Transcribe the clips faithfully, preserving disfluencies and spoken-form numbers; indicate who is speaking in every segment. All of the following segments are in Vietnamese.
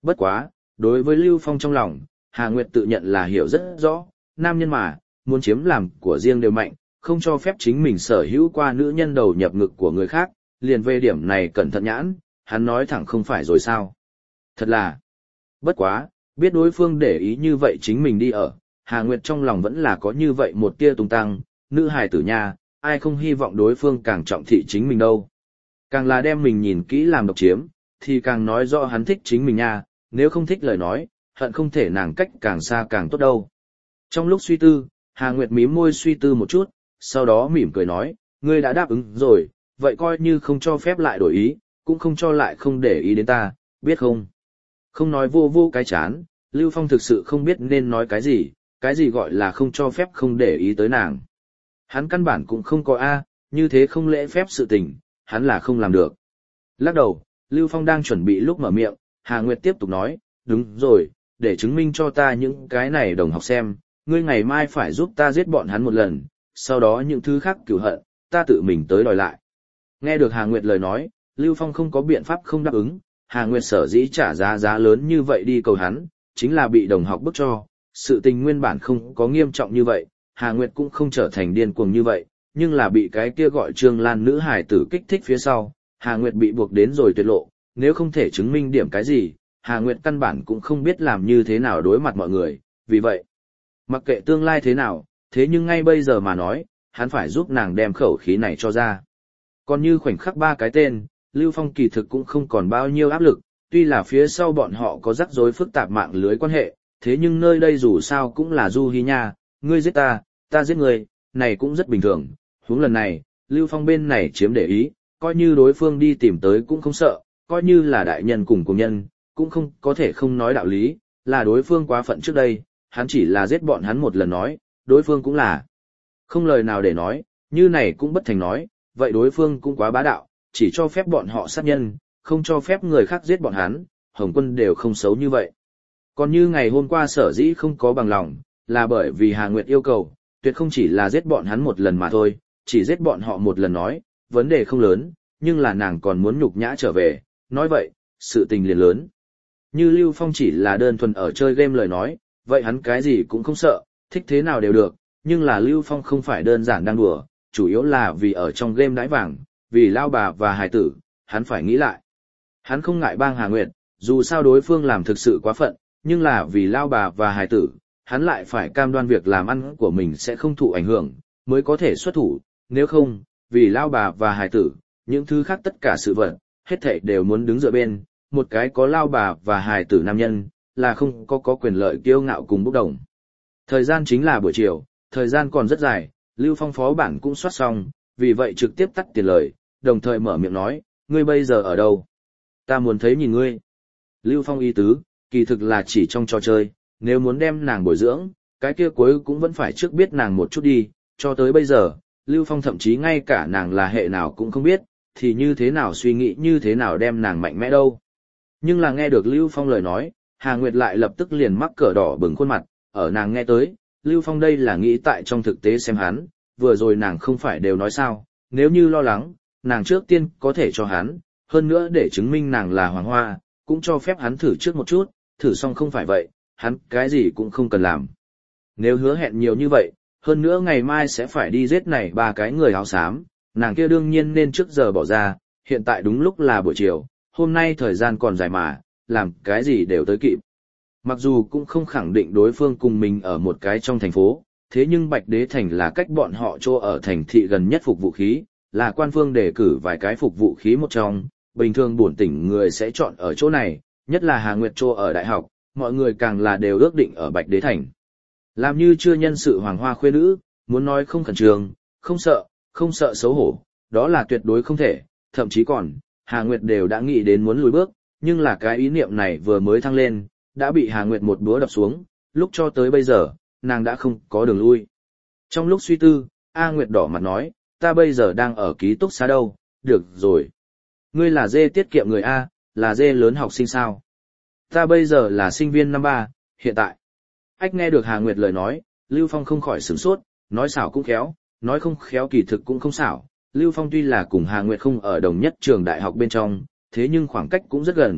Speaker 1: Bất quá, đối với Lưu Phong trong lòng, Hà Nguyệt tự nhận là hiểu rất rõ, nam nhân mà, muốn chiếm làm của riêng đều mạnh, không cho phép chính mình sở hữu qua nữ nhân đầu nhập ngực của người khác, liền về điểm này cẩn thận nhãn, hắn nói thẳng không phải rồi sao. Thật là, bất quá, biết đối phương để ý như vậy chính mình đi ở, Hà Nguyệt trong lòng vẫn là có như vậy một tia tung tăng, nữ hài tử nha, ai không hy vọng đối phương càng trọng thị chính mình đâu. Càng là đem mình nhìn kỹ làm độc chiếm, thì càng nói rõ hắn thích chính mình nha, nếu không thích lời nói, hận không thể nàng cách càng xa càng tốt đâu. Trong lúc suy tư, Hà Nguyệt mím môi suy tư một chút, sau đó mỉm cười nói, ngươi đã đáp ứng rồi, vậy coi như không cho phép lại đổi ý, cũng không cho lại không để ý đến ta, biết không? Không nói vô vô cái chán, Lưu Phong thực sự không biết nên nói cái gì, cái gì gọi là không cho phép không để ý tới nàng. Hắn căn bản cũng không có A, như thế không lễ phép sự tình, hắn là không làm được. Lắc đầu, Lưu Phong đang chuẩn bị lúc mở miệng, Hà Nguyệt tiếp tục nói, đúng rồi, để chứng minh cho ta những cái này đồng học xem, ngươi ngày mai phải giúp ta giết bọn hắn một lần, sau đó những thứ khác cửu hận, ta tự mình tới đòi lại. Nghe được Hà Nguyệt lời nói, Lưu Phong không có biện pháp không đáp ứng, Hà Nguyệt sở dĩ trả giá giá lớn như vậy đi cầu hắn, chính là bị đồng học bức cho, sự tình nguyên bản không có nghiêm trọng như vậy, Hà Nguyệt cũng không trở thành điên cuồng như vậy, nhưng là bị cái kia gọi Trương Lan nữ hải tử kích thích phía sau, Hà Nguyệt bị buộc đến rồi tuyệt lộ, nếu không thể chứng minh điểm cái gì, Hà Nguyệt căn bản cũng không biết làm như thế nào đối mặt mọi người, vì vậy, mặc kệ tương lai thế nào, thế nhưng ngay bây giờ mà nói, hắn phải giúp nàng đem khẩu khí này cho ra. Còn như khoảnh khắc ba cái tên, Lưu Phong kỳ thực cũng không còn bao nhiêu áp lực, tuy là phía sau bọn họ có rắc rối phức tạp mạng lưới quan hệ, thế nhưng nơi đây dù sao cũng là Du Hi nha, ngươi giết ta, ta giết ngươi, này cũng rất bình thường. Huống lần này, Lưu Phong bên này chiếm để ý, coi như đối phương đi tìm tới cũng không sợ, coi như là đại nhân cùng cùng nhân, cũng không có thể không nói đạo lý, là đối phương quá phận trước đây, hắn chỉ là giết bọn hắn một lần nói, đối phương cũng là không lời nào để nói, như này cũng bất thành nói, vậy đối phương cũng quá bá đạo, chỉ cho phép bọn họ sát nhân, không cho phép người khác giết bọn hắn, Hồng Quân đều không xấu như vậy. Còn như ngày hôm qua sở dĩ không có bằng lòng, là bởi vì Hà Nguyệt yêu cầu, tuyệt không chỉ là giết bọn hắn một lần mà thôi, chỉ giết bọn họ một lần nói, vấn đề không lớn, nhưng là nàng còn muốn nhục nhã trở về, nói vậy, sự tình liền lớn. Như Lưu Phong chỉ là đơn thuần ở chơi game lời nói, vậy hắn cái gì cũng không sợ, thích thế nào đều được, nhưng là Lưu Phong không phải đơn giản đang đùa, chủ yếu là vì ở trong game đãi vàng, vì lao bà và hài tử, hắn phải nghĩ lại. Hắn không ngại bang Hà Nguyệt, dù sao đối phương làm thực sự quá phận, nhưng là vì lao bà và hài tử, hắn lại phải cam đoan việc làm ăn của mình sẽ không thụ ảnh hưởng, mới có thể xuất thủ, nếu không, vì lao bà và hài tử, những thứ khác tất cả sự vật, hết thảy đều muốn đứng dựa bên, một cái có lao bà và hài tử nam nhân, là không có có quyền lợi kiêu ngạo cùng bốc đồng. Thời gian chính là buổi chiều, thời gian còn rất dài, Lưu Phong phó bản cũng soát xong, vì vậy trực tiếp tắt tiền lời, đồng thời mở miệng nói, ngươi bây giờ ở đâu? Ta muốn thấy nhìn ngươi. Lưu Phong ý tứ, kỳ thực là chỉ trong trò chơi, nếu muốn đem nàng bồi dưỡng, cái kia cuối cũng vẫn phải trước biết nàng một chút đi, cho tới bây giờ, Lưu Phong thậm chí ngay cả nàng là hệ nào cũng không biết, thì như thế nào suy nghĩ như thế nào đem nàng mạnh mẽ đâu. Nhưng là nghe được Lưu Phong lời nói, Hà Nguyệt lại lập tức liền mắc cỡ đỏ bừng khuôn mặt, ở nàng nghe tới, Lưu Phong đây là nghĩ tại trong thực tế xem hắn, vừa rồi nàng không phải đều nói sao, nếu như lo lắng, nàng trước tiên có thể cho hắn, hơn nữa để chứng minh nàng là hoàng hoa, cũng cho phép hắn thử trước một chút, thử xong không phải vậy, hắn cái gì cũng không cần làm. Nếu hứa hẹn nhiều như vậy, hơn nữa ngày mai sẽ phải đi giết này ba cái người áo xám, nàng kia đương nhiên nên trước giờ bỏ ra, hiện tại đúng lúc là buổi chiều, hôm nay thời gian còn dài mà, làm cái gì đều tới kịp. Mặc dù cũng không khẳng định đối phương cùng mình ở một cái trong thành phố, thế nhưng Bạch Đế Thành là cách bọn họ chỗ ở thành thị gần nhất phục vũ khí, là quan phương đề cử vài cái phục vũ khí một trong, bình thường bổn tỉnh người sẽ chọn ở chỗ này, nhất là Hà Nguyệt chỗ ở đại học, mọi người càng là đều ước định ở Bạch Đế Thành. Làm như chưa nhân sự hoàng hoa khuê nữ, muốn nói không khẩn trương, không sợ, không sợ xấu hổ, đó là tuyệt đối không thể, thậm chí còn, Hà Nguyệt đều đã nghĩ đến muốn lùi bước, nhưng là cái ý niệm này vừa mới thăng lên, đã bị Hà Nguyệt một búa đập xuống, lúc cho tới bây giờ, nàng đã không có đường lui. Trong lúc suy tư, A Nguyệt đỏ mặt nói, ta bây giờ đang ở ký túc xá đâu, được rồi. Ngươi là dê tiết kiệm người A, là dê lớn học sinh sao? Ta bây giờ là sinh viên năm ba, hiện tại. Ách nghe được Hà Nguyệt lời nói, Lưu Phong không khỏi sửng sốt, nói xảo cũng khéo, nói không khéo kỳ thực cũng không xảo. Lưu Phong tuy là cùng Hà Nguyệt không ở đồng nhất trường đại học bên trong, thế nhưng khoảng cách cũng rất gần,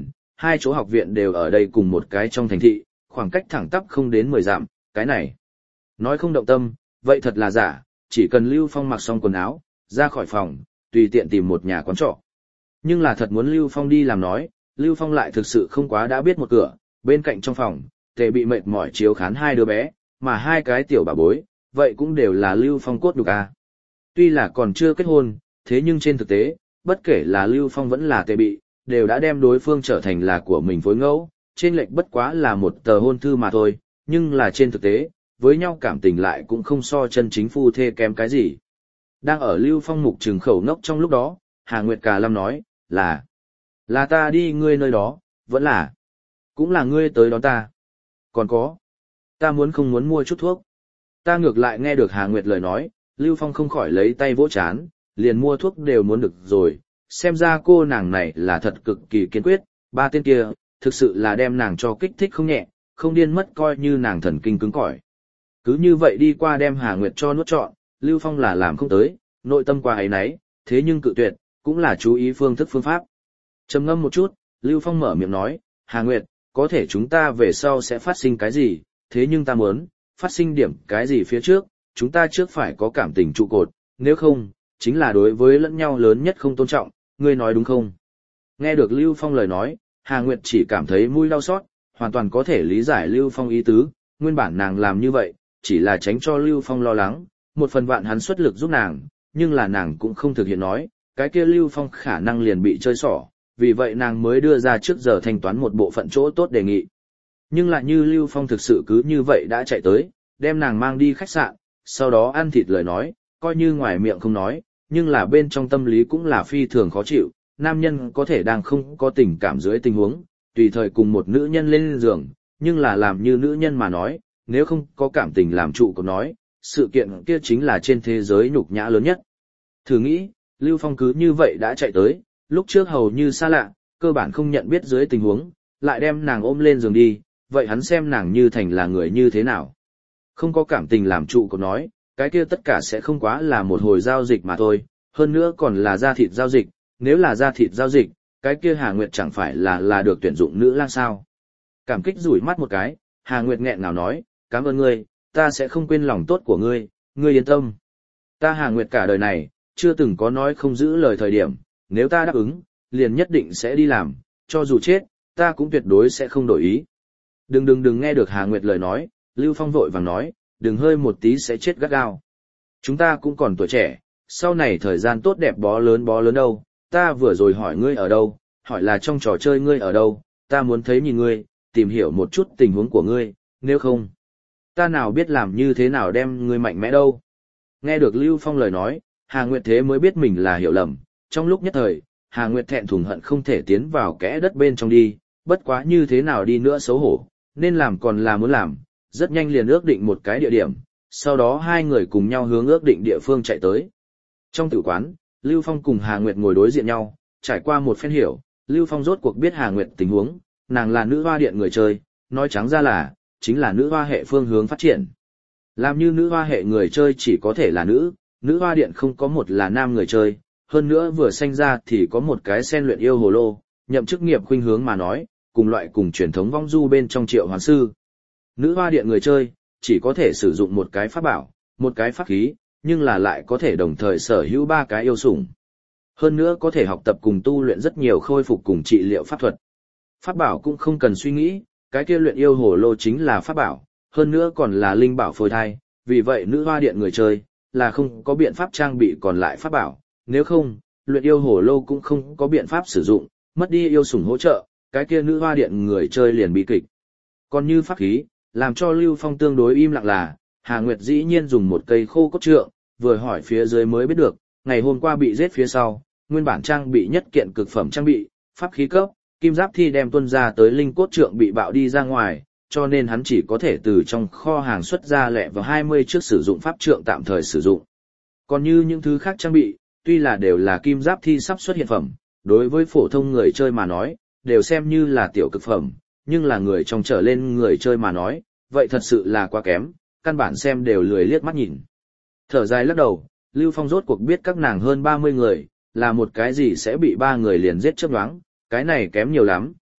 Speaker 1: hai chỗ học viện đều ở đây cùng một cái trong thành thị, khoảng cách thẳng tắp không đến mười dặm, cái này. Nói không động tâm, vậy thật là giả, chỉ cần Lưu Phong mặc xong quần áo, ra khỏi phòng, tùy tiện tìm một nhà quán trọ. Nhưng là thật muốn Lưu Phong đi làm nói, Lưu Phong lại thực sự không quá đã biết một cửa, bên cạnh trong phòng, Tề bị mệt mỏi chiếu khán hai đứa bé, mà hai cái tiểu bà bối, vậy cũng đều là Lưu Phong cốt nhục à. Tuy là còn chưa kết hôn, thế nhưng trên thực tế, bất kể là Lưu Phong vẫn là Tề bị, đều đã đem đối phương trở thành là của mình phối ngẫu, trên lệch bất quá là một tờ hôn thư mà thôi, nhưng là trên thực tế, với nhau cảm tình lại cũng không so chân chính phu thê kém cái gì. Đang ở Lưu Phong mục trừng khẩu ngốc trong lúc đó, Hà Nguyệt Cà Lâm nói, là, là ta đi ngươi nơi đó, vẫn là, cũng là ngươi tới đón ta. Còn có, ta muốn không muốn mua chút thuốc. Ta ngược lại nghe được Hà Nguyệt lời nói, Lưu Phong không khỏi lấy tay vỗ chán, liền mua thuốc đều muốn được rồi, xem ra cô nàng này là thật cực kỳ kiên quyết, ba tên kia, thực sự là đem nàng cho kích thích không nhẹ, không điên mất coi như nàng thần kinh cứng cỏi. Cứ như vậy đi qua đem Hà Nguyệt cho nuốt trọn, Lưu Phong là làm không tới, nội tâm qua ấy nấy, thế nhưng cự tuyệt, cũng là chú ý phương thức phương pháp. Trầm ngâm một chút, Lưu Phong mở miệng nói, Hà Nguyệt, có thể chúng ta về sau sẽ phát sinh cái gì, thế nhưng ta muốn, phát sinh điểm cái gì phía trước, chúng ta trước phải có cảm tình trụ cột, nếu không, chính là đối với lẫn nhau lớn nhất không tôn trọng, ngươi nói đúng không? Nghe được Lưu Phong lời nói, Hà Nguyệt chỉ cảm thấy mũi đau xót, hoàn toàn có thể lý giải Lưu Phong ý tứ, nguyên bản nàng làm như vậy, chỉ là tránh cho Lưu Phong lo lắng, một phần vạn hắn xuất lực giúp nàng, nhưng là nàng cũng không thực hiện nói, cái kia Lưu Phong khả năng liền bị chơi xỏ, vì vậy nàng mới đưa ra trước giờ thanh toán một bộ phận chỗ tốt đề nghị. Nhưng lại như Lưu Phong thực sự cứ như vậy đã chạy tới, đem nàng mang đi khách sạn, sau đó ăn thịt lời nói, coi như ngoài miệng không nói, nhưng là bên trong tâm lý cũng là phi thường khó chịu, nam nhân có thể đang không có tình cảm dưới tình huống, tùy thời cùng một nữ nhân lên giường, nhưng là làm như nữ nhân mà nói, nếu không có cảm tình làm trụ của nói, sự kiện kia chính là trên thế giới nhục nhã lớn nhất. Thử nghĩ, Lưu Phong cứ như vậy đã chạy tới, lúc trước hầu như xa lạ, cơ bản không nhận biết dưới tình huống, lại đem nàng ôm lên giường đi, vậy hắn xem nàng như thành là người như thế nào. Không có cảm tình làm trụ của nói, cái kia tất cả sẽ không quá là một hồi giao dịch mà thôi, hơn nữa còn là da thịt giao dịch, nếu là da thịt giao dịch, cái kia Hà Nguyệt chẳng phải là là được tuyển dụng nữ lang sao. Cảm kích rủi mắt một cái, Hà Nguyệt nghẹn ngào nói, cảm ơn ngươi, ta sẽ không quên lòng tốt của ngươi, ngươi yên tâm. Ta Hà Nguyệt cả đời này, chưa từng có nói không giữ lời thời điểm, nếu ta đáp ứng, liền nhất định sẽ đi làm, cho dù chết, ta cũng tuyệt đối sẽ không đổi ý. Đừng đừng đừng nghe được Hà Nguyệt lời nói, Lưu Phong vội vàng nói, đừng hơi một tí sẽ chết gắt gao. Chúng ta cũng còn tuổi trẻ, sau này thời gian tốt đẹp bó lớn bó lớn đâu, ta vừa rồi hỏi ngươi ở đâu, hỏi là trong trò chơi ngươi ở đâu, ta muốn thấy nhìn ngươi, tìm hiểu một chút tình huống của ngươi, nếu không, ta nào biết làm như thế nào đem ngươi mạnh mẽ đâu. Nghe được Lưu Phong lời nói, Hà Nguyệt thế mới biết mình là hiểu lầm, trong lúc nhất thời, Hà Nguyệt thẹn thùng hận không thể tiến vào kẽ đất bên trong đi, bất quá như thế nào đi nữa xấu hổ, nên làm còn là muốn làm, rất nhanh liền ước định một cái địa điểm, sau đó hai người cùng nhau hướng ước định địa phương chạy tới. Trong tử quán, Lưu Phong cùng Hà Nguyệt ngồi đối diện nhau, trải qua một phen hiểu, Lưu Phong rốt cuộc biết Hà Nguyệt tình huống, nàng là nữ hoa điện người chơi, nói trắng ra là, chính là nữ hoa hệ phương hướng phát triển. Làm như nữ hoa hệ người chơi chỉ có thể là nữ, nữ hoa điện không có một là nam người chơi, hơn nữa vừa sanh ra thì có một cái sen luyện yêu hồ lô, nhậm chức nghiệp khuynh hướng mà nói, cùng loại cùng truyền thống vong du bên trong triệu hoàn sư. Nữ hoa điện người chơi, chỉ có thể sử dụng một cái pháp bảo, một cái pháp khí, nhưng là lại có thể đồng thời sở hữu ba cái yêu sủng. Hơn nữa có thể học tập cùng tu luyện rất nhiều khôi phục cùng trị liệu pháp thuật. Pháp bảo cũng không cần suy nghĩ, cái kia luyện yêu hồ lô chính là pháp bảo, hơn nữa còn là linh bảo phôi thai, vì vậy nữ hoa điện người chơi, là không có biện pháp trang bị còn lại pháp bảo, nếu không, luyện yêu hồ lô cũng không có biện pháp sử dụng, mất đi yêu sủng hỗ trợ, cái kia nữ hoa điện người chơi liền bị kịch. Còn như pháp khí, làm cho Lưu Phong tương đối im lặng là, Hà Nguyệt dĩ nhiên dùng một cây khô cốt trượng, vừa hỏi phía dưới mới biết được, ngày hôm qua bị giết phía sau, nguyên bản trang bị nhất kiện cực phẩm trang bị, pháp khí cấp, kim giáp thi đem tuân ra tới linh cốt trượng bị bạo đi ra ngoài, cho nên hắn chỉ có thể từ trong kho hàng xuất ra lẹ vào hai mươi trước sử dụng pháp trượng tạm thời sử dụng. Còn như những thứ khác trang bị, tuy là đều là kim giáp thi sắp xuất hiện phẩm, đối với phổ thông người chơi mà nói, đều xem như là tiểu cực phẩm, nhưng là người trong trở lên người chơi mà nói, vậy thật sự là quá kém, căn bản xem đều lười liếc mắt nhìn. Thở dài lắc đầu, Lưu Phong rốt cuộc biết các nàng hơn ba mươi người, là một cái gì sẽ bị ba người liền giết chớp nhoáng, cái này kém nhiều lắm,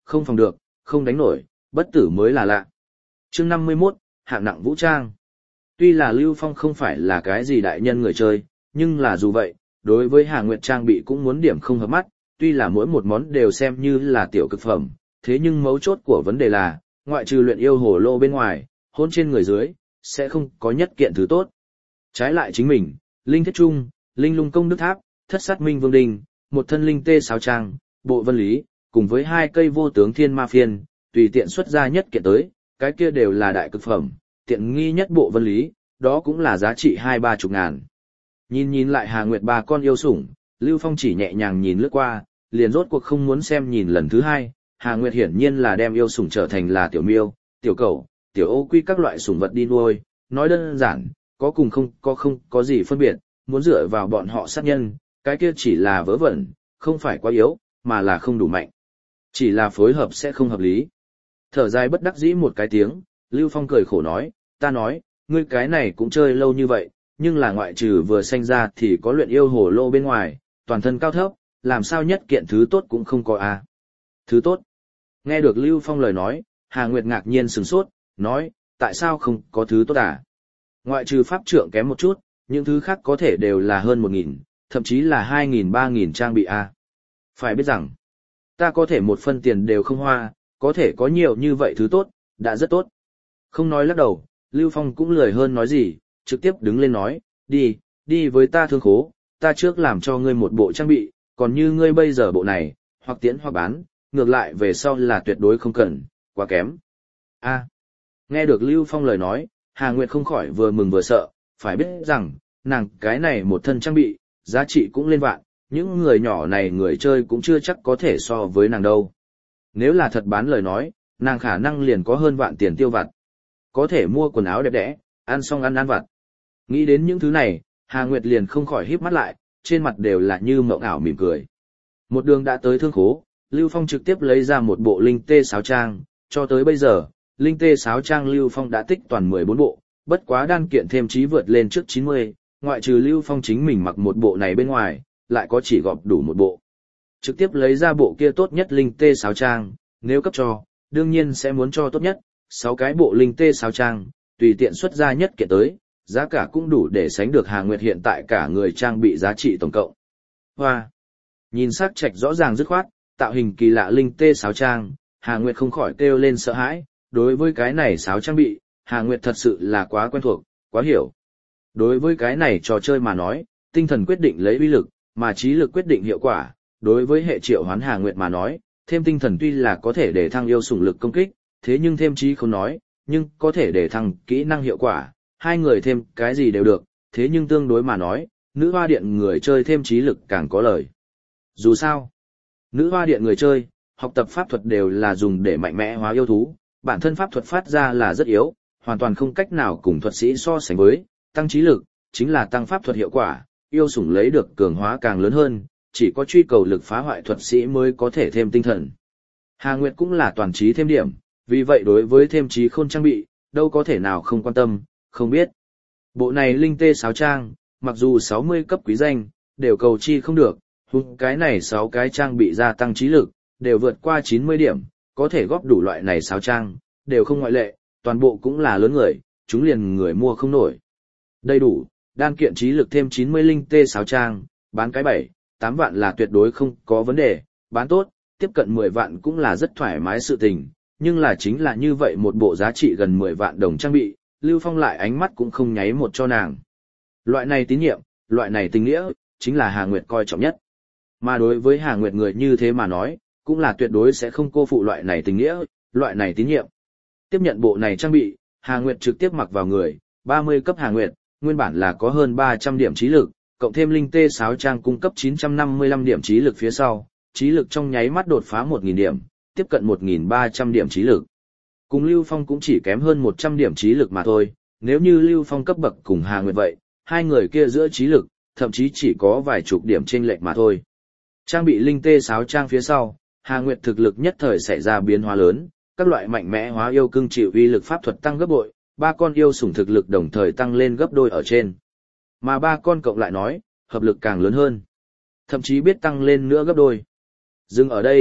Speaker 1: không phòng được, không đánh nổi, bất tử mới là lạ. Chương năm mươi mốt, hạng nặng vũ trang. Tuy là Lưu Phong không phải là cái gì đại nhân người chơi, nhưng là dù vậy, đối với Hà Nguyệt trang bị cũng muốn điểm không hợp mắt, tuy là mỗi một món đều xem như là tiểu cực phẩm, thế nhưng mấu chốt của vấn đề là, ngoại trừ luyện yêu hồ lô bên ngoài, hôn trên người dưới, sẽ không có nhất kiện thứ tốt. Trái lại chính mình, Linh Thiết Trung, Linh Lung Công Đức Tháp, Thất Sát Minh Vương Đình, một thân Linh Tê Sáo Trang, Bộ Vân Lý, cùng với hai cây vô tướng Thiên Ma Phiên, tùy tiện xuất ra nhất kiện tới, cái kia đều là đại cực phẩm, tiện nghi nhất Bộ Vân Lý, đó cũng là giá trị hai ba chục ngàn. Nhìn nhìn lại Hà Nguyệt ba con yêu sủng, Lưu Phong chỉ nhẹ nhàng nhìn lướt qua, liền rốt cuộc không muốn xem nhìn lần thứ hai. Hà Nguyệt hiển nhiên là đem yêu sủng trở thành là tiểu miêu, tiểu cẩu, tiểu ô quy các loại sủng vật đi nuôi, nói đơn giản, có cùng không có không có gì phân biệt, muốn dựa vào bọn họ sát nhân, cái kia chỉ là vớ vẩn, không phải quá yếu, mà là không đủ mạnh. Chỉ là phối hợp sẽ không hợp lý. Thở dài bất đắc dĩ một cái tiếng, Lưu Phong cười khổ nói, ta nói, ngươi cái này cũng chơi lâu như vậy, nhưng là ngoại trừ vừa sanh ra thì có luyện yêu hồ lô bên ngoài, toàn thân cao thấp, làm sao nhất kiện thứ tốt cũng không có à. Thứ tốt. Nghe được Lưu Phong lời nói, Hà Nguyệt ngạc nhiên sửng sốt, nói, tại sao không có thứ tốt à? Ngoại trừ pháp trượng kém một chút, những thứ khác có thể đều là hơn một nghìn, thậm chí là hai nghìn ba nghìn trang bị à. Phải biết rằng, ta có thể một phân tiền đều không hoa, có thể có nhiều như vậy thứ tốt, đã rất tốt. Không nói lắc đầu, Lưu Phong cũng lười hơn nói gì, trực tiếp đứng lên nói, đi, đi với ta thương khố, ta trước làm cho ngươi một bộ trang bị, còn như ngươi bây giờ bộ này, hoặc tiễn hoặc bán, ngược lại về sau là tuyệt đối không cần, quá kém. A. Nghe được Lưu Phong lời nói, Hà Nguyệt không khỏi vừa mừng vừa sợ, phải biết rằng, nàng cái này một thân trang bị, giá trị cũng lên vạn, những người nhỏ này người chơi cũng chưa chắc có thể so với nàng đâu. Nếu là thật bán lời nói, nàng khả năng liền có hơn vạn tiền tiêu vặt. Có thể mua quần áo đẹp đẽ, ăn xong ăn ăn vặt. Nghĩ đến những thứ này, Hà Nguyệt liền không khỏi híp mắt lại, trên mặt đều là như mộng ảo mỉm cười. Một đường đã tới thương khố, Lưu Phong trực tiếp lấy ra một bộ linh tê sáo trang, cho tới bây giờ, linh tê sáo trang Lưu Phong đã tích toàn mười bốn bộ, bất quá đan kiện thêm chí vượt lên trước chín mươi, ngoại trừ Lưu Phong chính mình mặc một bộ này bên ngoài, lại có chỉ gọp đủ một bộ. Trực tiếp lấy ra bộ kia tốt nhất linh tê sáo trang, nếu cấp cho, đương nhiên sẽ muốn cho tốt nhất, sáu cái bộ linh tê sáo trang, tùy tiện xuất ra nhất kiện tới, giá cả cũng đủ để sánh được Hà Nguyệt hiện tại cả người trang bị giá trị tổng cộng. Hoa! Nhìn sắc trạch rõ ràng dứt khoát, tạo hình kỳ lạ linh tê sáo trang, Hà Nguyệt không khỏi kêu lên sợ hãi, đối với cái này sáo trang bị, Hà Nguyệt thật sự là quá quen thuộc, quá hiểu. Đối với cái này trò chơi mà nói, tinh thần quyết định lấy uy lực, mà trí lực quyết định hiệu quả, đối với hệ triệu hoán Hà Nguyệt mà nói, thêm tinh thần tuy là có thể để thăng yêu sủng lực công kích, thế nhưng thêm trí không nói, nhưng có thể để thăng kỹ năng hiệu quả, hai người thêm cái gì đều được, thế nhưng tương đối mà nói, nữ hoa điện người chơi thêm trí lực càng có lời. Dù sao, nữ hoa điện người chơi, học tập pháp thuật đều là dùng để mạnh mẽ hóa yêu thú, bản thân pháp thuật phát ra là rất yếu, hoàn toàn không cách nào cùng thuật sĩ so sánh với, tăng trí lực, chính là tăng pháp thuật hiệu quả, yêu sủng lấy được cường hóa càng lớn hơn, chỉ có truy cầu lực phá hoại thuật sĩ mới có thể thêm tinh thần. Hà Nguyệt cũng là toàn trí thêm điểm, vì vậy đối với thêm trí khôn trang bị, đâu có thể nào không quan tâm, không biết. Bộ này linh tê sáo trang, mặc dù sáu mươi cấp quý danh, đều cầu chi không được, hung cái này sáu cái trang bị gia tăng trí lực, đều vượt qua chín mươi điểm, có thể góp đủ loại này sáo trang, đều không ngoại lệ, toàn bộ cũng là lớn người, chúng liền người mua không nổi. Đầy đủ, đan kiện trí lực thêm chín mươi linh tê sáo trang, bán cái bảy, tám vạn là tuyệt đối không có vấn đề, bán tốt, tiếp cận mười vạn cũng là rất thoải mái sự tình, nhưng là chính là như vậy một bộ giá trị gần mười vạn đồng trang bị, Lưu Phong lại ánh mắt cũng không nháy một cho nàng. Loại này tín nhiệm, loại này tình nghĩa, chính là Hà Nguyệt coi trọng nhất. Mà đối với Hà Nguyệt người như thế mà nói, cũng là tuyệt đối sẽ không cô phụ loại này tình nghĩa, loại này tín nhiệm. Tiếp nhận bộ này trang bị, Hà Nguyệt trực tiếp mặc vào người, ba mươi cấp Hà Nguyệt, nguyên bản là có hơn ba trăm điểm trí lực, cộng thêm linh tê sáo trang cung cấp chín trăm năm mươi lăm điểm trí lực phía sau, trí lực trong nháy mắt đột phá một nghìn điểm, tiếp cận một nghìn ba trăm điểm trí lực. Cùng Lưu Phong cũng chỉ kém hơn một trăm điểm trí lực mà thôi, nếu như Lưu Phong cấp bậc cùng Hà Nguyệt vậy, hai người kia giữa trí lực, thậm chí chỉ có vài chục điểm chênh lệch mà thôi. Trang bị linh tê sáo trang phía sau, Hà Nguyệt thực lực nhất thời xảy ra biến hóa lớn, các loại mạnh mẽ hóa yêu cương chịu uy lực pháp thuật tăng gấp bội, ba con yêu sủng thực lực đồng thời tăng lên gấp đôi ở trên. Mà ba con cộng lại nói, hợp lực càng lớn hơn. Thậm chí biết tăng lên nữa gấp đôi. Dừng ở đây,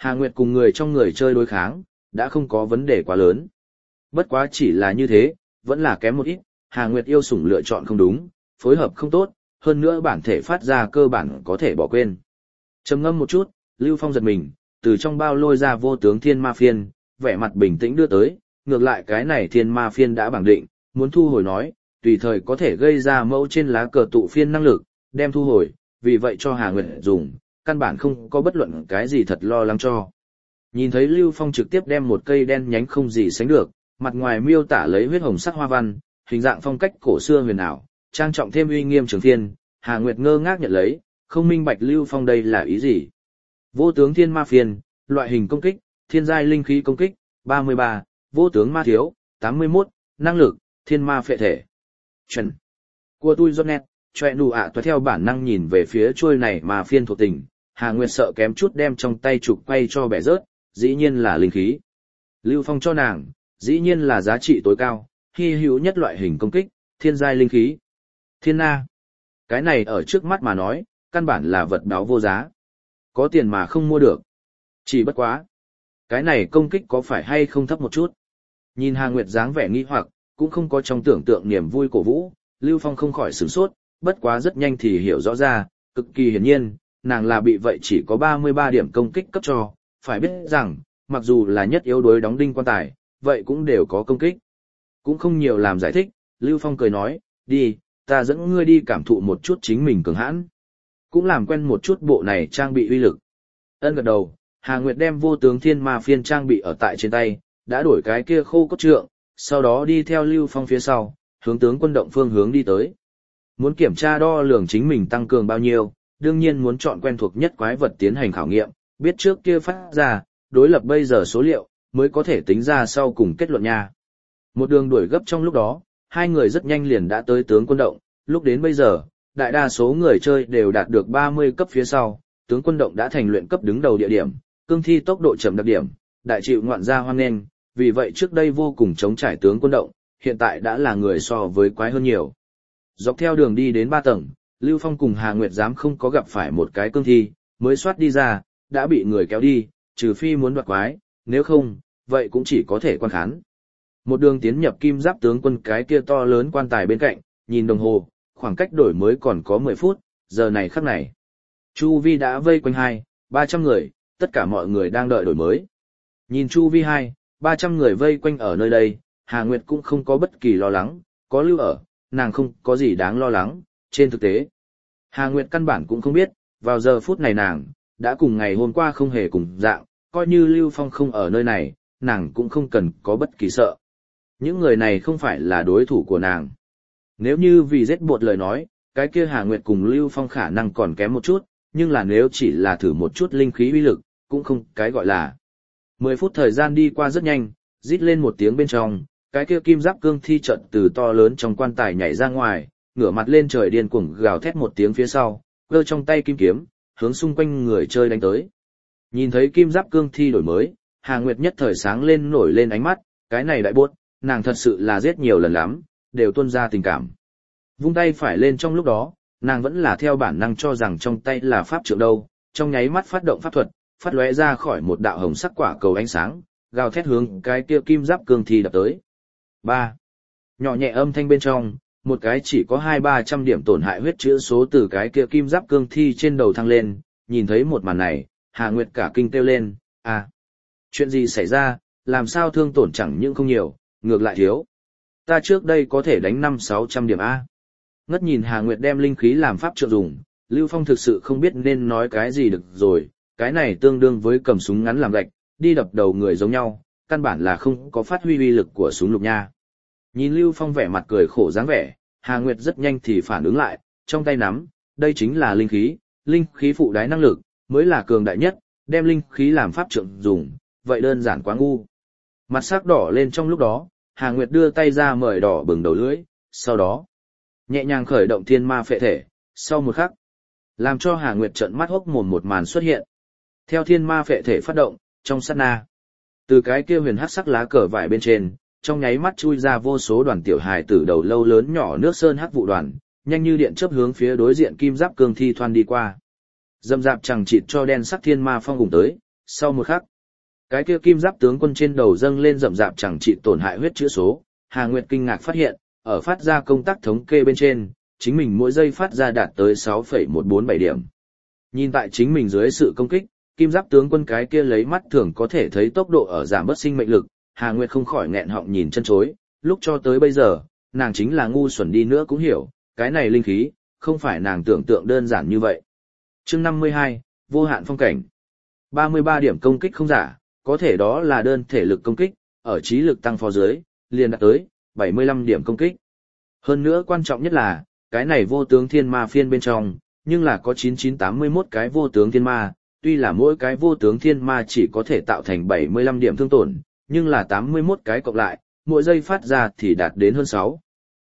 Speaker 1: Hà Nguyệt cùng người trong người chơi đối kháng, đã không có vấn đề quá lớn. Bất quá chỉ là như thế, vẫn là kém một ít, Hà Nguyệt yêu sủng lựa chọn không đúng, phối hợp không tốt, hơn nữa bản thể phát ra cơ bản có thể bỏ quên. Trầm ngâm một chút, Lưu Phong giật mình, từ trong bao lôi ra vô tướng thiên ma phiên, vẻ mặt bình tĩnh đưa tới, ngược lại cái này thiên ma phiên đã bảng định, muốn thu hồi nói, tùy thời có thể gây ra mẫu trên lá cờ tụ phiên năng lực, đem thu hồi, vì vậy cho Hà Nguyệt dùng, căn bản không có bất luận cái gì thật lo lắng cho. Nhìn thấy Lưu Phong trực tiếp đem một cây đen nhánh không gì sánh được, mặt ngoài miêu tả lấy huyết hồng sắc hoa văn, hình dạng phong cách cổ xưa huyền ảo, trang trọng thêm uy nghiêm trường thiên, Hà Nguyệt ngơ ngác nhận lấy, không minh bạch Lưu Phong đây là ý gì. Vô tướng thiên ma phiên, loại hình công kích, thiên giai linh khí công kích, ba mươi ba, vô tướng ma thiếu, tám mươi mốt, năng lực, thiên ma phệ thể. Chuẩn. Của tôi giọt nét, chọe nụ ạ toa theo bản năng nhìn về phía chuôi này mà phiên thuộc tình, Hà Nguyệt sợ kém chút đem trong tay trục quay cho bẻ rớt, dĩ nhiên là linh khí. Lưu Phong cho nàng, dĩ nhiên là giá trị tối cao, hy hữu nhất loại hình công kích, thiên giai linh khí. Thiên na. Cái này ở trước mắt mà nói, căn bản là vật báo vô giá. Có tiền mà không mua được. Chỉ bất quá. Cái này công kích có phải hay không thấp một chút. Nhìn Hà Nguyệt dáng vẻ nghi hoặc, cũng không có trong tưởng tượng niềm vui cổ vũ, Lưu Phong không khỏi sửng sốt, bất quá rất nhanh thì hiểu rõ ra, cực kỳ hiển nhiên, nàng là bị vậy chỉ có ba mươi ba điểm công kích cấp cho, phải biết rằng, mặc dù là nhất yếu đối đóng đinh quan tài, vậy cũng đều có công kích. Cũng không nhiều làm giải thích, Lưu Phong cười nói, đi, ta dẫn ngươi đi cảm thụ một chút chính mình cường hãn. Cũng làm quen một chút bộ này trang bị uy lực. Ân gật đầu, Hà Nguyệt đem vô tướng thiên ma phiên trang bị ở tại trên tay, đã đổi cái kia khô cốt trượng, sau đó đi theo Lưu Phong phía sau, hướng tướng quân động phương hướng đi tới. Muốn kiểm tra đo lường chính mình tăng cường bao nhiêu, đương nhiên muốn chọn quen thuộc nhất quái vật tiến hành khảo nghiệm, biết trước kia phát ra, đối lập bây giờ số liệu, mới có thể tính ra sau cùng kết luận nha. Một đường đuổi gấp trong lúc đó, hai người rất nhanh liền đã tới tướng quân động, lúc đến bây giờ, đại đa số người chơi đều đạt được ba mươi cấp phía sau, tướng quân động đã thành luyện cấp đứng đầu địa điểm, cương thi tốc độ chậm đặc điểm, đại chịu ngoạn gia hoan nghênh, vì vậy trước đây vô cùng chống trải tướng quân động, hiện tại đã là người so với quái hơn nhiều. Dọc theo đường đi đến ba tầng, Lưu Phong cùng Hà Nguyệt dám không có gặp phải một cái cương thi, mới soát đi ra, đã bị người kéo đi, trừ phi muốn đoạt quái, nếu không, vậy cũng chỉ có thể quan khán. Một đường tiến nhập kim giáp tướng quân cái kia to lớn quan tài bên cạnh, nhìn đồng hồ, khoảng cách đổi mới còn có mười phút, giờ này khắc này. Chu vi đã vây quanh hai, ba trăm người, tất cả mọi người đang đợi đổi mới. Nhìn chu vi hai, ba trăm người vây quanh ở nơi đây, Hà Nguyệt cũng không có bất kỳ lo lắng, có Lưu ở, nàng không có gì đáng lo lắng, trên thực tế. Hà Nguyệt căn bản cũng không biết, vào giờ phút này nàng, đã cùng ngày hôm qua không hề cùng dạng, coi như Lưu Phong không ở nơi này, nàng cũng không cần có bất kỳ sợ. Những người này không phải là đối thủ của nàng. Nếu như vì giết bột lời nói, cái kia Hà Nguyệt cùng Lưu Phong khả năng còn kém một chút, nhưng là nếu chỉ là thử một chút linh khí uy lực, cũng không cái gọi là. Mười phút thời gian đi qua rất nhanh, rít lên một tiếng bên trong, cái kia kim giáp cương thi trận từ to lớn trong quan tài nhảy ra ngoài, ngửa mặt lên trời điên cuồng gào thét một tiếng phía sau, giơ trong tay kim kiếm, hướng xung quanh người chơi đánh tới. Nhìn thấy kim giáp cương thi đổi mới, Hà Nguyệt nhất thời sáng lên nổi lên ánh mắt, cái này đại buốt, nàng thật sự là giết nhiều lần lắm, đều tuôn ra tình cảm. Vung tay phải lên trong lúc đó, nàng vẫn là theo bản năng cho rằng trong tay là pháp trượng đâu, trong nháy mắt phát động pháp thuật, phát lóe ra khỏi một đạo hồng sắc quả cầu ánh sáng, gào thét hướng cái kia kim giáp cương thi đập tới. ba. Nhỏ nhẹ âm thanh bên trong, một cái chỉ có hai ba trăm điểm tổn hại huyết chữa số từ cái kia kim giáp cương thi trên đầu thăng lên, nhìn thấy một màn này, Hà Nguyệt cả kinh kêu lên, à, chuyện gì xảy ra, làm sao thương tổn chẳng những không nhiều, ngược lại thiếu. Ta trước đây có thể đánh năm sáu trăm điểm A. Ngất nhìn Hà Nguyệt đem linh khí làm pháp trợ dùng, Lưu Phong thực sự không biết nên nói cái gì được rồi, cái này tương đương với cầm súng ngắn làm gạch, đi đập đầu người giống nhau, căn bản là không có phát huy uy lực của súng lục nha. Nhìn Lưu Phong vẻ mặt cười khổ dáng vẻ, Hà Nguyệt rất nhanh thì phản ứng lại, trong tay nắm, đây chính là linh khí, linh khí phụ đái năng lực, mới là cường đại nhất, đem linh khí làm pháp trượng dùng, vậy đơn giản quá ngu. Mặt sắc đỏ lên trong lúc đó, Hà Nguyệt đưa tay ra mời đỏ bừng đầu lưỡi, sau đó, nhẹ nhàng khởi động thiên ma phệ thể, sau một khắc, làm cho Hà Nguyệt trợn mắt hốc mồm một màn xuất hiện. Theo thiên ma phệ thể phát động, trong sát na, từ cái kia huyền hắc sắc lá cờ vải bên trên, trong nháy mắt chui ra vô số đoàn tiểu hài tử đầu lâu lớn nhỏ nước sơn hắc vụ đoàn, nhanh như điện chớp hướng phía đối diện kim giáp cương thi thoăn đi qua. Dâm dạp chẳng chịt cho đen sắc thiên ma phong cùng tới, Sau một khắc, cái kia kim giáp tướng quân trên đầu dâng lên rậm rạp chẳng trị tổn hại huyết chữa số, Hà Nguyệt kinh ngạc phát hiện, ở phát ra công tác thống kê bên trên, chính mình mỗi giây phát ra đạt tới sáu phẩy một bốn bảy điểm. Nhìn tại chính mình dưới sự công kích, kim giáp tướng quân cái kia lấy mắt thường có thể thấy tốc độ ở giảm bớt sinh mệnh lực, Hà Nguyệt không khỏi nghẹn họng nhìn chân chối, lúc cho tới bây giờ, nàng chính là ngu xuẩn đi nữa cũng hiểu, cái này linh khí, không phải nàng tưởng tượng đơn giản như vậy. Chương năm mươi hai, vô hạn phong cảnh. ba mươi ba điểm công kích không giả, có thể đó là đơn thể lực công kích, ở trí lực tăng phó dưới, liền đạt tới bảy mươi lăm điểm công kích. Hơn nữa quan trọng nhất là, cái này vô tướng thiên ma phiên bên trong, nhưng là có chín chín tám mươi mốt cái vô tướng thiên ma, tuy là mỗi cái vô tướng thiên ma chỉ có thể tạo thành bảy mươi lăm điểm thương tổn, nhưng là tám mươi mốt cái cộng lại, mỗi giây phát ra thì đạt đến hơn sáu.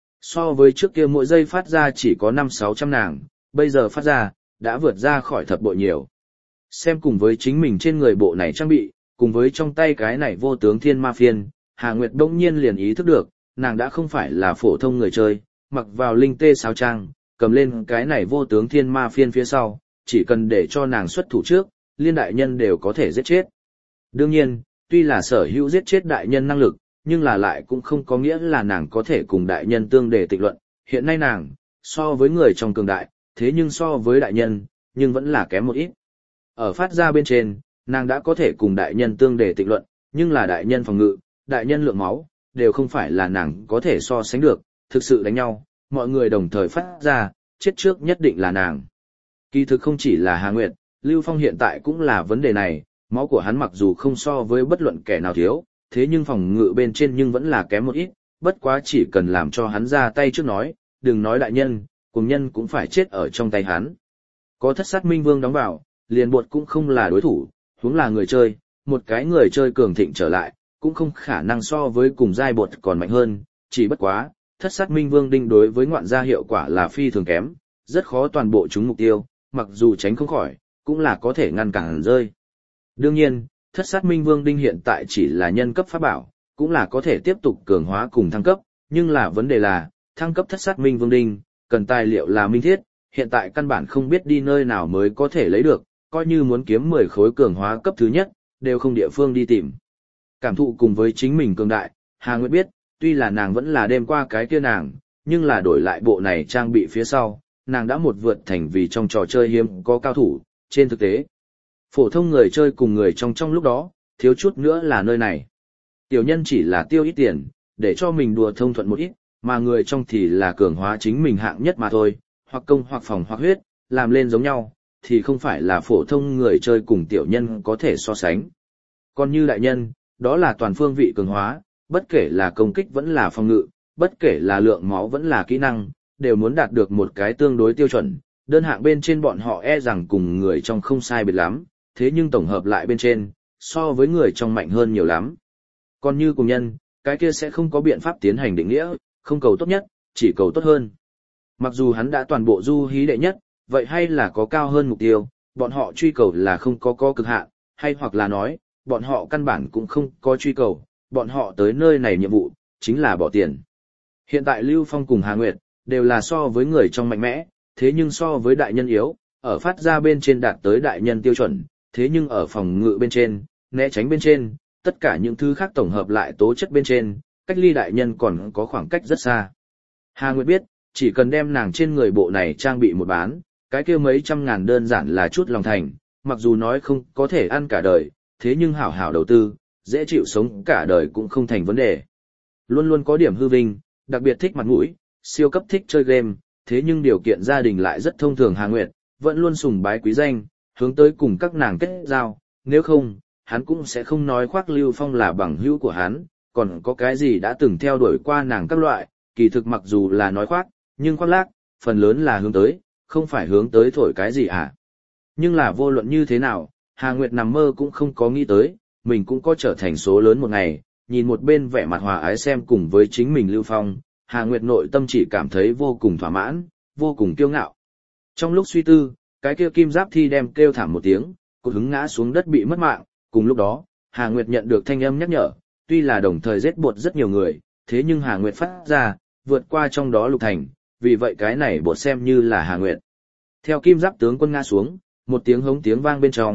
Speaker 1: So với trước kia mỗi giây phát ra chỉ có năm sáu trăm nàng, bây giờ phát ra, đã vượt ra khỏi thập bội nhiều. Xem cùng với chính mình trên người bộ này trang bị, cùng với trong tay cái này vô tướng thiên ma phiên, Hà Nguyệt đông nhiên liền ý thức được, nàng đã không phải là phổ thông người chơi, mặc vào linh tê sáo trang, cầm lên cái này vô tướng thiên ma phiên phía sau, chỉ cần để cho nàng xuất thủ trước, liên đại nhân đều có thể giết chết. Đương nhiên, tuy là sở hữu giết chết đại nhân năng lực, nhưng là lại cũng không có nghĩa là nàng có thể cùng đại nhân tương đề tịch luận. Hiện nay nàng, so với người trong cường đại, thế nhưng so với đại nhân, nhưng vẫn là kém một ít. Ở phát ra bên trên, nàng đã có thể cùng đại nhân tương đề tịch luận, nhưng là đại nhân phòng ngự, đại nhân lượng máu, đều không phải là nàng có thể so sánh được, thực sự đánh nhau, mọi người đồng thời phát ra, chết trước nhất định là nàng. Kỳ thực không chỉ là Hà Nguyệt, Lưu Phong hiện tại cũng là vấn đề này, máu của hắn mặc dù không so với bất luận kẻ nào thiếu, thế nhưng phòng ngự bên trên nhưng vẫn là kém một ít, bất quá chỉ cần làm cho hắn ra tay trước nói, đừng nói đại nhân, cùng nhân cũng phải chết ở trong tay hắn. Có thất sát minh vương đóng vào, liền bột cũng không là đối thủ, huống là người chơi, một cái người chơi cường thịnh trở lại, cũng không khả năng so với cùng giai bột còn mạnh hơn, chỉ bất quá, thất sát minh vương đinh đối với ngoạn gia hiệu quả là phi thường kém, rất khó toàn bộ trúng mục tiêu, mặc dù tránh không khỏi, cũng là có thể ngăn cản rơi. Đương nhiên, thất sát minh vương đinh hiện tại chỉ là nhân cấp pháp bảo, cũng là có thể tiếp tục cường hóa cùng thăng cấp, nhưng là vấn đề là, thăng cấp thất sát minh vương đinh, cần tài liệu là minh thiết, hiện tại căn bản không biết đi nơi nào mới có thể lấy được, coi như muốn kiếm mười khối cường hóa cấp thứ nhất, đều không địa phương đi tìm. Cảm thụ cùng với chính mình cường đại, Hà Nguyệt biết, tuy là nàng vẫn là đêm qua cái kia nàng, nhưng là đổi lại bộ này trang bị phía sau, nàng đã một vượt thành vì trong trò chơi hiếm có cao thủ, trên thực tế. Phổ thông người chơi cùng người trong trong lúc đó, thiếu chút nữa là nơi này. Tiểu nhân chỉ là tiêu ít tiền, để cho mình đùa thông thuận một ít, mà người trong thì là cường hóa chính mình hạng nhất mà thôi, hoặc công hoặc phòng hoặc huyết, làm lên giống nhau, thì không phải là phổ thông người chơi cùng tiểu nhân có thể so sánh. Còn như đại nhân, đó là toàn phương vị cường hóa, bất kể là công kích vẫn là phòng ngự, bất kể là lượng máu vẫn là kỹ năng, đều muốn đạt được một cái tương đối tiêu chuẩn, đơn hạng bên trên bọn họ e rằng cùng người trong không sai biệt lắm, thế nhưng tổng hợp lại bên trên, so với người trong mạnh hơn nhiều lắm. Còn như cùng nhân, cái kia sẽ không có biện pháp tiến hành định nghĩa, không cầu tốt nhất, chỉ cầu tốt hơn. Mặc dù hắn đã toàn bộ du hí đệ nhất, vậy hay là có cao hơn mục tiêu, bọn họ truy cầu là không có có cực hạn, hay hoặc là nói, bọn họ căn bản cũng không có truy cầu, bọn họ tới nơi này nhiệm vụ, chính là bỏ tiền. Hiện tại Lưu Phong cùng Hà Nguyệt, đều là so với người trong mạnh mẽ, thế nhưng so với đại nhân yếu, ở phát ra bên trên đạt tới đại nhân tiêu chuẩn, thế nhưng ở phòng ngự bên trên, né tránh bên trên, tất cả những thứ khác tổng hợp lại tố chất bên trên, cách ly đại nhân còn có khoảng cách rất xa. Hà Nguyệt biết, chỉ cần đem nàng trên người bộ này trang bị một bán, cái kia mấy trăm ngàn đơn giản là chút lòng thành, mặc dù nói không có thể ăn cả đời, thế nhưng hảo hảo đầu tư, dễ chịu sống cả đời cũng không thành vấn đề. Luôn luôn có điểm hư vinh, đặc biệt thích mặt mũi, siêu cấp thích chơi game, thế nhưng điều kiện gia đình lại rất thông thường. Hà Nguyệt vẫn luôn sùng bái quý danh, hướng tới cùng các nàng kết giao, nếu không, hắn cũng sẽ không nói khoác Lưu Phong là bằng hữu của hắn, còn có cái gì đã từng theo đuổi qua nàng các loại, kỳ thực mặc dù là nói khoác, nhưng khoác lác, phần lớn là hướng tới, không phải hướng tới thổi cái gì à. Nhưng là vô luận như thế nào, Hà Nguyệt nằm mơ cũng không có nghĩ tới, mình cũng có trở thành số lớn một ngày, nhìn một bên vẻ mặt hòa ái xem cùng với chính mình Lưu Phong, Hà Nguyệt nội tâm chỉ cảm thấy vô cùng thỏa mãn, vô cùng kiêu ngạo. Trong lúc suy tư, cái kia kim giáp thi đem kêu thảm một tiếng, cột hứng ngã xuống đất bị mất mạng, cùng lúc đó, Hà Nguyệt nhận được thanh âm nhắc nhở, tuy là đồng thời giết bột rất nhiều người, thế nhưng Hà Nguyệt phát ra, vượt qua trong đó Lục Thành, vì vậy cái này bột xem như là Hà Nguyệt. Theo kim giáp tướng quân ngã xuống, một tiếng hống tiếng vang bên trong,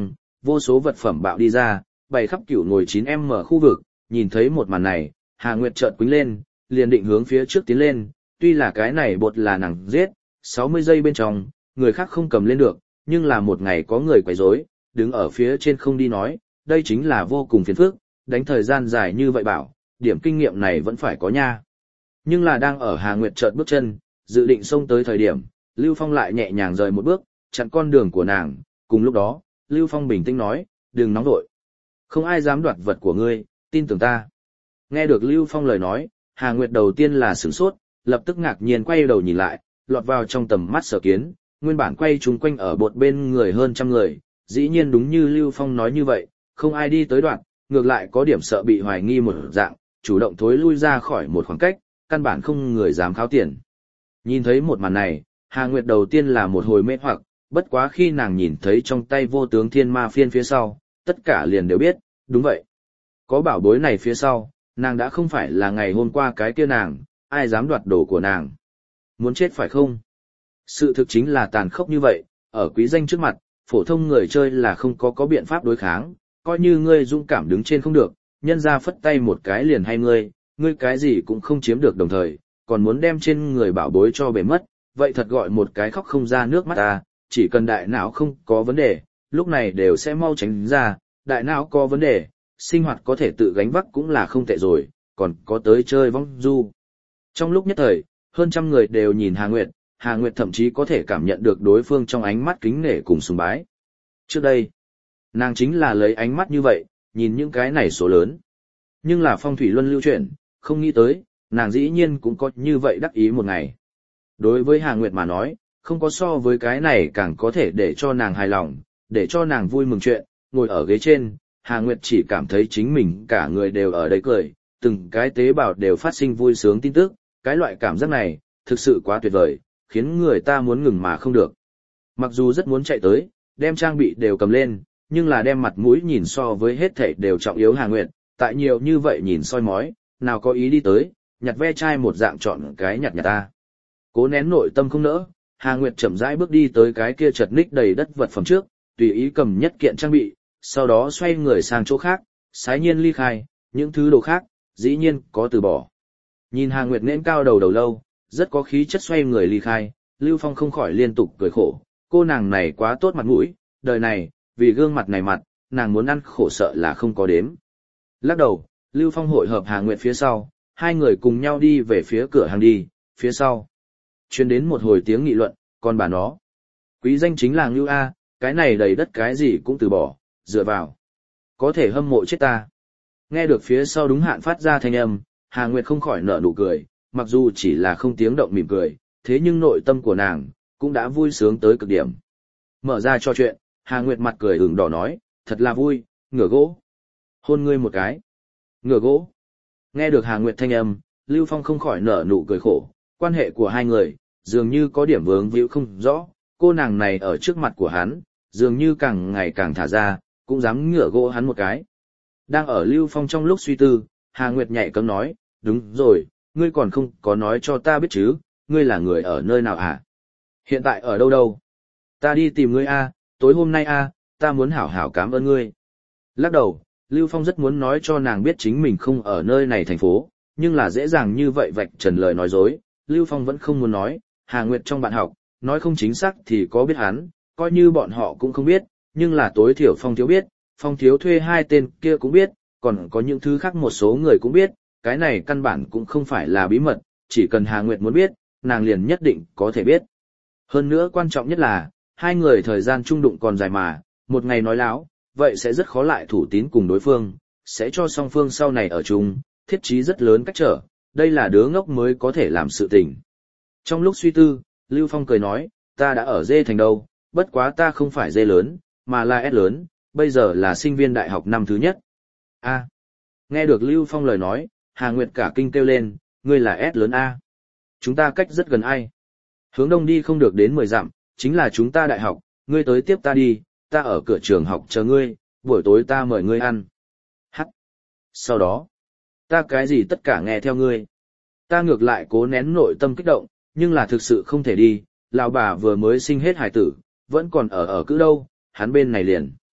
Speaker 1: vô số vật phẩm bạo đi ra, bày khắp cửu ngồi chín em mở khu vực, nhìn thấy một màn này, Hà Nguyệt chợt quĩnh lên, liền định hướng phía trước tiến lên, tuy là cái này bột là nàng giết, sáu mươi giây bên trong, người khác không cầm lên được, nhưng là một ngày có người quấy rối, đứng ở phía trên không đi nói, đây chính là vô cùng phiền phức, đánh thời gian dài như vậy bảo, điểm kinh nghiệm này vẫn phải có nha. Nhưng là đang ở Hà Nguyệt chợt bước chân, dự định xông tới thời điểm, Lưu Phong lại nhẹ nhàng rời một bước, chặn con đường của nàng, cùng lúc đó, Lưu Phong bình tĩnh nói, đừng nóng vội. Không ai dám đoạt vật của ngươi, tin tưởng ta. Nghe được Lưu Phong lời nói, Hà Nguyệt đầu tiên là sửng sốt, lập tức ngạc nhiên quay đầu nhìn lại, lọt vào trong tầm mắt Sở Kiến, nguyên bản quay chúng quanh ở bột bên người hơn trăm người, dĩ nhiên đúng như Lưu Phong nói như vậy, không ai đi tới đoạn, ngược lại có điểm sợ bị hoài nghi một dạng, chủ động thối lui ra khỏi một khoảng cách, căn bản không người dám kháo tiền. Nhìn thấy một màn này, Hà Nguyệt đầu tiên là một hồi mê hoặc, bất quá khi nàng nhìn thấy trong tay vô tướng thiên ma phiên phía sau, tất cả liền đều biết, đúng vậy. Có bảo bối này phía sau, nàng đã không phải là ngày hôm qua cái kia nàng, ai dám đoạt đồ của nàng. Muốn chết phải không? Sự thực chính là tàn khốc như vậy, ở quý danh trước mặt, phổ thông người chơi là không có có biện pháp đối kháng, coi như ngươi dũng cảm đứng trên không được, nhân ra phất tay một cái liền hay ngươi, ngươi cái gì cũng không chiếm được đồng thời, còn muốn đem trên người bảo bối cho bể mất, vậy thật gọi một cái khóc không ra nước mắt ta, chỉ cần đại não không có vấn đề, lúc này đều sẽ mau tránh ra, đại não có vấn đề, sinh hoạt có thể tự gánh vác cũng là không tệ rồi, còn có tới chơi vong du. Trong lúc nhất thời, hơn trăm người đều nhìn Hà Nguyệt, Hà Nguyệt thậm chí có thể cảm nhận được đối phương trong ánh mắt kính nể cùng sùng bái. Trước đây, nàng chính là lấy ánh mắt như vậy, nhìn những cái này số lớn. Nhưng là phong thủy luân lưu chuyển, không nghĩ tới, nàng dĩ nhiên cũng có như vậy đắc ý một ngày. Đối với Hà Nguyệt mà nói, không có so với cái này càng có thể để cho nàng hài lòng, để cho nàng vui mừng chuyện, ngồi ở ghế trên, Hà Nguyệt chỉ cảm thấy chính mình cả người đều ở đây cười, từng cái tế bào đều phát sinh vui sướng tin tức, cái loại cảm giác này, thực sự quá tuyệt vời, khiến người ta muốn ngừng mà không được. Mặc dù rất muốn chạy tới, đem trang bị đều cầm lên, nhưng là đem mặt mũi nhìn so với hết thảy đều trọng yếu Hà Nguyệt, tại nhiều như vậy nhìn soi mói, nào có ý đi tới, nhặt ve chai một dạng chọn cái nhặt nhặt ta. Cố nén nội tâm không nỡ, Hà Nguyệt chậm rãi bước đi tới cái kia chật ních đầy đất vật phẩm trước, tùy ý cầm nhất kiện trang bị, sau đó xoay người sang chỗ khác, sái nhiên ly khai, những thứ đồ khác, dĩ nhiên có từ bỏ. Nhìn Hà Nguyệt nễn cao đầu đầu lâu, rất có khí chất xoay người ly khai, Lưu Phong không khỏi liên tục cười khổ, cô nàng này quá tốt mặt mũi, đời này, vì gương mặt này mặt, nàng muốn ăn khổ sợ là không có đếm. Lắc đầu, Lưu Phong hội hợp Hà Nguyệt phía sau, hai người cùng nhau đi về phía cửa hàng đi, phía sau. Chuyên đến một hồi tiếng nghị luận, còn bà nó. Quý danh chính là Ngưu A, cái này đầy đất cái gì cũng từ bỏ, dựa vào. Có thể hâm mộ chết ta. Nghe được phía sau đúng hạn phát ra thanh âm, Hà Nguyệt không khỏi nở nụ cười, mặc dù chỉ là không tiếng động mỉm cười, thế nhưng nội tâm của nàng, cũng đã vui sướng tới cực điểm. Mở ra trò chuyện, Hà Nguyệt mặt cười ửng đỏ nói, thật là vui, ngửa gỗ. Hôn ngươi một cái. Ngửa gỗ. Nghe được Hà Nguyệt thanh âm, Lưu Phong không khỏi nở nụ cười khổ, quan hệ của hai người, dường như có điểm vướng víu không rõ, cô nàng này ở trước mặt của hắn, dường như càng ngày càng thả ra, cũng dám ngửa gỗ hắn một cái. Đang ở Lưu Phong trong lúc suy tư, Hà Nguyệt nhạy cấm nói, đúng rồi, ngươi còn không có nói cho ta biết chứ, ngươi là người ở nơi nào hả? Hiện tại ở đâu đâu? Ta đi tìm ngươi a, tối hôm nay a, ta muốn hảo hảo cảm ơn ngươi. Lắc đầu, Lưu Phong rất muốn nói cho nàng biết chính mình không ở nơi này thành phố, nhưng là dễ dàng như vậy vạch trần lời nói dối, Lưu Phong vẫn không muốn nói, Hà Nguyệt trong bạn học, nói không chính xác thì có biết hắn, coi như bọn họ cũng không biết, nhưng là tối thiểu Phong thiếu biết, Phong thiếu thuê hai tên kia cũng biết, còn có những thứ khác một số người cũng biết, cái này căn bản cũng không phải là bí mật, chỉ cần Hà Nguyệt muốn biết, nàng liền nhất định có thể biết. Hơn nữa quan trọng nhất là, hai người thời gian chung đụng còn dài mà, một ngày nói láo, vậy sẽ rất khó lại thủ tín cùng đối phương, sẽ cho song phương sau này ở chung, thiết trí rất lớn cách trở, đây là đứa ngốc mới có thể làm sự tình. Trong lúc suy tư, Lưu Phong cười nói, ta đã ở dê thành đâu, bất quá ta không phải dê lớn, mà là S lớn, bây giờ là sinh viên đại học năm thứ nhất. A. Nghe được Lưu Phong lời nói, Hà Nguyệt cả kinh kêu lên, ngươi là S lớn A. Chúng ta cách rất gần ai. Hướng đông đi không được đến mười dặm, chính là chúng ta đại học, ngươi tới tiếp ta đi, ta ở cửa trường học chờ ngươi, buổi tối ta mời ngươi ăn. Hắc. Sau đó, ta cái gì tất cả nghe theo ngươi. Ta ngược lại cố nén nội tâm kích động, nhưng là thực sự không thể đi, lão bà vừa mới sinh hết hài tử, vẫn còn ở ở cứ đâu, hắn bên này liền.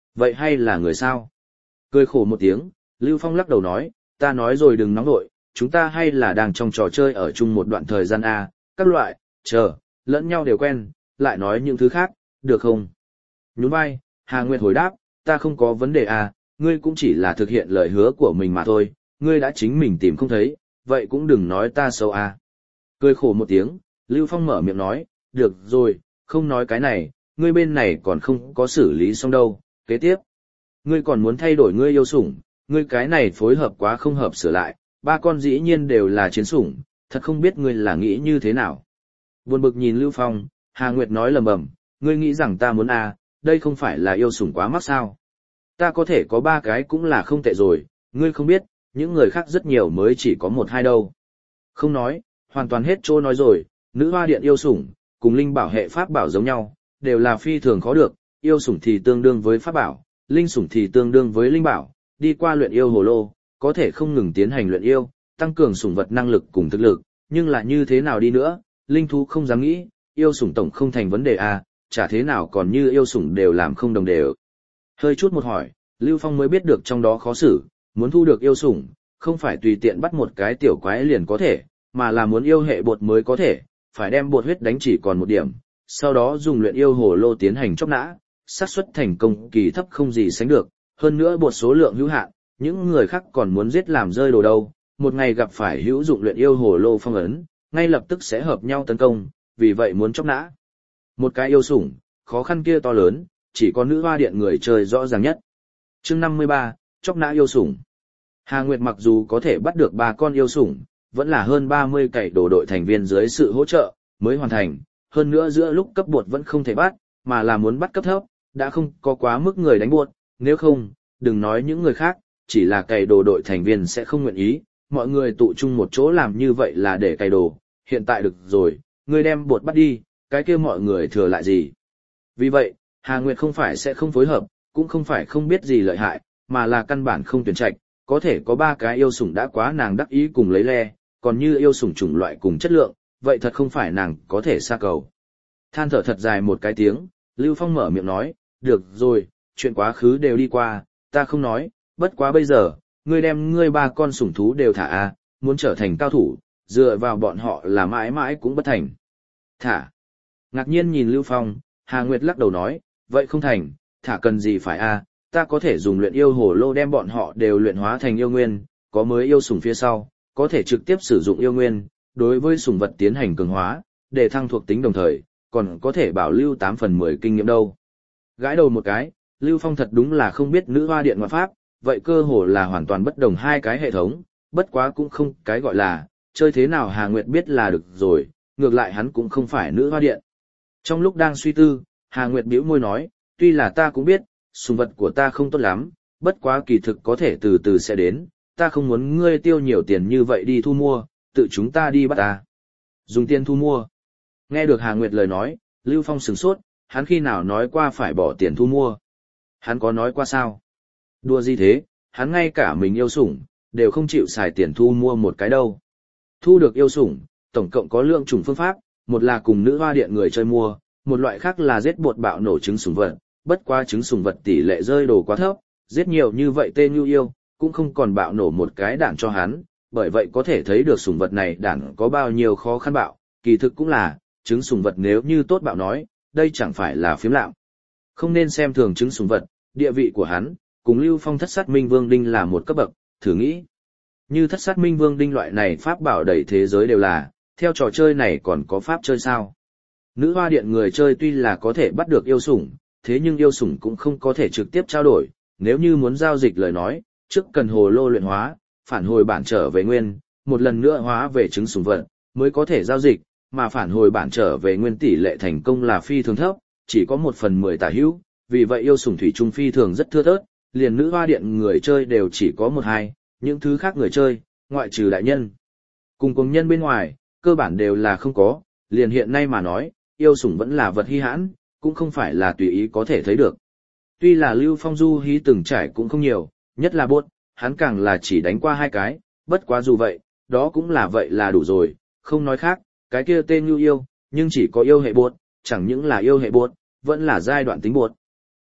Speaker 1: Vậy hay là người sao? Cười khổ một tiếng, Lưu Phong lắc đầu nói, ta nói rồi đừng nóng nội, chúng ta hay là đang trong trò chơi ở chung một đoạn thời gian A, các loại, chờ, lẫn nhau đều quen, lại nói những thứ khác, được không? Nhún vai, Hà Nguyệt hồi đáp, ta không có vấn đề A, ngươi cũng chỉ là thực hiện lời hứa của mình mà thôi, ngươi đã chính mình tìm không thấy, vậy cũng đừng nói ta xấu A. Cười khổ một tiếng, Lưu Phong mở miệng nói, được rồi, không nói cái này, ngươi bên này còn không có xử lý xong đâu, kế tiếp. Ngươi còn muốn thay đổi ngươi yêu sủng, ngươi cái này phối hợp quá không hợp sửa lại, ba con dĩ nhiên đều là chiến sủng, thật không biết ngươi là nghĩ như thế nào. Buồn bực nhìn Lưu Phong, Hà Nguyệt nói lầm bầm, ngươi nghĩ rằng ta muốn à, đây không phải là yêu sủng quá mắc sao. Ta có thể có ba cái cũng là không tệ rồi, ngươi không biết, những người khác rất nhiều mới chỉ có một hai đâu. Không nói, hoàn toàn hết trô nói rồi, nữ hoa điện yêu sủng, cùng linh bảo hệ pháp bảo giống nhau, đều là phi thường khó được, yêu sủng thì tương đương với pháp bảo, linh sủng thì tương đương với linh bảo, đi qua luyện yêu hồ lô, có thể không ngừng tiến hành luyện yêu, tăng cường sủng vật năng lực cùng thực lực, nhưng là như thế nào đi nữa, linh thú không dám nghĩ, yêu sủng tổng không thành vấn đề à, chả thế nào còn như yêu sủng đều làm không đồng đều. Hơi chút một hỏi, Lưu Phong mới biết được trong đó khó xử, muốn thu được yêu sủng, không phải tùy tiện bắt một cái tiểu quái liền có thể, mà là muốn yêu hệ bột mới có thể, phải đem bột huyết đánh chỉ còn một điểm, sau đó dùng luyện yêu hồ lô tiến hành chóc nã, xác suất thành công kỳ thấp không gì sánh được, hơn nữa bột số lượng hữu hạn, những người khác còn muốn giết làm rơi đồ đâu, một ngày gặp phải hữu dụng luyện yêu hồ lô phong ấn, ngay lập tức sẽ hợp nhau tấn công, vì vậy muốn chóc nã. Một cái yêu sủng, khó khăn kia to lớn, chỉ có nữ hoa điện người chơi rõ ràng nhất. Chương năm mươi ba, chóc nã yêu sủng. Hà Nguyệt mặc dù có thể bắt được ba con yêu sủng, vẫn là hơn ba mươi cậy đồ đội thành viên dưới sự hỗ trợ, mới hoàn thành, hơn nữa giữa lúc cấp bột vẫn không thể bắt, mà là muốn bắt cấp thấp, đã không có quá mức người đánh bột, nếu không, đừng nói những người khác, chỉ là cày đồ đội thành viên sẽ không nguyện ý, mọi người tụ chung một chỗ làm như vậy là để cày đồ, hiện tại được rồi, người đem bột bắt đi, cái kia mọi người thừa lại gì. Vì vậy, Hà Nguyệt không phải sẽ không phối hợp, cũng không phải không biết gì lợi hại, mà là căn bản không tuyển trạch, có thể có ba cái yêu sủng đã quá nàng đắc ý cùng lấy le, còn như yêu sủng chủng loại cùng chất lượng, vậy thật không phải nàng có thể xa cầu. Than thở thật dài một cái tiếng, Lưu Phong mở miệng nói, được rồi, chuyện quá khứ đều đi qua, ta không nói, bất quá bây giờ, ngươi đem ngươi ba con sủng thú đều thả a, muốn trở thành cao thủ, dựa vào bọn họ là mãi mãi cũng bất thành. Thả. Ngạc nhiên nhìn Lưu Phong, Hà Nguyệt lắc đầu nói, vậy không thành, thả cần gì phải a, ta có thể dùng luyện yêu hồ lô đem bọn họ đều luyện hóa thành yêu nguyên, có mới yêu sủng phía sau, có thể trực tiếp sử dụng yêu nguyên, đối với sủng vật tiến hành cường hóa, để thăng thuộc tính đồng thời, còn có thể bảo lưu tám phần mười kinh nghiệm đâu. Gãi đầu một cái, Lưu Phong thật đúng là không biết nữ hoa điện ngoại pháp, vậy cơ hồ là hoàn toàn bất đồng hai cái hệ thống, bất quá cũng không cái gọi là, chơi thế nào Hà Nguyệt biết là được rồi, ngược lại hắn cũng không phải nữ hoa điện. Trong lúc đang suy tư, Hà Nguyệt bĩu môi nói, tuy là ta cũng biết, sủng vật của ta không tốt lắm, bất quá kỳ thực có thể từ từ sẽ đến, ta không muốn ngươi tiêu nhiều tiền như vậy đi thu mua, tự chúng ta đi bắt ta. Dùng tiền thu mua. Nghe được Hà Nguyệt lời nói, Lưu Phong sửng sốt, hắn khi nào nói qua phải bỏ tiền thu mua. Hắn có nói qua sao? Đùa gì thế, hắn ngay cả mình yêu sủng, đều không chịu xài tiền thu mua một cái đâu. Thu được yêu sủng, tổng cộng có lượng chủng phương pháp, một là cùng nữ hoa điện người chơi mua, một loại khác là giết bột bạo nổ trứng sủng vật, bất qua trứng sủng vật tỷ lệ rơi đồ quá thấp, giết nhiều như vậy tên như yêu, cũng không còn bạo nổ một cái đạn cho hắn, bởi vậy có thể thấy được sủng vật này đạn có bao nhiêu khó khăn bạo, kỳ thực cũng là, trứng sủng vật nếu như tốt bạo nói, đây chẳng phải là phiếm lạm. Không nên xem thường trứng sủng vật, địa vị của hắn, cùng Lưu Phong thất sát minh vương đinh là một cấp bậc, thử nghĩ. Như thất sát minh vương đinh loại này pháp bảo đầy thế giới đều là, theo trò chơi này còn có pháp chơi sao. Nữ hoa điện người chơi tuy là có thể bắt được yêu sủng, thế nhưng yêu sủng cũng không có thể trực tiếp trao đổi, nếu như muốn giao dịch lời nói, trước cần hồ lô luyện hóa, phản hồi bản trở về nguyên, một lần nữa hóa về trứng sủng vật, mới có thể giao dịch, mà phản hồi bản trở về nguyên tỷ lệ thành công là phi thường thấp, chỉ có một phần mười tả hữu, vì vậy yêu sủng thủy trung phi thường rất thưa thớt, liền nữ hoa điện người chơi đều chỉ có một hai, những thứ khác người chơi, ngoại trừ đại nhân. Cùng cùng nhân bên ngoài, cơ bản đều là không có, liền hiện nay mà nói, yêu sủng vẫn là vật hi hãn, cũng không phải là tùy ý có thể thấy được. Tuy là Lưu Phong du hí từng trải cũng không nhiều, nhất là bốt, hắn càng là chỉ đánh qua hai cái, bất quá dù vậy, đó cũng là vậy là đủ rồi, không nói khác, cái kia tên như yêu, nhưng chỉ có yêu hệ bốt, chẳng những là yêu hệ bốt, vẫn là giai đoạn tính bốt.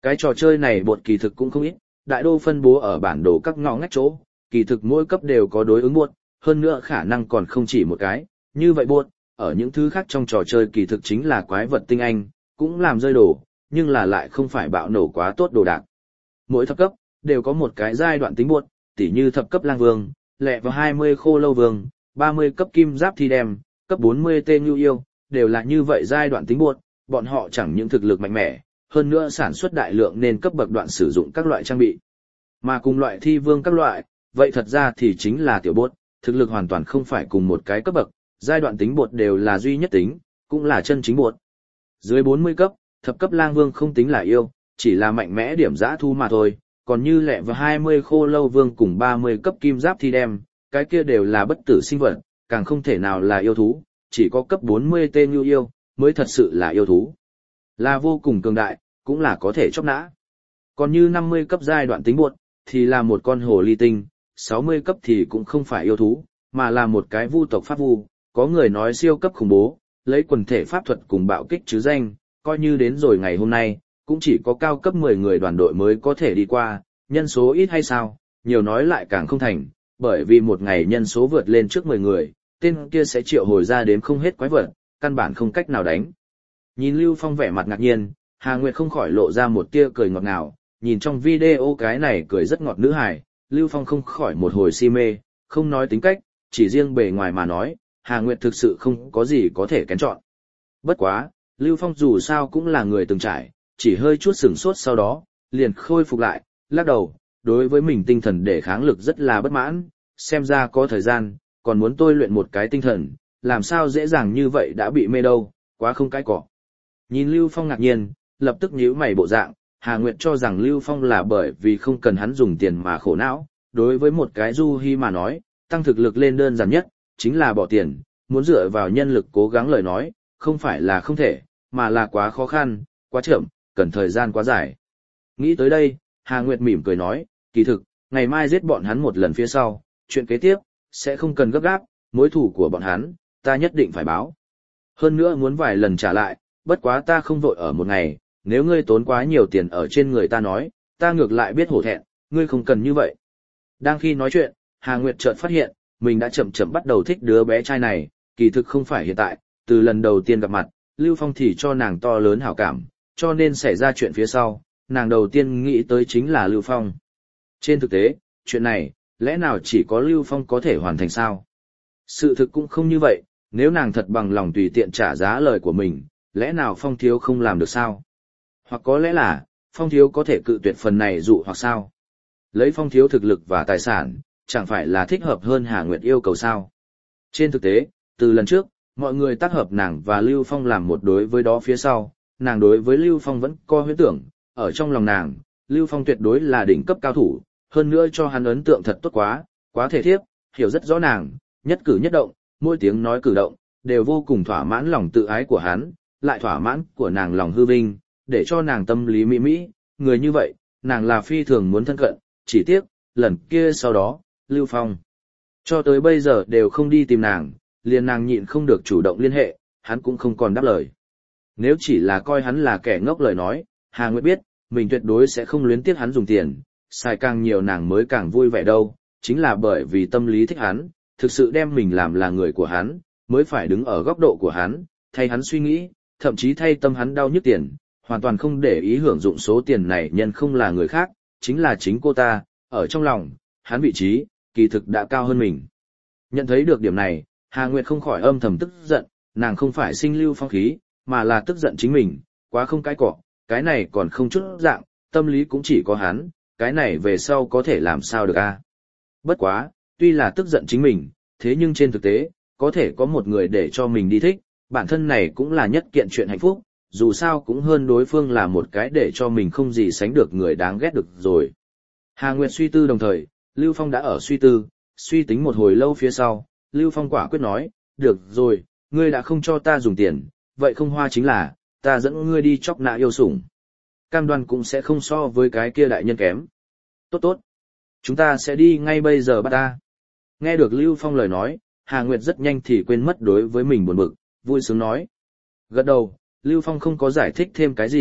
Speaker 1: Cái trò chơi này bột kỳ thực cũng không ít, đại đô phân bố ở bản đồ các ngõ ngách chỗ, kỳ thực mỗi cấp đều có đối ứng bột, hơn nữa khả năng còn không chỉ một cái, như vậy bột, ở những thứ khác trong trò chơi kỳ thực chính là quái vật tinh anh, cũng làm rơi đồ, nhưng là lại không phải bạo nổ quá tốt đồ đạc. Mỗi thập cấp, đều có một cái giai đoạn tính bột, tỉ như thập cấp lang vương, lẹ vào hai mươi khô lâu vương, ba mươi cấp kim giáp thi đem, cấp bốn mươi tên nhu yêu, đều là như vậy giai đoạn tính bột, bọn họ chẳng những thực lực mạnh mẽ, hơn nữa sản xuất đại lượng nên cấp bậc đoạn sử dụng các loại trang bị. Mà cùng loại thi vương các loại, vậy thật ra thì chính là tiểu bột, thực lực hoàn toàn không phải cùng một cái cấp bậc, giai đoạn tính bột đều là duy nhất tính, cũng là chân chính bột. Dưới bốn mươi cấp, thập cấp lang vương không tính là yêu, chỉ là mạnh mẽ điểm giã thu mà thôi, còn như lẹ và hai mươi khô lâu vương cùng ba mươi cấp kim giáp thi đem, cái kia đều là bất tử sinh vật, càng không thể nào là yêu thú, chỉ có cấp bốn mươi tên yêu yêu, mới thật sự là yêu thú. Là vô cùng cường đại, cũng là có thể chóc nã. Còn như năm mươi cấp giai đoạn tính bột, thì là một con hồ ly tinh, sáu mươi cấp thì cũng không phải yêu thú, mà là một cái vu tộc pháp vu, có người nói siêu cấp khủng bố, lấy quần thể pháp thuật cùng bạo kích chứ danh, coi như đến rồi ngày hôm nay, cũng chỉ có cao cấp mười người đoàn đội mới có thể đi qua, nhân số ít hay sao, nhiều nói lại càng không thành, bởi vì một ngày nhân số vượt lên trước mười người, tên kia sẽ triệu hồi ra đếm không hết quái vật, căn bản không cách nào đánh. Nhìn Lưu Phong vẻ mặt ngạc nhiên, Hà Nguyệt không khỏi lộ ra một tia cười ngọt ngào, nhìn trong video cái này cười rất ngọt nữ hài, Lưu Phong không khỏi một hồi si mê, không nói tính cách, chỉ riêng bề ngoài mà nói, Hà Nguyệt thực sự không có gì có thể kén chọn. Bất quá, Lưu Phong dù sao cũng là người từng trải, chỉ hơi chút sửng sốt sau đó, liền khôi phục lại, lắc đầu, đối với mình tinh thần để kháng lực rất là bất mãn, xem ra có thời gian, còn muốn tôi luyện một cái tinh thần, làm sao dễ dàng như vậy đã bị mê đâu, quá không cái cỏ. Nhìn Lưu Phong ngạc nhiên, lập tức nhíu mày bộ dạng, Hà Nguyệt cho rằng Lưu Phong là bởi vì không cần hắn dùng tiền mà khổ não, đối với một cái du hi mà nói, tăng thực lực lên đơn giản nhất, chính là bỏ tiền, muốn dựa vào nhân lực cố gắng lời nói, không phải là không thể, mà là quá khó khăn, quá chậm, cần thời gian quá dài. Nghĩ tới đây, Hà Nguyệt mỉm cười nói, kỳ thực, ngày mai giết bọn hắn một lần phía sau, chuyện kế tiếp, sẽ không cần gấp gáp, mối thủ của bọn hắn, ta nhất định phải báo. Hơn nữa muốn vài lần trả lại, bất quá ta không vội ở một ngày, nếu ngươi tốn quá nhiều tiền ở trên người ta nói, ta ngược lại biết hổ thẹn, ngươi không cần như vậy. Đang khi nói chuyện, Hà Nguyệt chợt phát hiện, mình đã chậm chậm bắt đầu thích đứa bé trai này, kỳ thực không phải hiện tại, từ lần đầu tiên gặp mặt, Lưu Phong thì cho nàng to lớn hảo cảm, cho nên xảy ra chuyện phía sau, nàng đầu tiên nghĩ tới chính là Lưu Phong. Trên thực tế, chuyện này, lẽ nào chỉ có Lưu Phong có thể hoàn thành sao? Sự thực cũng không như vậy, nếu nàng thật bằng lòng tùy tiện trả giá lời của mình, lẽ nào Phong Thiếu không làm được sao? Hoặc có lẽ là, Phong Thiếu có thể cự tuyệt phần này dụ hoặc sao? Lấy Phong Thiếu thực lực và tài sản, chẳng phải là thích hợp hơn Hà Nguyệt yêu cầu sao? Trên thực tế, từ lần trước, mọi người tác hợp nàng và Lưu Phong làm một đối với đó phía sau, nàng đối với Lưu Phong vẫn có huyễn tưởng, ở trong lòng nàng, Lưu Phong tuyệt đối là đỉnh cấp cao thủ, hơn nữa cho hắn ấn tượng thật tốt quá, quá thể thiếp, hiểu rất rõ nàng, nhất cử nhất động, mỗi tiếng nói cử động, đều vô cùng thỏa mãn lòng tự ái của hắn, lại thỏa mãn của nàng lòng hư vinh, để cho nàng tâm lý mỹ mỹ, người như vậy, nàng là phi thường muốn thân cận, chỉ tiếc, lần kia sau đó, Lưu Phong, cho tới bây giờ đều không đi tìm nàng, liền nàng nhịn không được chủ động liên hệ, hắn cũng không còn đáp lời. Nếu chỉ là coi hắn là kẻ ngốc lời nói, Hà Nguyệt biết, mình tuyệt đối sẽ không luyến tiếc hắn dùng tiền, xài càng nhiều nàng mới càng vui vẻ đâu, chính là bởi vì tâm lý thích hắn, thực sự đem mình làm là người của hắn, mới phải đứng ở góc độ của hắn, thay hắn suy nghĩ, thậm chí thay tâm hắn đau nhức tiền, hoàn toàn không để ý hưởng dụng số tiền này nhân không là người khác, chính là chính cô ta, ở trong lòng, hắn vị trí, kỳ thực đã cao hơn mình. Nhận thấy được điểm này, Hà Nguyệt không khỏi âm thầm tức giận, nàng không phải sinh Lưu Phong khí, mà là tức giận chính mình, quá không cái cỏ, cái này còn không chút dạng, tâm lý cũng chỉ có hắn, cái này về sau có thể làm sao được a? Bất quá, tuy là tức giận chính mình, thế nhưng trên thực tế, có thể có một người để cho mình đi thích, bản thân này cũng là nhất kiện chuyện hạnh phúc, dù sao cũng hơn đối phương là một cái để cho mình không gì sánh được người đáng ghét được rồi. Hà Nguyệt suy tư đồng thời, Lưu Phong đã ở suy tư, suy tính một hồi lâu phía sau, Lưu Phong quả quyết nói, được rồi, ngươi đã không cho ta dùng tiền, vậy không hoa chính là, ta dẫn ngươi đi chóc nạ yêu sủng. Cam đoan cũng sẽ không so với cái kia đại nhân kém. Tốt tốt, chúng ta sẽ đi ngay bây giờ bắt ta. Nghe được Lưu Phong lời nói, Hà Nguyệt rất nhanh thì quên mất đối với mình buồn bực, vui sướng nói. Gật đầu, Lưu Phong không có giải thích thêm cái gì,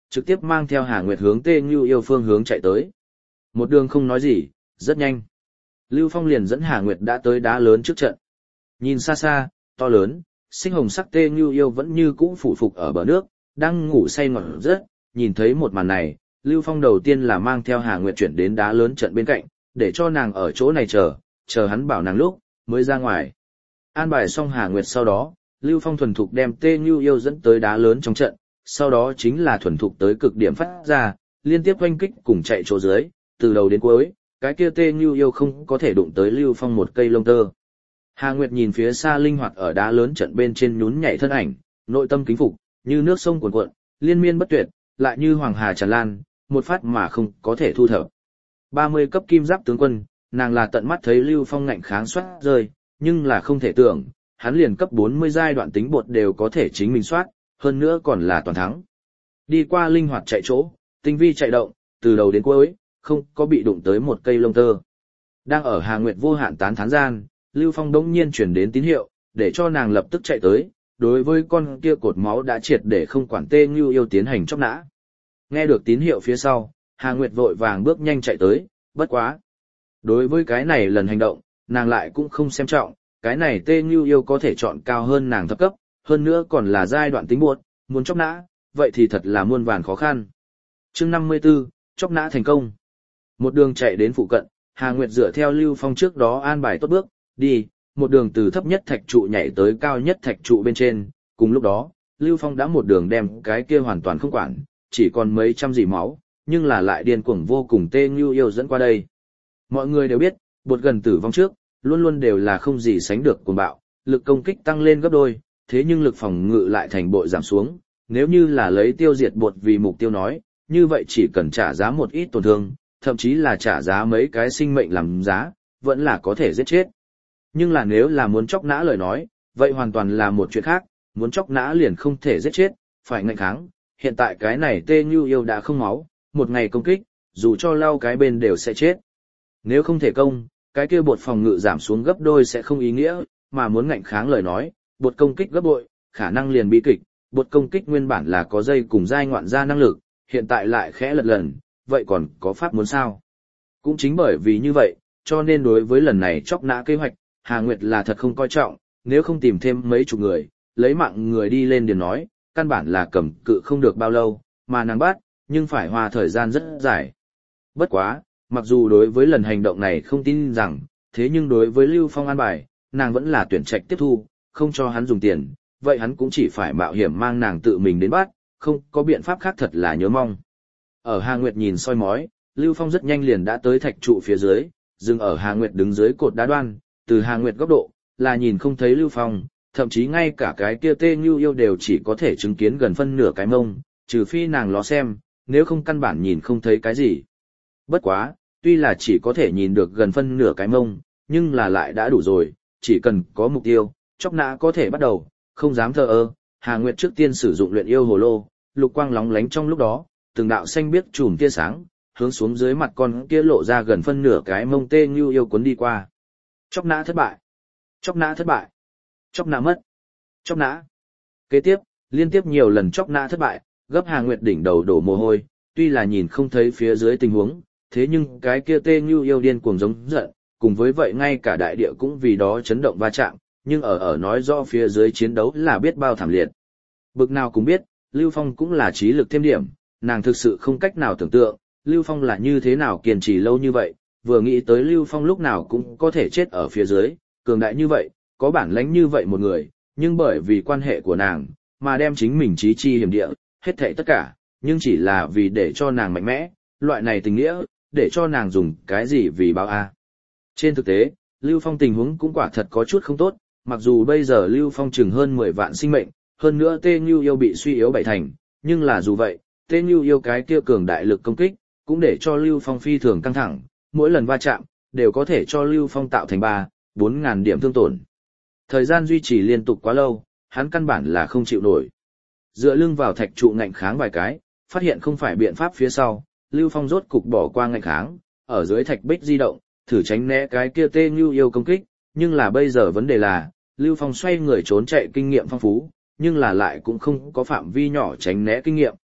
Speaker 1: trực tiếp mang theo Hà Nguyệt hướng Tê Như Yêu phương hướng chạy tới. Một đường không nói gì, rất nhanh. Lưu Phong liền dẫn Hà Nguyệt đã tới đá lớn trước trận. Nhìn xa xa, to lớn, xích hồng sắc Tê Như Yêu vẫn như cũ phủ phục ở bờ nước, đang ngủ say ngọt rất, nhìn thấy một màn này, Lưu Phong đầu tiên là mang theo Hà Nguyệt chuyển đến đá lớn trận bên cạnh, để cho nàng ở chỗ này chờ, chờ hắn bảo nàng lúc, mới ra ngoài. An bài xong Hà Nguyệt sau đó, Lưu Phong thuần thục đem Tê Như Yêu dẫn tới đá lớn trong trận, sau đó chính là thuần thục tới cực điểm phát ra, liên tiếp oanh kích cùng chạy chỗ dưới, từ đầu đến cuối, cái kia Tê Như Yêu không có thể đụng tới Lưu Phong một cây lông tơ. Hà Nguyệt nhìn phía xa linh hoạt ở đá lớn trận bên trên nhún nhảy thân ảnh, nội tâm kính phục, như nước sông cuồn cuộn, liên miên bất tuyệt, lại như hoàng hà tràn lan, một phát mà không có thể thu thập. ba mươi cấp kim giáp tướng quân, nàng là tận mắt thấy Lưu Phong ngạnh kháng soát rơi, nhưng là không thể tưởng, hắn liền cấp bốn mươi giai đoạn tính bột đều có thể chính mình soát, hơn nữa còn là toàn thắng. Đi qua linh hoạt chạy chỗ, tinh vi chạy động, từ đầu đến cuối, không có bị đụng tới một cây lông tơ. Đang ở Hà Nguyệt vô hạn tán thán gian, Lưu Phong đống nhiên chuyển đến tín hiệu, để cho nàng lập tức chạy tới, đối với con kia cột máu đã triệt để không quản Tê Như Yêu tiến hành chóc nã. Nghe được tín hiệu phía sau, Hà Nguyệt vội vàng bước nhanh chạy tới, bất quá. Đối với cái này lần hành động, nàng lại cũng không xem trọng, cái này Tê Như Yêu có thể chọn cao hơn nàng thấp cấp, hơn nữa còn là giai đoạn tính buộc, muốn chóc nã, vậy thì thật là muôn vàn khó khăn. Chương năm mươi tư, chóc nã thành công. Một đường chạy đến phụ cận, Hà Nguyệt dựa theo Lưu Phong trước đó an bài tốt bước, đi, một đường từ thấp nhất thạch trụ nhảy tới cao nhất thạch trụ bên trên, cùng lúc đó, Lưu Phong đã một đường đem cái kia hoàn toàn không quản, chỉ còn mấy trăm dì máu, nhưng là lại điên cuồng vô cùng Tê Như Yêu dẫn qua đây. Mọi người đều biết, bột gần tử vong trước, luôn luôn đều là không gì sánh được cuồng bạo, lực công kích tăng lên gấp đôi, thế nhưng lực phòng ngự lại thành bội giảm xuống, nếu như là lấy tiêu diệt bột vì mục tiêu nói, như vậy chỉ cần trả giá một ít tổn thương, thậm chí là trả giá mấy cái sinh mệnh làm giá, vẫn là có thể giết chết. Nhưng là nếu là muốn chóc nã lời nói, vậy hoàn toàn là một chuyện khác, muốn chóc nã liền không thể giết chết, phải ngạnh kháng. Hiện tại cái này Tê Như Yêu đã không máu, một ngày công kích, dù cho lau cái bên đều sẽ chết. Nếu không thể công, cái kia bột phòng ngự giảm xuống gấp đôi sẽ không ý nghĩa, mà muốn ngạnh kháng lời nói, bột công kích gấp bội, khả năng liền bi kịch, bột công kích nguyên bản là có dây cùng giai ngoạn ra năng lực, hiện tại lại khẽ lật lần, vậy còn có pháp muốn sao? Cũng chính bởi vì như vậy, cho nên đối với lần này chóc nã kế hoạch, Hà Nguyệt là thật không coi trọng, nếu không tìm thêm mấy chục người, lấy mạng người đi lên điền nói, căn bản là cầm cự không được bao lâu, mà nàng bắt, nhưng phải hoa thời gian rất dài. Bất quá, mặc dù đối với lần hành động này không tin rằng, thế nhưng đối với Lưu Phong an bài, nàng vẫn là tuyển trạch tiếp thu, không cho hắn dùng tiền, vậy hắn cũng chỉ phải mạo hiểm mang nàng tự mình đến bắt, không có biện pháp khác thật là nhớ mong. Ở Hà Nguyệt nhìn soi mói, Lưu Phong rất nhanh liền đã tới thạch trụ phía dưới, dừng ở Hà Nguyệt đứng dưới cột đá đoan, từ Hà Nguyệt góc độ, là nhìn không thấy Lưu Phong, thậm chí ngay cả cái kia Tê Như Yêu đều chỉ có thể chứng kiến gần phân nửa cái mông, trừ phi nàng ló xem, nếu không căn bản nhìn không thấy cái gì. Bất quá, tuy là chỉ có thể nhìn được gần phân nửa cái mông, nhưng là lại đã đủ rồi, chỉ cần có mục tiêu, chóc nã có thể bắt đầu, không dám thờ ơ. Hà Nguyệt trước tiên sử dụng luyện yêu hồ lô, lục quang lóng lánh trong lúc đó, từng đạo xanh biếc chùm tia sáng, hướng xuống dưới mặt con kia lộ ra gần phân nửa cái mông Tê Như Yêu cuốn đi qua. Chóc nã thất bại, chóc nã thất bại, chóc nã mất, chóc nã. Kế tiếp, liên tiếp nhiều lần chóc nã thất bại, gấp Hà Nguyệt đỉnh đầu đổ mồ hôi, tuy là nhìn không thấy phía dưới tình huống, thế nhưng cái kia Tê Như Yêu điên cuồng giống giận, cùng với vậy ngay cả đại địa cũng vì đó chấn động va chạm, nhưng ở ở nói rõ phía dưới chiến đấu là biết bao thảm liệt. Bực nào cũng biết, Lưu Phong cũng là trí lực thêm điểm, nàng thực sự không cách nào tưởng tượng, Lưu Phong là như thế nào kiên trì lâu như vậy, vừa nghĩ tới Lưu Phong lúc nào cũng có thể chết ở phía dưới, cường đại như vậy, có bản lãnh như vậy một người, nhưng bởi vì quan hệ của nàng, mà đem chính mình trí chi hiểm địa, hết thảy tất cả, nhưng chỉ là vì để cho nàng mạnh mẽ, loại này tình nghĩa, để cho nàng dùng cái gì vì báo a. Trên thực tế, Lưu Phong tình huống cũng quả thật có chút không tốt, mặc dù bây giờ Lưu Phong chừng hơn mười vạn sinh mệnh, hơn nữa Tê Như Yêu bị suy yếu bảy thành, nhưng là dù vậy, Tê Như Yêu cái kia cường đại lực công kích, cũng để cho Lưu Phong phi thường căng thẳng, mỗi lần va chạm, đều có thể cho Lưu Phong tạo thành ba, bốn ngàn điểm thương tổn. Thời gian duy trì liên tục quá lâu, hắn căn bản là không chịu nổi. Dựa lưng vào thạch trụ ngạnh kháng vài cái, phát hiện không phải biện pháp phía sau, Lưu Phong rốt cục bỏ qua ngạnh kháng, ở dưới thạch bích di động, thử tránh né cái kia Tê Như Yêu công kích, nhưng là bây giờ vấn đề là, Lưu Phong xoay người trốn chạy kinh nghiệm phong phú, nhưng là lại cũng không có phạm vi nhỏ tránh né kinh nghiệm.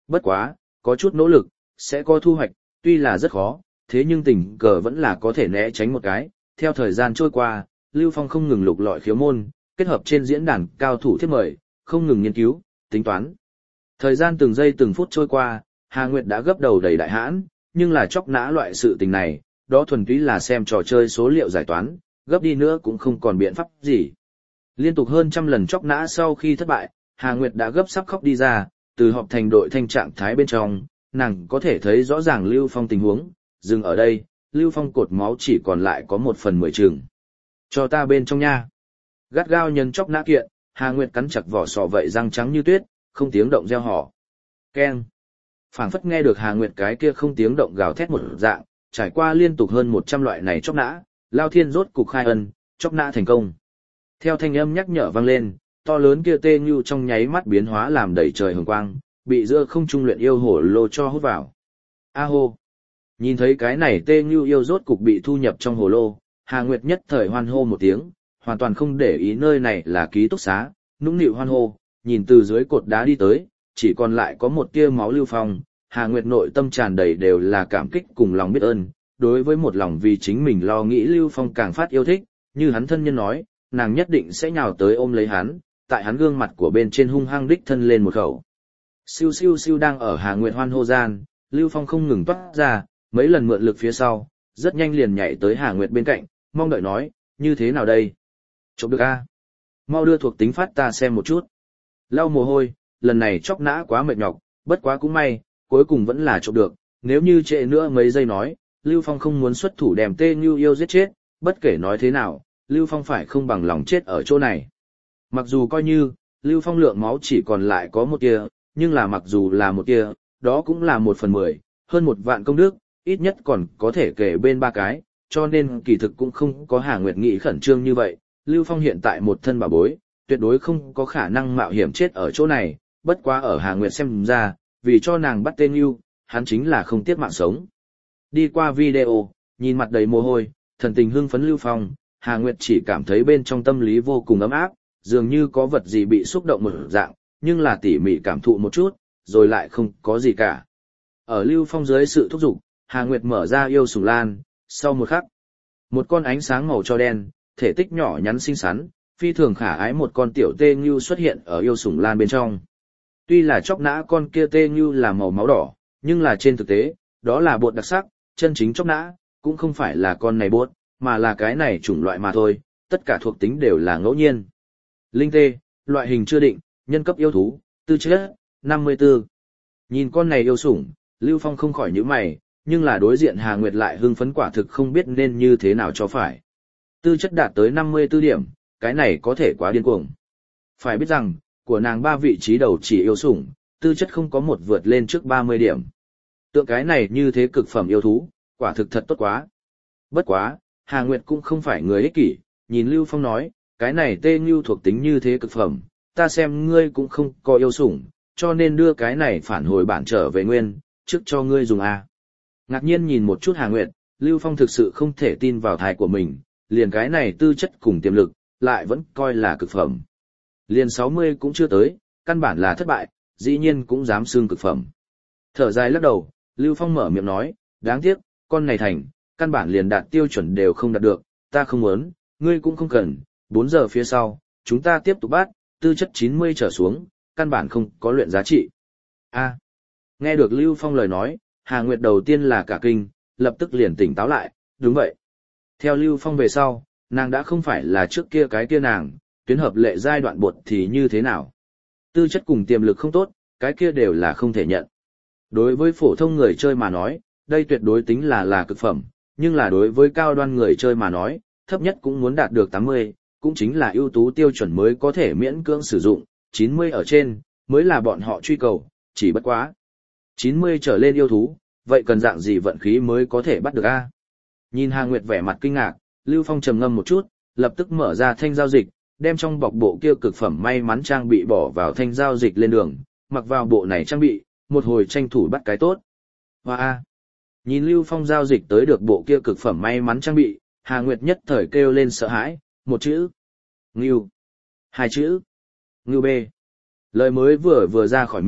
Speaker 1: Bất quá, có chút nỗ lực, sẽ có thu hoạch, tuy là rất khó, thế nhưng tình cờ vẫn là có thể né tránh một cái. Theo thời gian trôi qua, Lưu Phong không ngừng lục lọi khiếu môn, kết hợp trên diễn đàn cao thủ thiết mời, không ngừng nghiên cứu, tính toán. Thời gian từng giây từng phút trôi qua, Hà Nguyệt đã gấp đầu đầy đại hãn, nhưng là chóc nã loại sự tình này, đó thuần túy là xem trò chơi số liệu giải toán, gấp đi nữa cũng không còn biện pháp gì. Liên tục hơn trăm lần chóc nã sau khi thất bại, Hà Nguyệt đã gấp sắp khóc đi ra, từ họp thành đội thanh trạng thái bên trong, nàng có thể thấy rõ ràng Lưu Phong tình huống, dừng ở đây, Lưu Phong cột máu chỉ còn lại có một phần mười chừng. Cho ta bên trong nha. Gắt gao nhân chóc nã kiện, Hà Nguyệt cắn chặt vỏ sò vậy răng trắng như tuyết, không tiếng động reo hò. Keng. Phảng phất nghe được Hà Nguyệt cái kia không tiếng động gào thét một dạng, trải qua liên tục hơn một trăm loại này chóc nã, Lao Thiên rốt cục khai ân, chóc nã thành công. Theo thanh âm nhắc nhở vang lên, to lớn kia tê như trong nháy mắt biến hóa làm đầy trời hồng quang, bị giữa không trung luyện yêu hổ lô cho hút vào. A hô. Nhìn thấy cái này tê như yêu rốt cục bị thu nhập trong hồ lô, Hà Nguyệt nhất thời hoan hô một tiếng, hoàn toàn không để ý nơi này là ký túc xá, nũng nịu hoan hô, nhìn từ dưới cột đá đi tới, chỉ còn lại có một tia máu Lưu Phong, Hà Nguyệt nội tâm tràn đầy đều là cảm kích cùng lòng biết ơn, đối với một lòng vì chính mình lo nghĩ Lưu Phong càng phát yêu thích, như hắn thân nhân nói, nàng nhất định sẽ nhào tới ôm lấy hắn, tại hắn gương mặt của bên trên hung hăng đích thân lên một khẩu. Siêu siêu siêu đang ở Hà Nguyệt hoan hô gian, Lưu Phong không ngừng toát ra, mấy lần mượn lực phía sau, rất nhanh liền nhảy tới Hà Nguyệt bên cạnh, mong đợi nói, như thế nào đây? Chụp được a? Mau đưa thuộc tính phát ta xem một chút. Lau mồ hôi, lần này chóc nã quá mệt nhọc, bất quá cũng may, cuối cùng vẫn là chụp được, nếu như trễ nữa mấy giây nói, Lưu Phong không muốn xuất thủ đem tê như yêu giết chết, bất kể nói thế nào, Lưu Phong phải không bằng lòng chết ở chỗ này. Mặc dù coi như, Lưu Phong lượng máu chỉ còn lại có một tia, nhưng là mặc dù là một tia, đó cũng là một phần mười, hơn một vạn công đức, ít nhất còn có thể kể bên ba cái, cho nên kỳ thực cũng không có Hà Nguyệt nghĩ khẩn trương như vậy. Lưu Phong hiện tại một thân bà bối, tuyệt đối không có khả năng mạo hiểm chết ở chỗ này, bất quá ở Hà Nguyệt xem ra, vì cho nàng bắt tên Lưu, hắn chính là không tiếc mạng sống. Đi qua video, nhìn mặt đầy mồ hôi, thần tình hưng phấn Lưu Phong, Hà Nguyệt chỉ cảm thấy bên trong tâm lý vô cùng ấm áp, dường như có vật gì bị xúc động một dạng, nhưng là tỉ mỉ cảm thụ một chút, rồi lại không có gì cả. Ở Lưu Phong dưới sự thúc giục, Hà Nguyệt mở ra yêu sủng lan, sau một khắc, một con ánh sáng màu cho đen, thể tích nhỏ nhắn xinh xắn, phi thường khả ái một con tiểu tê ngưu xuất hiện ở yêu sủng lan bên trong. Tuy là chóc nã con kia tê ngưu là màu máu đỏ, nhưng là trên thực tế, đó là bột đặc sắc, chân chính chóc nã, cũng không phải là con này bột, mà là cái này chủng loại mà thôi, tất cả thuộc tính đều là ngẫu nhiên. Linh tê, loại hình chưa định, nhân cấp yêu thú, tư chất, năm mươi tư. Nhìn con này yêu sủng, Lưu Phong không khỏi nhíu mày, nhưng là đối diện Hà Nguyệt lại hưng phấn quả thực không biết nên như thế nào cho phải. Tư chất đạt tới năm mươi tư điểm, cái này có thể quá điên cuồng. Phải biết rằng, của nàng ba vị trí đầu chỉ yêu sủng, tư chất không có một vượt lên trước ba mươi điểm. Tượng cái này như thế cực phẩm yêu thú, quả thực thật tốt quá. Bất quá, Hà Nguyệt cũng không phải người ích kỷ, nhìn Lưu Phong nói, cái này tê ngưu thuộc tính như thế cực phẩm, ta xem ngươi cũng không có yêu sủng, cho nên đưa cái này phản hồi bản trở về nguyên, trước cho ngươi dùng a. Ngạc nhiên nhìn một chút Hà Nguyệt, Lưu Phong thực sự không thể tin vào thai của mình, liền cái này tư chất cùng tiềm lực, lại vẫn coi là cực phẩm. Liền sáu mươi cũng chưa tới, căn bản là thất bại, dĩ nhiên cũng dám xưng cực phẩm. Thở dài lắc đầu, Lưu Phong mở miệng nói, đáng tiếc, con này thành, căn bản liền đạt tiêu chuẩn đều không đạt được, ta không muốn, ngươi cũng không cần, bốn giờ phía sau, chúng ta tiếp tục bắt, tư chất chín mươi trở xuống, căn bản không có luyện giá trị. A. Nghe được Lưu Phong lời nói, Hà Nguyệt đầu tiên là cả kinh, lập tức liền tỉnh táo lại, đúng vậy. Theo Lưu Phong về sau, nàng đã không phải là trước kia cái kia nàng, tuyến hợp lệ giai đoạn bột thì như thế nào. Tư chất cùng tiềm lực không tốt, cái kia đều là không thể nhận. Đối với phổ thông người chơi mà nói, đây tuyệt đối tính là là cực phẩm, nhưng là đối với cao đoan người chơi mà nói, thấp nhất cũng muốn đạt được tám mươi, cũng chính là ưu tú tiêu chuẩn mới có thể miễn cưỡng sử dụng, chín mươi ở trên, mới là bọn họ truy cầu, chỉ bất quá. chín mươi trở lên yêu thú, vậy cần dạng gì vận khí mới có thể bắt được a? Nhìn Hà Nguyệt vẻ mặt kinh ngạc, Lưu Phong trầm ngâm một chút, lập tức mở ra thanh giao dịch, đem trong bọc bộ kia cực phẩm may mắn trang bị bỏ vào thanh giao dịch lên đường, mặc vào bộ này trang bị, một hồi tranh thủ bắt cái tốt. Hoa a! Nhìn Lưu Phong giao dịch tới được bộ kia cực phẩm may mắn trang bị, Hà Nguyệt nhất thời kêu lên sợ hãi, một chữ. Ngưu. Hai chữ. Ngưu bê. Lời mới vừa vừa ra khỏi miệng,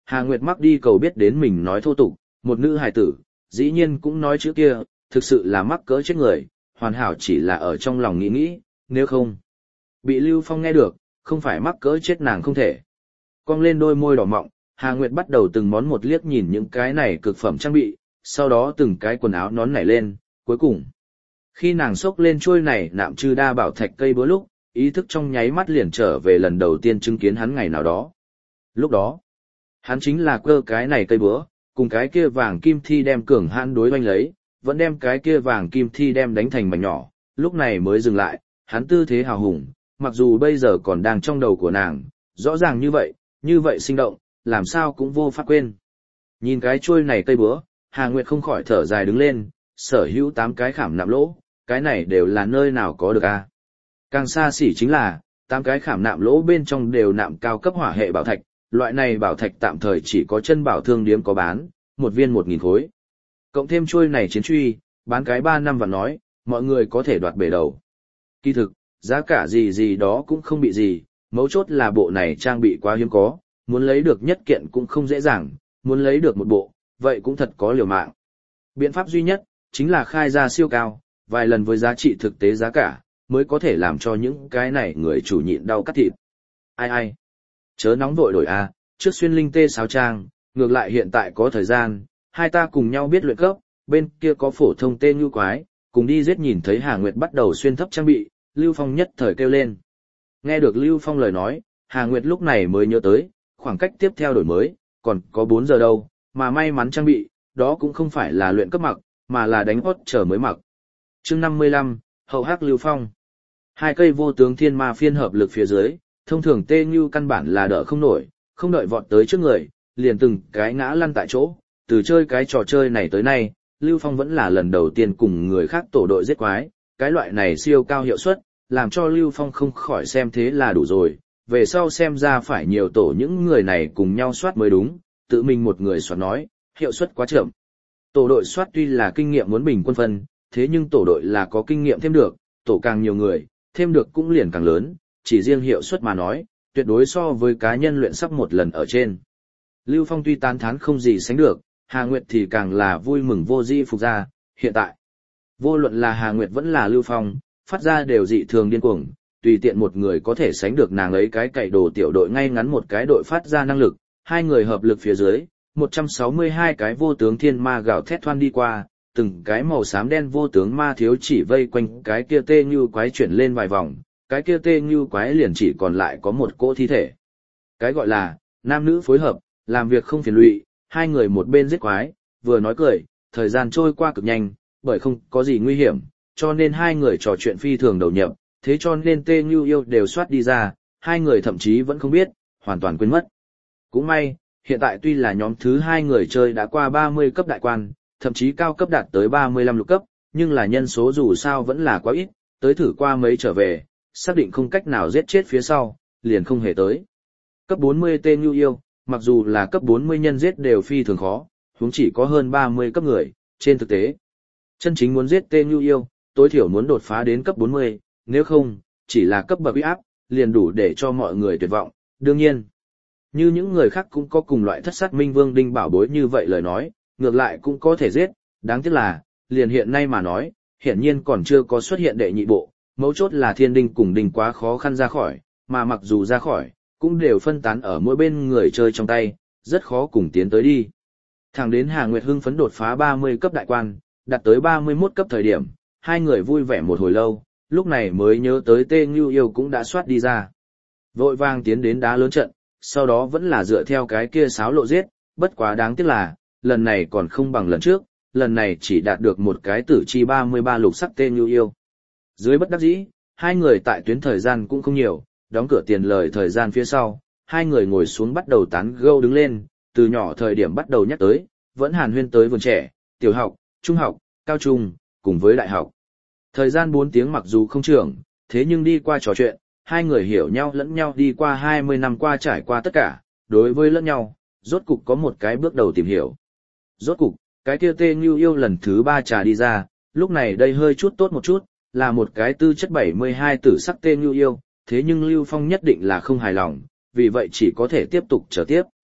Speaker 1: Hà Nguyệt mắc đi cầu biết đến mình nói thô tục, một nữ hài tử, dĩ nhiên cũng nói chữ kia, thực sự là mắc cỡ chết người, hoàn hảo chỉ là ở trong lòng nghĩ nghĩ, nếu không. Bị Lưu Phong nghe được, không phải mắc cỡ chết nàng không thể. Cong lên đôi môi đỏ mọng, Hà Nguyệt bắt đầu từng món một liếc nhìn những cái này cực phẩm trang bị, sau đó từng cái quần áo nón nảy lên, cuối cùng. Khi nàng xốc lên chuôi này nạm trừ đa bảo thạch cây búa lúc, ý thức trong nháy mắt liền trở về lần đầu tiên chứng kiến hắn ngày nào đó. Lúc đó, hắn chính là cơ cái này cây búa, cùng cái kia vàng kim thi đem cường hãn đối oanh lấy, vẫn đem cái kia vàng kim thi đem đánh thành mảnh nhỏ, lúc này mới dừng lại, hắn tư thế hào hùng, mặc dù bây giờ còn đang trong đầu của nàng, rõ ràng như vậy, như vậy sinh động, làm sao cũng vô pháp quên. Nhìn cái chuôi này cây búa, Hà Nguyệt không khỏi thở dài đứng lên, sở hữu tám cái khảm nạm lỗ, cái này đều là nơi nào có được a? Càng xa xỉ chính là, tám cái khảm nạm lỗ bên trong đều nạm cao cấp hỏa hệ bảo thạch, loại này bảo thạch tạm thời chỉ có chân bảo thương điếm có bán, một viên một nghìn khối. Cộng thêm chuôi này chiến truy, bán cái ba năm và nói, mọi người có thể đoạt bể đầu. Kỳ thực, giá cả gì gì đó cũng không bị gì, mấu chốt là bộ này trang bị quá hiếm có, muốn lấy được nhất kiện cũng không dễ dàng, muốn lấy được một bộ, vậy cũng thật có liều mạng. Biện pháp duy nhất, chính là khai ra siêu cao, vài lần với giá trị thực tế giá cả, mới có thể làm cho những cái này người chủ nhịn đau cắt thịt. Ai ai? Chớ nóng vội đổi a, trước xuyên linh tê sáo trang, ngược lại hiện tại có thời gian, hai ta cùng nhau biết luyện cấp, bên kia có phổ thông tê như quái, cùng đi giết. Nhìn thấy Hà Nguyệt bắt đầu xuyên thấp trang bị, Lưu Phong nhất thời kêu lên. Nghe được Lưu Phong lời nói, Hà Nguyệt lúc này mới nhớ tới, khoảng cách tiếp theo đổi mới, còn có bốn giờ đâu, mà may mắn trang bị, đó cũng không phải là luyện cấp mặc, mà là đánh hốt trở mới mặc. Chương năm mươi lăm, Hậu Hắc Lưu Phong. Hai cây vô tướng thiên ma phiên hợp lực phía dưới, thông thường tê như căn bản là đỡ không nổi, không đợi vọt tới trước người, liền từng cái ngã lăn tại chỗ. Từ chơi cái trò chơi này tới nay, Lưu Phong vẫn là lần đầu tiên cùng người khác tổ đội giết quái, cái loại này siêu cao hiệu suất, làm cho Lưu Phong không khỏi xem thế là đủ rồi, về sau xem ra phải nhiều tổ những người này cùng nhau soát mới đúng, tự mình một người soát nói, hiệu suất quá chậm. Tổ đội soát tuy là kinh nghiệm muốn bình quân phân, thế nhưng tổ đội là có kinh nghiệm thêm được, tổ càng nhiều người, thêm được cũng liền càng lớn, chỉ riêng hiệu suất mà nói, tuyệt đối so với cá nhân luyện sắp một lần ở trên. Lưu Phong tuy tán thán không gì sánh được, Hà Nguyệt thì càng là vui mừng vô di phục ra, hiện tại. Vô luận là Hà Nguyệt vẫn là Lưu Phong, phát ra đều dị thường điên cuồng, tùy tiện một người có thể sánh được nàng ấy cái cậy đồ tiểu đội ngay ngắn một cái đội phát ra năng lực, hai người hợp lực phía dưới, một trăm sáu mươi hai cái vô tướng thiên ma gào thét thoăn đi qua, từng cái màu xám đen vô tướng ma thiếu chỉ vây quanh cái kia tê như quái chuyển lên vài vòng, cái kia tê như quái liền chỉ còn lại có một cỗ thi thể. Cái gọi là, nam nữ phối hợp, làm việc không phiền lụy, hai người một bên giết quái, vừa nói cười, thời gian trôi qua cực nhanh, bởi không có gì nguy hiểm, cho nên hai người trò chuyện phi thường đầu nhập, thế cho nên tê như yêu đều soát đi ra, hai người thậm chí vẫn không biết, hoàn toàn quên mất. Cũng may, hiện tại tuy là nhóm thứ hai người chơi đã qua ba mươi cấp đại quan, thậm chí cao cấp đạt tới ba mươi lăm lục cấp, nhưng là nhân số dù sao vẫn là quá ít, tới thử qua mấy trở về, xác định không cách nào giết chết phía sau, liền không hề tới. Cấp bốn mươi tê như yêu, mặc dù là cấp bốn mươi nhân giết đều phi thường khó, huống chỉ có hơn ba mươi cấp người, trên thực tế. Chân chính muốn giết tê như yêu, tối thiểu muốn đột phá đến cấp bốn mươi, nếu không, chỉ là cấp bậc uy áp, liền đủ để cho mọi người tuyệt vọng. Đương nhiên, như những người khác cũng có cùng loại thất sát minh vương đinh bảo bối như vậy lời nói, ngược lại cũng có thể giết, đáng tiếc là, liền hiện nay mà nói, hiển nhiên còn chưa có xuất hiện đệ nhị bộ, mấu chốt là thiên đinh cùng đinh quá khó khăn ra khỏi, mà mặc dù ra khỏi, cũng đều phân tán ở mỗi bên người chơi trong tay, rất khó cùng tiến tới đi. Thẳng đến Hà Nguyệt hưng phấn đột phá ba mươi cấp đại quan, đạt tới ba mươi mốt cấp thời điểm, hai người vui vẻ một hồi lâu, lúc này mới nhớ tới Tê Ngưu Yêu cũng đã soát đi ra. Vội vàng tiến đến đá lớn trận, sau đó vẫn là dựa theo cái kia sáo lộ giết, bất quá đáng tiếc là, lần này còn không bằng lần trước, lần này chỉ đạt được một cái tử chi ba mươi ba lục sắc Tê Ngưu Yêu. Dưới bất đắc dĩ, hai người tại tuyến thời gian cũng không nhiều, đóng cửa tiền lời thời gian phía sau, hai người ngồi xuống bắt đầu tán gẫu đứng lên, từ nhỏ thời điểm bắt đầu nhắc tới, vẫn hàn huyên tới vườn trẻ, tiểu học, trung học, cao trung, cùng với đại học. Thời gian bốn tiếng mặc dù không trưởng, thế nhưng đi qua trò chuyện, hai người hiểu nhau lẫn nhau đi qua hai mươi năm qua trải qua tất cả, đối với lẫn nhau, rốt cục có một cái bước đầu tìm hiểu. Rốt cục, cái kia Tê Ngưu Yêu lần thứ ba trà đi ra, lúc này đây hơi chút tốt một chút, là một cái tư chất bảy mươi hai tử sắc Tê Ngưu Yêu, thế nhưng Lưu Phong nhất định là không hài lòng, vì vậy chỉ có thể tiếp tục chờ tiếp.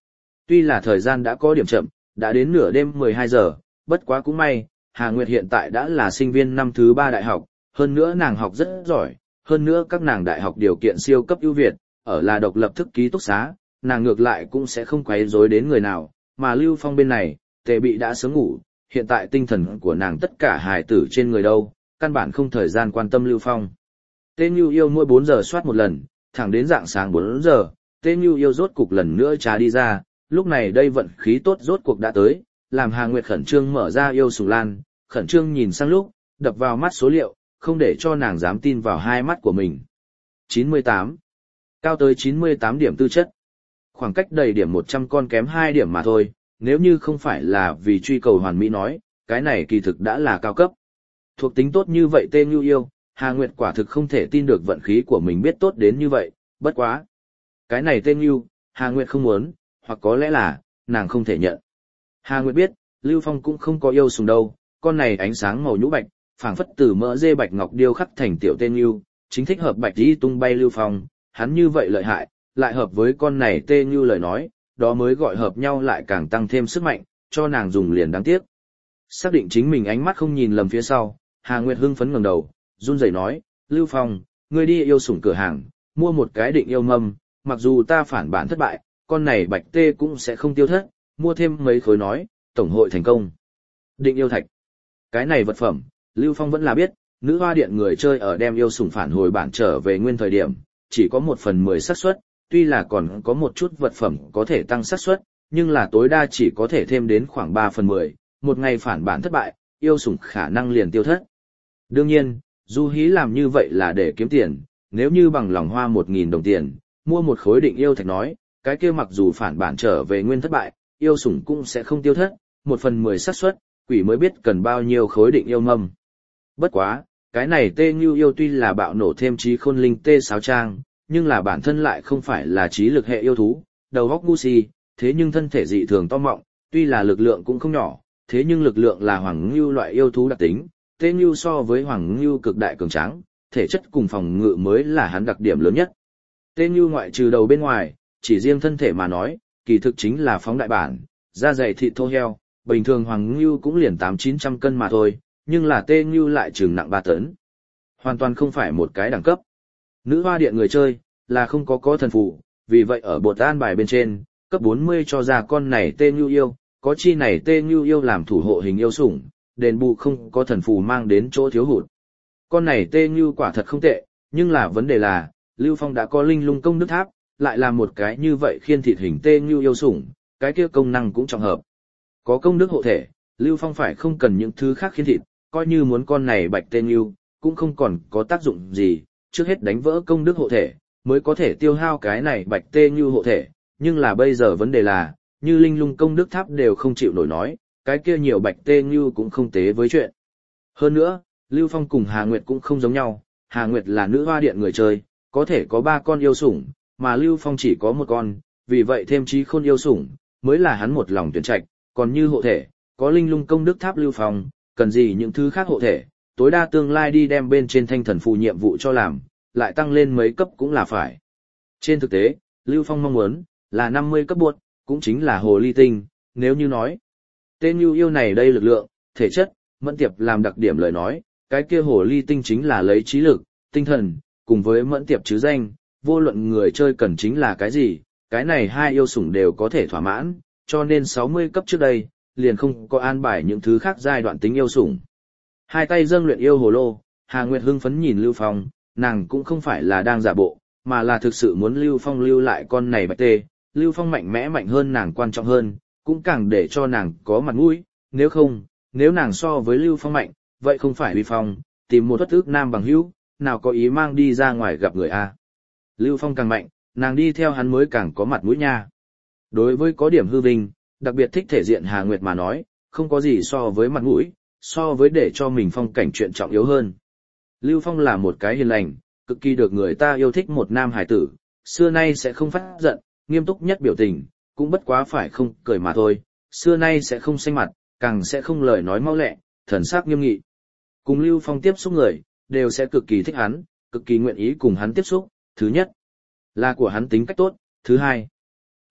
Speaker 1: Tuy là thời gian đã có điểm chậm, đã đến nửa đêm mười hai giờ, bất quá cũng may, Hà Nguyệt hiện tại đã là sinh viên năm thứ ba đại học, hơn nữa nàng học rất giỏi, hơn nữa các nàng đại học điều kiện siêu cấp ưu việt, ở là độc lập thức ký túc xá, nàng ngược lại cũng sẽ không quấy rối đến người nào, mà Lưu Phong bên này, Tề Bị đã sớm ngủ, hiện tại tinh thần của nàng tất cả hài tử trên người đâu, căn bản không thời gian quan tâm Lưu Phong. Tê Như Yêu mỗi bốn giờ soát một lần, thẳng đến rạng sáng bốn giờ, Tê Như Yêu rốt cục lần nữa trà đi ra, lúc này đây vận khí tốt rốt cuộc đã tới, làm Hà Nguyệt khẩn trương mở ra yêu sủng lan, khẩn trương nhìn sang lúc, đập vào mắt số liệu, không để cho nàng dám tin vào hai mắt của mình. chín mươi tám. Cao tới chín mươi tám điểm tư chất. Khoảng cách đầy điểm một trăm con kém hai điểm mà thôi, nếu như không phải là vì truy cầu hoàn mỹ nói, cái này kỳ thực đã là cao cấp. Thuộc tính tốt như vậy Tê Như Yêu, Hà Nguyệt quả thực không thể tin được vận khí của mình biết tốt đến như vậy, bất quá. Cái này Tê Như, Hà Nguyệt không muốn, hoặc có lẽ là, nàng không thể nhận. Hà Nguyệt biết, Lưu Phong cũng không có yêu sùng đâu, con này ánh sáng màu nhũ bạch, phảng phất từ mỡ dê bạch ngọc điêu khắc thành tiểu Tê Như, chính thích hợp bạch đi tung bay Lưu Phong, hắn như vậy lợi hại, lại hợp với con này Tê Như lời nói, đó mới gọi hợp nhau lại càng tăng thêm sức mạnh, cho nàng dùng liền đáng tiếc. Xác định chính mình ánh mắt không nhìn lầm phía sau, Hà Nguyệt hưng phấn ngẩng đầu, run rẩy nói, Lưu Phong, ngươi đi yêu sủng cửa hàng, mua một cái định yêu mâm, mặc dù ta phản bản thất bại, con này bạch tê cũng sẽ không tiêu thất, mua thêm mấy khối nói, tổng hội thành công. Định yêu thạch. Cái này vật phẩm, Lưu Phong vẫn là biết, nữ hoa điện người chơi ở đem yêu sủng phản hồi bản trở về nguyên thời điểm, chỉ có một phần mười xác suất, tuy là còn có một chút vật phẩm có thể tăng xác suất, nhưng là tối đa chỉ có thể thêm đến khoảng ba phần mười, một ngày phản bản thất bại, yêu sủng khả năng liền tiêu thất. Đương nhiên, Du Hí làm như vậy là để kiếm tiền, nếu như bằng lòng hoa một nghìn đồng tiền, mua một khối định yêu thạch nói, cái kia mặc dù phản bản trở về nguyên thất bại, yêu sủng cũng sẽ không tiêu thất, một phần mười xác suất, quỷ mới biết cần bao nhiêu khối định yêu mâm. Bất quá, cái này Tê Như Yêu tuy là bạo nổ thêm trí khôn linh tê sáo trang, nhưng là bản thân lại không phải là trí lực hệ yêu thú, đầu óc ngu si, thế nhưng thân thể dị thường to mọng, tuy là lực lượng cũng không nhỏ, thế nhưng lực lượng là hoàng ngưu loại yêu thú đặc tính, Tê Như so với hoàng ngưu cực đại cường tráng, thể chất cùng phòng ngự mới là hắn đặc điểm lớn nhất. Tê Như ngoại trừ đầu bên ngoài, chỉ riêng thân thể mà nói, kỳ thực chính là phóng đại bản, da dày thịt thô heo, bình thường hoàng ngưu cũng liền tám chín trăm cân mà thôi, nhưng là Tê Như lại chừng nặng ba tấn. Hoàn toàn không phải một cái đẳng cấp. Nữ hoa điện người chơi, là không có có thần phù, vì vậy ở bột an bài bên trên, cấp bốn mươi cho ra con này Tê Như Yêu, có chi này Tê Như Yêu làm thủ hộ hình yêu sủng, đền bù không có thần phù mang đến chỗ thiếu hụt. Con này Tê Như quả thật không tệ, nhưng là vấn đề là, Lưu Phong đã có linh lung công đức tháp, lại là một cái như vậy khiên thịt hình Tê Như Yêu sủng, cái kia công năng cũng trọng hợp. Có công đức hộ thể, Lưu Phong phải không cần những thứ khác khiên thịt, coi như muốn con này bạch Tê Như, cũng không còn có tác dụng gì, trước hết đánh vỡ công đức hộ thể, mới có thể tiêu hao cái này bạch Tê Như hộ thể, nhưng là bây giờ vấn đề là, như linh lung công đức tháp đều không chịu nổi nói, cái kia nhiều bạch Tê Như cũng không tế với chuyện. Hơn nữa, Lưu Phong cùng Hà Nguyệt cũng không giống nhau, Hà Nguyệt là nữ hoa điện người chơi, có thể có ba con yêu sủng, mà Lưu Phong chỉ có một con, vì vậy thêm trí khôn yêu sủng, mới là hắn một lòng tuyển trạch, còn như hộ thể, có linh lung công đức tháp Lưu Phong, cần gì những thứ khác hộ thể, tối đa tương lai đi đem bên trên thanh thần phù nhiệm vụ cho làm, lại tăng lên mấy cấp cũng là phải. Trên thực tế, Lưu Phong mong muốn, là năm mươi cấp buộc, cũng chính là hồ ly tinh, nếu như nói. Tên Như Yêu này đây lực lượng, thể chất, mẫn tiệp làm đặc điểm lời nói, cái kia hồ ly tinh chính là lấy trí lực, tinh thần, cùng với mẫn tiệp chứ danh, vô luận người chơi cần chính là cái gì, cái này hai yêu sủng đều có thể thỏa mãn, cho nên sáu mươi cấp trước đây, liền không có an bài những thứ khác giai đoạn tính yêu sủng. Hai tay dâng luyện yêu hồ lô, Hà Nguyệt hưng phấn nhìn Lưu Phong, nàng cũng không phải là đang giả bộ, mà là thực sự muốn Lưu Phong lưu lại con này bạch tê, Lưu Phong mạnh mẽ mạnh hơn nàng quan trọng hơn, cũng càng để cho nàng có mặt mũi, nếu không, nếu nàng so với Lưu Phong mạnh, vậy không phải Lưu Phong, tìm một thất ước nam bằng hữu, nào có ý mang đi ra ngoài gặp người a. Lưu Phong càng mạnh, nàng đi theo hắn mới càng có mặt mũi nha. Đối với có điểm hư vinh, đặc biệt thích thể diện Hà Nguyệt mà nói, không có gì so với mặt mũi, so với để cho mình phong cảnh chuyện trọng yếu hơn. Lưu Phong là một cái hiền lành, cực kỳ được người ta yêu thích một nam hải tử, xưa nay sẽ không phát giận, nghiêm túc nhất biểu tình, cũng bất quá phải không cười mà thôi, xưa nay sẽ không xanh mặt, càng sẽ không lời nói mau lẹ, thần sắc nghiêm nghị. Cùng Lưu Phong tiếp xúc người, đều sẽ cực kỳ thích hắn, cực kỳ nguyện ý cùng hắn tiếp xúc, thứ nhất, là của hắn tính cách tốt, thứ hai,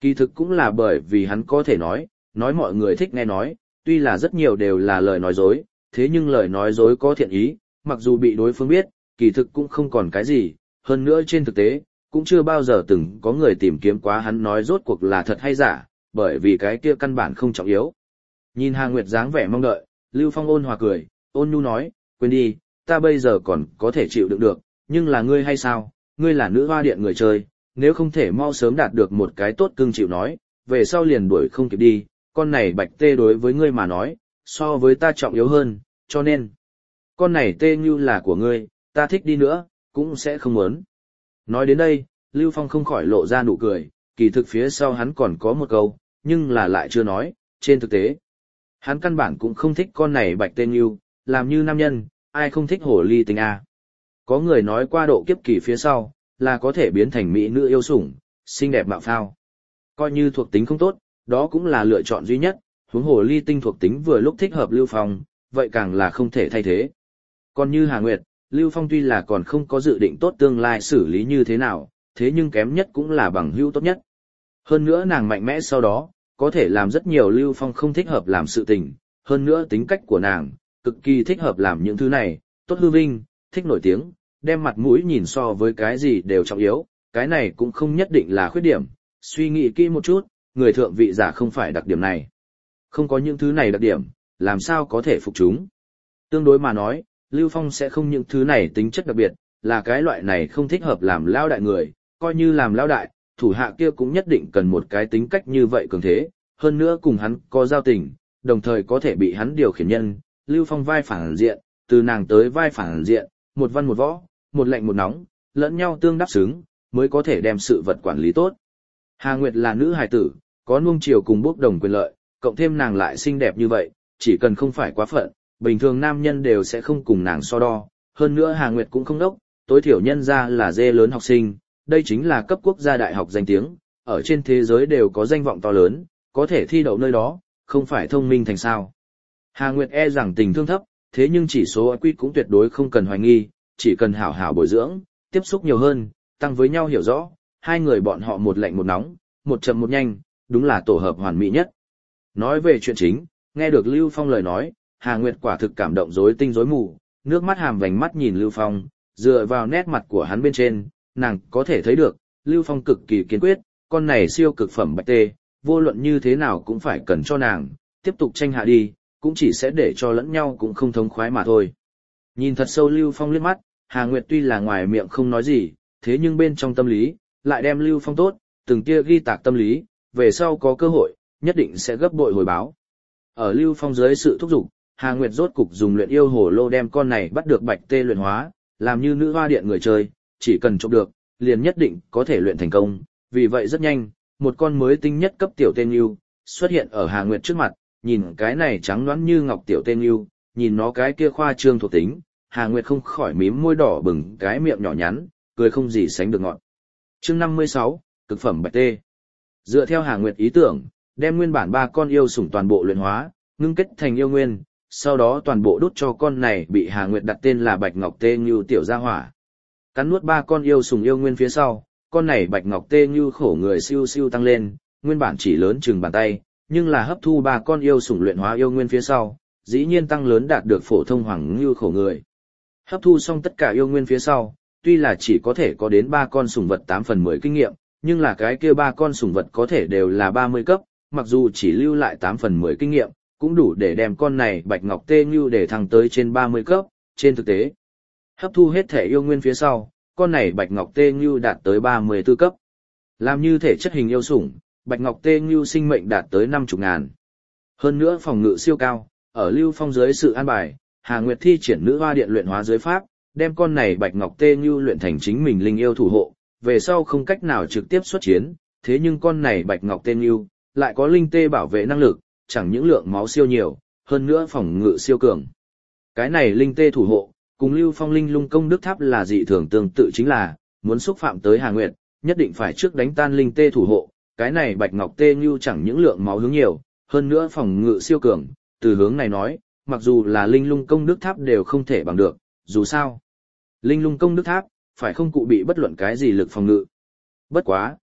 Speaker 1: Kỳ thực cũng là bởi vì hắn có thể nói, nói mọi người thích nghe nói, tuy là rất nhiều đều là lời nói dối, thế nhưng lời nói dối có thiện ý, mặc dù bị đối phương biết, kỳ thực cũng không còn cái gì, hơn nữa trên thực tế, cũng chưa bao giờ từng có người tìm kiếm quá hắn nói rốt cuộc là thật hay giả, bởi vì cái kia căn bản không trọng yếu. Nhìn Hà Nguyệt dáng vẻ mong đợi, Lưu Phong ôn hòa cười, ôn nhu nói, quên đi, ta bây giờ còn có thể chịu đựng được, nhưng là ngươi hay sao, ngươi là nữ hoa điện người chơi, nếu không thể mau sớm đạt được một cái tốt cưng chịu nói, về sau liền đuổi không kịp đi, con này bạch tê đối với ngươi mà nói, so với ta trọng yếu hơn, cho nên, con này tê như là của ngươi, ta thích đi nữa, cũng sẽ không muốn. Nói đến đây, Lưu Phong không khỏi lộ ra nụ cười, kỳ thực phía sau hắn còn có một câu, nhưng là lại chưa nói, trên thực tế. Hắn căn bản cũng không thích con này bạch tê như, làm như nam nhân, ai không thích hồ ly tinh a. Có người nói qua độ kiếp kỳ phía sau, là có thể biến thành mỹ nữ yêu sủng, xinh đẹp mạo phao. Coi như thuộc tính không tốt, đó cũng là lựa chọn duy nhất, huống hồ ly tinh thuộc tính vừa lúc thích hợp Lưu Phong, vậy càng là không thể thay thế. Còn như Hà Nguyệt, Lưu Phong tuy là còn không có dự định tốt tương lai xử lý như thế nào, thế nhưng kém nhất cũng là bằng hữu tốt nhất. Hơn nữa nàng mạnh mẽ sau đó, có thể làm rất nhiều Lưu Phong không thích hợp làm sự tình, hơn nữa tính cách của nàng, cực kỳ thích hợp làm những thứ này, tốt hư vinh, thích nổi tiếng, đem mặt mũi nhìn so với cái gì đều trọng yếu, cái này cũng không nhất định là khuyết điểm, suy nghĩ kỹ một chút, người thượng vị giả không phải đặc điểm này. Không có những thứ này đặc điểm, làm sao có thể phục chúng. Tương đối mà nói, Lưu Phong sẽ không những thứ này tính chất đặc biệt, là cái loại này không thích hợp làm lao đại người, coi như làm lao đại, thủ hạ kia cũng nhất định cần một cái tính cách như vậy cường thế, hơn nữa cùng hắn có giao tình, đồng thời có thể bị hắn điều khiển nhân, Lưu Phong vai phản diện, từ nàng tới vai phản diện, một văn một võ, một lạnh một nóng, lẫn nhau tương đáp xứng, mới có thể đem sự vật quản lý tốt. Hà Nguyệt là nữ hài tử, có nuông chiều cùng bốc đồng quyền lợi, cộng thêm nàng lại xinh đẹp như vậy, chỉ cần không phải quá phận, bình thường nam nhân đều sẽ không cùng nàng so đo. Hơn nữa Hà Nguyệt cũng không đốc, tối thiểu nhân ra là dê lớn học sinh, đây chính là cấp quốc gia đại học danh tiếng, ở trên thế giới đều có danh vọng to lớn, có thể thi đậu nơi đó, không phải thông minh thành sao. Hà Nguyệt e rằng tình thương thấp, thế nhưng chỉ số i kiu cũng tuyệt đối không cần hoài nghi, chỉ cần hảo hảo bồi dưỡng, tiếp xúc nhiều hơn, tăng với nhau hiểu rõ, hai người bọn họ một lạnh một nóng, một chậm một nhanh, đúng là tổ hợp hoàn mỹ nhất. Nói về chuyện chính, nghe được Lưu Phong lời nói, Hà Nguyệt quả thực cảm động rối tinh rối mù, nước mắt hàm vành mắt nhìn Lưu Phong, dựa vào nét mặt của hắn bên trên, nàng có thể thấy được, Lưu Phong cực kỳ kiên quyết, con này siêu cực phẩm bạch tê, vô luận như thế nào cũng phải cần cho nàng, tiếp tục tranh hạ đi, cũng chỉ sẽ để cho lẫn nhau cũng không thông khoái mà thôi. Nhìn thật sâu Lưu Phong liếc mắt, Hà Nguyệt tuy là ngoài miệng không nói gì, thế nhưng bên trong tâm lý, lại đem Lưu Phong tốt, từng tia ghi tạc tâm lý, về sau có cơ hội, nhất định sẽ gấp bội hồi báo. Ở Lưu Phong dưới sự thúc giục, Hà Nguyệt rốt cục dùng luyện yêu hồ lô đem con này bắt được bạch tê luyện hóa, làm như nữ hoa điện người chơi, chỉ cần trộm được, liền nhất định có thể luyện thành công, vì vậy rất nhanh, một con mới tinh nhất cấp tiểu tên yêu xuất hiện ở Hà Nguyệt trước mặt, nhìn cái này trắng nõn như ngọc tiểu tên yêu, nhìn nó cái kia khoa trương thuộc tính, Hà Nguyệt không khỏi mím môi đỏ bừng cái miệng nhỏ nhắn, cười không gì sánh được ngọt. Chương năm mươi sáu, cực phẩm bạch tê. Dựa theo Hà Nguyệt ý tưởng, đem nguyên bản ba con yêu sủng toàn bộ luyện hóa, ngưng kết thành yêu nguyên, sau đó toàn bộ đút cho con này bị Hà Nguyệt đặt tên là Bạch Ngọc Tê Như tiểu gia hỏa. Cắn nuốt ba con yêu sủng yêu nguyên phía sau, con này Bạch Ngọc Tê Như khổ người siêu siêu tăng lên, nguyên bản chỉ lớn chừng bàn tay, nhưng là hấp thu ba con yêu sủng luyện hóa yêu nguyên phía sau, dĩ nhiên tăng lớn đạt được phổ thông hoàng như khổ người. Hấp thu xong tất cả yêu nguyên phía sau, tuy là chỉ có thể có đến ba con sủng vật tám phần mười kinh nghiệm, nhưng là cái kia ba con sủng vật có thể đều là ba mươi cấp, mặc dù chỉ lưu lại tám phần mười kinh nghiệm, cũng đủ để đem con này Bạch Ngọc Tê Như để thăng tới trên ba mươi cấp, trên thực tế. Hấp thu hết thể yêu nguyên phía sau, con này Bạch Ngọc Tê Như đạt tới ba mươi tư cấp. Làm như thể chất hình yêu sủng, Bạch Ngọc Tê Như sinh mệnh đạt tới năm mươi ngàn. Hơn nữa phòng ngự siêu cao, ở Lưu Phong dưới sự an bài, Hà Nguyệt thi triển nữ hoa điện luyện hóa dưới pháp, đem con này Bạch Ngọc Tê Như luyện thành chính mình linh yêu thủ hộ, về sau không cách nào trực tiếp xuất chiến, thế nhưng con này Bạch Ngọc Tê Như lại có linh tê bảo vệ năng lực, chẳng những lượng máu siêu nhiều, hơn nữa phòng ngự siêu cường. Cái này linh tê thủ hộ, cùng Lưu Phong linh lung công đức tháp là dị thường tương tự, chính là muốn xúc phạm tới Hà Nguyệt, nhất định phải trước đánh tan linh tê thủ hộ. Cái này Bạch Ngọc Tê Như chẳng những lượng máu hướng nhiều, hơn nữa phòng ngự siêu cường, từ hướng này nói, mặc dù là linh lung công đức tháp đều không thể bằng được, dù sao. Linh lung công đức tháp, phải không cụ bị bất luận cái gì lực phòng ngự. Bất quá,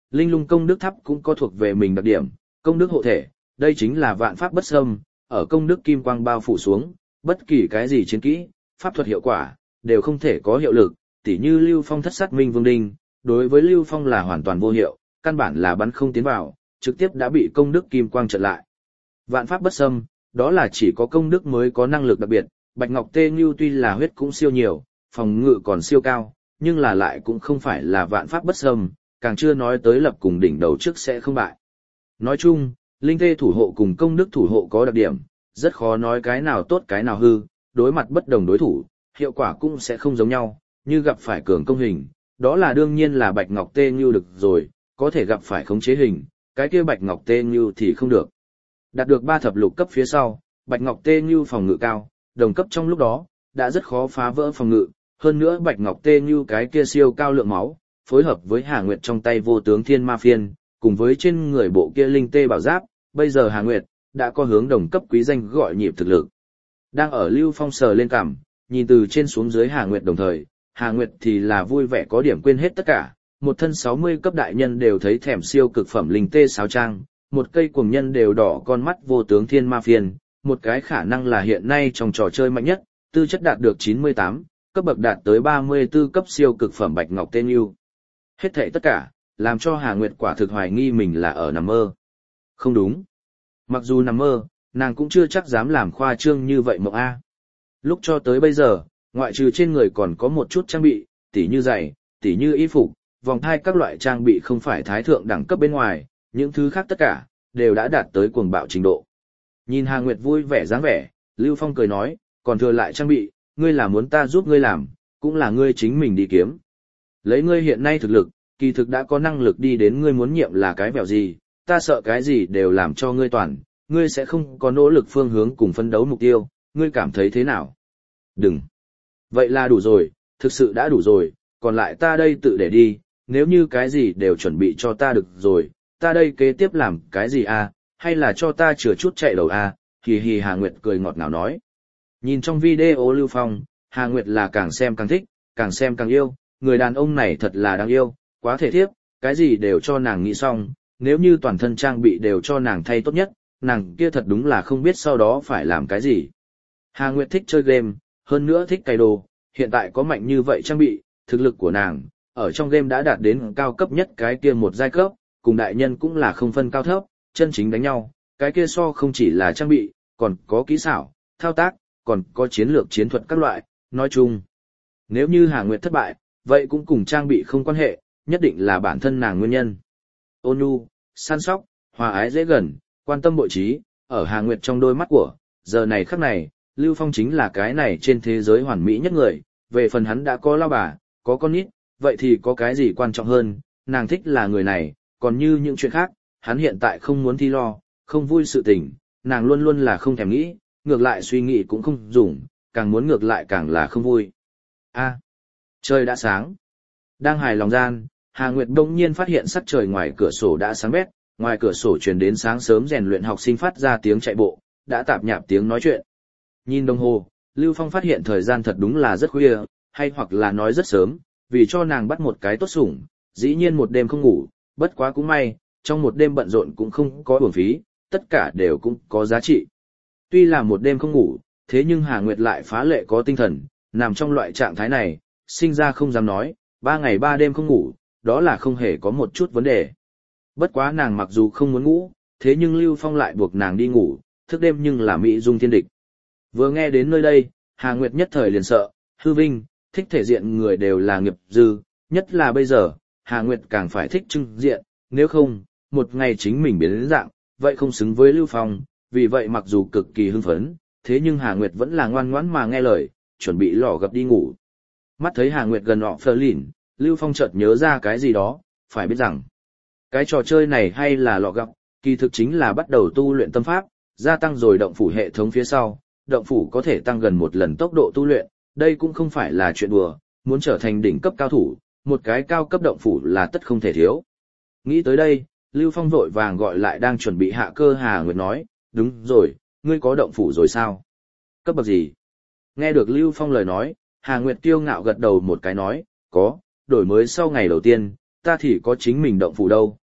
Speaker 1: linh lung công đức tháp cũng có thuộc về mình đặc điểm, công đức hộ thể, đây chính là vạn pháp bất xâm, ở công đức kim quang bao phủ xuống, bất kỳ cái gì chiến kỹ, pháp thuật hiệu quả, đều không thể có hiệu lực, tỉ như Lưu Phong thất sát minh vương đinh, đối với Lưu Phong là hoàn toàn vô hiệu, căn bản là bắn không tiến vào, trực tiếp đã bị công đức kim quang chặn lại. Vạn pháp bất xâm, đó là chỉ có công đức mới có năng lực đặc biệt, Bạch Ngọc Tê Như tuy là huyết cũng siêu nhiều, phòng ngự còn siêu cao, nhưng là lại cũng không phải là vạn pháp bất xâm, càng chưa nói tới lập cùng đỉnh đầu trước sẽ không bại. Nói chung, linh tê thủ hộ cùng công đức thủ hộ có đặc điểm, rất khó nói cái nào tốt cái nào hư, đối mặt bất đồng đối thủ, hiệu quả cũng sẽ không giống nhau, như gặp phải cường công hình, đó là đương nhiên là Bạch Ngọc Tê Như được rồi, có thể gặp phải khống chế hình, cái kia Bạch Ngọc Tê Như thì không được. Đạt được ba thập lục cấp phía sau, Bạch Ngọc Tê Như phòng ngự cao, đồng cấp trong lúc đó, đã rất khó phá vỡ phòng ngự, hơn nữa Bạch Ngọc Tê Như cái kia siêu cao lượng máu, phối hợp với Hà Nguyệt trong tay vô tướng thiên ma phiên, cùng với trên người bộ kia linh tê bảo giáp, bây giờ Hà Nguyệt đã có hướng đồng cấp quý danh gọi nhịp thực lực. Đang ở Lưu Phong sờ lên cằm, nhìn từ trên xuống dưới Hà Nguyệt đồng thời, Hà Nguyệt thì là vui vẻ có điểm quên hết tất cả, một thân sáu mươi cấp đại nhân đều thấy thèm siêu cực phẩm linh tê sáo trang, một cây cuồng nhân đều đỏ con mắt vô tướng thiên ma phiên, một cái khả năng là hiện nay trong trò chơi mạnh nhất, tư chất đạt được chín mươi tám, cấp bậc đạt tới ba mươi tư cấp siêu cực phẩm Bạch Ngọc Tê Như. Hết thảy tất cả, làm cho Hà Nguyệt quả thực hoài nghi mình là ở nằm mơ. Không đúng. Mặc dù nằm mơ, nàng cũng chưa chắc dám làm khoa trương như vậy mộng A. Lúc cho tới bây giờ, ngoại trừ trên người còn có một chút trang bị, tỉ như giày, tỉ như y phục, vòng thai các loại trang bị không phải thái thượng đẳng cấp bên ngoài, những thứ khác tất cả, đều đã đạt tới cuồng bạo trình độ. Nhìn Hà Nguyệt vui vẻ dáng vẻ, Lưu Phong cười nói, còn thừa lại trang bị, ngươi là muốn ta giúp ngươi làm, cũng là ngươi chính mình đi kiếm. Lấy ngươi hiện nay thực lực, kỳ thực đã có năng lực đi đến ngươi muốn nhiệm là cái vẹo gì, ta sợ cái gì đều làm cho ngươi toàn, ngươi sẽ không có nỗ lực phương hướng cùng phấn đấu mục tiêu, ngươi cảm thấy thế nào? Đừng. Vậy là đủ rồi, thực sự đã đủ rồi, còn lại ta đây tự để đi, nếu như cái gì đều chuẩn bị cho ta được rồi, ta đây kế tiếp làm cái gì à, hay là cho ta chừa chút chạy đầu à, hì hì Hà Nguyệt cười ngọt ngào nói. Nhìn trong video Lưu Phong, Hà Nguyệt là càng xem càng thích, càng xem càng yêu, người đàn ông này thật là đáng yêu, quá thể thiếp, cái gì đều cho nàng nghĩ xong, nếu như toàn thân trang bị đều cho nàng thay tốt nhất, nàng kia thật đúng là không biết sau đó phải làm cái gì. Hà Nguyệt thích chơi game, hơn nữa thích cày đồ, hiện tại có mạnh như vậy trang bị, thực lực của nàng, ở trong game đã đạt đến cao cấp nhất cái kia một giai cấp, cùng đại nhân cũng là không phân cao thấp, chân chính đánh nhau, cái kia so không chỉ là trang bị, còn có kỹ xảo, thao tác, còn có chiến lược chiến thuật các loại, nói chung. Nếu như Hà Nguyệt thất bại, vậy cũng cùng trang bị không quan hệ, nhất định là bản thân nàng nguyên nhân. Ôn nhu, săn sóc, hòa ái dễ gần, quan tâm bội trí, ở Hà Nguyệt trong đôi mắt của, giờ này khắc này, Lưu Phong chính là cái này trên thế giới hoàn mỹ nhất người, về phần hắn đã có lao bà, có con nít, vậy thì có cái gì quan trọng hơn, nàng thích là người này, còn như những chuyện khác, hắn hiện tại không muốn thi lo, không vui sự tình, nàng luôn luôn là không thèm nghĩ, ngược lại suy nghĩ cũng không dùng, càng muốn ngược lại càng là không vui. A, trời đã sáng. Đang hài lòng gian, Hà Nguyệt đông nhiên phát hiện sắc trời ngoài cửa sổ đã sáng bét, ngoài cửa sổ truyền đến sáng sớm rèn luyện học sinh phát ra tiếng chạy bộ, đã tạp nhạp tiếng nói chuyện. Nhìn đồng hồ, Lưu Phong phát hiện thời gian thật đúng là rất khuya, hay hoặc là nói rất sớm, vì cho nàng bắt một cái tốt sủng, dĩ nhiên một đêm không ngủ, bất quá cũng may, trong một đêm bận rộn cũng không có uổng phí, tất cả đều cũng có giá trị. Tuy là một đêm không ngủ, thế nhưng Hà Nguyệt lại phá lệ có tinh thần, nằm trong loại trạng thái này, sinh ra không dám nói, ba ngày ba đêm không ngủ, đó là không hề có một chút vấn đề. Bất quá nàng mặc dù không muốn ngủ, thế nhưng Lưu Phong lại buộc nàng đi ngủ, thức đêm nhưng là mỹ dung thiên địch. Vừa nghe đến nơi đây, Hà Nguyệt nhất thời liền sợ, hư vinh, thích thể diện người đều là nghiệp dư, nhất là bây giờ, Hà Nguyệt càng phải thích trưng diện, nếu không, một ngày chính mình biến đến dạng, vậy không xứng với Lưu Phong, vì vậy mặc dù cực kỳ hưng phấn, thế nhưng Hà Nguyệt vẫn là ngoan ngoãn mà nghe lời, chuẩn bị lò gập đi ngủ. Mắt thấy Hà Nguyệt gần họ phờ lìn, Lưu Phong chợt nhớ ra cái gì đó, phải biết rằng, cái trò chơi này hay là lò gập, kỳ thực chính là bắt đầu tu luyện tâm pháp, gia tăng rồi động phủ hệ thống phía sau, động phủ có thể tăng gần một lần tốc độ tu luyện, đây cũng không phải là chuyện đùa, muốn trở thành đỉnh cấp cao thủ, một cái cao cấp động phủ là tất không thể thiếu. Nghĩ tới đây, Lưu Phong vội vàng gọi lại đang chuẩn bị hạ cơ Hà Nguyệt nói, đúng rồi, ngươi có động phủ rồi sao? Cấp bậc gì? Nghe được Lưu Phong lời nói, Hà Nguyệt kiêu ngạo gật đầu một cái nói, có, đổi mới sau ngày đầu tiên, ta thì có chính mình động phủ đâu,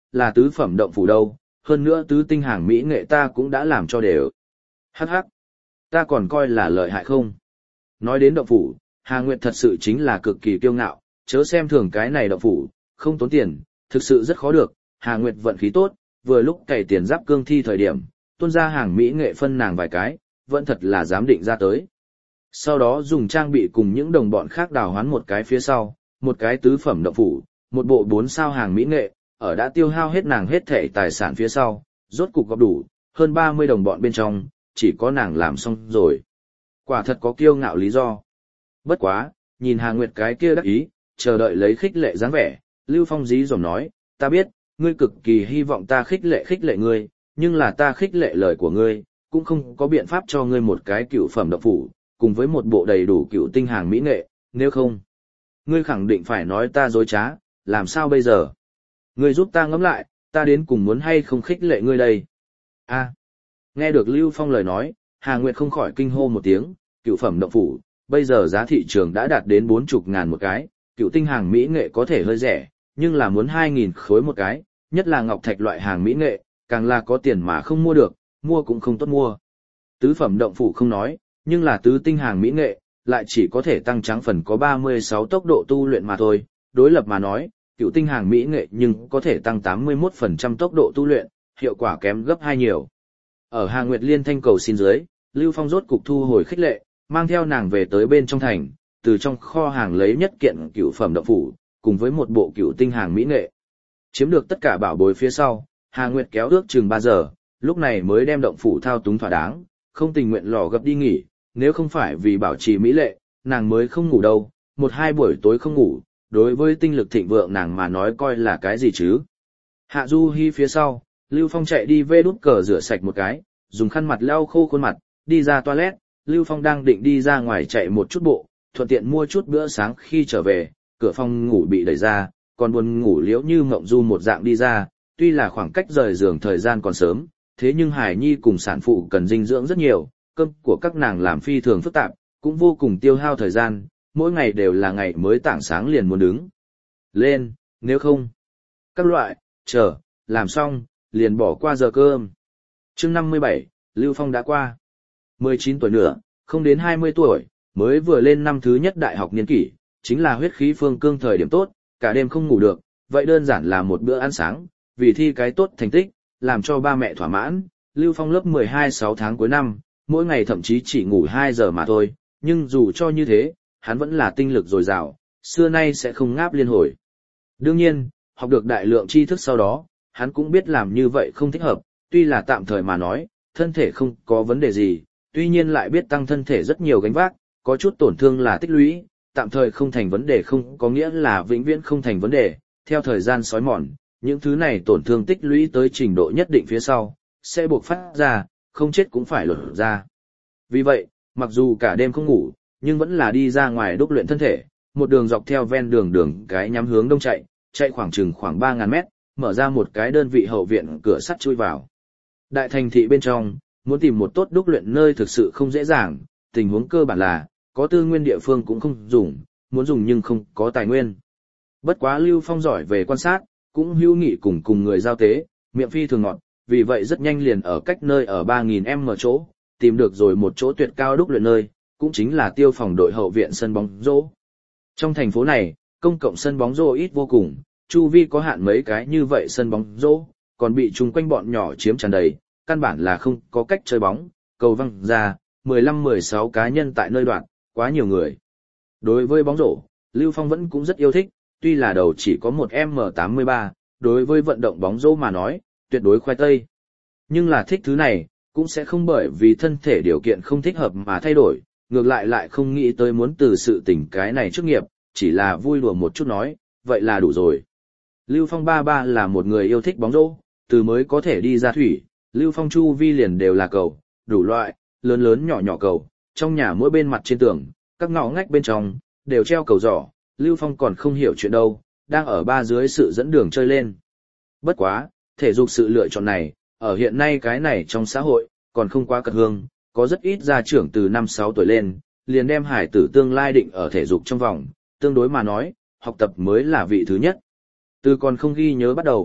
Speaker 1: là tứ phẩm động phủ đâu, hơn nữa tứ tinh hàng mỹ nghệ ta cũng đã làm cho đều. Hắc hắc, ta còn coi là lợi hại không? Nói đến động phủ, Hà Nguyệt thật sự chính là cực kỳ kiêu ngạo, chớ xem thường cái này động phủ, không tốn tiền, thực sự rất khó được. Hà Nguyệt vận khí tốt, vừa lúc cày tiền giáp cương thi thời điểm, tuôn ra hàng mỹ nghệ phân nàng vài cái, vẫn thật là dám định ra tới. Sau đó dùng trang bị cùng những đồng bọn khác đào hoán một cái phía sau, một cái tứ phẩm động phủ, một bộ bốn sao hàng mỹ nghệ, ở đã tiêu hao hết nàng hết thể tài sản phía sau, rốt cục góp đủ, hơn ba mươi đồng bọn bên trong, chỉ có nàng làm xong rồi. Quả thật có kiêu ngạo lý do. Bất quá, nhìn Hà Nguyệt cái kia đắc ý, chờ đợi lấy khích lệ dáng vẻ, Lưu Phong dí dỏm nói, ta biết, ngươi cực kỳ hy vọng ta khích lệ khích lệ ngươi, nhưng là ta khích lệ lời của ngươi, cũng không có biện pháp cho ngươi một cái cựu phẩm động phủ, cùng với một bộ đầy đủ cựu tinh hàng mỹ nghệ, nếu không, ngươi khẳng định phải nói ta dối trá, làm sao bây giờ? Ngươi giúp ta ngẫm lại, ta đến cùng muốn hay không khích lệ ngươi đây? A. Nghe được Lưu Phong lời nói, Hà Nguyệt không khỏi kinh hô một tiếng, cựu phẩm động phủ, bây giờ giá thị trường đã đạt đến bốn mươi ngàn một cái, cựu tinh hàng mỹ nghệ có thể hơi rẻ, nhưng là muốn hai nghìn khối một cái, nhất là ngọc thạch loại hàng mỹ nghệ, càng là có tiền mà không mua được, mua cũng không tốt mua. Tứ phẩm động phủ không nói, nhưng là tứ tinh hàng mỹ nghệ, lại chỉ có thể tăng trắng phần có ba mươi sáu tốc độ tu luyện mà thôi, đối lập mà nói, cựu tinh hàng mỹ nghệ nhưng có thể tăng tám mươi mốt phần trăm tốc độ tu luyện, hiệu quả kém gấp hai nhiều. Ở Hà Nguyệt Liên thanh cầu xin dưới, Lưu Phong rốt cục thu hồi khích lệ, mang theo nàng về tới bên trong thành, từ trong kho hàng lấy nhất kiện cựu phẩm động phủ, cùng với một bộ cựu tinh hàng mỹ nghệ. Chiếm được tất cả bảo bối phía sau, Hà Nguyệt kéo ước chừng ba giờ, lúc này mới đem động phủ thao túng thỏa đáng, không tình nguyện lò gấp đi nghỉ, nếu không phải vì bảo trì mỹ lệ, nàng mới không ngủ đâu, một hai buổi tối không ngủ, đối với tinh lực thịnh vượng nàng mà nói coi là cái gì chứ. Hạ Du Hi phía sau, Lưu Phong chạy đi vê đút cờ rửa sạch một cái, dùng khăn mặt lau khô khuôn mặt, đi ra toilet, Lưu Phong đang định đi ra ngoài chạy một chút bộ, thuận tiện mua chút bữa sáng khi trở về, cửa phòng ngủ bị đẩy ra, còn buồn ngủ liễu như mộng du một dạng đi ra, tuy là khoảng cách rời giường thời gian còn sớm, thế nhưng Hải Nhi cùng sản phụ cần dinh dưỡng rất nhiều, cơm của các nàng làm phi thường phức tạp, cũng vô cùng tiêu hao thời gian, mỗi ngày đều là ngày mới tảng sáng liền muốn đứng lên, nếu không, các loại, chờ, làm xong, liền bỏ qua giờ cơm. Chương năm mươi bảy, Lưu Phong đã qua. mười chín tuổi nữa, không đến hai mươi tuổi, mới vừa lên năm thứ nhất đại học niên kỷ, chính là huyết khí phương cương thời điểm tốt, cả đêm không ngủ được, vậy đơn giản là một bữa ăn sáng, vì thi cái tốt thành tích, làm cho ba mẹ thỏa mãn. Lưu Phong lớp mười hai sáu tháng cuối năm, mỗi ngày thậm chí chỉ ngủ hai giờ mà thôi, nhưng dù cho như thế, hắn vẫn là tinh lực dồi dào, xưa nay sẽ không ngáp liên hồi. Đương nhiên, học được đại lượng tri thức sau đó, hắn cũng biết làm như vậy không thích hợp, tuy là tạm thời mà nói, thân thể không có vấn đề gì, tuy nhiên lại biết tăng thân thể rất nhiều gánh vác, có chút tổn thương là tích lũy, tạm thời không thành vấn đề không có nghĩa là vĩnh viễn không thành vấn đề, theo thời gian sói mòn, những thứ này tổn thương tích lũy tới trình độ nhất định phía sau, sẽ buộc phát ra, không chết cũng phải lột ra. Vì vậy, mặc dù cả đêm không ngủ, nhưng vẫn là đi ra ngoài đúc luyện thân thể, một đường dọc theo ven đường đường cái nhắm hướng đông chạy, chạy khoảng chừng khoảng ba ngàn mét, mở ra một cái đơn vị hậu viện cửa sắt chui vào. Đại thành thị bên trong, muốn tìm một tốt đúc luyện nơi thực sự không dễ dàng, tình huống cơ bản là, có tư nguyên địa phương cũng không dùng, muốn dùng nhưng không có tài nguyên. Bất quá Lưu Phong giỏi về quan sát, cũng hữu nghị cùng cùng người giao tế, miệng phi thường ngọt, vì vậy rất nhanh liền ở cách nơi ở ba nghìn mét chỗ, tìm được rồi một chỗ tuyệt cao đúc luyện nơi, cũng chính là tiêu phòng đội hậu viện sân bóng rổ. Trong thành phố này, công cộng sân bóng rổ ít vô cùng, chu vi có hạn mấy cái như vậy sân bóng rổ, còn bị chung quanh bọn nhỏ chiếm tràn đầy, căn bản là không có cách chơi bóng, cầu văng ra, mười lăm mười sáu cá nhân tại nơi đoạn, quá nhiều người. Đối với bóng rổ, Lưu Phong vẫn cũng rất yêu thích, tuy là đầu chỉ có một em tám mươi ba, đối với vận động bóng rổ mà nói, tuyệt đối khoai tây. Nhưng là thích thứ này, cũng sẽ không bởi vì thân thể điều kiện không thích hợp mà thay đổi, ngược lại lại không nghĩ tới muốn từ sự tình cái này chức nghiệp, chỉ là vui đùa một chút nói, vậy là đủ rồi. Lưu Phong ba ba là một người yêu thích bóng rổ, từ mới có thể đi ra thủy, Lưu Phong chu vi liền đều là cầu, đủ loại, lớn lớn nhỏ nhỏ cầu, trong nhà mỗi bên mặt trên tường, các ngõ ngách bên trong, đều treo cầu giỏ, Lưu Phong còn không hiểu chuyện đâu, đang ở ba dưới sự dẫn đường chơi lên. Bất quá, thể dục sự lựa chọn này, ở hiện nay cái này trong xã hội, còn không quá cật hương, có rất ít gia trưởng từ năm sáu tuổi lên, liền đem hải tử tương lai định ở thể dục trong vòng, tương đối mà nói, học tập mới là vị thứ nhất. Từ còn không ghi nhớ bắt đầu,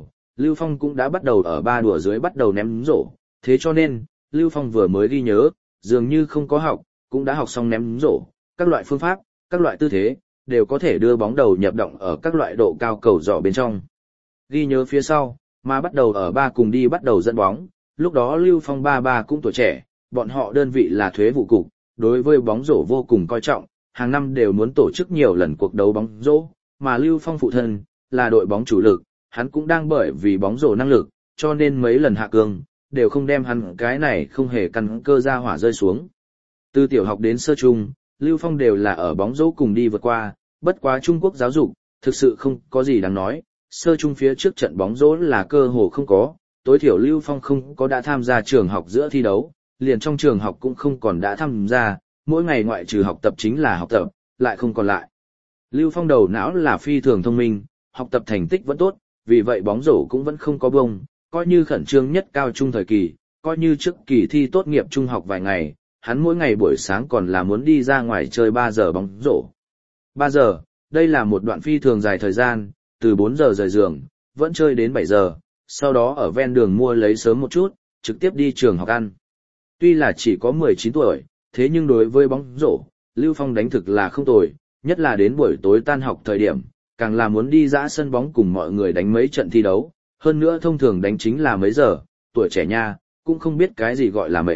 Speaker 1: Lưu Phong cũng đã bắt đầu ở ba đùa dưới bắt đầu ném rổ, thế cho nên, Lưu Phong vừa mới ghi nhớ, dường như không có học, cũng đã học xong ném rổ, các loại phương pháp, các loại tư thế, đều có thể đưa bóng đầu nhập động ở các loại độ cao cầu giỏ bên trong. Ghi nhớ phía sau, mà bắt đầu ở ba cùng đi bắt đầu dẫn bóng, lúc đó Lưu Phong ba ba cũng tuổi trẻ, bọn họ đơn vị là thuế vụ cục, đối với bóng rổ vô cùng coi trọng, hàng năm đều muốn tổ chức nhiều lần cuộc đấu bóng rổ, mà Lưu Phong phụ thân, là đội bóng chủ lực, hắn cũng đang bởi vì bóng rổ năng lực, cho nên mấy lần hạ cương, đều không đem hắn cái này không hề căn cơ ra hỏa rơi xuống. Từ tiểu học đến sơ trung, Lưu Phong đều là ở bóng rổ cùng đi vượt qua, bất quá Trung Quốc giáo dục, thực sự không có gì đáng nói, sơ trung phía trước trận bóng rổ là cơ hồ không có, tối thiểu Lưu Phong không có đã tham gia trường học giữa thi đấu, liền trong trường học cũng không còn đã tham gia, mỗi ngày ngoại trừ học tập chính là học tập, lại không còn lại. Lưu Phong đầu não là phi thường thông minh, học tập thành tích vẫn tốt, vì vậy bóng rổ cũng vẫn không có bông, coi như khẩn trương nhất cao trung thời kỳ, coi như trước kỳ thi tốt nghiệp trung học vài ngày, hắn mỗi ngày buổi sáng còn là muốn đi ra ngoài chơi ba giờ bóng rổ. ba giờ, đây là một đoạn phi thường dài thời gian, từ bốn giờ rời giường, vẫn chơi đến bảy giờ, sau đó ở ven đường mua lấy sớm một chút, trực tiếp đi trường học ăn. Tuy là chỉ có mười chín tuổi, thế nhưng đối với bóng rổ, Lưu Phong đánh thực là không tồi, nhất là đến buổi tối tan học thời điểm, càng là muốn đi dã sân bóng cùng mọi người đánh mấy trận thi đấu, hơn nữa thông thường đánh chính là mấy giờ, tuổi trẻ nha, cũng không biết cái gì gọi là mệt.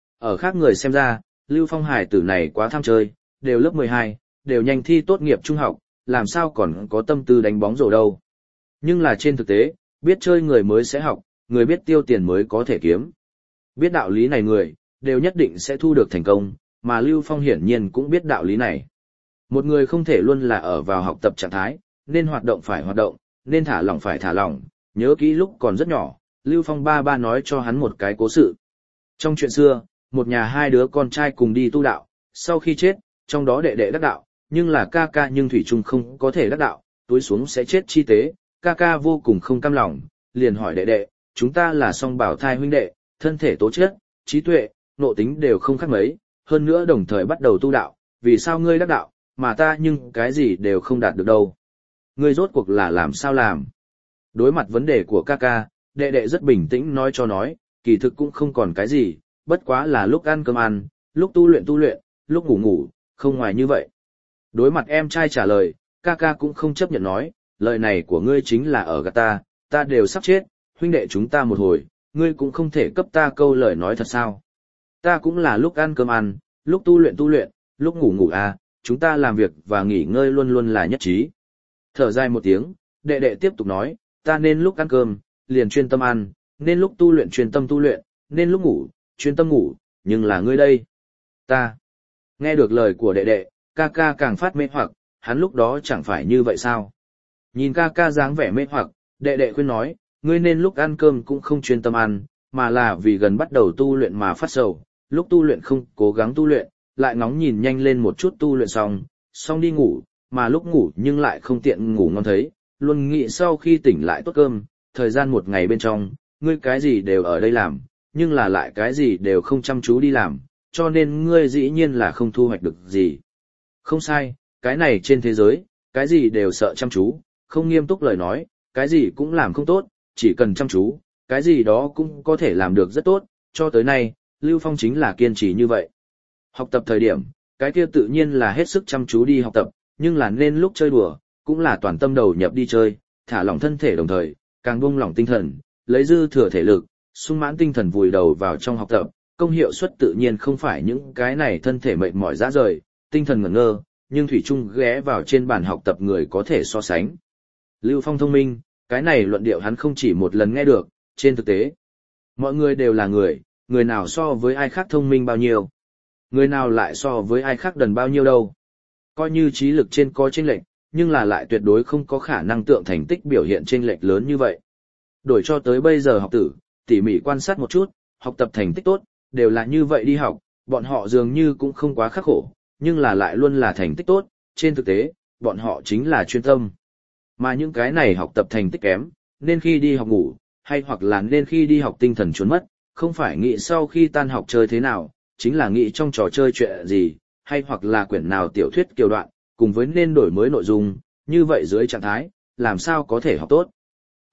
Speaker 1: Ở khác người xem ra, Lưu Phong hải tử này quá tham chơi, đều lớp mười hai, đều nhanh thi tốt nghiệp trung học, làm sao còn có tâm tư đánh bóng rổ đâu. Nhưng là trên thực tế, biết chơi người mới sẽ học, người biết tiêu tiền mới có thể kiếm. Biết đạo lý này người, đều nhất định sẽ thu được thành công, mà Lưu Phong hiển nhiên cũng biết đạo lý này. Một người không thể luôn là ở vào học tập trạng thái, nên hoạt động phải hoạt động, nên thả lỏng phải thả lỏng, nhớ kỹ lúc còn rất nhỏ, Lưu Phong ba ba nói cho hắn một cái cố sự. Trong chuyện xưa, một nhà hai đứa con trai cùng đi tu đạo, sau khi chết, trong đó đệ đệ đắc đạo, nhưng là ca ca nhưng thủy chung không có thể đắc đạo, túi xuống sẽ chết chi tế, ca ca vô cùng không cam lòng, liền hỏi đệ đệ, chúng ta là song bảo thai huynh đệ, thân thể tố chất, trí tuệ, nộ tính đều không khác mấy, hơn nữa đồng thời bắt đầu tu đạo, vì sao ngươi đắc đạo, mà ta nhưng cái gì đều không đạt được đâu. Ngươi rốt cuộc là làm sao làm? Đối mặt vấn đề của ca ca, đệ đệ rất bình tĩnh nói cho nói, kỳ thực cũng không còn cái gì, bất quá là lúc ăn cơm ăn, lúc tu luyện tu luyện, lúc ngủ ngủ, không ngoài như vậy. Đối mặt em trai trả lời, ca ca cũng không chấp nhận nói, lời này của ngươi chính là ở gạt ta, ta đều sắp chết, huynh đệ chúng ta một hồi, ngươi cũng không thể cấp ta câu lời nói thật sao. Ta cũng là lúc ăn cơm ăn, lúc tu luyện tu luyện, lúc ngủ ngủ à, chúng ta làm việc và nghỉ ngơi luôn luôn là nhất trí. Thở dài một tiếng, đệ đệ tiếp tục nói, ta nên lúc ăn cơm, liền chuyên tâm ăn, nên lúc tu luyện chuyên tâm tu luyện, nên lúc ngủ, chuyên tâm ngủ, nhưng là ngươi đây. Ta. Nghe được lời của đệ đệ, ca ca càng phát mê hoặc, hắn lúc đó chẳng phải như vậy sao. Nhìn ca ca dáng vẻ mê hoặc, đệ đệ khuyên nói, ngươi nên lúc ăn cơm cũng không chuyên tâm ăn, mà là vì gần bắt đầu tu luyện mà phát sầu, lúc tu luyện không cố gắng tu luyện, lại ngóng nhìn nhanh lên một chút tu luyện xong, xong đi ngủ, mà lúc ngủ nhưng lại không tiện ngủ ngon thấy, luôn nghĩ sau khi tỉnh lại tốt cơm, thời gian một ngày bên trong, ngươi cái gì đều ở đây làm, nhưng là lại cái gì đều không chăm chú đi làm, cho nên ngươi dĩ nhiên là không thu hoạch được gì. Không sai, cái này trên thế giới, cái gì đều sợ chăm chú, không nghiêm túc lời nói, cái gì cũng làm không tốt, chỉ cần chăm chú, cái gì đó cũng có thể làm được rất tốt, cho tới nay, Lưu Phong chính là kiên trì như vậy. Học tập thời điểm, cái kia tự nhiên là hết sức chăm chú đi học tập, nhưng là nên lúc chơi đùa, cũng là toàn tâm đầu nhập đi chơi, thả lỏng thân thể đồng thời, càng buông lỏng tinh thần, lấy dư thừa thể lực, sung mãn tinh thần vùi đầu vào trong học tập, công hiệu suất tự nhiên không phải những cái này thân thể mệt mỏi rã rời, tinh thần ngẩn ngơ, nhưng thủy chung ghé vào trên bàn học tập người có thể so sánh. Lưu Phong thông minh, cái này luận điệu hắn không chỉ một lần nghe được, trên thực tế, mọi người đều là người, người nào so với ai khác thông minh bao nhiêu, người nào lại so với ai khác đần bao nhiêu đâu. Coi như trí lực trên có chênh lệch, nhưng là lại tuyệt đối không có khả năng tượng thành tích biểu hiện chênh lệch lớn như vậy. Đổi cho tới bây giờ học tử, tỉ mỉ quan sát một chút, học tập thành tích tốt, đều là như vậy đi học, bọn họ dường như cũng không quá khắc khổ, nhưng là lại luôn là thành tích tốt, trên thực tế, bọn họ chính là chuyên tâm. Mà những cái này học tập thành tích kém, nên khi đi học ngủ, hay hoặc là nên khi đi học tinh thần trốn mất, không phải nghĩ sau khi tan học chơi thế nào, chính là nghĩ trong trò chơi chuyện gì, hay hoặc là quyển nào tiểu thuyết kiều đoạn, cùng với nên đổi mới nội dung, như vậy dưới trạng thái, làm sao có thể học tốt.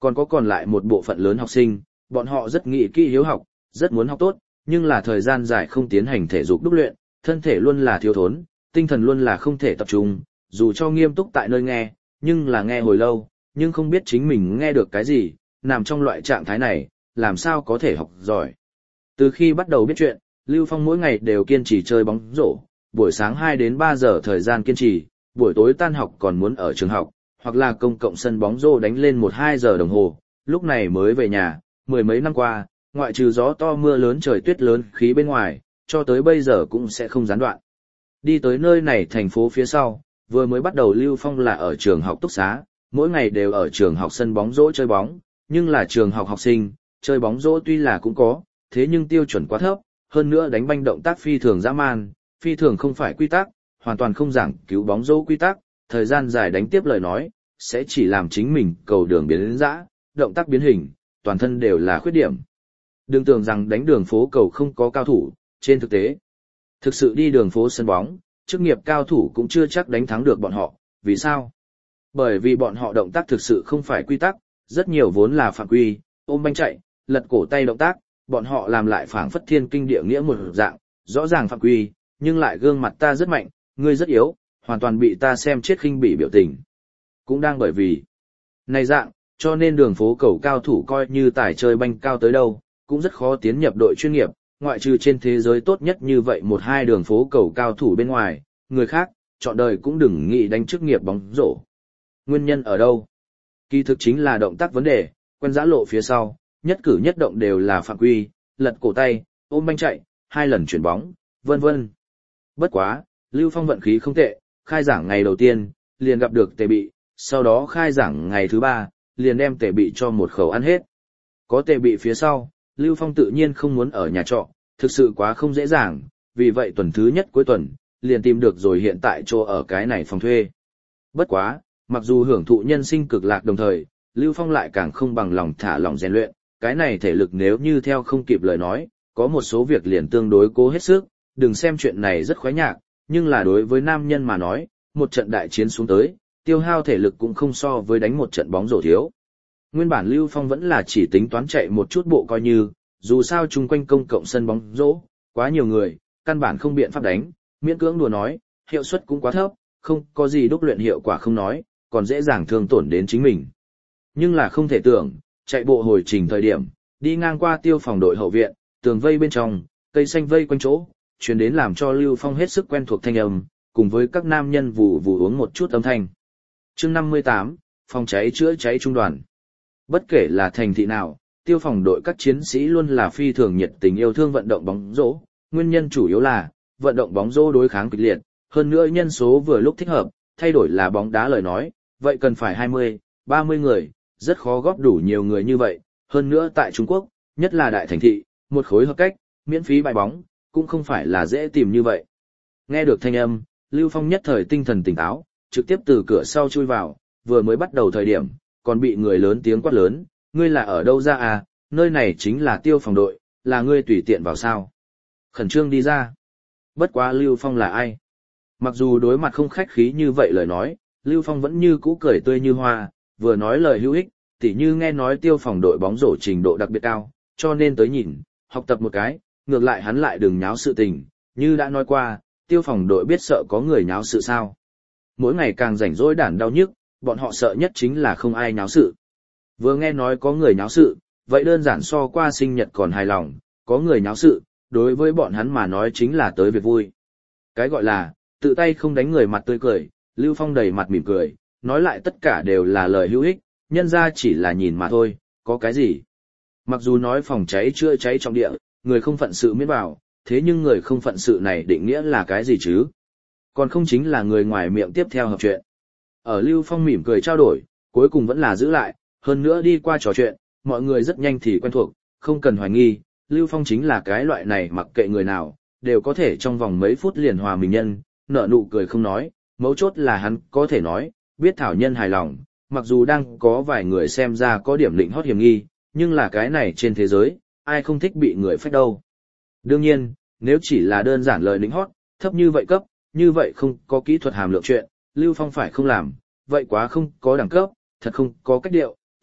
Speaker 1: Còn có còn lại một bộ phận lớn học sinh, bọn họ rất nghị kỹ hiếu học, rất muốn học tốt, nhưng là thời gian dài không tiến hành thể dục đúc luyện, thân thể luôn là thiếu thốn, tinh thần luôn là không thể tập trung, dù cho nghiêm túc tại nơi nghe, nhưng là nghe hồi lâu, nhưng không biết chính mình nghe được cái gì, nằm trong loại trạng thái này, làm sao có thể học giỏi. Từ khi bắt đầu biết chuyện, Lưu Phong mỗi ngày đều kiên trì chơi bóng rổ, buổi sáng hai đến ba giờ thời gian kiên trì, buổi tối tan học còn muốn ở trường học, hoặc là công cộng sân bóng rổ đánh lên một hai giờ đồng hồ, lúc này mới về nhà, mười mấy năm qua, ngoại trừ gió to mưa lớn trời tuyết lớn khí bên ngoài, cho tới bây giờ cũng sẽ không gián đoạn. Đi tới nơi này thành phố phía sau, vừa mới bắt đầu Lưu Phong là ở trường học túc xá, mỗi ngày đều ở trường học sân bóng rổ chơi bóng, nhưng là trường học học sinh, chơi bóng rổ tuy là cũng có, thế nhưng tiêu chuẩn quá thấp, hơn nữa đánh banh động tác phi thường dã man, phi thường không phải quy tắc, hoàn toàn không giảng cứu bóng rổ quy tắc, thời gian dài đánh tiếp lời nói, sẽ chỉ làm chính mình cầu đường biến đến dã, động tác biến hình, toàn thân đều là khuyết điểm. Đừng tưởng rằng đánh đường phố cầu không có cao thủ, trên thực tế, thực sự đi đường phố sân bóng, chức nghiệp cao thủ cũng chưa chắc đánh thắng được bọn họ, vì sao? Bởi vì bọn họ động tác thực sự không phải quy tắc, rất nhiều vốn là phạm quy, ôm banh chạy, lật cổ tay động tác, bọn họ làm lại phảng phất thiên kinh địa nghĩa một dạng, rõ ràng phạm quy, nhưng lại gương mặt ta rất mạnh, ngươi rất yếu, hoàn toàn bị ta xem chết khinh bỉ biểu tình. Cũng đang bởi vì này dạng, cho nên đường phố cầu cao thủ coi như tài chơi banh cao tới đâu, cũng rất khó tiến nhập đội chuyên nghiệp, ngoại trừ trên thế giới tốt nhất như vậy một hai đường phố cầu cao thủ bên ngoài, người khác, chọn đời cũng đừng nghĩ đánh chức nghiệp bóng rổ. Nguyên nhân ở đâu? Kỳ thực chính là động tác vấn đề, quen giã lộ phía sau, nhất cử nhất động đều là phạm quy, lật cổ tay, ôm banh chạy, hai lần chuyển bóng, vân vân. Bất quá, Lưu Phong vận khí không tệ, khai giảng ngày đầu tiên, liền gặp được Tề Bị, sau đó khai giảng ngày thứ ba, liền đem Tề Bị cho một khẩu ăn hết. Có Tề Bị phía sau, Lưu Phong tự nhiên không muốn ở nhà trọ, thực sự quá không dễ dàng, vì vậy tuần thứ nhất cuối tuần, liền tìm được rồi hiện tại chỗ ở cái này phòng thuê. Bất quá, mặc dù hưởng thụ nhân sinh cực lạc đồng thời, Lưu Phong lại càng không bằng lòng thả lỏng rèn luyện, cái này thể lực nếu như theo không kịp lời nói, có một số việc liền tương đối cố hết sức, đừng xem chuyện này rất khoái nhạc, nhưng là đối với nam nhân mà nói, một trận đại chiến xuống tới, tiêu hao thể lực cũng không so với đánh một trận bóng rổ thiếu. Nguyên bản Lưu Phong vẫn là chỉ tính toán chạy một chút bộ coi như, dù sao chung quanh công cộng sân bóng rổ, quá nhiều người, căn bản không biện pháp đánh, miễn cưỡng đùa nói, hiệu suất cũng quá thấp, không có gì đúc luyện hiệu quả không nói, còn dễ dàng thương tổn đến chính mình. Nhưng là không thể tưởng, chạy bộ hồi trình thời điểm, đi ngang qua tiêu phòng đội hậu viện, tường vây bên trong, cây xanh vây quanh chỗ, truyền đến làm cho Lưu Phong hết sức quen thuộc thanh âm, cùng với các nam nhân vù vù uống một chút âm thanh. Chương năm mươi tám, phòng cháy chữa cháy trung đoàn. Bất kể là thành thị nào, tiêu phòng đội các chiến sĩ luôn là phi thường nhiệt tình yêu thương vận động bóng rổ, nguyên nhân chủ yếu là vận động bóng rổ đối kháng kịch liệt, hơn nữa nhân số vừa lúc thích hợp, thay đổi là bóng đá lời nói, vậy cần phải hai mươi, ba mươi người, rất khó góp đủ nhiều người như vậy, hơn nữa tại Trung Quốc, nhất là đại thành thị, một khối hợp cách, miễn phí bài bóng, cũng không phải là dễ tìm như vậy. Nghe được thanh âm, Lưu Phong nhất thời tinh thần tỉnh táo, trực tiếp từ cửa sau chui vào, vừa mới bắt đầu thời điểm, còn bị người lớn tiếng quát lớn, ngươi là ở đâu ra à, nơi này chính là tiêu phòng đội, là ngươi tùy tiện vào sao. Khẩn trương đi ra. Bất quá Lưu Phong là ai? Mặc dù đối mặt không khách khí như vậy lời nói, Lưu Phong vẫn như cũ cười tươi như hoa, vừa nói lời hữu ích, tỉ như nghe nói tiêu phòng đội bóng rổ trình độ đặc biệt cao, cho nên tới nhìn, học tập một cái, ngược lại hắn lại đừng nháo sự tình, như đã nói qua, tiêu phòng đội biết sợ có người nháo sự sao. Mỗi ngày càng rảnh rỗi đản đau nhức, bọn họ sợ nhất chính là không ai nháo sự. Vừa nghe nói có người nháo sự, vậy đơn giản so qua sinh nhật còn hài lòng, có người nháo sự, đối với bọn hắn mà nói chính là tới việc vui. Cái gọi là, tự tay không đánh người mặt tươi cười, Lưu Phong đầy mặt mỉm cười, nói lại tất cả đều là lời hữu ích, nhân ra chỉ là nhìn mà thôi, có cái gì. Mặc dù nói phòng cháy chữa cháy trong địa, người không phận sự miễn vào, thế nhưng người không phận sự này định nghĩa là cái gì chứ? Còn không chính là người ngoài miệng tiếp theo hợp chuyện. Ở Lưu Phong mỉm cười trao đổi, cuối cùng vẫn là giữ lại, hơn nữa đi qua trò chuyện, mọi người rất nhanh thì quen thuộc, không cần hoài nghi, Lưu Phong chính là cái loại này mặc kệ người nào, đều có thể trong vòng mấy phút liền hòa mình nhân, nở nụ cười không nói, mấu chốt là hắn có thể nói, biết thảo nhân hài lòng, mặc dù đang có vài người xem ra có điểm lĩnh hót hiểm nghi, nhưng là cái này trên thế giới, ai không thích bị người phách đâu. Đương nhiên, nếu chỉ là đơn giản lời lĩnh hót, thấp như vậy cấp, như vậy không có kỹ thuật hàm lượng chuyện, Lưu Phong phải không làm, vậy quá không có đẳng cấp, thật không có cách điệu,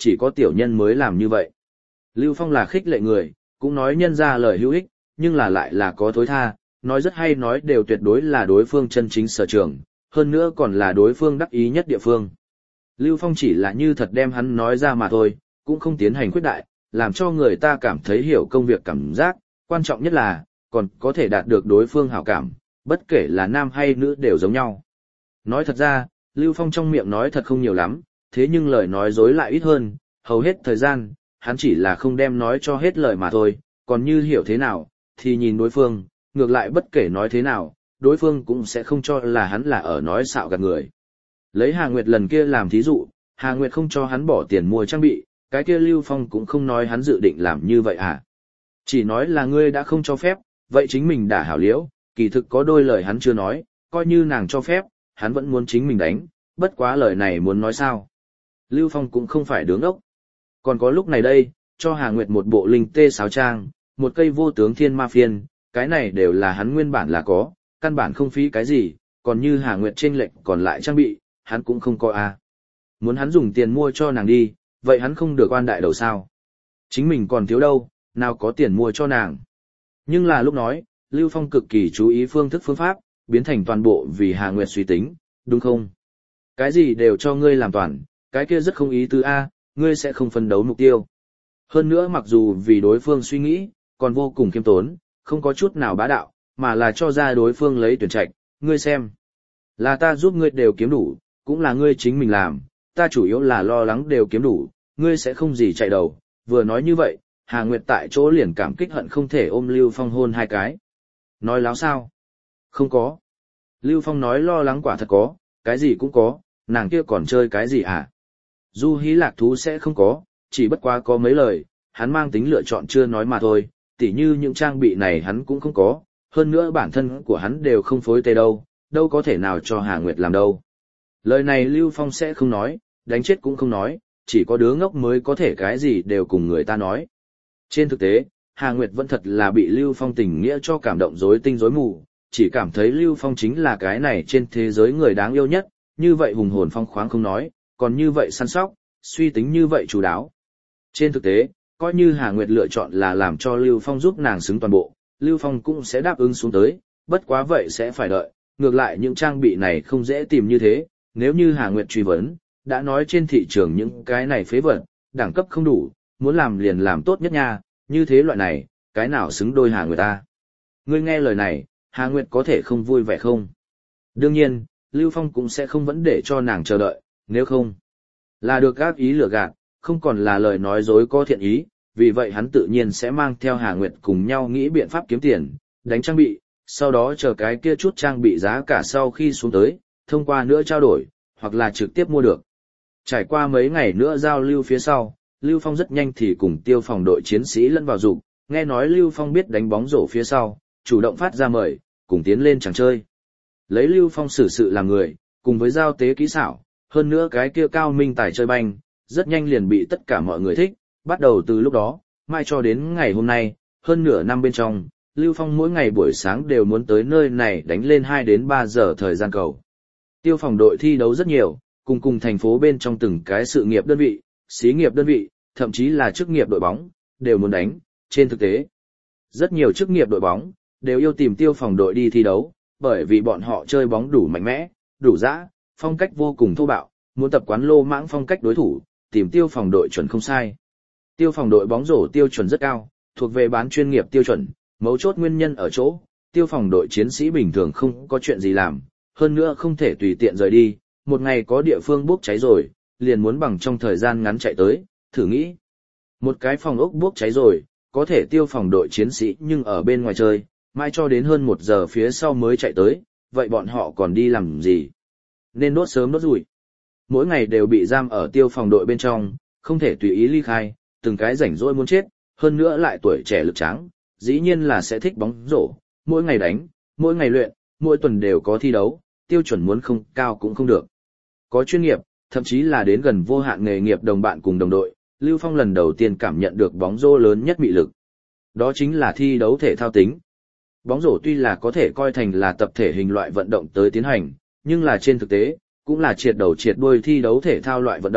Speaker 1: chỉ có tiểu nhân mới làm như vậy. Lưu Phong là khích lệ người, cũng nói nhân ra lời hữu ích, nhưng là lại là có thối tha, nói rất hay nói đều tuyệt đối là đối phương chân chính sở trường, hơn nữa còn là đối phương đắc ý nhất địa phương. Lưu Phong chỉ là như thật đem hắn nói ra mà thôi, cũng không tiến hành quyết đại, làm cho người ta cảm thấy hiểu công việc cảm giác, quan trọng nhất là, còn có thể đạt được đối phương hảo cảm, bất kể là nam hay nữ đều giống nhau. Nói thật ra, Lưu Phong trong miệng nói thật không nhiều lắm, thế nhưng lời nói dối lại ít hơn, hầu hết thời gian, hắn chỉ là không đem nói cho hết lời mà thôi, còn như hiểu thế nào, thì nhìn đối phương, ngược lại bất kể nói thế nào, đối phương cũng sẽ không cho là hắn là ở nói xạo gạt người. Lấy Hà Nguyệt lần kia làm thí dụ, Hà Nguyệt không cho hắn bỏ tiền mua trang bị, cái kia Lưu Phong cũng không nói hắn dự định làm như vậy à. Chỉ nói là ngươi đã không cho phép, vậy chính mình đã hảo liễu, kỳ thực có đôi lời hắn chưa nói, coi như nàng cho phép, hắn vẫn muốn chính mình đánh, bất quá lời này muốn nói sao. Lưu Phong cũng không phải đứng ốc. Còn có lúc này đây, cho Hà Nguyệt một bộ linh tê sáo trang, một cây vô tướng thiên ma phiên, cái này đều là hắn nguyên bản là có, căn bản không phí cái gì, còn như Hà Nguyệt trên lệnh còn lại trang bị, hắn cũng không có a. Muốn hắn dùng tiền mua cho nàng đi, vậy hắn không được oan đại đầu sao. Chính mình còn thiếu đâu, nào có tiền mua cho nàng. Nhưng là lúc nói, Lưu Phong cực kỳ chú ý phương thức phương pháp, biến thành toàn bộ vì Hà Nguyệt suy tính, đúng không? Cái gì đều cho ngươi làm toàn, cái kia rất không ý tứ a, ngươi sẽ không phấn đấu mục tiêu. Hơn nữa mặc dù vì đối phương suy nghĩ, còn vô cùng khiêm tốn, không có chút nào bá đạo, mà là cho ra đối phương lấy tuyển trạch, ngươi xem. Là ta giúp ngươi đều kiếm đủ, cũng là ngươi chính mình làm, ta chủ yếu là lo lắng đều kiếm đủ, ngươi sẽ không gì chạy đầu. Vừa nói như vậy, Hà Nguyệt tại chỗ liền cảm kích hận không thể ôm Lưu Phong hôn hai cái. Nói láo sao? Không có. Lưu Phong nói lo lắng quả thật có, cái gì cũng có, nàng kia còn chơi cái gì hả? Du hí lạc thú sẽ không có, chỉ bất quá có mấy lời, hắn mang tính lựa chọn chưa nói mà thôi, tỉ như những trang bị này hắn cũng không có, hơn nữa bản thân của hắn đều không phối tê đâu, đâu có thể nào cho Hà Nguyệt làm đâu. Lời này Lưu Phong sẽ không nói, đánh chết cũng không nói, chỉ có đứa ngốc mới có thể cái gì đều cùng người ta nói. Trên thực tế, Hà Nguyệt vẫn thật là bị Lưu Phong tình nghĩa cho cảm động rối tinh rối mù, chỉ cảm thấy Lưu Phong chính là cái này trên thế giới người đáng yêu nhất, như vậy hùng hồn phong khoáng không nói, còn như vậy săn sóc, suy tính như vậy chú đáo. Trên thực tế, coi như Hà Nguyệt lựa chọn là làm cho Lưu Phong giúp nàng xứng toàn bộ, Lưu Phong cũng sẽ đáp ứng xuống tới, bất quá vậy sẽ phải đợi, ngược lại những trang bị này không dễ tìm như thế, nếu như Hà Nguyệt truy vấn, đã nói trên thị trường những cái này phế vật, đẳng cấp không đủ, muốn làm liền làm tốt nhất nha, như thế loại này, cái nào xứng đôi Hà Nguyệt ta. Ngươi nghe lời này, Hà Nguyệt có thể không vui vẻ không? Đương nhiên, Lưu Phong cũng sẽ không vẫn để cho nàng chờ đợi, nếu không, là được gác ý lừa gạt, không còn là lời nói dối có thiện ý, vì vậy hắn tự nhiên sẽ mang theo Hà Nguyệt cùng nhau nghĩ biện pháp kiếm tiền, đánh trang bị, sau đó chờ cái kia chút trang bị giá cả sau khi xuống tới, thông qua nữa trao đổi, hoặc là trực tiếp mua được. Trải qua mấy ngày nữa giao lưu phía sau, Lưu Phong rất nhanh thì cùng tiêu phòng đội chiến sĩ lẫn vào dục, nghe nói Lưu Phong biết đánh bóng rổ phía sau, chủ động phát ra mời, cùng tiến lên chẳng chơi. Lấy Lưu Phong xử sự làm người, cùng với giao tế kỹ xảo, hơn nữa cái kia cao minh tài chơi banh, rất nhanh liền bị tất cả mọi người thích, bắt đầu từ lúc đó, mai cho đến ngày hôm nay, hơn nửa năm bên trong, Lưu Phong mỗi ngày buổi sáng đều muốn tới nơi này đánh lên hai đến ba giờ thời gian cầu. Tiêu phòng đội thi đấu rất nhiều, cùng cùng thành phố bên trong từng cái sự nghiệp đơn vị, xí nghiệp đơn vị, thậm chí là chức nghiệp đội bóng, đều muốn đánh. Trên thực tế, rất nhiều chức nghiệp đội bóng, đều yêu tìm tiêu phòng đội đi thi đấu, bởi vì bọn họ chơi bóng đủ mạnh mẽ, đủ dã, phong cách vô cùng thô bạo, muốn tập quán lô mãng phong cách đối thủ, tìm tiêu phòng đội chuẩn không sai. Tiêu phòng đội bóng rổ tiêu chuẩn rất cao, thuộc về bán chuyên nghiệp tiêu chuẩn, mấu chốt nguyên nhân ở chỗ, tiêu phòng đội chiến sĩ bình thường không có chuyện gì làm, hơn nữa không thể tùy tiện rời đi, một ngày có địa phương bốc cháy rồi, liền muốn bằng trong thời gian ngắn chạy tới, thử nghĩ. Một cái phòng ốc bốc cháy rồi, có thể tiêu phòng đội chiến sĩ nhưng ở bên ngoài chơi, mai cho đến hơn một giờ phía sau mới chạy tới, vậy bọn họ còn đi làm gì? Nên đốt sớm đốt rủi. Mỗi ngày đều bị giam ở tiêu phòng đội bên trong, không thể tùy ý ly khai, từng cái rảnh rỗi muốn chết, hơn nữa lại tuổi trẻ lực tráng, dĩ nhiên là sẽ thích bóng rổ, mỗi ngày đánh, mỗi ngày luyện, mỗi tuần đều có thi đấu, tiêu chuẩn muốn không cao cũng không được. Có chuyên nghiệp, thậm chí là đến gần vô hạn nghề nghiệp đồng bạn cùng đồng đội, Lưu Phong lần đầu tiên cảm nhận được bóng rổ lớn nhất mị lực. Đó chính là thi đấu thể thao tính. Bóng rổ tuy là có thể coi thành là tập thể hình loại vận động tới tiến hành, nhưng là trên thực tế, cũng là triệt đầu triệt đuôi thi đấu thể thao loại vận động,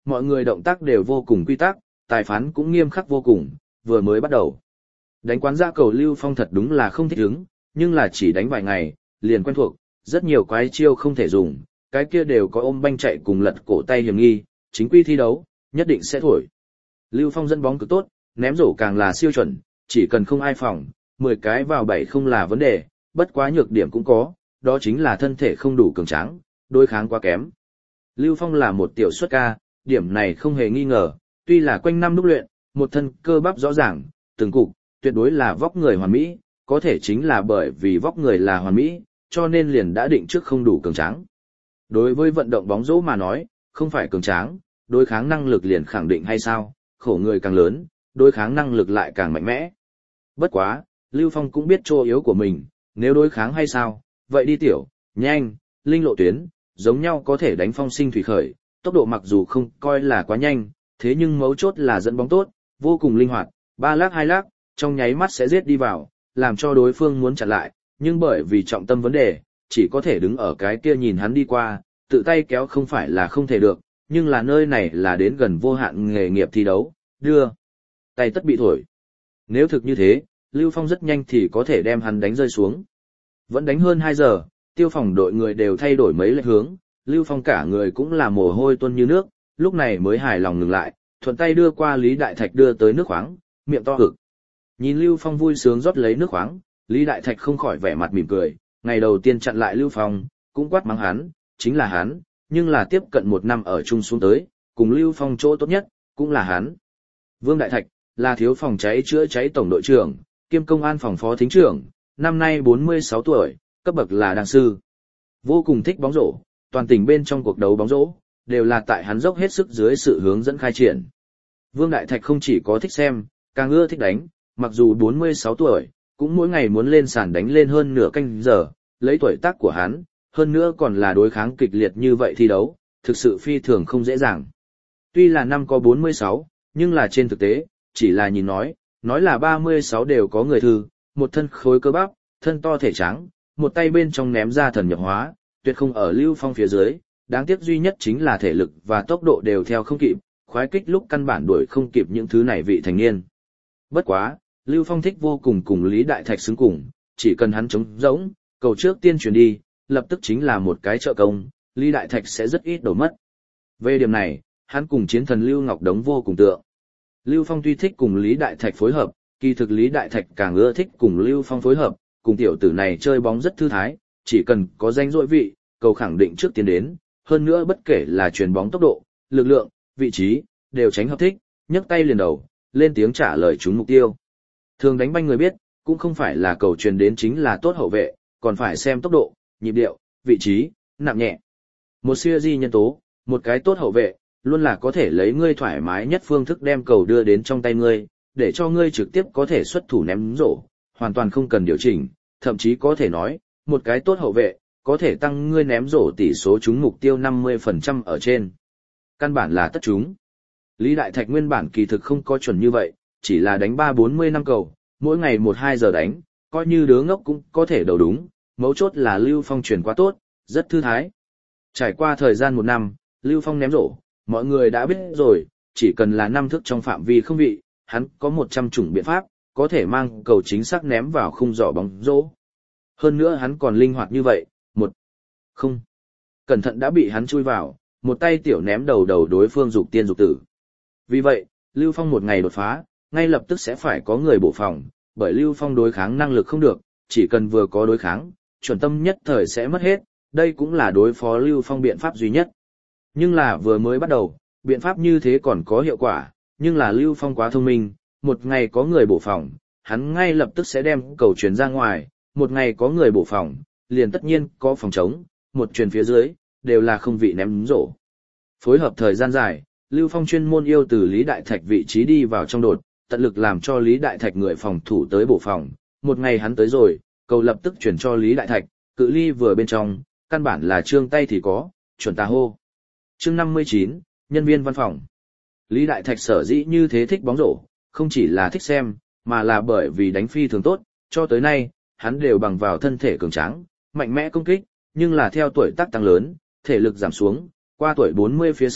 Speaker 1: mọi người động tác đều vô cùng quy tắc, tài phán cũng nghiêm khắc vô cùng, vừa mới bắt đầu. Đánh quán giã cầu Lưu Phong thật đúng là không thích ứng, nhưng là chỉ đánh vài ngày, liền quen thuộc, rất nhiều quái chiêu không thể dùng, cái kia đều có ôm banh chạy cùng lật cổ tay hiểm nghi, chính quy thi đấu, nhất định sẽ thổi. Lưu Phong dẫn bóng cực tốt, ném rổ càng là siêu chuẩn, chỉ cần không ai phòng, mười cái vào bảy không là vấn đề, bất quá nhược điểm cũng có, đó chính là thân thể không đủ cường tráng, đối kháng quá kém. Lưu Phong là một tiểu xuất ca, điểm này không hề nghi ngờ, tuy là quanh năm đúc luyện, một thân cơ bắp rõ ràng, từng cục, tuyệt đối là vóc người hoàn mỹ, có thể chính là bởi vì vóc người là hoàn mỹ, cho nên liền đã định trước không đủ cường tráng. Đối với vận động bóng rổ mà nói, không phải cường tráng, đối kháng năng lực liền khẳng định hay sao, khổ người càng lớn, đối kháng năng lực lại càng mạnh mẽ. Bất quá, Lưu Phong cũng biết chỗ yếu của mình, nếu đối kháng hay sao, vậy đi tiểu, nhanh, linh lộ tuyến, giống nhau có thể đánh phong sinh thủy khởi, tốc độ mặc dù không coi là quá nhanh, thế nhưng mấu chốt là dẫn bóng tốt, vô cùng linh hoạt, ba lắc hai lắc, trong nháy mắt sẽ giết đi vào, làm cho đối phương muốn chặn lại, nhưng bởi vì trọng tâm vấn đề, chỉ có thể đứng ở cái kia nhìn hắn đi qua, tự tay kéo không phải là không thể được, nhưng là nơi này là đến gần vô hạn nghề nghiệp thi đấu, đưa, tay tất bị thổi. Nếu thực như thế, Lưu Phong rất nhanh thì có thể đem hắn đánh rơi xuống. Vẫn đánh hơn hai giờ, tiêu phòng đội người đều thay đổi mấy lệch hướng, Lưu Phong cả người cũng là mồ hôi tuôn như nước, lúc này mới hài lòng ngừng lại, thuận tay đưa qua Lý Đại Thạch đưa tới nước khoáng, miệng to hực. Nhìn Lưu Phong vui sướng rót lấy nước khoáng, Lý Đại Thạch không khỏi vẻ mặt mỉm cười, ngày đầu tiên chặn lại Lưu Phong, cũng quát mắng hắn, chính là hắn, nhưng là tiếp cận một năm ở chung xuống tới, cùng Lưu Phong chỗ tốt nhất, cũng là hắn. Vương Đại Thạch, là thiếu phòng cháy chữa cháy tổng đội trưởng, kiêm công an phòng phó thính trưởng, năm nay bốn mươi sáu tuổi, cấp bậc là đàng sư. Vô cùng thích bóng rổ, toàn tỉnh bên trong cuộc đấu bóng rổ, đều là tại hắn dốc hết sức dưới sự hướng dẫn khai triển. Vương Đại Thạch không chỉ có thích xem, càng ưa thích đánh, mặc dù bốn mươi sáu tuổi, cũng mỗi ngày muốn lên sàn đánh lên hơn nửa canh giờ, lấy tuổi tác của hắn, hơn nữa còn là đối kháng kịch liệt như vậy thi đấu, thực sự phi thường không dễ dàng. Tuy là năm có bốn mươi sáu, nhưng là trên thực tế, chỉ là nhìn nói, nói là ba mươi sáu đều có người thư, một thân khối cơ bắp, thân to thể trắng, một tay bên trong ném ra thần nhập hóa, tuyệt không ở Lưu Phong phía dưới, đáng tiếc duy nhất chính là thể lực và tốc độ đều theo không kịp, khoái kích lúc căn bản đuổi không kịp những thứ này vị thành niên. Bất quá, Lưu Phong thích vô cùng cùng Lý Đại Thạch xứng cùng, chỉ cần hắn trống rỗng, cầu trước tiên chuyển đi, lập tức chính là một cái trợ công, Lý Đại Thạch sẽ rất ít đổ mất. Về điểm này, hắn cùng chiến thần Lưu Ngọc Đống vô cùng tượng. Lưu Phong tuy thích cùng Lý Đại Thạch phối hợp, kỳ thực Lý Đại Thạch càng ưa thích cùng Lưu Phong phối hợp, cùng tiểu tử này chơi bóng rất thư thái, chỉ cần có danh dội vị, cầu khẳng định trước tiến đến, hơn nữa bất kể là chuyền bóng tốc độ, lực lượng, vị trí, đều tránh hợp thích, nhấc tay liền đầu, lên tiếng trả lời trúng mục tiêu. Thường đánh banh người biết, cũng không phải là cầu truyền đến chính là tốt hậu vệ, còn phải xem tốc độ, nhịp điệu, vị trí, nặng nhẹ. Một siêu di nhân tố, một cái tốt hậu vệ, luôn là có thể lấy ngươi thoải mái nhất phương thức đem cầu đưa đến trong tay ngươi, để cho ngươi trực tiếp có thể xuất thủ ném rổ, hoàn toàn không cần điều chỉnh, thậm chí có thể nói, một cái tốt hậu vệ, có thể tăng ngươi ném rổ tỷ số trúng mục tiêu năm mươi phần trăm ở trên. Căn bản là tất trúng. Lý Đại Thạch nguyên bản kỳ thực không có chuẩn như vậy, chỉ là đánh ba bốn mươi năm cầu, mỗi ngày một hai giờ đánh, coi như đứa ngốc cũng có thể đầu đúng, mấu chốt là Lưu Phong chuyển quá tốt, rất thư thái. Trải qua thời gian một năm, Lưu Phong ném rổ, mọi người đã biết rồi, chỉ cần là năm thức trong phạm vi không vị, hắn có một trăm chủng biện pháp, có thể mang cầu chính xác ném vào khung giỏ bóng rổ. Hơn nữa hắn còn linh hoạt như vậy, một, không, cẩn thận đã bị hắn chui vào, một tay tiểu ném đầu đầu đối phương dục tiên dục tử. Vì vậy, Lưu Phong một ngày đột phá, ngay lập tức sẽ phải có người bổ phòng, bởi Lưu Phong đối kháng năng lực không được, chỉ cần vừa có đối kháng, chuẩn tâm nhất thời sẽ mất hết, đây cũng là đối phó Lưu Phong biện pháp duy nhất. Nhưng là vừa mới bắt đầu, biện pháp như thế còn có hiệu quả, nhưng là Lưu Phong quá thông minh, một ngày có người bổ phòng, hắn ngay lập tức sẽ đem cầu chuyển ra ngoài, một ngày có người bổ phòng, liền tất nhiên có phòng trống, một truyền phía dưới, đều là không vị ném rổ. Phối hợp thời gian dài, Lưu Phong chuyên môn yêu từ Lý Đại Thạch vị trí đi vào trong đột, tận lực làm cho Lý Đại Thạch người phòng thủ tới bổ phòng, một ngày hắn tới rồi, cầu lập tức chuyển cho Lý Đại Thạch, cự ly vừa bên trong, căn bản là trương tay thì có, chuẩn tà hô. Chương năm mươi chín, nhân viên văn phòng. Lý Đại Thạch sở dĩ như thế thích bóng rổ, không chỉ là thích xem, mà là bởi vì đánh phi thường tốt, cho tới nay, hắn đều bằng vào thân thể cường tráng, mạnh mẽ công kích, nhưng là theo tuổi tác tăng lớn, thể lực giảm xuống, qua tuổi bốn mươi phía sau,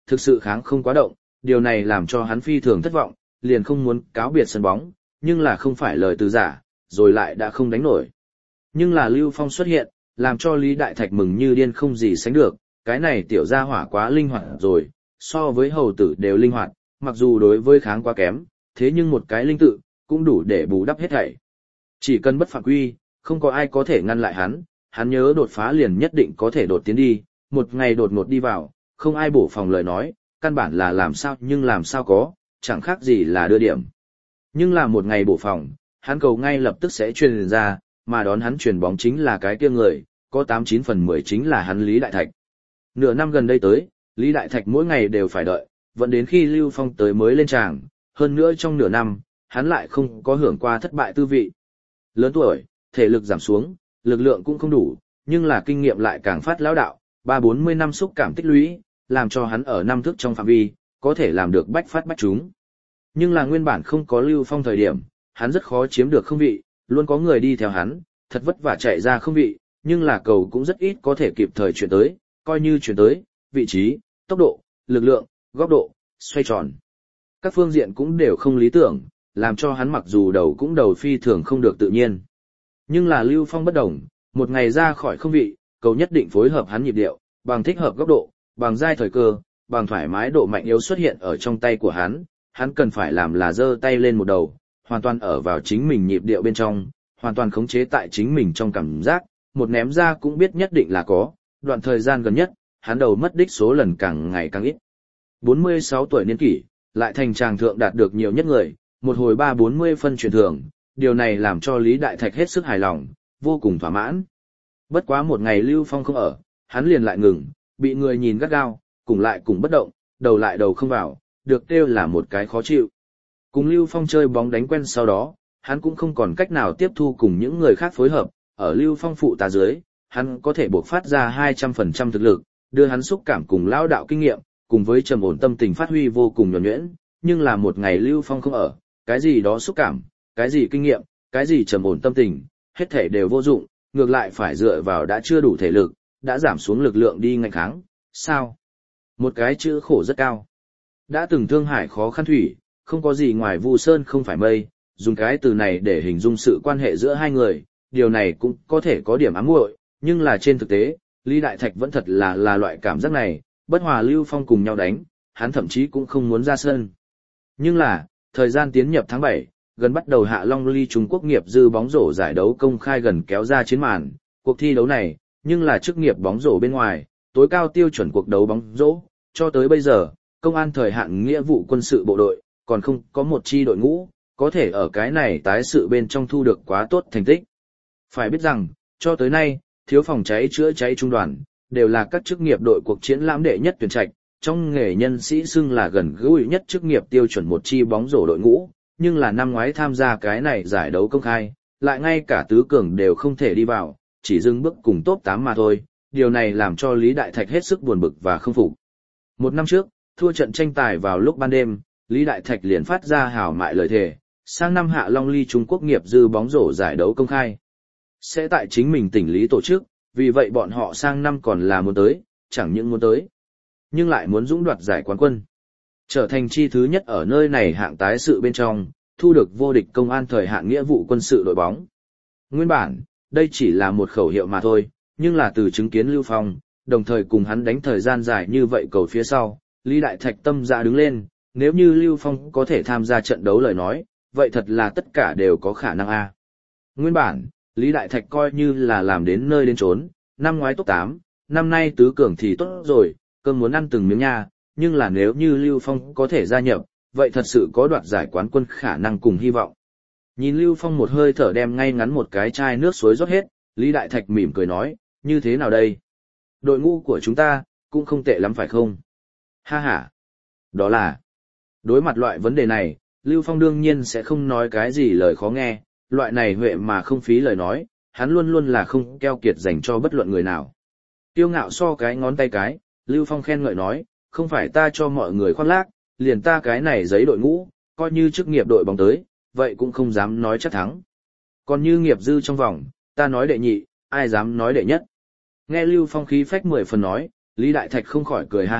Speaker 1: thực sự kháng không quá động, điều này làm cho hắn phi thường thất vọng, liền không muốn cáo biệt sân bóng, nhưng là không phải lời từ giả, rồi lại đã không đánh nổi. Nhưng là Lưu Phong xuất hiện, làm cho Lý Đại Thạch mừng như điên không gì sánh được, cái này tiểu gia hỏa quá linh hoạt rồi, so với hầu tử đều linh hoạt, mặc dù đối với kháng quá kém, thế nhưng một cái linh tự, cũng đủ để bù đắp hết thảy. Chỉ cần bất phạm quy, không có ai có thể ngăn lại hắn, hắn nhớ đột phá liền nhất định có thể đột tiến đi, một ngày đột ngột đi vào, không ai bổ phòng lời nói, căn bản là làm sao nhưng làm sao có, chẳng khác gì là đưa điểm. Nhưng là một ngày bổ phòng, hắn cầu ngay lập tức sẽ truyền ra, mà đón hắn truyền bóng chính là cái kia người, có tám chín phần mười chính là hắn Lý Đại Thạch. Nửa năm gần đây tới, Lý Đại Thạch mỗi ngày đều phải đợi, vẫn đến khi Lưu Phong tới mới lên tràng, hơn nữa trong nửa năm, hắn lại không có hưởng qua thất bại tư vị. Lớn tuổi, thể lực giảm xuống, lực lượng cũng không đủ, nhưng là kinh nghiệm lại càng phát lão đạo, ba bốn mươi năm xúc cảm tích lũy, làm cho hắn ở năm thức trong phạm vi, có thể làm được bách phát bách trúng. Nhưng là nguyên bản không có Lưu Phong thời điểm, hắn rất khó chiếm được không vị, luôn có người đi theo hắn, thật vất vả chạy ra không vị, nhưng là cầu cũng rất ít có thể kịp thời chuyển tới, coi như chuyển tới, vị trí, tốc độ, lực lượng, góc độ, xoay tròn. Các phương diện cũng đều không lý tưởng, làm cho hắn mặc dù đầu cũng đầu phi thường không được tự nhiên. Nhưng là Lưu Phong bất đồng, một ngày ra khỏi không vị, cầu nhất định phối hợp hắn nhịp điệu, bằng thích hợp góc độ, bằng giai thời cơ, bằng thoải mái độ mạnh yếu xuất hiện ở trong tay của hắn, hắn cần phải làm là giơ tay lên một đầu, hoàn toàn ở vào chính mình nhịp điệu bên trong, hoàn toàn khống chế tại chính mình trong cảm giác, một ném ra cũng biết nhất định là có, đoạn thời gian gần nhất, hắn đầu mất đích số lần càng ngày càng ít. bốn mươi sáu tuổi niên kỷ, lại thành tràng thượng đạt được nhiều nhất người, một hồi ba bốn mươi phân truyền thường, điều này làm cho Lý Đại Thạch hết sức hài lòng, vô cùng thỏa mãn. Bất quá một ngày Lưu Phong không ở, hắn liền lại ngừng, bị người nhìn gắt gao, cùng lại cùng bất động, đầu lại đầu không vào, được kêu là một cái khó chịu. Cùng Lưu Phong chơi bóng đánh quen sau đó, hắn cũng không còn cách nào tiếp thu cùng những người khác phối hợp, ở Lưu Phong phụ tá dưới, hắn có thể buộc phát ra hai trăm phần trăm thực lực, đưa hắn xúc cảm cùng lão đạo kinh nghiệm, cùng với trầm ổn tâm tình phát huy vô cùng nhuần nhuyễn, nhưng là một ngày Lưu Phong không ở, cái gì đó xúc cảm, cái gì kinh nghiệm, cái gì trầm ổn tâm tình, hết thể đều vô dụng, ngược lại phải dựa vào đã chưa đủ thể lực, đã giảm xuống lực lượng đi ngạnh kháng, sao? Một cái chữ khổ rất cao. Đã từng thương hải khó khăn thủy, không có gì ngoài vu sơn không phải mây, dùng cái từ này để hình dung sự quan hệ giữa hai người, điều này cũng có thể có điểm ám muội, nhưng là trên thực tế, Lý Đại Thạch vẫn thật là là loại cảm giác này, bất hòa Lưu Phong cùng nhau đánh, hắn thậm chí cũng không muốn ra sân. Nhưng là, thời gian tiến nhập tháng bảy, gần bắt đầu Hạ Long Ly Trung Quốc nghiệp dư bóng rổ giải đấu công khai gần kéo ra chiến màn, cuộc thi đấu này, nhưng là chức nghiệp bóng rổ bên ngoài, tối cao tiêu chuẩn cuộc đấu bóng rổ, cho tới bây giờ, công an thời hạn nghĩa vụ quân sự bộ đội, còn không có một chi đội ngũ, có thể ở cái này tái sự bên trong thu được quá tốt thành tích. Phải biết rằng, cho tới nay, thiếu phòng cháy chữa cháy trung đoàn, đều là các chức nghiệp đội cuộc triển lãm đệ nhất tuyển trạch, trong nghề nhân sĩ xưng là gần gũi nhất chức nghiệp tiêu chuẩn một chi bóng rổ đội ngũ, nhưng là năm ngoái tham gia cái này giải đấu công khai, lại ngay cả tứ cường đều không thể đi vào, chỉ dừng bước cùng top tám mà thôi, điều này làm cho Lý Đại Thạch hết sức buồn bực và không phục. Một năm trước, thua trận tranh tài vào lúc ban đêm, Lý Đại Thạch liền phát ra hào mại lời thề, sang năm Hạ Long Ly Trung Quốc nghiệp dư bóng rổ giải đấu công khai sẽ tại chính mình tỉnh Lý tổ chức, vì vậy bọn họ sang năm còn là muốn tới, chẳng những muốn tới, nhưng lại muốn dũng đoạt giải quán quân. Trở thành chi thứ nhất ở nơi này hạng tái sự bên trong, thu được vô địch công an thời hạn nghĩa vụ quân sự đội bóng. Nguyên bản, đây chỉ là một khẩu hiệu mà thôi, nhưng là từ chứng kiến Lưu Phong, đồng thời cùng hắn đánh thời gian dài như vậy cầu phía sau, Lý Đại Thạch tâm dạ đứng lên, nếu như Lưu Phong có thể tham gia trận đấu lời nói, vậy thật là tất cả đều có khả năng a. Nguyên bản, Lý Đại Thạch coi như là làm đến nơi đến chốn, năm ngoái top tám, năm nay tứ cường thì tốt rồi, cơm muốn ăn từng miếng nha, nhưng là nếu như Lưu Phong có thể gia nhập, vậy thật sự có đoạt giải quán quân khả năng cùng hy vọng. Nhìn Lưu Phong một hơi thở đem ngay ngắn một cái chai nước suối rót hết, Lý Đại Thạch mỉm cười nói, như thế nào đây? Đội ngũ của chúng ta, cũng không tệ lắm phải không? Ha ha! Đó là, đối mặt loại vấn đề này, Lưu Phong đương nhiên sẽ không nói cái gì lời khó nghe, loại này huệ mà không phí lời nói, hắn luôn luôn là không keo kiệt dành cho bất luận người nào. Tiêu ngạo so cái ngón tay cái, Lưu Phong khen ngợi nói, không phải ta cho mọi người khoác lác, liền ta cái này giấy đội ngũ, coi như chức nghiệp đội bóng tới, vậy cũng không dám nói chắc thắng. Còn như nghiệp dư trong vòng, ta nói đệ nhị, ai dám nói đệ nhất. Nghe Lưu Phong khí phách mười phần nói, Lý Đại Thạch không khỏi cười ha ha,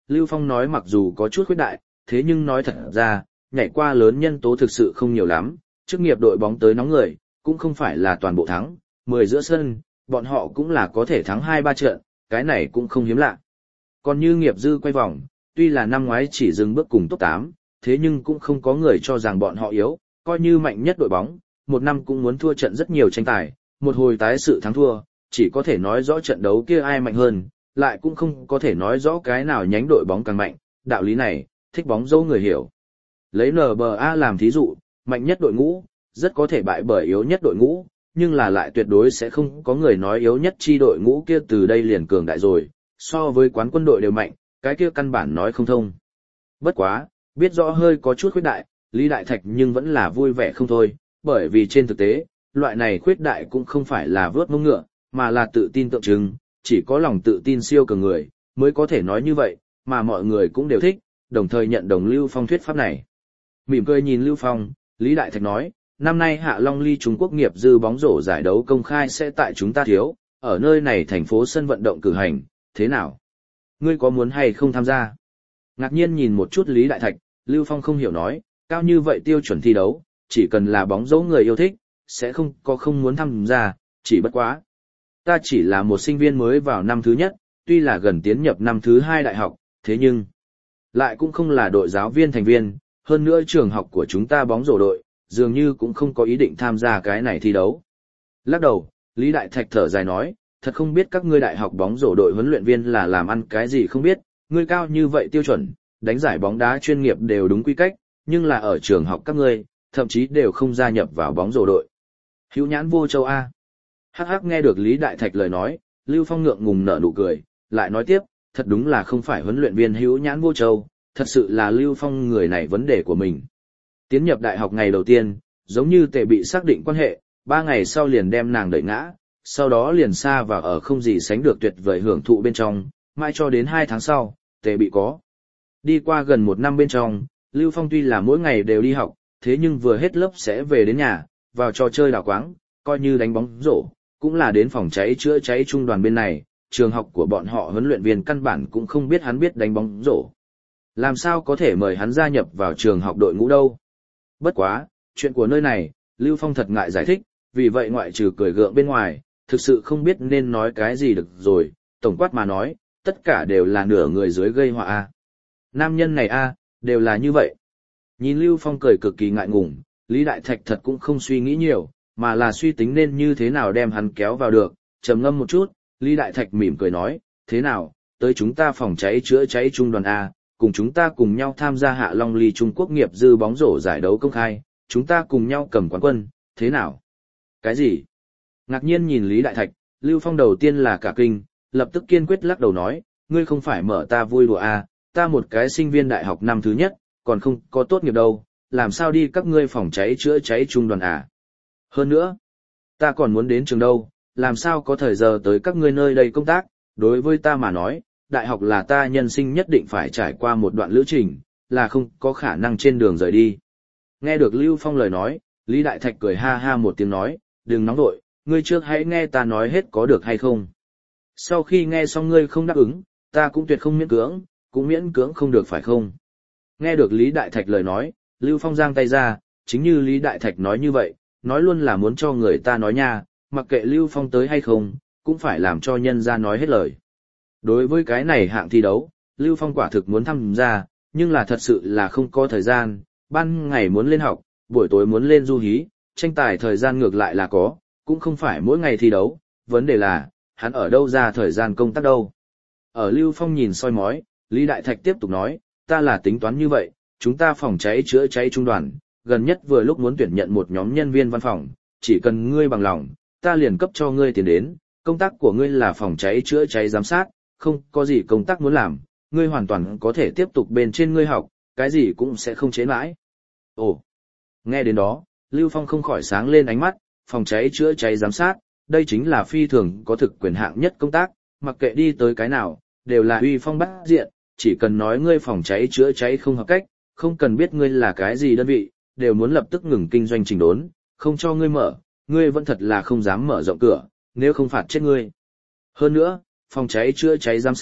Speaker 1: Lưu Phong nói mặc dù có chút khuyết đại, thế nhưng nói thật ra, nhảy qua lớn nhân tố thực sự không nhiều lắm, chức nghiệp đội bóng tới nóng người, cũng không phải là toàn bộ thắng, mười giữa sân, bọn họ cũng là có thể thắng hai ba trận, cái này cũng không hiếm lạ. Còn như nghiệp dư quay vòng, tuy là năm ngoái chỉ dừng bước cùng top tám, thế nhưng cũng không có người cho rằng bọn họ yếu, coi như mạnh nhất đội bóng, một năm cũng muốn thua trận rất nhiều tranh tài, một hồi tái sự thắng thua, chỉ có thể nói rõ trận đấu kia ai mạnh hơn, lại cũng không có thể nói rõ cái nào nhánh đội bóng càng mạnh, đạo lý này, thích bóng dâu người hiểu. Lấy en bê a làm thí dụ, mạnh nhất đội ngũ, rất có thể bại bởi yếu nhất đội ngũ, nhưng là lại tuyệt đối sẽ không có người nói yếu nhất chi đội ngũ kia từ đây liền cường đại rồi, so với quán quân đội đều mạnh, cái kia căn bản nói không thông. Bất quá, biết rõ hơi có chút khuyết đại, Lý Đại Thạch nhưng vẫn là vui vẻ không thôi, bởi vì trên thực tế, loại này khuyết đại cũng không phải là vớt mông ngựa, mà là tự tin tượng trưng, chỉ có lòng tự tin siêu cường người, mới có thể nói như vậy, mà mọi người cũng đều thích, đồng thời nhận đồng Lưu Phong thuyết pháp này. Mỉm cười nhìn Lưu Phong, Lý Đại Thạch nói, năm nay Hạ Long Ly Trung Quốc nghiệp dư bóng rổ giải đấu công khai sẽ tại chúng ta thiếu, ở nơi này thành phố sân vận động cử hành, thế nào? Ngươi có muốn hay không tham gia? Ngạc nhiên nhìn một chút Lý Đại Thạch, Lưu Phong không hiểu nói, cao như vậy tiêu chuẩn thi đấu, chỉ cần là bóng rổ người yêu thích, sẽ không có không muốn tham gia, chỉ bất quá. Ta chỉ là một sinh viên mới vào năm thứ nhất, tuy là gần tiến nhập năm thứ hai đại học, thế nhưng lại cũng không là đội giáo viên thành viên, hơn nữa trường học của chúng ta bóng rổ đội, dường như cũng không có ý định tham gia cái này thi đấu. Lắc đầu, Lý Đại Thạch thở dài nói, thật không biết các ngươi đại học bóng rổ đội huấn luyện viên là làm ăn cái gì không biết, ngươi cao như vậy tiêu chuẩn, đánh giải bóng đá chuyên nghiệp đều đúng quy cách, nhưng là ở trường học các ngươi, thậm chí đều không gia nhập vào bóng rổ đội. Hữu nhãn vô châu A. Hắc hắc nghe được Lý Đại Thạch lời nói, Lưu Phong ngượng ngùng nở nụ cười, lại nói tiếp, thật đúng là không phải huấn luyện viên hữu nhãn vô châu, thật sự là Lưu Phong người này vấn đề của mình. Tiến nhập đại học ngày đầu tiên, giống như Tề bị xác định quan hệ, ba ngày sau liền đem nàng đẩy ngã, sau đó liền xa vào ở không gì sánh được tuyệt vời hưởng thụ bên trong, mãi cho đến hai tháng sau, Tề bị có. Đi qua gần một năm bên trong, Lưu Phong tuy là mỗi ngày đều đi học, thế nhưng vừa hết lớp sẽ về đến nhà, vào trò chơi đảo quáng, coi như đánh bóng rổ, cũng là đến phòng cháy chữa cháy trung đoàn bên này, trường học của bọn họ huấn luyện viên căn bản cũng không biết hắn biết đánh bóng rổ. Làm sao có thể mời hắn gia nhập vào trường học đội ngũ đâu? Bất quá, chuyện của nơi này, Lưu Phong thật ngại giải thích, vì vậy ngoại trừ cười gượng bên ngoài, thực sự không biết nên nói cái gì được rồi, tổng quát mà nói, tất cả đều là nửa người dưới gây họa a. Nam nhân này a, đều là như vậy. Nhìn Lưu Phong cười cực kỳ ngại ngùng, Lý Đại Thạch thật cũng không suy nghĩ nhiều, mà là suy tính nên như thế nào đem hắn kéo vào được, trầm ngâm một chút, Lý Đại Thạch mỉm cười nói, thế nào, tới chúng ta phòng cháy chữa cháy trung đoàn A, cùng chúng ta cùng nhau tham gia Hạ Long Ly Trung Quốc nghiệp dư bóng rổ giải đấu công khai, chúng ta cùng nhau cầm quán quân, thế nào? Cái gì? Ngạc nhiên nhìn Lý Đại Thạch, Lưu Phong đầu tiên là cả kinh, lập tức kiên quyết lắc đầu nói, ngươi không phải mở ta vui đùa A, ta một cái sinh viên đại học năm thứ nhất, còn không có tốt nghiệp đâu, làm sao đi các ngươi phòng cháy chữa cháy trung đoàn à? Hơn nữa, ta còn muốn đến trường đâu, làm sao có thời giờ tới các ngươi nơi đây công tác, đối với ta mà nói, đại học là ta nhân sinh nhất định phải trải qua một đoạn lữ trình, là không có khả năng trên đường rời đi. Nghe được Lưu Phong lời nói, Lý Đại Thạch cười ha ha một tiếng nói, đừng nóng vội, ngươi trước hãy nghe ta nói hết có được hay không. Sau khi nghe xong ngươi không đáp ứng, ta cũng tuyệt không miễn cưỡng, cũng miễn cưỡng không được phải không. Nghe được Lý Đại Thạch lời nói, Lưu Phong giang tay ra, chính như Lý Đại Thạch nói như vậy, nói luôn là muốn cho người ta nói nha, mặc kệ Lưu Phong tới hay không, cũng phải làm cho nhân ra nói hết lời. Đối với cái này hạng thi đấu, Lưu Phong quả thực muốn tham gia, nhưng là thật sự là không có thời gian, ban ngày muốn lên học, buổi tối muốn lên du hí, tranh tài thời gian ngược lại là có, cũng không phải mỗi ngày thi đấu, vấn đề là, hắn ở đâu ra thời gian công tác đâu. Ở Lưu Phong nhìn soi mói, Lý Đại Thạch tiếp tục nói, ta là tính toán như vậy, chúng ta phòng cháy chữa cháy trung đoàn, gần nhất vừa lúc muốn tuyển nhận một nhóm nhân viên văn phòng, chỉ cần ngươi bằng lòng, ta liền cấp cho ngươi tiền đến, công tác của ngươi là phòng cháy chữa cháy giám sát, không có gì công tác muốn làm, ngươi hoàn toàn có thể tiếp tục bên trên ngươi học, cái gì cũng sẽ không chế mãi. Ồ, nghe đến đó, Lưu Phong không khỏi sáng lên ánh mắt, phòng cháy chữa cháy giám sát, đây chính là phi thường có thực quyền hạng nhất công tác, mặc kệ đi tới cái nào, đều là uy phong bắt diện, chỉ cần nói ngươi phòng cháy chữa cháy không hợp cách, không cần biết ngươi là cái gì đơn vị, đều muốn lập tức ngừng kinh doanh trình đốn, không cho ngươi mở, ngươi vẫn thật là không dám mở rộng cửa, nếu không phạt chết ngươi. Hơn nữa, phòng cháy chữa cháy giám sát,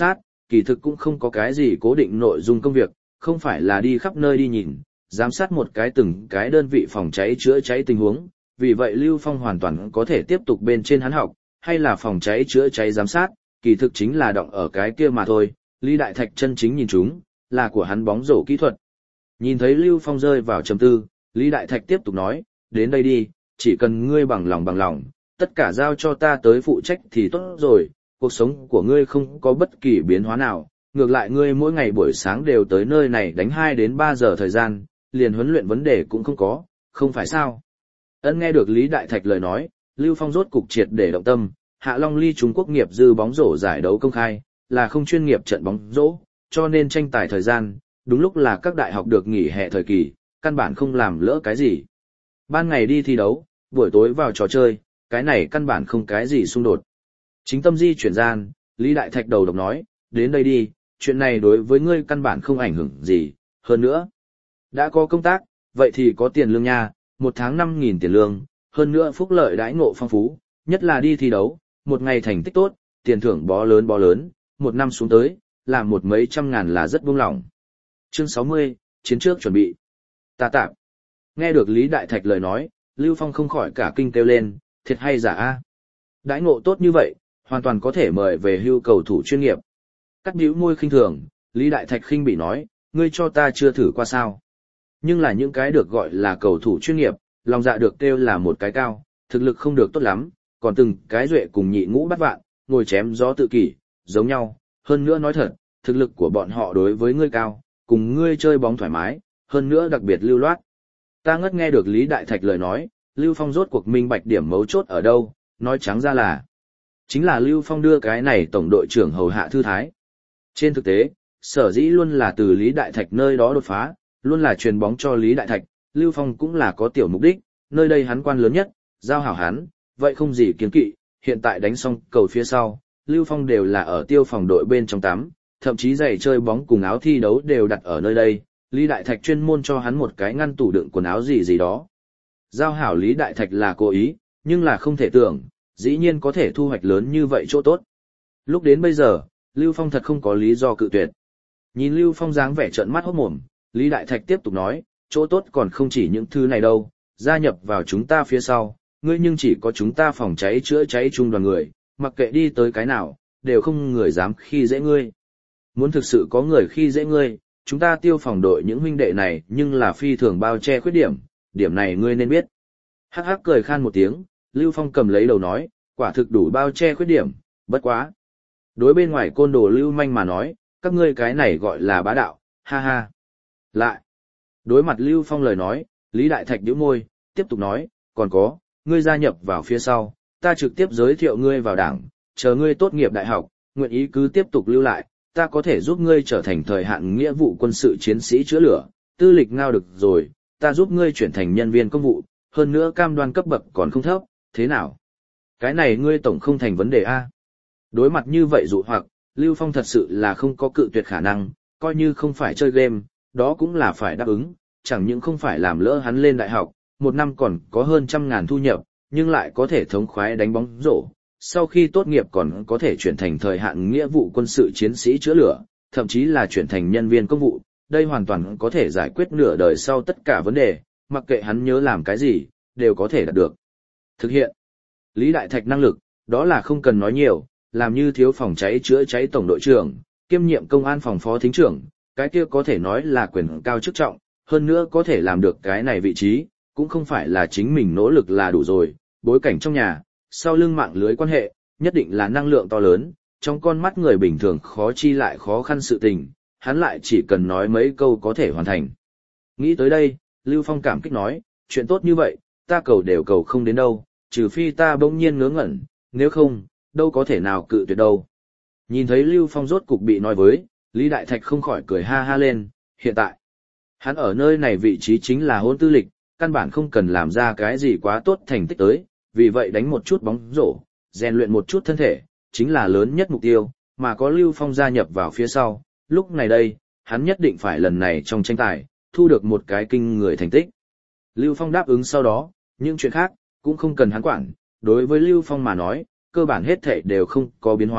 Speaker 1: kỳ thực cũng không có cái gì cố định nội dung công việc, không phải là đi khắp nơi đi nhìn, giám sát một cái từng cái đơn vị phòng cháy chữa cháy tình huống, vì vậy Lưu Phong hoàn toàn có thể tiếp tục bên trên hắn học, hay là phòng cháy chữa cháy giám sát, kỳ thực chính là động ở cái kia mà thôi, Lý Đại Thạch chân chính nhìn chúng, là của hắn bóng rổ kỹ thuật. Nhìn thấy Lưu Phong rơi vào trầm tư, Lý Đại Thạch tiếp tục nói, đến đây đi, chỉ cần ngươi bằng lòng bằng lòng, tất cả giao cho ta tới phụ trách thì tốt rồi, cuộc sống của ngươi không có bất kỳ biến hóa nào, ngược lại ngươi mỗi ngày buổi sáng đều tới nơi này đánh hai đến ba giờ thời gian, liền huấn luyện vấn đề cũng không có, không phải sao. Ân nghe được Lý Đại Thạch lời nói, Lưu Phong rốt cục triệt để động tâm, Hạ Long Ly Trung Quốc nghiệp dư bóng rổ giải đấu công khai, là không chuyên nghiệp trận bóng rổ, cho nên tranh tài thời gian, đúng lúc là các đại học được nghỉ hè thời kỳ, căn bản không làm lỡ cái gì. Ban ngày đi thi đấu, buổi tối vào trò chơi, cái này căn bản không cái gì xung đột. Chính tâm di chuyển gian, Lý Đại Thạch đầu độc nói, đến đây đi, chuyện này đối với ngươi căn bản không ảnh hưởng gì, hơn nữa. Đã có công tác, vậy thì có tiền lương nha, một tháng năm nghìn tiền lương, hơn nữa phúc lợi đãi ngộ phong phú, nhất là đi thi đấu, một ngày thành tích tốt, tiền thưởng bó lớn bó lớn, một năm xuống tới, làm một mấy trăm ngàn là rất buông lỏng. Chương sáu mươi, chiến trước chuẩn bị. Ta tạm. Nghe được Lý Đại Thạch lời nói, Lưu Phong không khỏi cả kinh kêu lên, thiệt hay giả a? Đãi ngộ tốt như vậy, hoàn toàn có thể mời về hưu cầu thủ chuyên nghiệp. Cắt bĩu môi khinh thường, Lý Đại Thạch khinh bị nói, ngươi cho ta chưa thử qua sao? Nhưng là những cái được gọi là cầu thủ chuyên nghiệp, lòng dạ được kêu là một cái cao, thực lực không được tốt lắm, còn từng cái duệ cùng nhị ngũ bắt vạn, ngồi chém gió tự kỷ, giống nhau, hơn nữa nói thật, thực lực của bọn họ đối với ngươi cao, cùng ngươi chơi bóng thoải mái, hơn nữa đặc biệt lưu loát. Ta ngất nghe được Lý Đại Thạch lời nói, Lưu Phong rốt cuộc minh bạch điểm mấu chốt ở đâu, nói trắng ra là, chính là Lưu Phong đưa cái này tổng đội trưởng hầu hạ thư thái. Trên thực tế, sở dĩ luôn là từ Lý Đại Thạch nơi đó đột phá, luôn là truyền bóng cho Lý Đại Thạch, Lưu Phong cũng là có tiểu mục đích, nơi đây hắn quan lớn nhất, giao hảo hắn, vậy không gì kiến kỵ, hiện tại đánh xong cầu phía sau, Lưu Phong đều là ở tiêu phòng đội bên trong tắm, thậm chí giày chơi bóng cùng áo thi đấu đều đặt ở nơi đây, Lý Đại Thạch chuyên môn cho hắn một cái ngăn tủ đựng quần áo gì gì đó. Giao hảo Lý Đại Thạch là cố ý, nhưng là không thể tưởng, dĩ nhiên có thể thu hoạch lớn như vậy chỗ tốt. Lúc đến bây giờ, Lưu Phong thật không có lý do cự tuyệt. Nhìn Lưu Phong dáng vẻ trợn mắt hốt mồm, Lý Đại Thạch tiếp tục nói, chỗ tốt còn không chỉ những thứ này đâu, gia nhập vào chúng ta phía sau, ngươi nhưng chỉ có chúng ta phòng cháy chữa cháy chung đoàn người, mặc kệ đi tới cái nào, đều không người dám khi dễ ngươi. Muốn thực sự có người khi dễ ngươi, chúng ta tiêu phòng đội những huynh đệ này nhưng là phi thường bao che khuyết điểm, điểm này ngươi nên biết. Hắc hắc cười khan một tiếng, Lưu Phong cầm lấy đầu nói, quả thực đủ bao che khuyết điểm, bất quá. Đối bên ngoài côn đồ Lưu Manh mà nói, các ngươi cái này gọi là bá đạo, ha ha. Lại, đối mặt Lưu Phong lời nói, Lý Đại Thạch nhíu môi, tiếp tục nói, còn có, ngươi gia nhập vào phía sau, ta trực tiếp giới thiệu ngươi vào đảng, chờ ngươi tốt nghiệp đại học, nguyện ý cứ tiếp tục lưu lại, ta có thể giúp ngươi trở thành thời hạn nghĩa vụ quân sự chiến sĩ chữa lửa, tư lịch ngao được rồi, ta giúp ngươi chuyển thành nhân viên công vụ, hơn nữa cam đoan cấp bậc còn không thấp, thế nào? Cái này ngươi tổng không thành vấn đề a. Đối mặt như vậy dụ hoặc, Lưu Phong thật sự là không có cự tuyệt khả năng, coi như không phải chơi game, đó cũng là phải đáp ứng, chẳng những không phải làm lỡ hắn lên đại học, một năm còn có hơn trăm ngàn thu nhập, nhưng lại có thể thống khoái đánh bóng rổ. Sau khi tốt nghiệp còn có thể chuyển thành thời hạn nghĩa vụ quân sự chiến sĩ chữa lửa, thậm chí là chuyển thành nhân viên công vụ, đây hoàn toàn có thể giải quyết nửa đời sau tất cả vấn đề, mặc kệ hắn nhớ làm cái gì, đều có thể đạt được. Thực hiện. Lý Đại Thạch năng lực, đó là không cần nói nhiều, làm như thiếu phòng cháy chữa cháy tổng đội trưởng, kiêm nhiệm công an phòng phó thính trưởng, cái kia có thể nói là quyền cao chức trọng, hơn nữa có thể làm được cái này vị trí, cũng không phải là chính mình nỗ lực là đủ rồi, bối cảnh trong nhà, sau lưng mạng lưới quan hệ, nhất định là năng lượng to lớn, trong con mắt người bình thường khó chi lại khó khăn sự tình, hắn lại chỉ cần nói mấy câu có thể hoàn thành. Nghĩ tới đây, Lưu Phong cảm kích nói, chuyện tốt như vậy, ta cầu đều cầu không đến đâu, trừ phi ta bỗng nhiên ngớ ngẩn, nếu không, đâu có thể nào cự tuyệt đâu. Nhìn thấy Lưu Phong rốt cục bị nói với, Lý Đại Thạch không khỏi cười ha ha lên, hiện tại, hắn ở nơi này vị trí chính là hôn tư lịch, căn bản không cần làm ra cái gì quá tốt thành tích tới, vì vậy đánh một chút bóng rổ, rèn luyện một chút thân thể, chính là lớn nhất mục tiêu, mà có Lưu Phong gia nhập vào phía sau, lúc này đây, hắn nhất định phải lần này trong tranh tài, thu được một cái kinh người thành tích. Lưu Phong đáp ứng sau đó, những chuyện khác, cũng không cần hắn quản, đối với Lưu Phong mà nói, cơ bản hết thảy đều không có biến hóa,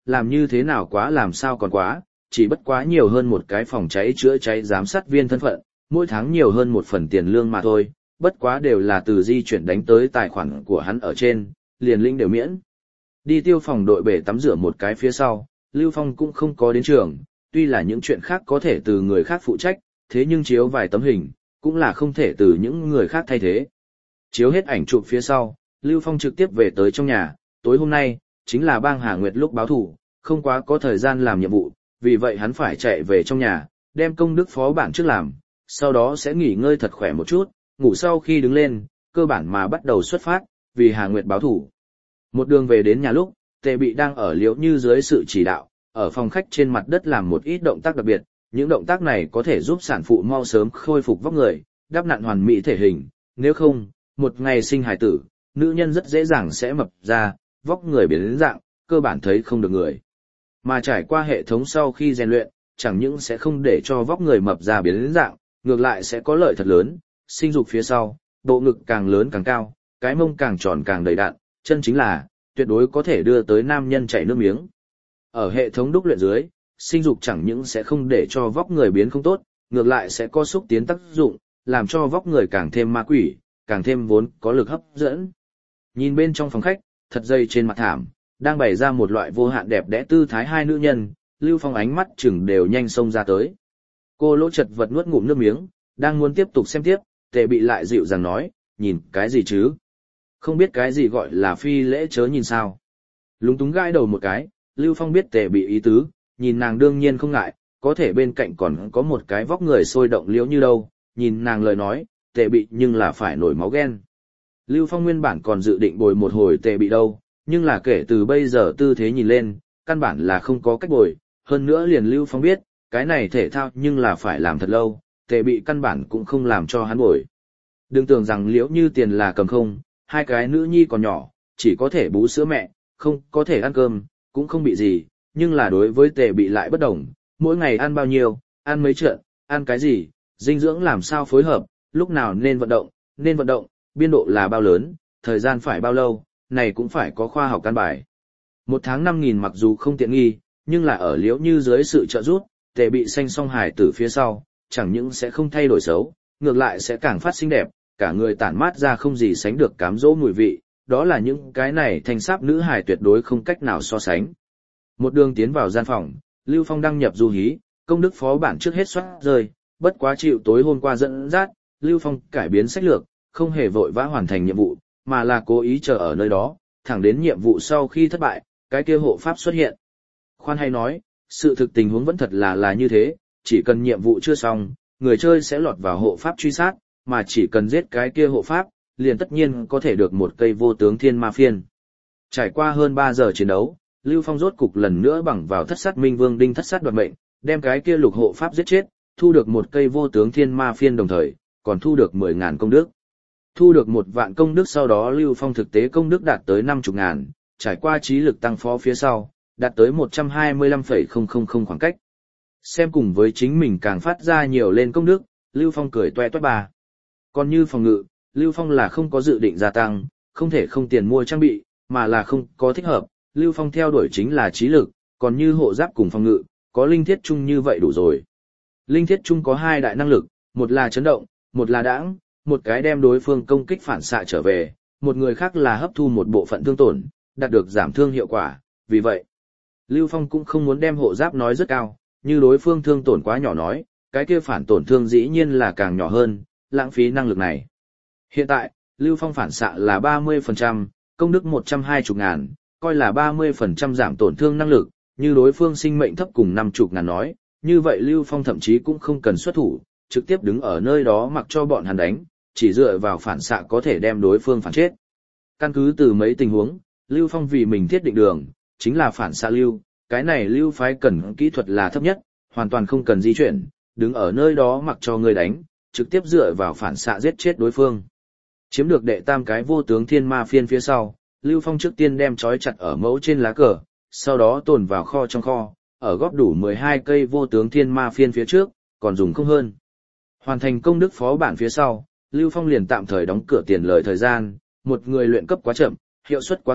Speaker 1: làm như thế nào quá làm sao còn quá, chỉ bất quá nhiều hơn một cái phòng cháy chữa cháy giám sát viên thân phận, mỗi tháng nhiều hơn một phần tiền lương mà thôi, bất quá đều là từ di chuyển đánh tới tài khoản của hắn ở trên, liền lĩnh đều miễn. Đi tiêu phòng đội bể tắm rửa một cái phía sau, Lưu Phong cũng không có đến trường, tuy là những chuyện khác có thể từ người khác phụ trách, thế nhưng chiếu vài tấm hình, cũng là không thể từ những người khác thay thế. Chiếu hết ảnh chụp phía sau, Lưu Phong trực tiếp về tới trong nhà, tối hôm nay, chính là bang Hà Nguyệt lúc báo thủ, không quá có thời gian làm nhiệm vụ, vì vậy hắn phải chạy về trong nhà, đem công đức phó bản trước làm, sau đó sẽ nghỉ ngơi thật khỏe một chút, ngủ sau khi đứng lên, cơ bản mà bắt đầu xuất phát, vì Hà Nguyệt báo thủ. Một đường về đến nhà lúc, Tề Bị đang ở Liễu Như dưới sự chỉ đạo, ở phòng khách trên mặt đất làm một ít động tác đặc biệt, những động tác này có thể giúp sản phụ mau sớm khôi phục vóc người, đắp nặn hoàn mỹ thể hình, nếu không, một ngày sinh hài tử, nữ nhân rất dễ dàng sẽ mập ra, vóc người biến đến dạng, cơ bản thấy không được người. Mà trải qua hệ thống sau khi rèn luyện, chẳng những sẽ không để cho vóc người mập ra biến đến dạng, ngược lại sẽ có lợi thật lớn, sinh dục phía sau, bộ ngực càng lớn càng cao, cái mông càng tròn càng đầy đặn, chân chính là, tuyệt đối có thể đưa tới nam nhân chảy nước miếng. Ở hệ thống đúc luyện dưới, sinh dục chẳng những sẽ không để cho vóc người biến không tốt, ngược lại sẽ có xúc tiến tác dụng, làm cho vóc người càng thêm ma quỷ, càng thêm vốn có lực hấp dẫn. Nhìn bên trong phòng khách, thật dây trên mặt thảm, đang bày ra một loại vô hạn đẹp đẽ tư thái hai nữ nhân, Lưu Phong ánh mắt chừng đều nhanh xông ra tới. Cô lỗ chật vật nuốt ngụm nước miếng, đang muốn tiếp tục xem tiếp, Tề Bị lại dịu dàng nói, nhìn cái gì chứ? Không biết cái gì gọi là phi lễ chớ nhìn sao? Lúng túng gãi đầu một cái, Lưu Phong biết Tề Bị ý tứ, nhìn nàng đương nhiên không ngại, có thể bên cạnh còn có một cái vóc người sôi động liễu như đâu, nhìn nàng lời nói, Tề Bị nhưng là phải nổi máu ghen. Lưu Phong nguyên bản còn dự định bồi một hồi Tề Bị đâu, nhưng là kể từ bây giờ tư thế nhìn lên, căn bản là không có cách bồi, hơn nữa liền Lưu Phong biết, cái này thể thao nhưng là phải làm thật lâu, Tề Bị căn bản cũng không làm cho hắn bồi. Đừng tưởng rằng liễu như tiền là cầm không, hai cái nữ nhi còn nhỏ, chỉ có thể bú sữa mẹ, không có thể ăn cơm, cũng không bị gì, nhưng là đối với Tề Bị lại bất đồng, mỗi ngày ăn bao nhiêu, ăn mấy trận, ăn cái gì, dinh dưỡng làm sao phối hợp, lúc nào nên vận động, nên vận động, biên độ là bao lớn, thời gian phải bao lâu, này cũng phải có khoa học căn bài. Một tháng năm nghìn mặc dù không tiện nghi, nhưng là ở liễu như dưới sự trợ giúp, Tề Bị sanh song hài tử phía sau, chẳng những sẽ không thay đổi xấu, ngược lại sẽ càng phát xinh đẹp, cả người tản mát ra không gì sánh được cám dỗ mùi vị, đó là những cái này thanh sáp nữ hài tuyệt đối không cách nào so sánh. Một đường tiến vào gian phòng, Lưu Phong đăng nhập du hí, công đức phó bản trước hết soát rơi, bất quá chịu tối hôm qua dẫn dắt, Lưu Phong cải biến sách lược, không hề vội vã hoàn thành nhiệm vụ, mà là cố ý chờ ở nơi đó, thẳng đến nhiệm vụ sau khi thất bại, cái kia hộ pháp xuất hiện. Khoan hay nói, sự thực tình huống vẫn thật là là như thế, chỉ cần nhiệm vụ chưa xong, người chơi sẽ lọt vào hộ pháp truy sát, mà chỉ cần giết cái kia hộ pháp, liền tất nhiên có thể được một cây vô tướng thiên ma phiên. Trải qua hơn ba giờ chiến đấu, Lưu Phong rốt cục lần nữa bằng vào thất sát minh vương đinh thất sát đoạt mệnh, đem cái kia lục hộ pháp giết chết, thu được một cây vô tướng thiên ma phiên đồng thời, còn thu được mười ngàn công đức. Thu được một vạn công đức sau đó Lưu Phong thực tế công đức đạt tới năm mươi ngàn, trải qua trí lực tăng phó phía sau, đạt tới một trăm hai mươi lăm phẩy không không không khoảng cách. Xem cùng với chính mình càng phát ra nhiều lên công đức, Lưu Phong cười toe toét bà. Còn như phòng ngự, Lưu Phong là không có dự định gia tăng, không thể không tiền mua trang bị, mà là không có thích hợp, Lưu Phong theo đuổi chính là trí lực, còn như hộ giáp cùng phòng ngự, có linh thiết chung như vậy đủ rồi. Linh thiết chung có hai đại năng lực, một là chấn động, một là đãng, một cái đem đối phương công kích phản xạ trở về, một người khác là hấp thu một bộ phận thương tổn, đạt được giảm thương hiệu quả, vì vậy, Lưu Phong cũng không muốn đem hộ giáp nói rất cao, như đối phương thương tổn quá nhỏ nói, cái kia phản tổn thương dĩ nhiên là càng nhỏ hơn, lãng phí năng lực này. Hiện tại, Lưu Phong phản xạ là ba mươi phần trăm, công đức một trăm hai mươi ngàn, coi là ba mươi phần trăm giảm tổn thương năng lực, như đối phương sinh mệnh thấp cùng năm mươi ngàn nói, như vậy Lưu Phong thậm chí cũng không cần xuất thủ, trực tiếp đứng ở nơi đó mặc cho bọn hắn đánh, chỉ dựa vào phản xạ có thể đem đối phương phản chết. Căn cứ từ mấy tình huống, Lưu Phong vì mình thiết định đường, chính là phản xạ lưu, cái này lưu phái cần kỹ thuật là thấp nhất, hoàn toàn không cần di chuyển, đứng ở nơi đó mặc cho người đánh, trực tiếp dựa vào phản xạ giết chết đối phương. Chiếm được đệ tam cái vô tướng thiên ma phiên phía sau, Lưu Phong trước tiên đem trói chặt ở mẫu trên lá cờ, sau đó tồn vào kho trong kho, ở góp đủ mười hai cây vô tướng thiên ma phiên phía trước, còn dùng không hơn. Hoàn thành công đức phó bản phía sau, Lưu Phong liền tạm thời đóng cửa tiền lời thời gian, một người luyện cấp quá chậm, hiệu suất quá thấp,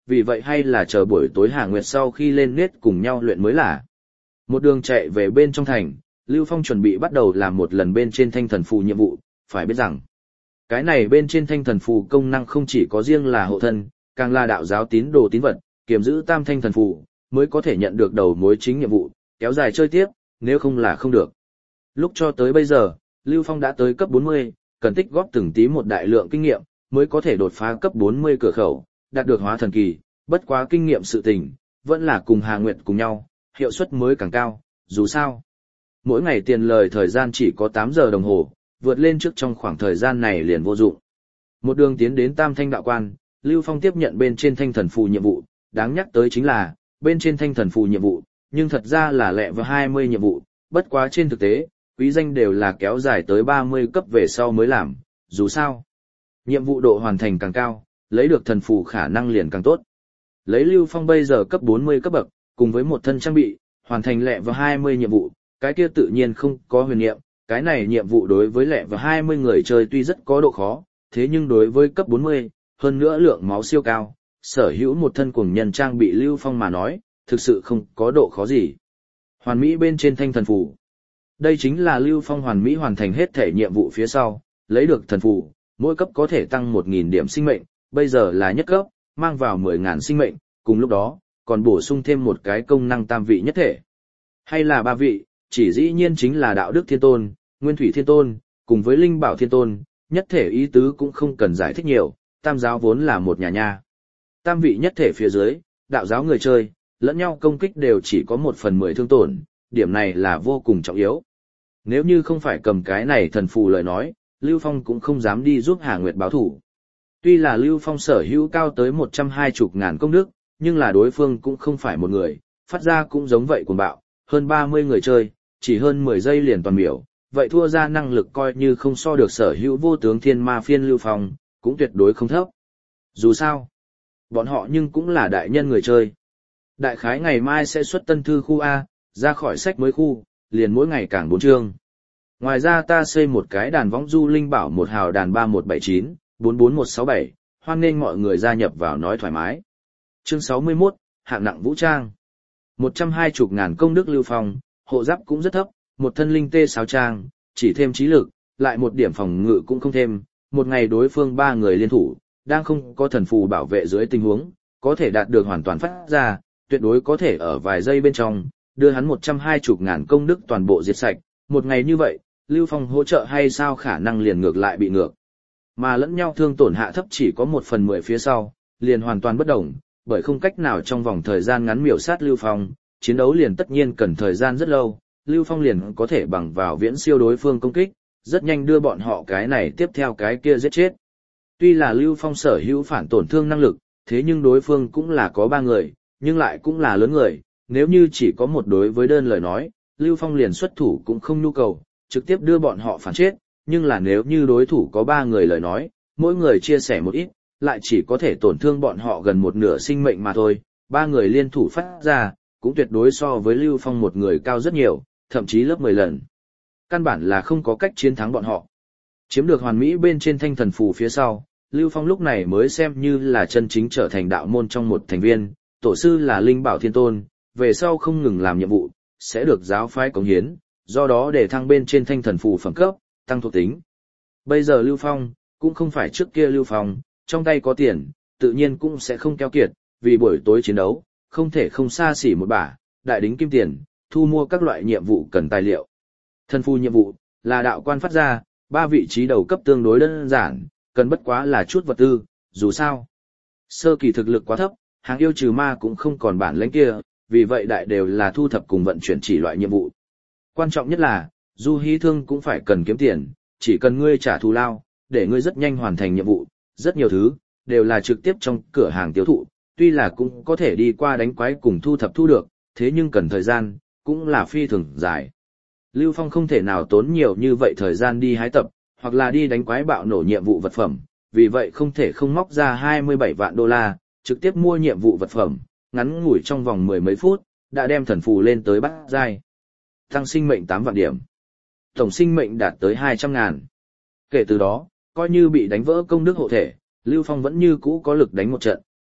Speaker 1: vì vậy hay là chờ buổi tối Hà Nguyệt sau khi lên nết cùng nhau luyện mới là. Một đường chạy về bên trong thành, Lưu Phong chuẩn bị bắt đầu làm một lần bên trên thanh thần phù nhiệm vụ, phải biết rằng, cái này bên trên thanh thần phù công năng không chỉ có riêng là hộ thân, càng là đạo giáo tín đồ tín vật, kiểm giữ tam thanh thần phù, mới có thể nhận được đầu mối chính nhiệm vụ, kéo dài chơi tiếp, nếu không là không được. Lúc cho tới bây giờ, Lưu Phong đã tới cấp bốn mươi, cần tích góp từng tí một đại lượng kinh nghiệm, mới có thể đột phá cấp bốn mươi cửa khẩu, đạt được hóa thần kỳ, bất quá kinh nghiệm sự tình, vẫn là cùng Hà Nguyệt cùng nhau, hiệu suất mới càng cao, dù sao. Mỗi ngày tiền lời thời gian chỉ có tám giờ đồng hồ, vượt lên trước trong khoảng thời gian này liền vô dụng. Một đường tiến đến Tam Thanh đạo quan, Lưu Phong tiếp nhận bên trên thanh thần phù nhiệm vụ, đáng nhắc tới chính là, bên trên thanh thần phù nhiệm vụ, nhưng thật ra là lẹ vào hai mươi nhiệm vụ, bất quá trên thực tế, quý danh đều là kéo dài tới ba mươi cấp về sau mới làm, dù sao. Nhiệm vụ độ hoàn thành càng cao, lấy được thần phù khả năng liền càng tốt. Lấy Lưu Phong bây giờ cấp bốn mươi cấp bậc, cùng với một thân trang bị, hoàn thành lẹ vào hai mươi nhiệm vụ, cái kia tự nhiên không có huyền nhiệm, cái này nhiệm vụ đối với lẹ vào hai mươi người chơi tuy rất có độ khó, thế nhưng đối với cấp bốn mươi, hơn nữa lượng máu siêu cao, sở hữu một thân cuồng nhân trang bị Lưu Phong mà nói, thực sự không có độ khó gì. Hoàn mỹ bên trên thanh thần phù. Đây chính là Lưu Phong hoàn mỹ hoàn thành hết thể nhiệm vụ phía sau, lấy được thần phù, mỗi cấp có thể tăng một nghìn điểm sinh mệnh, bây giờ là nhất cấp, mang vào mười nghìn sinh mệnh, cùng lúc đó, còn bổ sung thêm một cái công năng tam vị nhất thể. Hay là ba vị, chỉ dĩ nhiên chính là đạo đức thiên tôn, nguyên thủy thiên tôn, cùng với linh bảo thiên tôn, nhất thể ý tứ cũng không cần giải thích nhiều, tam giáo vốn là một nhà nha. Tam vị nhất thể phía dưới, đạo giáo người chơi, lẫn nhau công kích đều chỉ có một phần mười thương tổn, điểm này là vô cùng trọng yếu. Nếu như không phải cầm cái này thần phù lời nói, Lưu Phong cũng không dám đi giúp Hà Nguyệt báo thủ. Tuy là Lưu Phong sở hữu cao tới một trăm hai mươi ngàn công đức, nhưng là đối phương cũng không phải một người, phát ra cũng giống vậy cuồng bạo, hơn ba mươi người chơi, chỉ hơn mười giây liền toàn miểu, vậy thua ra năng lực coi như không so được sở hữu vô tướng thiên ma phiên Lưu Phong, cũng tuyệt đối không thấp. Dù sao, bọn họ nhưng cũng là đại nhân người chơi. Đại khái ngày mai sẽ xuất tân thư khu A, ra khỏi sách mới khu, liền mỗi ngày càng bốn chương. Ngoài ra ta xây một cái đàn võng du linh bảo một hào đàn ba một bảy chín, bốn bốn một sáu bảy, hoan nghênh mọi người gia nhập vào nói thoải mái. Chương sáu mươi mốt, hạng nặng vũ trang. một trăm hai mươi ngàn công đức Lưu Phong, hộ giáp cũng rất thấp, một thân linh tê sáo trang, chỉ thêm trí lực, lại một điểm phòng ngự cũng không thêm, một ngày đối phương ba người liên thủ, đang không có thần phù bảo vệ dưới tình huống, có thể đạt được hoàn toàn phát ra, tuyệt đối có thể ở vài giây bên trong, đưa hắn một trăm hai mươi ngàn công đức toàn bộ diệt sạch, một ngày như vậy, Lưu Phong hỗ trợ hay sao khả năng liền ngược lại bị ngược. Mà lẫn nhau thương tổn hạ thấp chỉ có một phần mười phía sau, liền hoàn toàn bất động, bởi không cách nào trong vòng thời gian ngắn miểu sát Lưu Phong, chiến đấu liền tất nhiên cần thời gian rất lâu, Lưu Phong liền có thể bằng vào viễn siêu đối phương công kích, rất nhanh đưa bọn họ cái này tiếp theo cái kia giết chết. Tuy là Lưu Phong sở hữu phản tổn thương năng lực, thế nhưng đối phương cũng là có ba người, nhưng lại cũng là lớn người, nếu như chỉ có một đối với đơn lời nói, Lưu Phong liền xuất thủ cũng không nhu cầu, trực tiếp đưa bọn họ phản chết, nhưng là nếu như đối thủ có ba người lời nói, mỗi người chia sẻ một ít, lại chỉ có thể tổn thương bọn họ gần một nửa sinh mệnh mà thôi, ba người liên thủ phát ra, cũng tuyệt đối so với Lưu Phong một người cao rất nhiều, thậm chí lớp mười lần. Căn bản là không có cách chiến thắng bọn họ. Chiếm được hoàn mỹ bên trên thanh thần phù phía sau, Lưu Phong lúc này mới xem như là chân chính trở thành đạo môn trong một thành viên, tổ sư là Linh Bảo Thiên Tôn, về sau không ngừng làm nhiệm vụ, sẽ được giáo phái cống hiến, do đó để thăng bên trên thanh thần phù phẩm cấp, tăng thuộc tính. Bây giờ Lưu Phong, cũng không phải trước kia Lưu Phong, trong tay có tiền, tự nhiên cũng sẽ không keo kiệt, vì buổi tối chiến đấu, không thể không xa xỉ một bả, đại đính kim tiền, thu mua các loại nhiệm vụ cần tài liệu. Thần phù nhiệm vụ, là đạo quan phát ra, ba vị trí đầu cấp tương đối đơn giản, cần bất quá là chút vật tư, dù sao. Sơ kỳ thực lực quá thấp, hàng yêu trừ ma cũng không còn bản lĩnh kia, vì vậy đại đều là thu thập cùng vận chuyển chỉ loại nhiệm vụ. Quan trọng nhất là, du hí thương cũng phải cần kiếm tiền, chỉ cần ngươi trả thù lao, để ngươi rất nhanh hoàn thành nhiệm vụ, rất nhiều thứ, đều là trực tiếp trong cửa hàng tiêu thụ, tuy là cũng có thể đi qua đánh quái cùng thu thập thu được, thế nhưng cần thời gian, cũng là phi thường dài. Lưu Phong không thể nào tốn nhiều như vậy thời gian đi hái tập, hoặc là đi đánh quái bạo nổ nhiệm vụ vật phẩm, vì vậy không thể không móc ra hai mươi bảy vạn đô la, trực tiếp mua nhiệm vụ vật phẩm, ngắn ngủi trong vòng mười mấy phút, đã đem thần phù lên tới bát giai. Tăng sinh mệnh tám vạn điểm. Tổng sinh mệnh đạt tới hai trăm ngàn. Kể từ đó, coi như bị đánh vỡ công đức hộ thể, Lưu Phong vẫn như cũ có lực đánh một trận,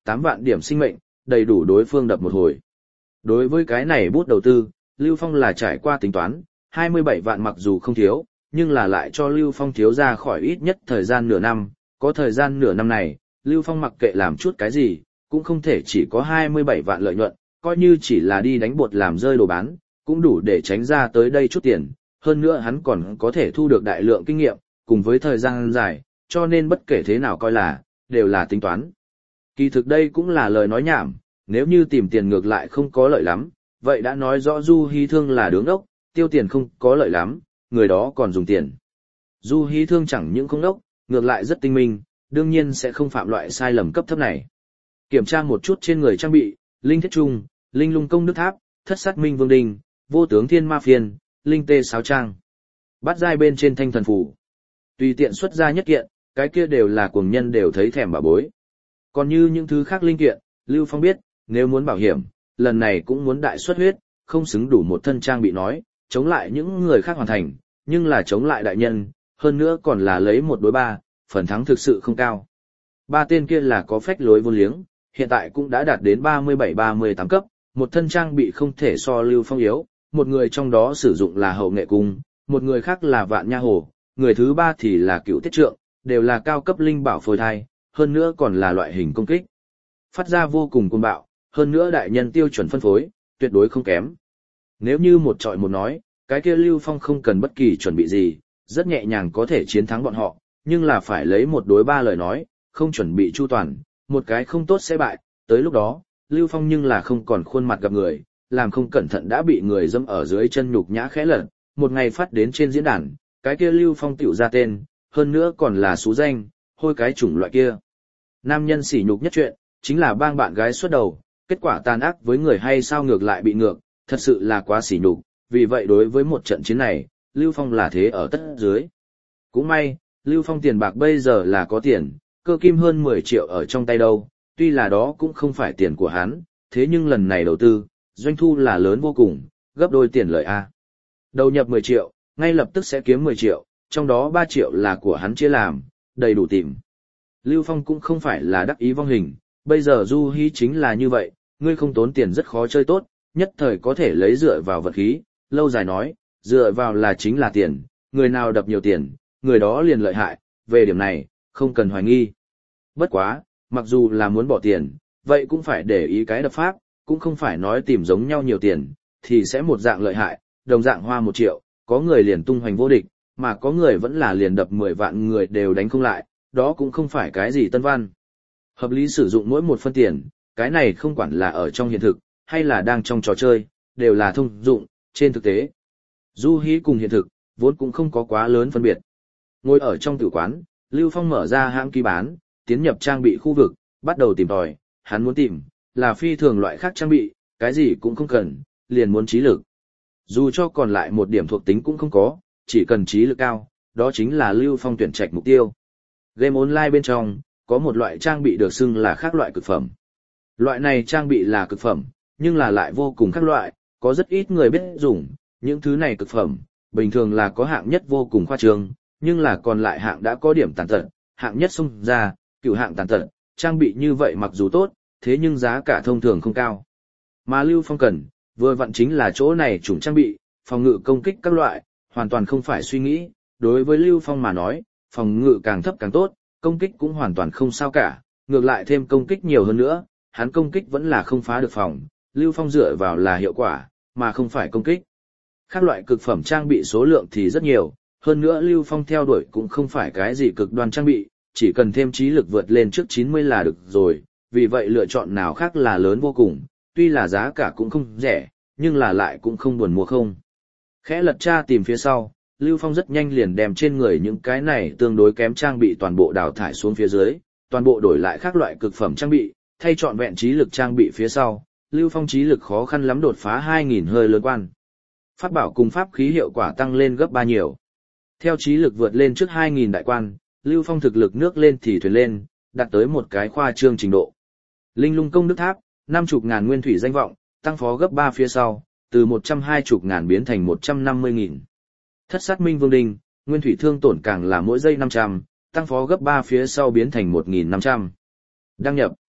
Speaker 1: tám vạn điểm sinh mệnh, đầy đủ đối phương đập một hồi. Đối với cái này bút đầu tư, Lưu Phong là trải qua tính toán, hai mươi bảy vạn mặc dù không thiếu, nhưng là lại cho Lưu Phong thiếu ra khỏi ít nhất thời gian nửa năm, có thời gian nửa năm này, Lưu Phong mặc kệ làm chút cái gì, cũng không thể chỉ có hai mươi bảy vạn lợi nhuận, coi như chỉ là đi đánh bột làm rơi đồ bán, cũng đủ để tránh ra tới đây chút tiền, hơn nữa hắn còn có thể thu được đại lượng kinh nghiệm, cùng với thời gian dài, cho nên bất kể thế nào coi là, đều là tính toán. Kỳ thực đây cũng là lời nói nhảm, nếu như tìm tiền ngược lại không có lợi lắm, vậy đã nói rõ Du Hí Thương là đứng đốc, tiêu tiền không có lợi lắm, người đó còn dùng tiền. Du Hí Thương chẳng những không đốc, ngược lại rất tinh minh, đương nhiên sẽ không phạm loại sai lầm cấp thấp này. Kiểm tra một chút trên người trang bị, Linh Thiết Trung, Linh Lung Công Đức Tháp, Thất Sát Minh Vương Đình, Vô Tướng Thiên Ma Phiên, Linh Tê Sáo Trang. Bát giai bên trên Thanh Thần Phủ. Tùy tiện xuất ra nhất kiện, cái kia đều là cuồng nhân đều thấy thèm bà bối. Còn như những thứ khác linh kiện, Lưu Phong biết, nếu muốn bảo hiểm, lần này cũng muốn đại xuất huyết, không xứng đủ một thân trang bị nói, chống lại những người khác hoàn thành, nhưng là chống lại đại nhân, hơn nữa còn là lấy một đối ba, phần thắng thực sự không cao. Ba tên kia là có phách lối vô liếng, hiện tại cũng đã đạt đến ba mươi bảy ba mươi tám cấp, một thân trang bị không thể so Lưu Phong yếu, một người trong đó sử dụng là hậu nghệ cung, một người khác là vạn nha hồ, người thứ ba thì là cựu tiết trượng, đều là cao cấp linh bảo phôi thai, hơn nữa còn là loại hình công kích. Phát ra vô cùng côn bạo, hơn nữa đại nhân tiêu chuẩn phân phối, tuyệt đối không kém. Nếu như một trọi một nói, cái kia Lưu Phong không cần bất kỳ chuẩn bị gì, rất nhẹ nhàng có thể chiến thắng bọn họ, nhưng là phải lấy một đối ba lời nói, không chuẩn bị chu toàn, một cái không tốt sẽ bại, tới lúc đó, Lưu Phong nhưng là không còn khuôn mặt gặp người, làm không cẩn thận đã bị người dẫm ở dưới chân nhục nhã khẽ lật, một ngày phát đến trên diễn đàn, cái kia Lưu Phong tiểu ra tên, hơn nữa còn là xú danh, hôi cái chủng loại kia. Nam nhân sỉ nhục nhất chuyện, chính là bang bạn gái xuất đầu, kết quả tàn ác với người hay sao ngược lại bị ngược, thật sự là quá sỉ nhục, vì vậy đối với một trận chiến này, Lưu Phong là thế ở tất dưới. Cũng may, Lưu Phong tiền bạc bây giờ là có tiền, cơ kim hơn mười triệu ở trong tay đâu, tuy là đó cũng không phải tiền của hắn, thế nhưng lần này đầu tư, doanh thu là lớn vô cùng, gấp đôi tiền lợi A. Đầu nhập mười triệu, ngay lập tức sẽ kiếm mười triệu, trong đó ba triệu là của hắn chia làm, đầy đủ tìm. Lưu Phong cũng không phải là đắc ý vong hình, bây giờ Du Hí chính là như vậy, ngươi không tốn tiền rất khó chơi tốt, nhất thời có thể lấy dựa vào vật khí, lâu dài nói, dựa vào là chính là tiền, người nào đập nhiều tiền, người đó liền lợi hại, về điểm này, không cần hoài nghi. Bất quá, mặc dù là muốn bỏ tiền, vậy cũng phải để ý cái đập pháp, cũng không phải nói tìm giống nhau nhiều tiền, thì sẽ một dạng lợi hại, đồng dạng hoa một triệu, có người liền tung hoành vô địch, mà có người vẫn là liền đập mười vạn người đều đánh không lại, đó cũng không phải cái gì tân văn. Hợp lý sử dụng mỗi một phân tiền, cái này không quản là ở trong hiện thực, hay là đang trong trò chơi, đều là thông dụng, trên thực tế. Du Hí cùng hiện thực, vốn cũng không có quá lớn phân biệt. Ngồi ở trong tử quán, Lưu Phong mở ra hãng ký bán, tiến nhập trang bị khu vực, bắt đầu tìm tòi, hắn muốn tìm, là phi thường loại khác trang bị, cái gì cũng không cần, liền muốn trí lực. Dù cho còn lại một điểm thuộc tính cũng không có, chỉ cần trí lực cao, đó chính là Lưu Phong tuyển trạch mục tiêu. Game online bên trong, có một loại trang bị được xưng là khác loại cực phẩm. Loại này trang bị là cực phẩm, nhưng là lại vô cùng khác loại, có rất ít người biết dùng, những thứ này cực phẩm, bình thường là có hạng nhất vô cùng khoa trương, nhưng là còn lại hạng đã có điểm tàn tật, hạng nhất xung ra, cựu hạng tàn tật, trang bị như vậy mặc dù tốt, thế nhưng giá cả thông thường không cao. Mà Lưu Phong cần, vừa vặn chính là chỗ này chủng trang bị, phòng ngự công kích các loại, hoàn toàn không phải suy nghĩ, đối với Lưu Phong mà nói, phòng ngự càng thấp càng tốt, công kích cũng hoàn toàn không sao cả, ngược lại thêm công kích nhiều hơn nữa, hắn công kích vẫn là không phá được phòng, Lưu Phong dựa vào là hiệu quả, mà không phải công kích. Các loại cực phẩm trang bị số lượng thì rất nhiều, hơn nữa Lưu Phong theo đuổi cũng không phải cái gì cực đoan trang bị, chỉ cần thêm trí lực vượt lên trước chín mươi là được rồi, vì vậy lựa chọn nào khác là lớn vô cùng, tuy là giá cả cũng không rẻ, nhưng là lại cũng không buồn mua không. Khẽ lật tra tìm phía sau, Lưu Phong rất nhanh liền đem trên người những cái này tương đối kém trang bị toàn bộ đào thải xuống phía dưới, toàn bộ đổi lại các loại cực phẩm trang bị, thay chọn vẹn trí lực trang bị phía sau, Lưu Phong trí lực khó khăn lắm đột phá hai nghìn hơi lớn quan. Pháp bảo cùng pháp khí hiệu quả tăng lên gấp ba nhiều. Theo trí lực vượt lên trước hai nghìn đại quan, Lưu Phong thực lực nước lên thì thuyền lên, đạt tới một cái khoa trương trình độ. Linh Lung Công Đức Tháp, năm mươi ngàn nguyên thủy danh vọng, tăng phó gấp ba phía sau, từ một trăm hai mươi ngàn biến thành một trăm năm mươi nghìn. Thất Sát Minh Vương Đinh, nguyên thủy thương tổn càng là mỗi giây năm trăm, tăng phó gấp ba phía sau biến thành một nghìn năm trăm. Đăng nhập.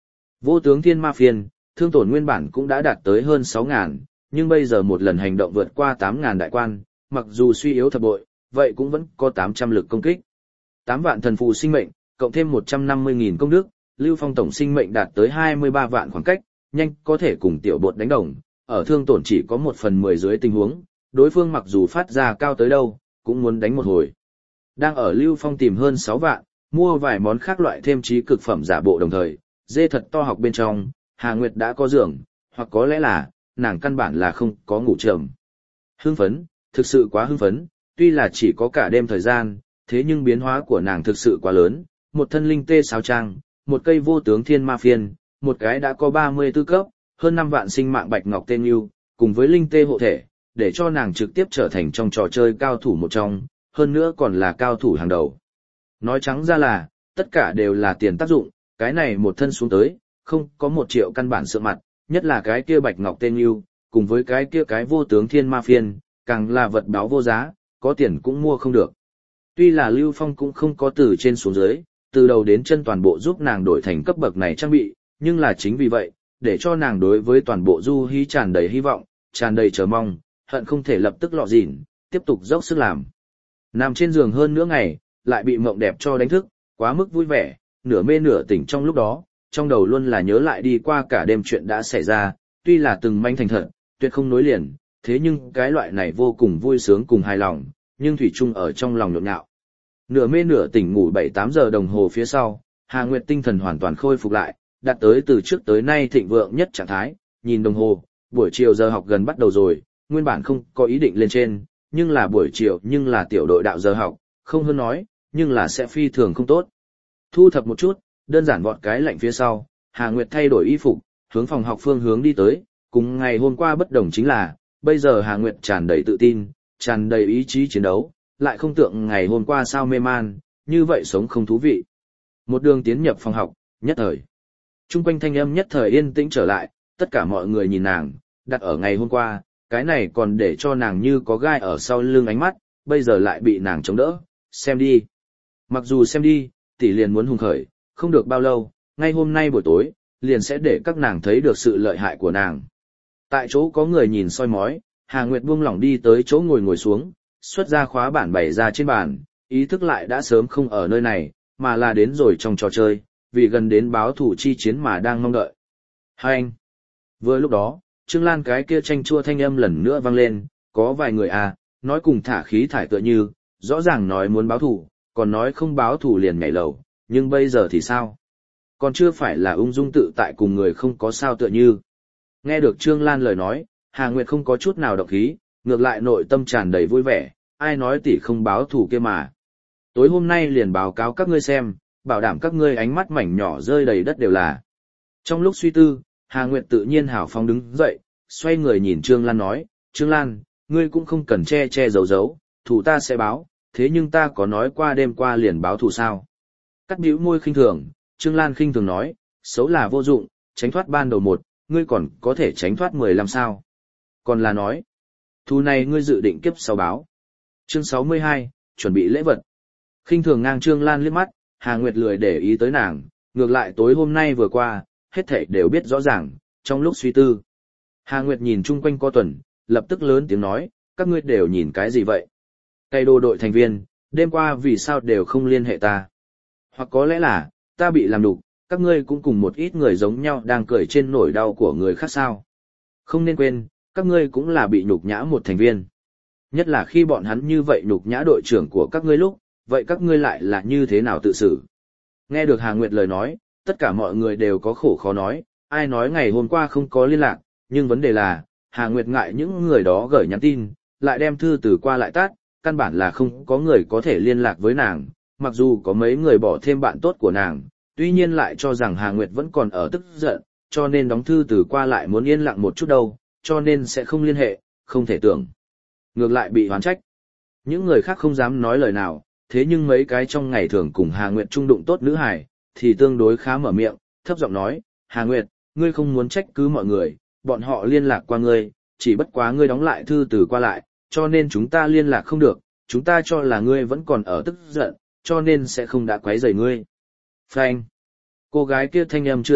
Speaker 1: Vô tướng thiên ma phiên, thương tổn nguyên bản cũng đã đạt tới hơn sáu ngàn, nhưng bây giờ một lần hành động vượt qua tám ngàn đại quan, mặc dù suy yếu thập bội, vậy cũng vẫn có tám trăm lực công kích. tám vạn thần phù sinh mệnh, cộng thêm một trăm năm mươi nghìn công đức, Lưu Phong tổng sinh mệnh đạt tới hai mươi ba vạn khoảng cách, nhanh có thể cùng tiểu bột đánh đồng, ở thương tổn chỉ có một phần mười dưới tình huống, đối phương mặc dù phát ra cao tới đâu, cũng muốn đánh một hồi. Đang ở Lưu Phong tìm hơn sáu vạn, mua vài món khác loại thêm trí cực phẩm giả bộ đồng thời, dê thật to học bên trong, Hà Nguyệt đã có giường, hoặc có lẽ là, nàng căn bản là không có ngủ trầm. Hưng phấn, thực sự quá hưng phấn, tuy là chỉ có cả đêm thời gian, thế nhưng biến hóa của nàng thực sự quá lớn, một thân linh tê sáo trang, một cây vô tướng thiên ma phiên, một cái đã có ba mươi tư cấp, hơn năm vạn sinh mạng bạch ngọc tên yêu, cùng với linh tê hộ thể, để cho nàng trực tiếp trở thành trong trò chơi cao thủ một trong, hơn nữa còn là cao thủ hàng đầu. Nói trắng ra là, tất cả đều là tiền tác dụng, cái này một thân xuống tới, không có một triệu căn bản sượng mặt, nhất là cái kia bạch ngọc tên yêu, cùng với cái kia cái vô tướng thiên ma phiên, càng là vật báo vô giá, có tiền cũng mua không được. Tuy là Lưu Phong cũng không có từ trên xuống dưới, từ đầu đến chân toàn bộ giúp nàng đổi thành cấp bậc này trang bị, nhưng là chính vì vậy, để cho nàng đối với toàn bộ du hí tràn đầy hy vọng, tràn đầy chờ mong, hận không thể lập tức lọ dỉn, tiếp tục dốc sức làm. Nằm trên giường hơn nửa ngày, lại bị mộng đẹp cho đánh thức, quá mức vui vẻ, nửa mê nửa tỉnh trong lúc đó, trong đầu luôn là nhớ lại đi qua cả đêm chuyện đã xảy ra, tuy là từng manh thành thật, tuyệt không nối liền, thế nhưng cái loại này vô cùng vui sướng cùng hài lòng, nhưng thủy chung ở trong lòng nhộn nhạo. Nửa mê nửa tỉnh ngủ bảy tám giờ đồng hồ phía sau, Hà Nguyệt tinh thần hoàn toàn khôi phục lại, đạt tới từ trước tới nay thịnh vượng nhất trạng thái, nhìn đồng hồ, buổi chiều giờ học gần bắt đầu rồi, nguyên bản không có ý định lên trên, nhưng là buổi chiều nhưng là tiểu đội đạo giờ học, không hơn nói, nhưng là sẽ phi thường không tốt. Thu thập một chút, đơn giản vọt cái lạnh phía sau, Hà Nguyệt thay đổi y phục, hướng phòng học phương hướng đi tới, cùng ngày hôm qua bất đồng chính là, bây giờ Hà Nguyệt tràn đầy tự tin, tràn đầy ý chí chiến đấu, lại không tượng ngày hôm qua sao mê man, như vậy sống không thú vị. Một đường tiến nhập phòng học, nhất thời. Trung quanh thanh âm nhất thời yên tĩnh trở lại, tất cả mọi người nhìn nàng, đặt ở ngày hôm qua, cái này còn để cho nàng như có gai ở sau lưng ánh mắt, bây giờ lại bị nàng chống đỡ, xem đi. Mặc dù xem đi, tỷ liền muốn hùng khởi, không được bao lâu, ngay hôm nay buổi tối, liền sẽ để các nàng thấy được sự lợi hại của nàng. Tại chỗ có người nhìn soi mói, Hà Nguyệt buông lỏng đi tới chỗ ngồi ngồi xuống, xuất ra khóa bản bày ra trên bàn, ý thức lại đã sớm không ở nơi này, mà là đến rồi trong trò chơi, vì gần đến báo thủ chi chiến mà đang mong đợi. Hai anh. Vừa lúc đó, Trương Lan cái kia tranh chua thanh âm lần nữa vang lên, có vài người à, nói cùng thả khí thải tựa như, rõ ràng nói muốn báo thủ, còn nói không báo thủ liền nhảy lầu, nhưng bây giờ thì sao? Còn chưa phải là ung dung tự tại cùng người không có sao tựa như. Nghe được Trương Lan lời nói, Hà Nguyệt không có chút nào động khí, ngược lại nội tâm tràn đầy vui vẻ, ai nói tỷ không báo thủ kia mà. Tối hôm nay liền báo cáo các ngươi xem, bảo đảm các ngươi ánh mắt mảnh nhỏ rơi đầy đất đều là. Trong lúc suy tư, Hà Nguyệt tự nhiên hào phóng đứng dậy, xoay người nhìn Trương Lan nói, Trương Lan, ngươi cũng không cần che che giấu giấu, thủ ta sẽ báo, thế nhưng ta có nói qua đêm qua liền báo thủ sao. Cắt bĩu môi khinh thường, Trương Lan khinh thường nói, xấu là vô dụng, tránh thoát ban đầu một, ngươi còn có thể tránh thoát mười lăm sao. Còn là nói, thù này ngươi dự định kiếp sau báo. Chương sáu mươi hai, chuẩn bị lễ vật. Khinh thường ngang Trương Lan liếc mắt, Hà Nguyệt lười để ý tới nàng, ngược lại tối hôm nay vừa qua, hết thảy đều biết rõ ràng, trong lúc suy tư. Hà Nguyệt nhìn chung quanh có tuần, lập tức lớn tiếng nói, các ngươi đều nhìn cái gì vậy? Cây đồ đội thành viên, đêm qua vì sao đều không liên hệ ta? Hoặc có lẽ là, ta bị làm đục, các ngươi cũng cùng một ít người giống nhau đang cười trên nỗi đau của người khác sao? Không nên quên, các ngươi cũng là bị nhục nhã một thành viên. Nhất là khi bọn hắn như vậy nhục nhã đội trưởng của các ngươi lúc, vậy các ngươi lại là như thế nào tự xử? Nghe được Hà Nguyệt lời nói, tất cả mọi người đều có khổ khó nói, ai nói ngày hôm qua không có liên lạc, nhưng vấn đề là, Hà Nguyệt ngại những người đó gửi nhắn tin, lại đem thư từ qua lại tắt, căn bản là không có người có thể liên lạc với nàng, mặc dù có mấy người bỏ thêm bạn tốt của nàng, tuy nhiên lại cho rằng Hà Nguyệt vẫn còn ở tức giận, cho nên đóng thư từ qua lại muốn yên lặng một chút đâu, cho nên sẽ không liên hệ, không thể tưởng. Ngược lại bị oán trách. Những người khác không dám nói lời nào, thế nhưng mấy cái trong ngày thường cùng Hà Nguyệt trung đụng tốt nữ hài, thì tương đối khá mở miệng, thấp giọng nói, Hà Nguyệt, ngươi không muốn trách cứ mọi người, bọn họ liên lạc qua ngươi, chỉ bất quá ngươi đóng lại thư từ qua lại, cho nên chúng ta liên lạc không được, chúng ta cho là ngươi vẫn còn ở tức giận, cho nên sẽ không đã quấy rầy ngươi. Phanh. Cô gái kia thanh âm chưa dứt,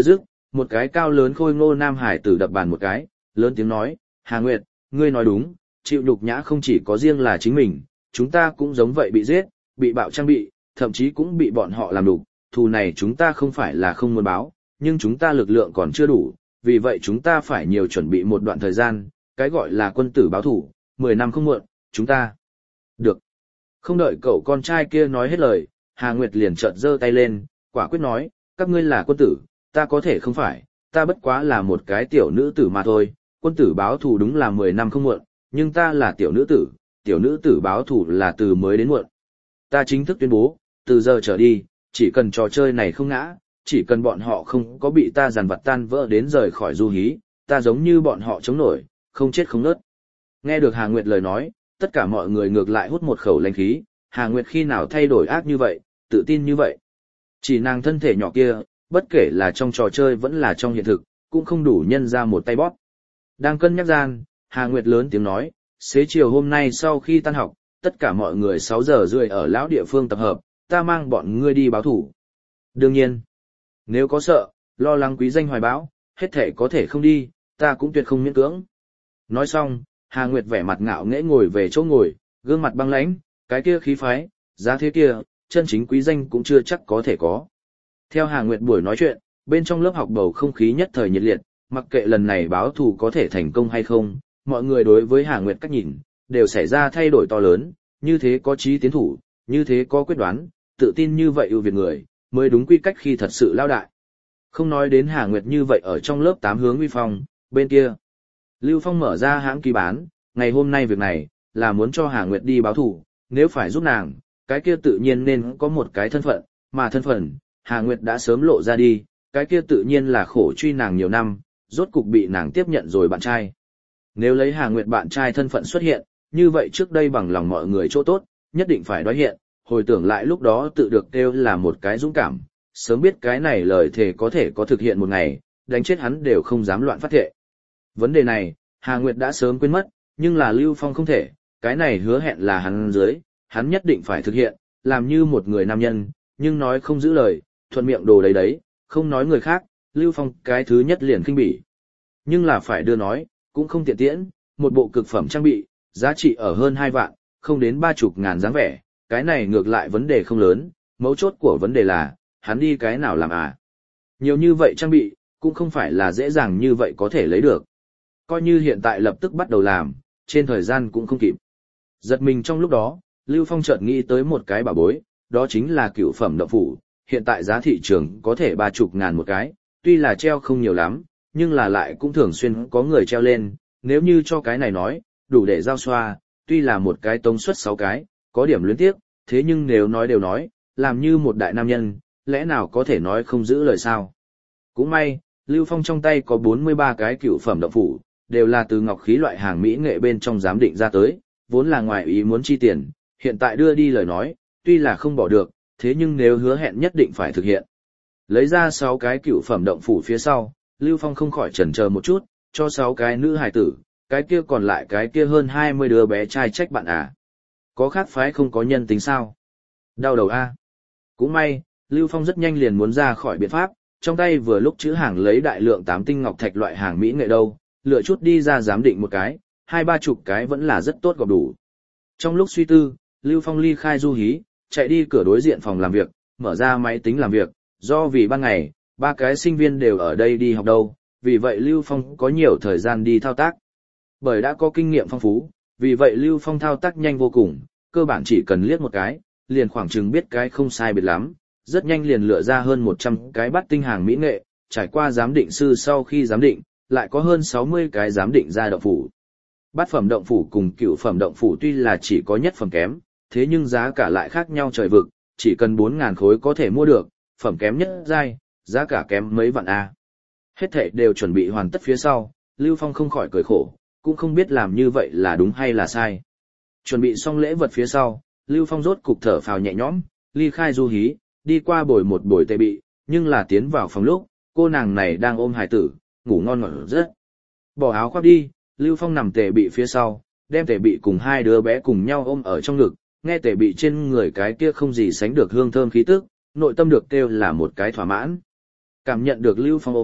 Speaker 1: một cái cao lớn khôi ngô nam hải tử đập bàn một cái, lớn tiếng nói, Hà Nguyệt, ngươi nói đúng, chịu nhục nhã không chỉ có riêng là chính mình, chúng ta cũng giống vậy bị giết, bị bạo trang bị, thậm chí cũng bị bọn họ làm đục, thù này chúng ta không phải là không muốn báo, nhưng chúng ta lực lượng còn chưa đủ, vì vậy chúng ta phải nhiều chuẩn bị một đoạn thời gian, cái gọi là quân tử báo thủ, mười năm không muộn, chúng ta. Được. Không đợi cậu con trai kia nói hết lời, Hà Nguyệt liền chợt giơ tay lên, quả quyết nói, các ngươi là quân tử, ta có thể không phải, ta bất quá là một cái tiểu nữ tử mà thôi, quân tử báo thù đúng là mười năm không muộn, nhưng ta là tiểu nữ tử, tiểu nữ tử báo thù là từ mới đến muộn. Ta chính thức tuyên bố, từ giờ trở đi, chỉ cần trò chơi này không ngã, chỉ cần bọn họ không có bị ta giàn vặt tan vỡ đến rời khỏi du hí, ta giống như bọn họ chống nổi, không chết không nớt. Nghe được Hà Nguyệt lời nói, tất cả mọi người ngược lại hút một khẩu lãnh khí, Hà Nguyệt khi nào thay đổi ác như vậy, tự tin như vậy. Chỉ nàng thân thể nhỏ kia, bất kể là trong trò chơi vẫn là trong hiện thực, cũng không đủ nhân ra một tay bóp. Đang cân nhắc gian, Hà Nguyệt lớn tiếng nói, xế chiều hôm nay sau khi tan học, tất cả mọi người sáu giờ rưỡi ở lão địa phương tập hợp, ta mang bọn ngươi đi báo thủ. Đương nhiên, nếu có sợ, lo lắng quý danh hoài báo, hết thể có thể không đi, ta cũng tuyệt không miễn cưỡng. Nói xong, Hà Nguyệt vẻ mặt ngạo nghễ ngồi về chỗ ngồi, gương mặt băng lãnh, cái kia khí phái, giá thế kia, chân chính quý danh cũng chưa chắc có thể có. Theo Hà Nguyệt buổi nói chuyện, bên trong lớp học bầu không khí nhất thời nhiệt liệt, mặc kệ lần này báo thù có thể thành công hay không, mọi người đối với Hà Nguyệt cách nhìn, đều xảy ra thay đổi to lớn, như thế có chí tiến thủ, như thế có quyết đoán, tự tin như vậy ưu việt người, mới đúng quy cách khi thật sự lao đại. Không nói đến Hà Nguyệt như vậy ở trong lớp tám hướng uy phong, bên kia. Lưu Phong mở ra hãng ký bán, ngày hôm nay việc này, là muốn cho Hà Nguyệt đi báo thù, nếu phải giúp nàng, cái kia tự nhiên nên có một cái thân phận, mà thân phận, Hà Nguyệt đã sớm lộ ra đi, cái kia tự nhiên là khổ truy nàng nhiều năm, rốt cục bị nàng tiếp nhận rồi bạn trai. Nếu lấy Hà Nguyệt bạn trai thân phận xuất hiện, như vậy trước đây bằng lòng mọi người chỗ tốt, nhất định phải đoái hiện, hồi tưởng lại lúc đó tự được kêu là một cái dũng cảm, sớm biết cái này lời thề có thể có thực hiện một ngày, đánh chết hắn đều không dám loạn phát thệ. Vấn đề này, Hà Nguyệt đã sớm quên mất, nhưng là Lưu Phong không thể, cái này hứa hẹn là hắn dưới, hắn nhất định phải thực hiện, làm như một người nam nhân, nhưng nói không giữ lời, thuận miệng đồ đấy đấy, không nói người khác, Lưu Phong cái thứ nhất liền khinh bỉ. Nhưng là phải đưa nói, cũng không tiện tiễn, một bộ cực phẩm trang bị, giá trị ở hơn hai vạn, không đến ba chục ngàn dáng vẻ, cái này ngược lại vấn đề không lớn, mấu chốt của vấn đề là, hắn đi cái nào làm à. Nhiều như vậy trang bị, cũng không phải là dễ dàng như vậy có thể lấy được. Coi như hiện tại lập tức bắt đầu làm, trên thời gian cũng không kịp. Giật mình trong lúc đó, Lưu Phong chợt nghĩ tới một cái bảo bối, đó chính là cửu phẩm động phủ, hiện tại giá thị trường có thể ba chục ngàn một cái, tuy là treo không nhiều lắm, nhưng là lại cũng thường xuyên có người treo lên, nếu như cho cái này nói, đủ để giao xoa, tuy là một cái tống suất sáu cái, có điểm luyến tiếc, thế nhưng nếu nói đều nói, làm như một đại nam nhân, lẽ nào có thể nói không giữ lời sao? Cũng may, Lưu Phong trong tay có bốn mươi ba cái cửu phẩm động phủ, đều là từ ngọc khí loại hàng mỹ nghệ bên trong giám định ra tới, vốn là ngoài ý muốn chi tiền, hiện tại đưa đi lời nói, tuy là không bỏ được, thế nhưng nếu hứa hẹn nhất định phải thực hiện. Lấy ra sáu cái cửu phẩm động phủ phía sau, Lưu Phong không khỏi chần chờ một chút, cho sáu cái nữ hài tử, cái kia còn lại cái kia hơn hai mươi đứa bé trai trách bạn à. Có khác phái không có nhân tính sao? Đau đầu a. Cũng may, Lưu Phong rất nhanh liền muốn ra khỏi biện pháp, trong tay vừa lúc chữ hàng lấy đại lượng tám tinh ngọc thạch loại hàng mỹ nghệ đâu, lựa chút đi ra giám định một cái, hai ba chục cái vẫn là rất tốt gọp đủ. Trong lúc suy tư, Lưu Phong ly khai du hí, chạy đi cửa đối diện phòng làm việc, mở ra máy tính làm việc, do vì ban ngày, ba cái sinh viên đều ở đây đi học đâu, vì vậy Lưu Phong có nhiều thời gian đi thao tác. Bởi đã có kinh nghiệm phong phú, vì vậy Lưu Phong thao tác nhanh vô cùng, cơ bản chỉ cần liếc một cái, liền khoảng chừng biết cái không sai biệt lắm, rất nhanh liền lựa ra hơn một trăm cái bát tinh hàng mỹ nghệ, trải qua giám định sư sau khi giám định, lại có hơn sáu mươi cái giám định ra động phủ. Bát phẩm động phủ cùng cửu phẩm động phủ tuy là chỉ có nhất phẩm kém, thế nhưng giá cả lại khác nhau trời vực, chỉ cần bốn ngàn khối có thể mua được, phẩm kém nhất giai, giá cả kém mấy vạn a. Hết thảy đều chuẩn bị hoàn tất phía sau, Lưu Phong không khỏi cười khổ, cũng không biết làm như vậy là đúng hay là sai. Chuẩn bị xong lễ vật phía sau, Lưu Phong rốt cục thở phào nhẹ nhõm, ly khai du hí, đi qua bồi một bồi tề bị, nhưng là tiến vào phòng lúc, cô nàng này đang ôm hài tử, ngủ ngon ngọt rất. Bỏ áo khoác đi, Lưu Phong nằm tề bị phía sau, đem tề bị cùng hai đứa bé cùng nhau ôm ở trong ngực, nghe tề bị trên người cái kia không gì sánh được hương thơm khí tức, nội tâm được kêu là một cái thỏa mãn. Cảm nhận được Lưu Phong ôm,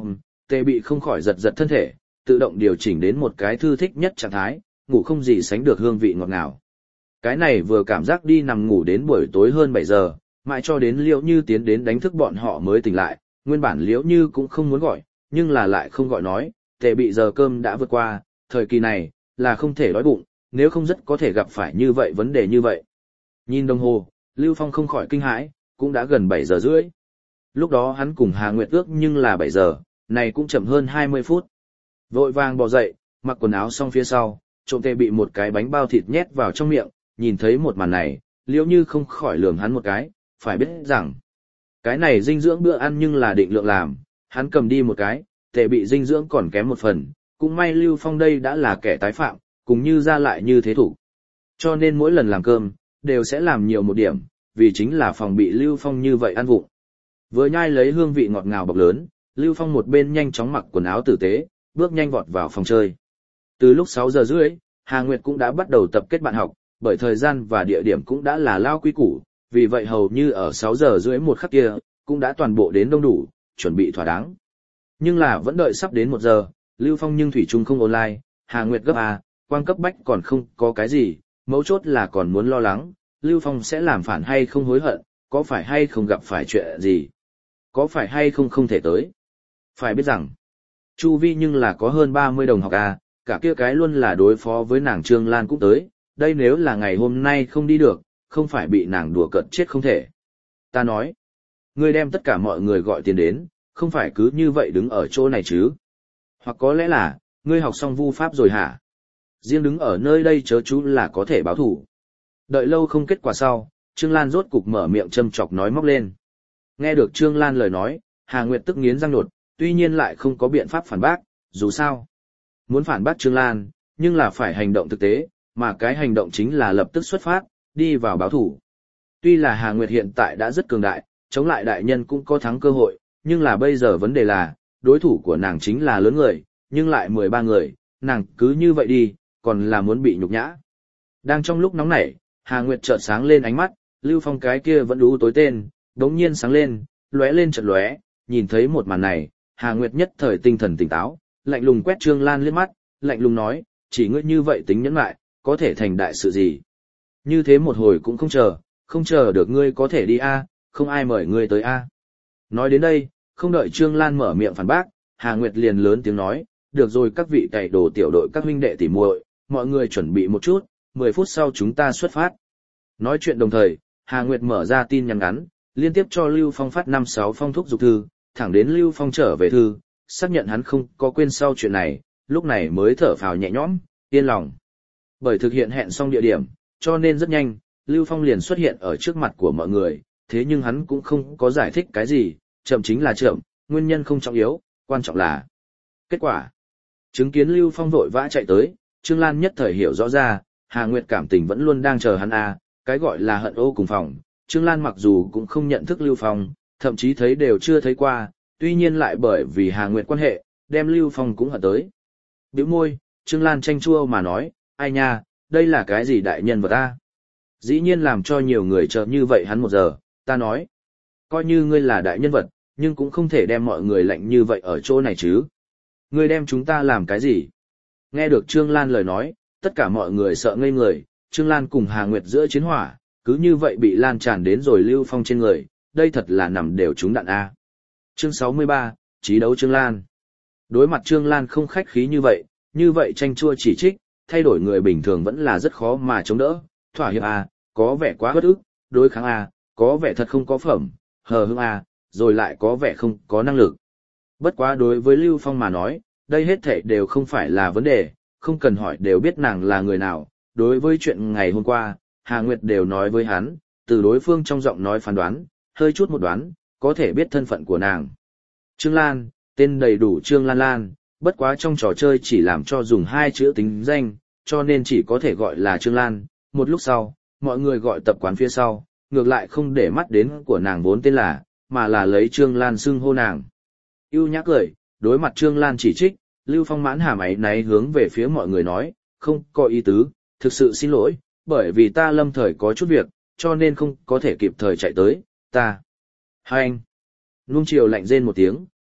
Speaker 1: Tề Bị không khỏi giật giật thân thể, tự động điều chỉnh đến một cái thư thích nhất trạng thái, ngủ không gì sánh được hương vị ngọt ngào. Cái này vừa cảm giác đi nằm ngủ đến buổi tối hơn bảy giờ, mãi cho đến Liễu Như tiến đến đánh thức bọn họ mới tỉnh lại, nguyên bản Liễu Như cũng không muốn gọi, nhưng là lại không gọi nói, Tề Bị giờ cơm đã vượt qua, thời kỳ này, là không thể đói bụng, nếu không rất có thể gặp phải như vậy vấn đề như vậy. Nhìn đồng hồ, Lưu Phong không khỏi kinh hãi, cũng đã gần bảy giờ rưỡi. Lúc đó hắn cùng Hà Nguyệt ước nhưng là bảy giờ, này cũng chậm hơn hai mươi phút. Vội vàng bò dậy, mặc quần áo xong phía sau, trộm Tề Bị một cái bánh bao thịt nhét vào trong miệng, nhìn thấy một màn này, Liễu Như không khỏi lườm hắn một cái, phải biết rằng, cái này dinh dưỡng bữa ăn nhưng là định lượng làm, hắn cầm đi một cái, Tề Bị dinh dưỡng còn kém một phần, cũng may Lưu Phong đây đã là kẻ tái phạm, cùng như ra lại như thế thủ. Cho nên mỗi lần làm cơm, đều sẽ làm nhiều một điểm, vì chính là phòng bị Lưu Phong như vậy ăn vụng. Vừa nhai lấy hương vị ngọt ngào bọc lớn, Lưu Phong một bên nhanh chóng mặc quần áo tử tế, bước nhanh vọt vào phòng chơi. Từ lúc sáu giờ rưỡi, Hà Nguyệt cũng đã bắt đầu tập kết bạn học, bởi thời gian và địa điểm cũng đã là lao quy củ, vì vậy hầu như ở sáu giờ rưỡi một khắc kia, cũng đã toàn bộ đến đông đủ, chuẩn bị thỏa đáng. Nhưng là vẫn đợi sắp đến một giờ, Lưu Phong nhưng thủy chung không online, Hà Nguyệt gấp à, quan cấp bách còn không có cái gì, mấu chốt là còn muốn lo lắng, Lưu Phong sẽ làm phản hay không hối hận, có phải hay không gặp phải chuyện gì, có phải hay không không thể tới. Phải biết rằng, Chu Vi nhưng là có hơn ba mươi đồng học à, cả kia cái luôn là đối phó với nàng Trương Lan cũng tới, đây nếu là ngày hôm nay không đi được, không phải bị nàng đùa cợt chết không thể. Ta nói, ngươi đem tất cả mọi người gọi tiền đến, không phải cứ như vậy đứng ở chỗ này chứ. Hoặc có lẽ là, ngươi học xong vu pháp rồi hả? Riêng đứng ở nơi đây chớ chú là có thể báo thủ. Đợi lâu không kết quả sau, Trương Lan rốt cục mở miệng châm chọc nói móc lên. Nghe được Trương Lan lời nói, Hà Nguyệt tức nghiến răng nột, tuy nhiên lại không có biện pháp phản bác, dù sao. Muốn phản bác Trương Lan, nhưng là phải hành động thực tế, mà cái hành động chính là lập tức xuất phát, đi vào báo thủ. Tuy là Hà Nguyệt hiện tại đã rất cường đại, chống lại đại nhân cũng có thắng cơ hội, nhưng là bây giờ vấn đề là, đối thủ của nàng chính là lớn người, nhưng lại mười ba người, nàng cứ như vậy đi, còn là muốn bị nhục nhã. Đang trong lúc nóng nảy, Hà Nguyệt chợt sáng lên ánh mắt, Lưu Phong cái kia vẫn đú tối tên, đống nhiên sáng lên, lóe lên chợt lóe, nhìn thấy một màn này, Hà Nguyệt nhất thời tinh thần tỉnh táo, lạnh lùng quét Trương Lan liếc mắt, lạnh lùng nói, chỉ ngươi như vậy tính nhẫn lại, có thể thành đại sự gì. Như thế một hồi cũng không chờ, không chờ được ngươi có thể đi a, không ai mời ngươi tới a. Nói đến đây, không đợi Trương Lan mở miệng phản bác, Hà Nguyệt liền lớn tiếng nói, được rồi các vị cày đồ tiểu đội các huynh đệ tỉ muội, mọi người chuẩn bị một chút, mười phút sau chúng ta xuất phát. Nói chuyện đồng thời, Hà Nguyệt mở ra tin nhắn ngắn, liên tiếp cho Lưu Phong phát năm sáu phong thúc dục thư, thẳng đến Lưu Phong trở về thư, xác nhận hắn không có quên sau chuyện này, lúc này mới thở phào nhẹ nhõm, yên lòng. Bởi thực hiện hẹn xong địa điểm, cho nên rất nhanh, Lưu Phong liền xuất hiện ở trước mặt của mọi người, thế nhưng hắn cũng không có giải thích cái gì, chậm chính là chậm, nguyên nhân không trọng yếu, quan trọng là kết quả. Chứng kiến Lưu Phong vội vã chạy tới, Trương Lan nhất thời hiểu rõ ra, Hà Nguyệt cảm tình vẫn luôn đang chờ hắn à, cái gọi là hận ô cùng phòng. Trương Lan mặc dù cũng không nhận thức Lưu Phong, thậm chí thấy đều chưa thấy qua, tuy nhiên lại bởi vì Hà Nguyệt quan hệ, đem Lưu Phong cũng hận tới. Bĩu môi, Trương Lan chanh chua mà nói, ai nha, đây là cái gì đại nhân vật ta? Dĩ nhiên làm cho nhiều người chờ như vậy hắn một giờ, ta nói. Coi như ngươi là đại nhân vật, nhưng cũng không thể đem mọi người lạnh như vậy ở chỗ này chứ. Ngươi đem chúng ta làm cái gì? Nghe được Trương Lan lời nói, tất cả mọi người sợ ngây người, Trương Lan cùng Hà Nguyệt giữa chiến hỏa, cứ như vậy bị lan tràn đến rồi Lưu Phong trên người, đây thật là nằm đều trúng đạn A. Chương sáu mươi ba, Chí đấu Trương Lan. Đối mặt Trương Lan không khách khí như vậy, như vậy tranh chua chỉ trích, thay đổi người bình thường vẫn là rất khó mà chống đỡ, thỏa hiệp A, có vẻ quá bất ức, đối kháng A, có vẻ thật không có phẩm, hờ hững A, rồi lại có vẻ không có năng lực. Bất quá đối với Lưu Phong mà nói, đây hết thảy đều không phải là vấn đề, không cần hỏi đều biết nàng là người nào. Đối với chuyện ngày hôm qua, Hà Nguyệt đều nói với hắn, từ đối phương trong giọng nói phán đoán, hơi chút một đoán, có thể biết thân phận của nàng. Trương Lan, tên đầy đủ Trương Lan Lan, bất quá trong trò chơi chỉ làm cho dùng hai chữ tính danh, cho nên chỉ có thể gọi là Trương Lan. Một lúc sau, mọi người gọi tập quán phía sau, ngược lại không để mắt đến của nàng vốn tên là, mà là lấy Trương Lan xưng hô nàng. Ưu nhã cười, đối mặt Trương Lan chỉ trích, Lưu Phong mãn hàm ấy náy hướng về phía mọi người nói, không có ý tứ, thực sự xin lỗi, bởi vì ta lâm thời có chút việc, cho nên không có thể kịp thời chạy tới, ta. Hai anh. Nuông chiều lạnh rên một tiếng,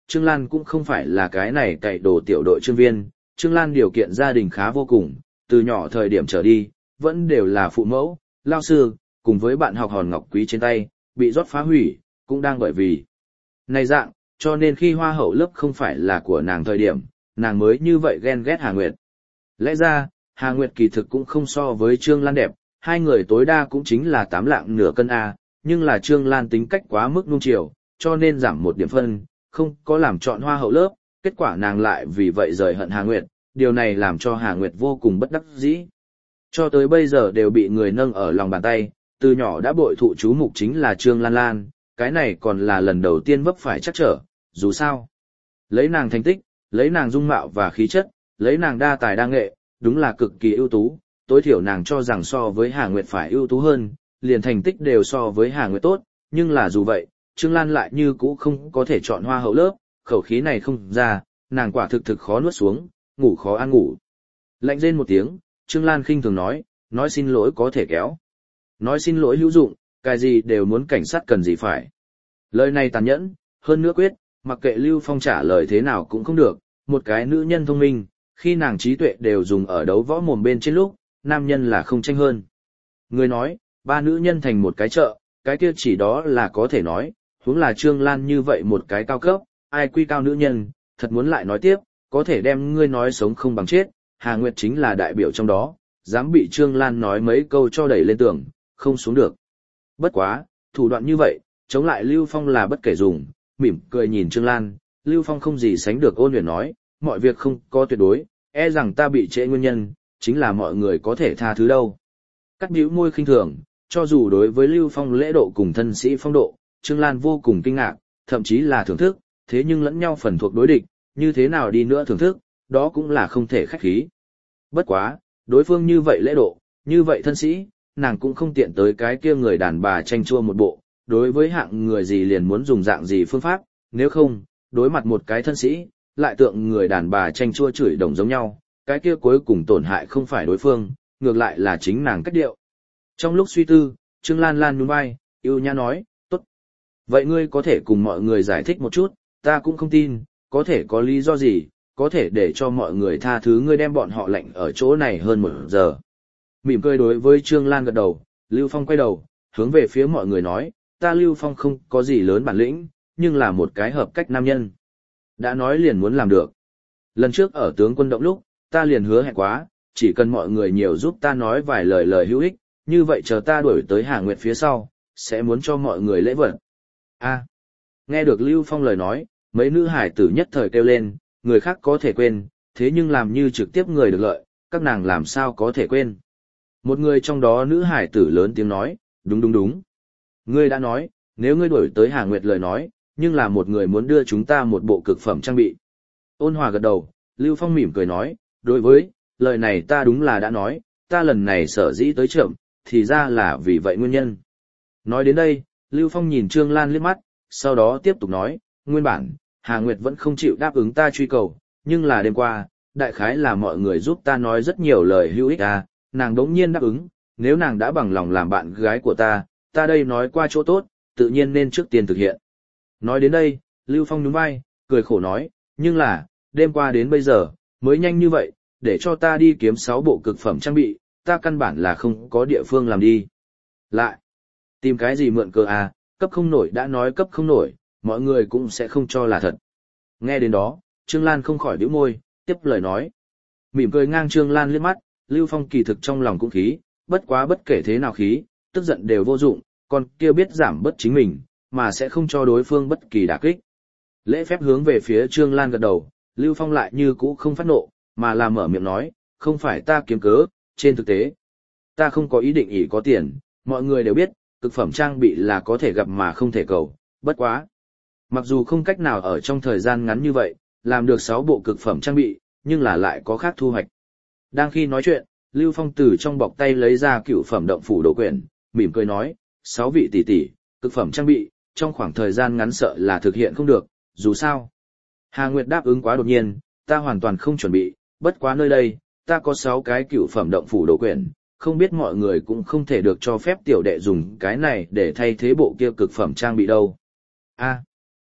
Speaker 1: Trương Lan cũng không phải là cái này cậy đồ tiểu đội Trương Viên, Trương Lan điều kiện gia đình khá vô cùng, từ nhỏ thời điểm trở đi, vẫn đều là phụ mẫu, lao sư, cùng với bạn học hòn ngọc quý trên tay, bị rót phá hủy, cũng đang bởi vì này dạng, cho nên khi hoa hậu lớp không phải là của nàng thời điểm, nàng mới như vậy ghen ghét Hà Nguyệt. Lẽ ra, Hà Nguyệt kỳ thực cũng không so với Trương Lan đẹp, hai người tối đa cũng chính là tám lạng nửa cân A, nhưng là Trương Lan tính cách quá mức nung chiều, cho nên giảm một điểm phân, không có làm chọn hoa hậu lớp, kết quả nàng lại vì vậy rời hận Hà Nguyệt, điều này làm cho Hà Nguyệt vô cùng bất đắc dĩ. Cho tới bây giờ đều bị người nâng ở lòng bàn tay, từ nhỏ đã bội thụ chú mục chính là Trương Lan Lan, cái này còn là lần đầu tiên vấp phải chắc trở, dù sao. Lấy nàng thành tích, lấy nàng dung mạo và khí chất, lấy nàng đa tài đa nghệ, đúng là cực kỳ ưu tú, tối thiểu nàng cho rằng so với Hà Nguyệt phải ưu tú hơn, liền thành tích đều so với Hà Nguyệt tốt, nhưng là dù vậy, Trương Lan lại như cũ không có thể chọn hoa hậu lớp, khẩu khí này không ra, nàng quả thực thực khó nuốt xuống, ngủ khó ăn ngủ. Lạnh rên một tiếng, Trương Lan khinh thường nói, nói xin lỗi có thể kéo. Nói xin lỗi hữu dụng, cái gì đều muốn cảnh sát cần gì phải. Lời này tàn nhẫn, hơn nữa quyết, mặc kệ Lưu Phong trả lời thế nào cũng không được, một cái nữ nhân thông minh, khi nàng trí tuệ đều dùng ở đấu võ mồm bên trên lúc, nam nhân là không tranh hơn. Người nói, ba nữ nhân thành một cái chợ, cái kia chỉ đó là có thể nói, huống là Trương Lan như vậy một cái cao cấp, ai quy cao nữ nhân, thật muốn lại nói tiếp, có thể đem ngươi nói sống không bằng chết, Hà Nguyệt chính là đại biểu trong đó, dám bị Trương Lan nói mấy câu cho đẩy lên tường, không xuống được. Bất quá, thủ đoạn như vậy, chống lại Lưu Phong là bất kể dùng, mỉm cười nhìn Trương Lan, Lưu Phong không gì sánh được ôn luyện nói, mọi việc không có tuyệt đối, e rằng ta bị trễ nguyên nhân, chính là mọi người có thể tha thứ đâu. Cắt bĩu môi khinh thường, cho dù đối với Lưu Phong lễ độ cùng thân sĩ phong độ, Trương Lan vô cùng kinh ngạc, thậm chí là thưởng thức, thế nhưng lẫn nhau phần thuộc đối địch, như thế nào đi nữa thưởng thức, đó cũng là không thể khách khí. Bất quá, đối phương như vậy lễ độ, như vậy thân sĩ, nàng cũng không tiện tới cái kia người đàn bà tranh chua một bộ, đối với hạng người gì liền muốn dùng dạng gì phương pháp, nếu không, đối mặt một cái thân sĩ, lại tượng người đàn bà tranh chua chửi đồng giống nhau, cái kia cuối cùng tổn hại không phải đối phương, ngược lại là chính nàng cách điệu. Trong lúc suy tư, Trương Lan Lan nhún vai, yêu nhã nói, tốt. Vậy ngươi có thể cùng mọi người giải thích một chút, ta cũng không tin, có thể có lý do gì, có thể để cho mọi người tha thứ ngươi đem bọn họ lệnh ở chỗ này hơn một giờ. Mỉm cười đối với Trương Lan gật đầu, Lưu Phong quay đầu, hướng về phía mọi người nói, ta Lưu Phong không có gì lớn bản lĩnh, nhưng là một cái hợp cách nam nhân. Đã nói liền muốn làm được. Lần trước ở tướng quân động lúc, ta liền hứa hẹn quá, chỉ cần mọi người nhiều giúp ta nói vài lời lời hữu ích, như vậy chờ ta đuổi tới Hà Nguyệt phía sau, sẽ muốn cho mọi người lễ vật. A. Nghe được Lưu Phong lời nói, mấy nữ hải tử nhất thời kêu lên, người khác có thể quên, thế nhưng làm như trực tiếp người được lợi, các nàng làm sao có thể quên. Một người trong đó nữ hải tử lớn tiếng nói, đúng đúng đúng. Ngươi đã nói, nếu ngươi đuổi tới Hà Nguyệt lời nói, nhưng là một người muốn đưa chúng ta một bộ cực phẩm trang bị. Ôn Hòa gật đầu, Lưu Phong mỉm cười nói, đối với, lời này ta đúng là đã nói, ta lần này sở dĩ tới chậm, thì ra là vì vậy nguyên nhân. Nói đến đây, Lưu Phong nhìn Trương Lan liếc mắt, sau đó tiếp tục nói, nguyên bản, Hà Nguyệt vẫn không chịu đáp ứng ta truy cầu, nhưng là đêm qua, đại khái là mọi người giúp ta nói rất nhiều lời hữu ích à, nàng đống nhiên đáp ứng, nếu nàng đã bằng lòng làm bạn gái của ta, ta đây nói qua chỗ tốt, tự nhiên nên trước tiên thực hiện. Nói đến đây, Lưu Phong nhún vai, cười khổ nói, nhưng là, đêm qua đến bây giờ, mới nhanh như vậy, để cho ta đi kiếm sáu bộ cực phẩm trang bị, ta căn bản là không có địa phương làm đi. Lại, tìm cái gì mượn cơ à, cấp không nổi đã nói cấp không nổi, mọi người cũng sẽ không cho là thật. Nghe đến đó, Trương Lan không khỏi bĩu môi, tiếp lời nói. Mỉm cười ngang Trương Lan liếc mắt, Lưu Phong kỳ thực trong lòng cũng khí, bất quá bất kể thế nào khí, tức giận đều vô dụng, còn kia biết giảm bất chính mình, mà sẽ không cho đối phương bất kỳ đả kích. Lễ phép hướng về phía Trương Lan gật đầu, Lưu Phong lại như cũ không phát nộ, mà là mở miệng nói, không phải ta kiếm cớ, trên thực tế. Ta không có ý định ỷ có tiền, mọi người đều biết, cực phẩm trang bị là có thể gặp mà không thể cầu, bất quá. Mặc dù không cách nào ở trong thời gian ngắn như vậy, làm được sáu bộ cực phẩm trang bị, nhưng là lại có khác thu hoạch. Đang khi nói chuyện, Lưu Phong từ trong bọc tay lấy ra cựu phẩm động phủ đồ quyển, mỉm cười nói, sáu vị tỷ tỷ, cực phẩm trang bị, trong khoảng thời gian ngắn sợ là thực hiện không được, dù sao. Hà Nguyệt đáp ứng quá đột nhiên, ta hoàn toàn không chuẩn bị, bất quá nơi đây, ta có sáu cái cựu phẩm động phủ đồ quyển, không biết mọi người cũng không thể được cho phép tiểu đệ dùng cái này để thay thế bộ kia cực phẩm trang bị đâu. A.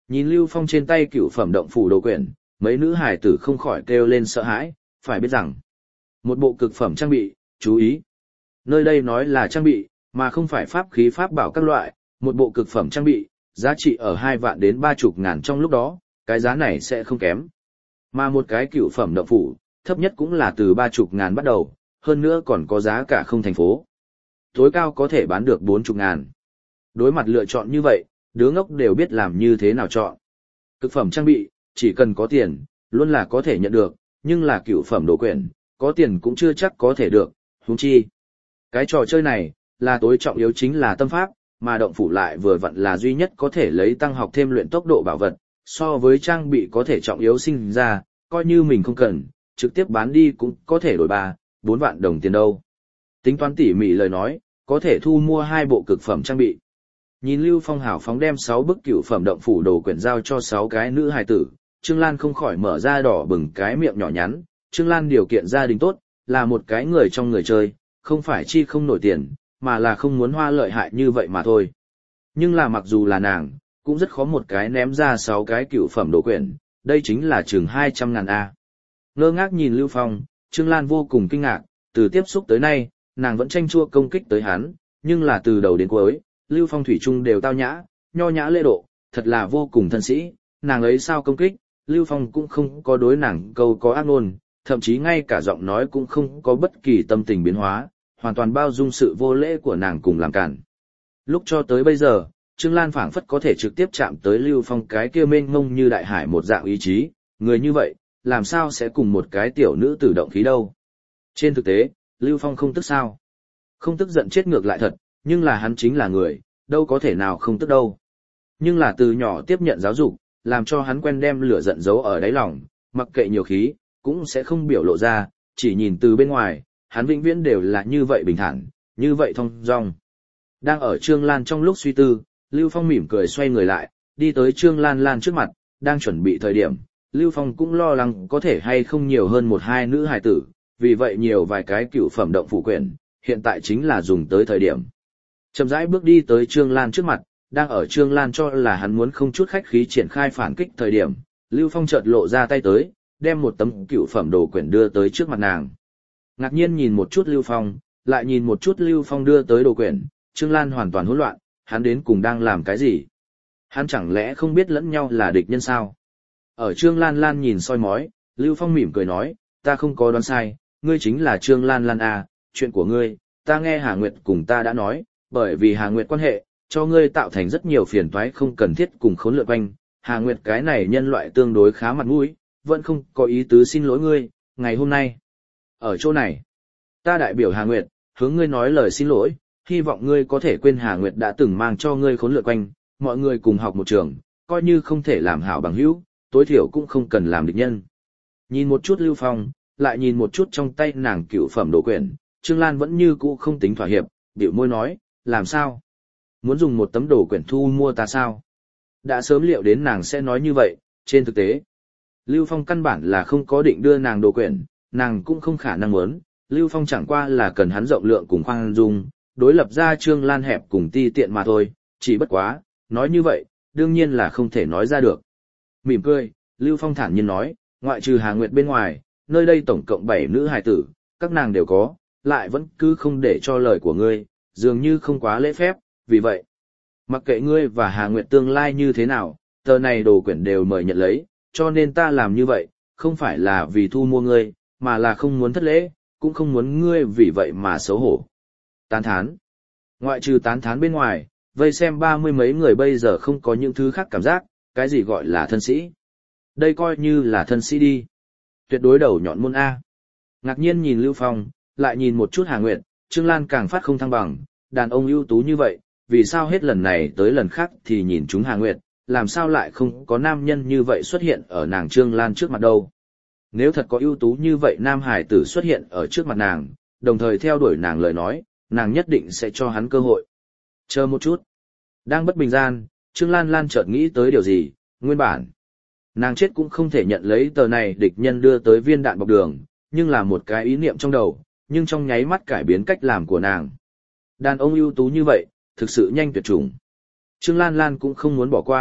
Speaker 1: Nhìn Lưu Phong trên tay cựu phẩm động phủ đồ quyển, mấy nữ hài tử không khỏi kêu lên sợ hãi, phải biết rằng, một bộ cực phẩm trang bị, chú ý. Nơi đây nói là trang bị, mà không phải pháp khí pháp bảo các loại, một bộ cực phẩm trang bị, giá trị ở hai vạn đến ba chục ngàn trong lúc đó, cái giá này sẽ không kém. Mà một cái cựu phẩm động phủ, thấp nhất cũng là từ ba chục ngàn bắt đầu, hơn nữa còn có giá cả không thành phố. Tối cao có thể bán được bốn chục ngàn. Đối mặt lựa chọn như vậy, đứa ngốc đều biết làm như thế nào chọn. Cực phẩm trang bị, chỉ cần có tiền, luôn là có thể nhận được, nhưng là cựu phẩm đồ quyển, có tiền cũng chưa chắc có thể được, huống chi. Cái trò chơi này, là tối trọng yếu chính là tâm pháp, mà động phủ lại vừa vặn là duy nhất có thể lấy tăng học thêm luyện tốc độ bảo vật, so với trang bị có thể trọng yếu sinh ra, coi như mình không cần, trực tiếp bán đi cũng có thể đổi ba, bốn vạn đồng tiền đâu. Tính toán tỉ mỉ lời nói, có thể thu mua hai bộ cực phẩm trang bị. Nhìn Lưu Phong hào phóng đem sáu bức cựu phẩm động phủ đồ quyển giao cho sáu cái nữ hài tử, Trương Lan không khỏi mở ra đỏ bừng cái miệng nhỏ nhắn. Trương Lan điều kiện gia đình tốt, là một cái người trong người chơi, không phải chi không nổi tiền, mà là không muốn hoa lợi hại như vậy mà thôi. Nhưng là mặc dù là nàng, cũng rất khó một cái ném ra sáu cái cựu phẩm đồ quyển, đây chính là chừng hai trăm ngàn A. Ngơ ngác nhìn Lưu Phong, Trương Lan vô cùng kinh ngạc, từ tiếp xúc tới nay, nàng vẫn tranh chua công kích tới hắn, nhưng là từ đầu đến cuối, Lưu Phong thủy chung đều tao nhã, nho nhã lễ độ, thật là vô cùng thân sĩ, nàng ấy sao công kích, Lưu Phong cũng không có đối nàng câu có ác ngôn, thậm chí ngay cả giọng nói cũng không có bất kỳ tâm tình biến hóa, hoàn toàn bao dung sự vô lễ của nàng cùng làm cản. Lúc cho tới bây giờ, Trương Lan phảng phất có thể trực tiếp chạm tới Lưu Phong cái kia mênh mông như đại hải một dạng ý chí, người như vậy, làm sao sẽ cùng một cái tiểu nữ tử động khí đâu. Trên thực tế, Lưu Phong không tức sao. Không tức giận chết ngược lại thật, nhưng là hắn chính là người, đâu có thể nào không tức đâu. Nhưng là từ nhỏ tiếp nhận giáo dục, làm cho hắn quen đem lửa giận giấu ở đáy lòng, mặc kệ nhiều khí, cũng sẽ không biểu lộ ra, chỉ nhìn từ bên ngoài, hắn vĩnh viễn đều là như vậy bình thản, như vậy thong dong. Đang ở Trương Lan trong lúc suy tư, Lưu Phong mỉm cười xoay người lại, đi tới Trương Lan Lan trước mặt, đang chuẩn bị thời điểm, Lưu Phong cũng lo lắng có thể hay không nhiều hơn một hai nữ hài tử, vì vậy nhiều vài cái cựu phẩm động phủ quyển, hiện tại chính là dùng tới thời điểm. Chậm rãi bước đi tới Trương Lan trước mặt, đang ở Trương Lan cho là hắn muốn không chút khách khí triển khai phản kích thời điểm, Lưu Phong chợt lộ ra tay tới, đem một tấm cựu phẩm đồ quyển đưa tới trước mặt nàng. Ngạc nhiên nhìn một chút Lưu Phong, lại nhìn một chút Lưu Phong đưa tới đồ quyển, Trương Lan hoàn toàn hỗn loạn, hắn đến cùng đang làm cái gì? Hắn chẳng lẽ không biết lẫn nhau là địch nhân sao? Ở Trương Lan Lan nhìn soi mói, Lưu Phong mỉm cười nói, ta không có đoán sai, ngươi chính là Trương Lan Lan à, chuyện của ngươi, ta nghe Hà Nguyệt cùng ta đã nói, bởi vì Hà Nguyệt quan hệ, cho ngươi tạo thành rất nhiều phiền toái không cần thiết cùng khốn lượn quanh, Hà Nguyệt cái này nhân loại tương đối khá mặt mũi, vẫn không có ý tứ xin lỗi ngươi, ngày hôm nay. Ở chỗ này, ta đại biểu Hà Nguyệt, hướng ngươi nói lời xin lỗi, hy vọng ngươi có thể quên Hà Nguyệt đã từng mang cho ngươi khốn lượn quanh, mọi người cùng học một trường, coi như không thể làm hảo bằng hữu, tối thiểu cũng không cần làm địch nhân. Nhìn một chút Lưu Phong, lại nhìn một chút trong tay nàng cựu phẩm đồ quyển, Trương Lan vẫn như cũ không tính thỏa hiệp, bĩu môi nói, làm sao? Muốn dùng một tấm đồ quyển thu mua ta sao? Đã sớm liệu đến nàng sẽ nói như vậy, trên thực tế. Lưu Phong căn bản là không có định đưa nàng đồ quyển, nàng cũng không khả năng muốn, Lưu Phong chẳng qua là cần hắn rộng lượng cùng khoan dung, đối lập ra Trương Lan hẹp cùng ti tiện mà thôi, chỉ bất quá, nói như vậy, đương nhiên là không thể nói ra được. Mỉm cười, Lưu Phong thản nhiên nói, ngoại trừ Hà Nguyệt bên ngoài, nơi đây tổng cộng bảy nữ hài tử, các nàng đều có, lại vẫn cứ không để cho lời của ngươi, dường như không quá lễ phép, vì vậy, mặc kệ ngươi và Hà Nguyệt tương lai như thế nào, tờ này đồ quyển đều mời nhận lấy, cho nên ta làm như vậy, không phải là vì thu mua ngươi, mà là không muốn thất lễ, cũng không muốn ngươi vì vậy mà xấu hổ. Tán thán. Ngoại trừ tán thán bên ngoài, vây xem ba mươi mấy người bây giờ không có những thứ khác cảm giác, cái gì gọi là thân sĩ. Đây coi như là thân sĩ đi. Tuyệt đối đầu nhọn môn A. Ngạc nhiên nhìn Lưu Phong, lại nhìn một chút Hà Nguyệt, Trương Lan càng phát không thăng bằng, đàn ông ưu tú như vậy, vì sao hết lần này tới lần khác thì nhìn chúng Hà Nguyệt, làm sao lại không có nam nhân như vậy xuất hiện ở nàng Trương Lan trước mặt đâu. Nếu thật có ưu tú như vậy nam hải tử xuất hiện ở trước mặt nàng, đồng thời theo đuổi nàng lời nói, nàng nhất định sẽ cho hắn cơ hội. Chờ một chút. Đang bất bình gian, Trương Lan Lan chợt nghĩ tới điều gì, nguyên bản. Nàng chết cũng không thể nhận lấy tờ này địch nhân đưa tới viên đạn bọc đường, nhưng là một cái ý niệm trong đầu, nhưng trong nháy mắt cải biến cách làm của nàng. Đàn ông ưu tú như vậy, thực sự nhanh tuyệt chủng. Trương Lan Lan cũng không muốn bỏ qua,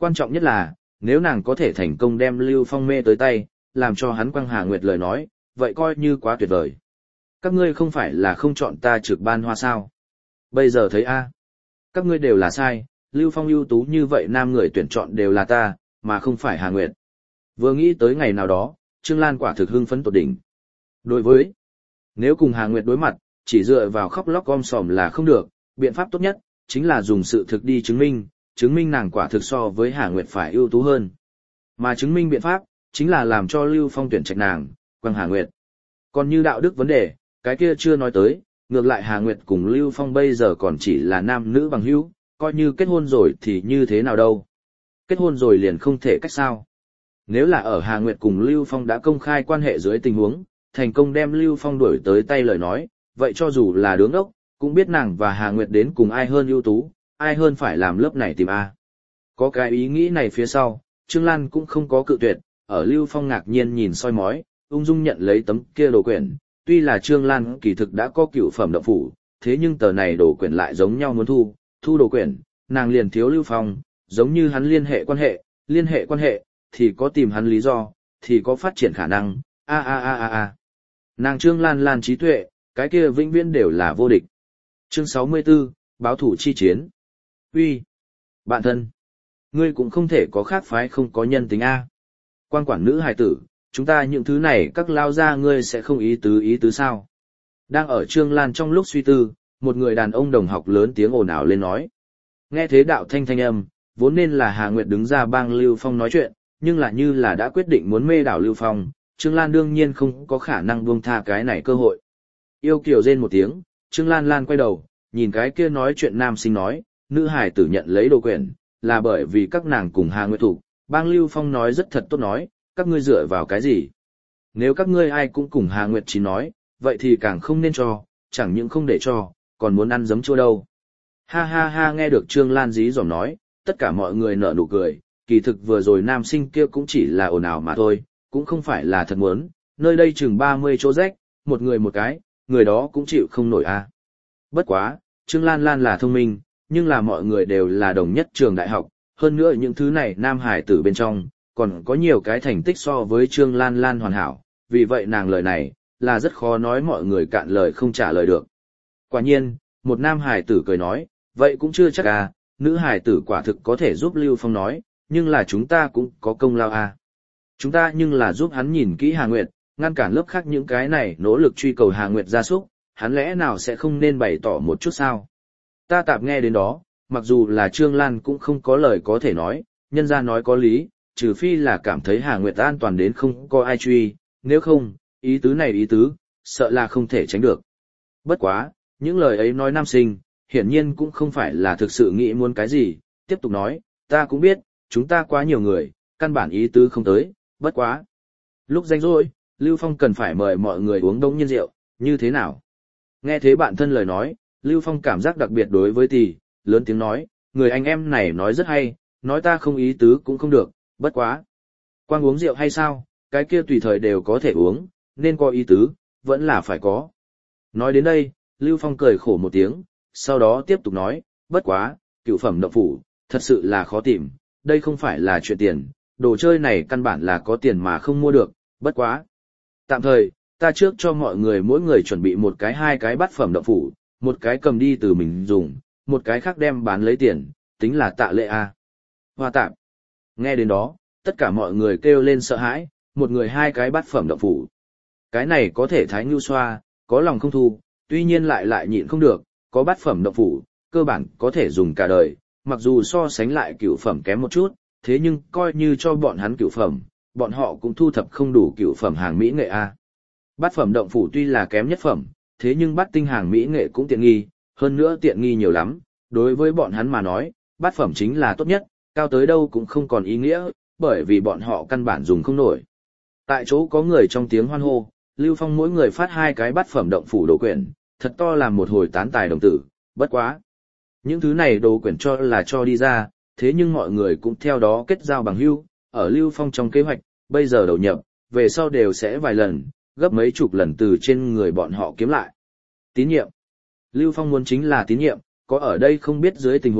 Speaker 1: Quan trọng nhất là, nếu nàng có thể thành công đem Lưu Phong mê tới tay, làm cho hắn quăng Hà Nguyệt lời nói, vậy coi như quá tuyệt vời. Các ngươi không phải là không chọn ta trực ban hoa sao? Bây giờ thấy a, các ngươi đều là sai, Lưu Phong ưu tú như vậy nam người tuyển chọn đều là ta, mà không phải Hà Nguyệt. Vừa nghĩ tới ngày nào đó, Trương Lan quả thực hưng phấn tột đỉnh. Đối với, nếu cùng Hà Nguyệt đối mặt, chỉ dựa vào khóc lóc gom sòm là không được, biện pháp tốt nhất, chính là dùng sự thực đi chứng minh, chứng minh nàng quả thực so với Hà Nguyệt phải ưu tú hơn. Mà chứng minh biện pháp, chính là làm cho Lưu Phong tuyển trạch nàng, quăng Hà Nguyệt. Còn như đạo đức vấn đề, cái kia chưa nói tới, ngược lại Hà Nguyệt cùng Lưu Phong bây giờ còn chỉ là nam nữ bằng hữu, coi như kết hôn rồi thì như thế nào đâu. Kết hôn rồi liền không thể cách sao. Nếu là ở Hà Nguyệt cùng Lưu Phong đã công khai quan hệ dưới tình huống, thành công đem Lưu Phong đuổi tới tay lời nói, vậy cho dù là đứng ốc, cũng biết nàng và Hà Nguyệt đến cùng ai hơn ưu tú, ai hơn phải làm lớp này tìm A. Có cái ý nghĩ này phía sau, Trương Lan cũng không có cự tuyệt, ở Lưu Phong ngạc nhiên nhìn soi mói, ung dung nhận lấy tấm kia đồ quyển, tuy là Trương Lan kỳ thực đã có cựu phẩm động phủ, thế nhưng tờ này đồ quyển lại giống nhau muốn thu, thu đồ quyển, nàng liền thiếu Lưu Phong, giống như hắn liên hệ quan hệ, liên hệ quan hệ, thì có tìm hắn lý do, thì có phát triển khả năng, a a a a a. Nàng Trương Lan Lan trí tuệ, cái kia vĩnh viễn đều là vô địch. Chương sáu mươi tư, báo thủ chi chiến. Uy, bạn thân, ngươi cũng không thể có khác phái không có nhân tính a. Quan quản nữ hài tử, chúng ta những thứ này các lao ra ngươi sẽ không ý tứ ý tứ sao? Đang ở Trương Lan trong lúc suy tư, một người đàn ông đồng học lớn tiếng ồn ào lên nói. Nghe thế đạo thanh thanh âm, vốn nên là Hà Nguyệt đứng ra bang Lưu Phong nói chuyện, nhưng là như là đã quyết định muốn mê đảo Lưu Phong, Trương Lan đương nhiên không có khả năng buông tha cái này cơ hội. Yêu kiều rên một tiếng, Trương Lan Lan quay đầu, nhìn cái kia nói chuyện nam sinh nói, nữ hải tử nhận lấy đồ quyển, là bởi vì các nàng cùng Hà Nguyệt thủ, bang Lưu Phong nói rất thật tốt nói, các ngươi dựa vào cái gì? Nếu các ngươi ai cũng cùng Hà Nguyệt chỉ nói, vậy thì càng không nên cho, chẳng những không để cho, còn muốn ăn giấm chua đâu. Ha ha ha, nghe được Trương Lan dí dỏm nói, tất cả mọi người nở nụ cười, kỳ thực vừa rồi nam sinh kia cũng chỉ là ồn ào mà thôi, cũng không phải là thật muốn, nơi đây chừng ba mươi chỗ rách, một người một cái, người đó cũng chịu không nổi a. À. Bất quá, Trương Lan Lan là thông minh, nhưng là mọi người đều là đồng nhất trường đại học, hơn nữa những thứ này nam hải tử bên trong, còn có nhiều cái thành tích so với Trương Lan Lan hoàn hảo, vì vậy nàng lời này, là rất khó nói mọi người cạn lời không trả lời được. Quả nhiên, một nam hải tử cười nói, vậy cũng chưa chắc à, nữ hải tử quả thực có thể giúp Lưu Phong nói, nhưng là chúng ta cũng có công lao à. Chúng ta nhưng là giúp hắn nhìn kỹ Hà Nguyệt, ngăn cản lớp khác những cái này nỗ lực truy cầu Hà Nguyệt gia súc, hắn lẽ nào sẽ không nên bày tỏ một chút sao? Ta tạm nghe đến đó, mặc dù là Trương Lan cũng không có lời có thể nói, nhân ra nói có lý, trừ phi là cảm thấy Hà Nguyệt an toàn đến không có ai truy, nếu không, ý tứ này ý tứ, sợ là không thể tránh được. Bất quá, những lời ấy nói nam sinh, hiển nhiên cũng không phải là thực sự nghĩ muốn cái gì, tiếp tục nói, ta cũng biết, chúng ta quá nhiều người, căn bản ý tứ không tới, bất quá. Lúc rảnh rỗi, Lưu Phong cần phải mời mọi người uống đông nhiên rượu, như thế nào? Nghe thế bạn thân lời nói, Lưu Phong cảm giác đặc biệt đối với tỷ, lớn tiếng nói, người anh em này nói rất hay, nói ta không ý tứ cũng không được, bất quá. Quang uống rượu hay sao, cái kia tùy thời đều có thể uống, nên có ý tứ, vẫn là phải có. Nói đến đây, Lưu Phong cười khổ một tiếng, sau đó tiếp tục nói, bất quá, cựu phẩm động phủ, thật sự là khó tìm, đây không phải là chuyện tiền, đồ chơi này căn bản là có tiền mà không mua được, bất quá. Tạm thời, ta trước cho mọi người mỗi người chuẩn bị một cái hai cái bát phẩm động phủ, một cái cầm đi từ mình dùng, một cái khác đem bán lấy tiền, tính là tạ lệ a. Hoa tạm. Nghe đến đó, tất cả mọi người kêu lên sợ hãi, một người hai cái bát phẩm động phủ. Cái này có thể thái ngưu xoa, có lòng không thu, tuy nhiên lại lại nhịn không được, có bát phẩm động phủ, cơ bản có thể dùng cả đời, mặc dù so sánh lại cửu phẩm kém một chút, thế nhưng coi như cho bọn hắn cửu phẩm, bọn họ cũng thu thập không đủ cửu phẩm hàng mỹ nghệ a. Bát phẩm động phủ tuy là kém nhất phẩm, thế nhưng bát tinh hàng mỹ nghệ cũng tiện nghi, hơn nữa tiện nghi nhiều lắm, đối với bọn hắn mà nói, bát phẩm chính là tốt nhất, cao tới đâu cũng không còn ý nghĩa, bởi vì bọn họ căn bản dùng không nổi. Tại chỗ có người trong tiếng hoan hô, Lưu Phong mỗi người phát hai cái bát phẩm động phủ đồ quyển, thật to làm một hồi tán tài đồng tử, bất quá. Những thứ này đồ quyển cho là cho đi ra, thế nhưng mọi người cũng theo đó kết giao bằng hữu, ở Lưu Phong trong kế hoạch, bây giờ đầu nhập, về sau đều sẽ vài lần, gấp mấy chục lần từ trên người bọn họ kiếm lại. Tín nhiệm. Lưu Phong muốn chính là tín nhiệm, có ở đây không biết dưới tình huống,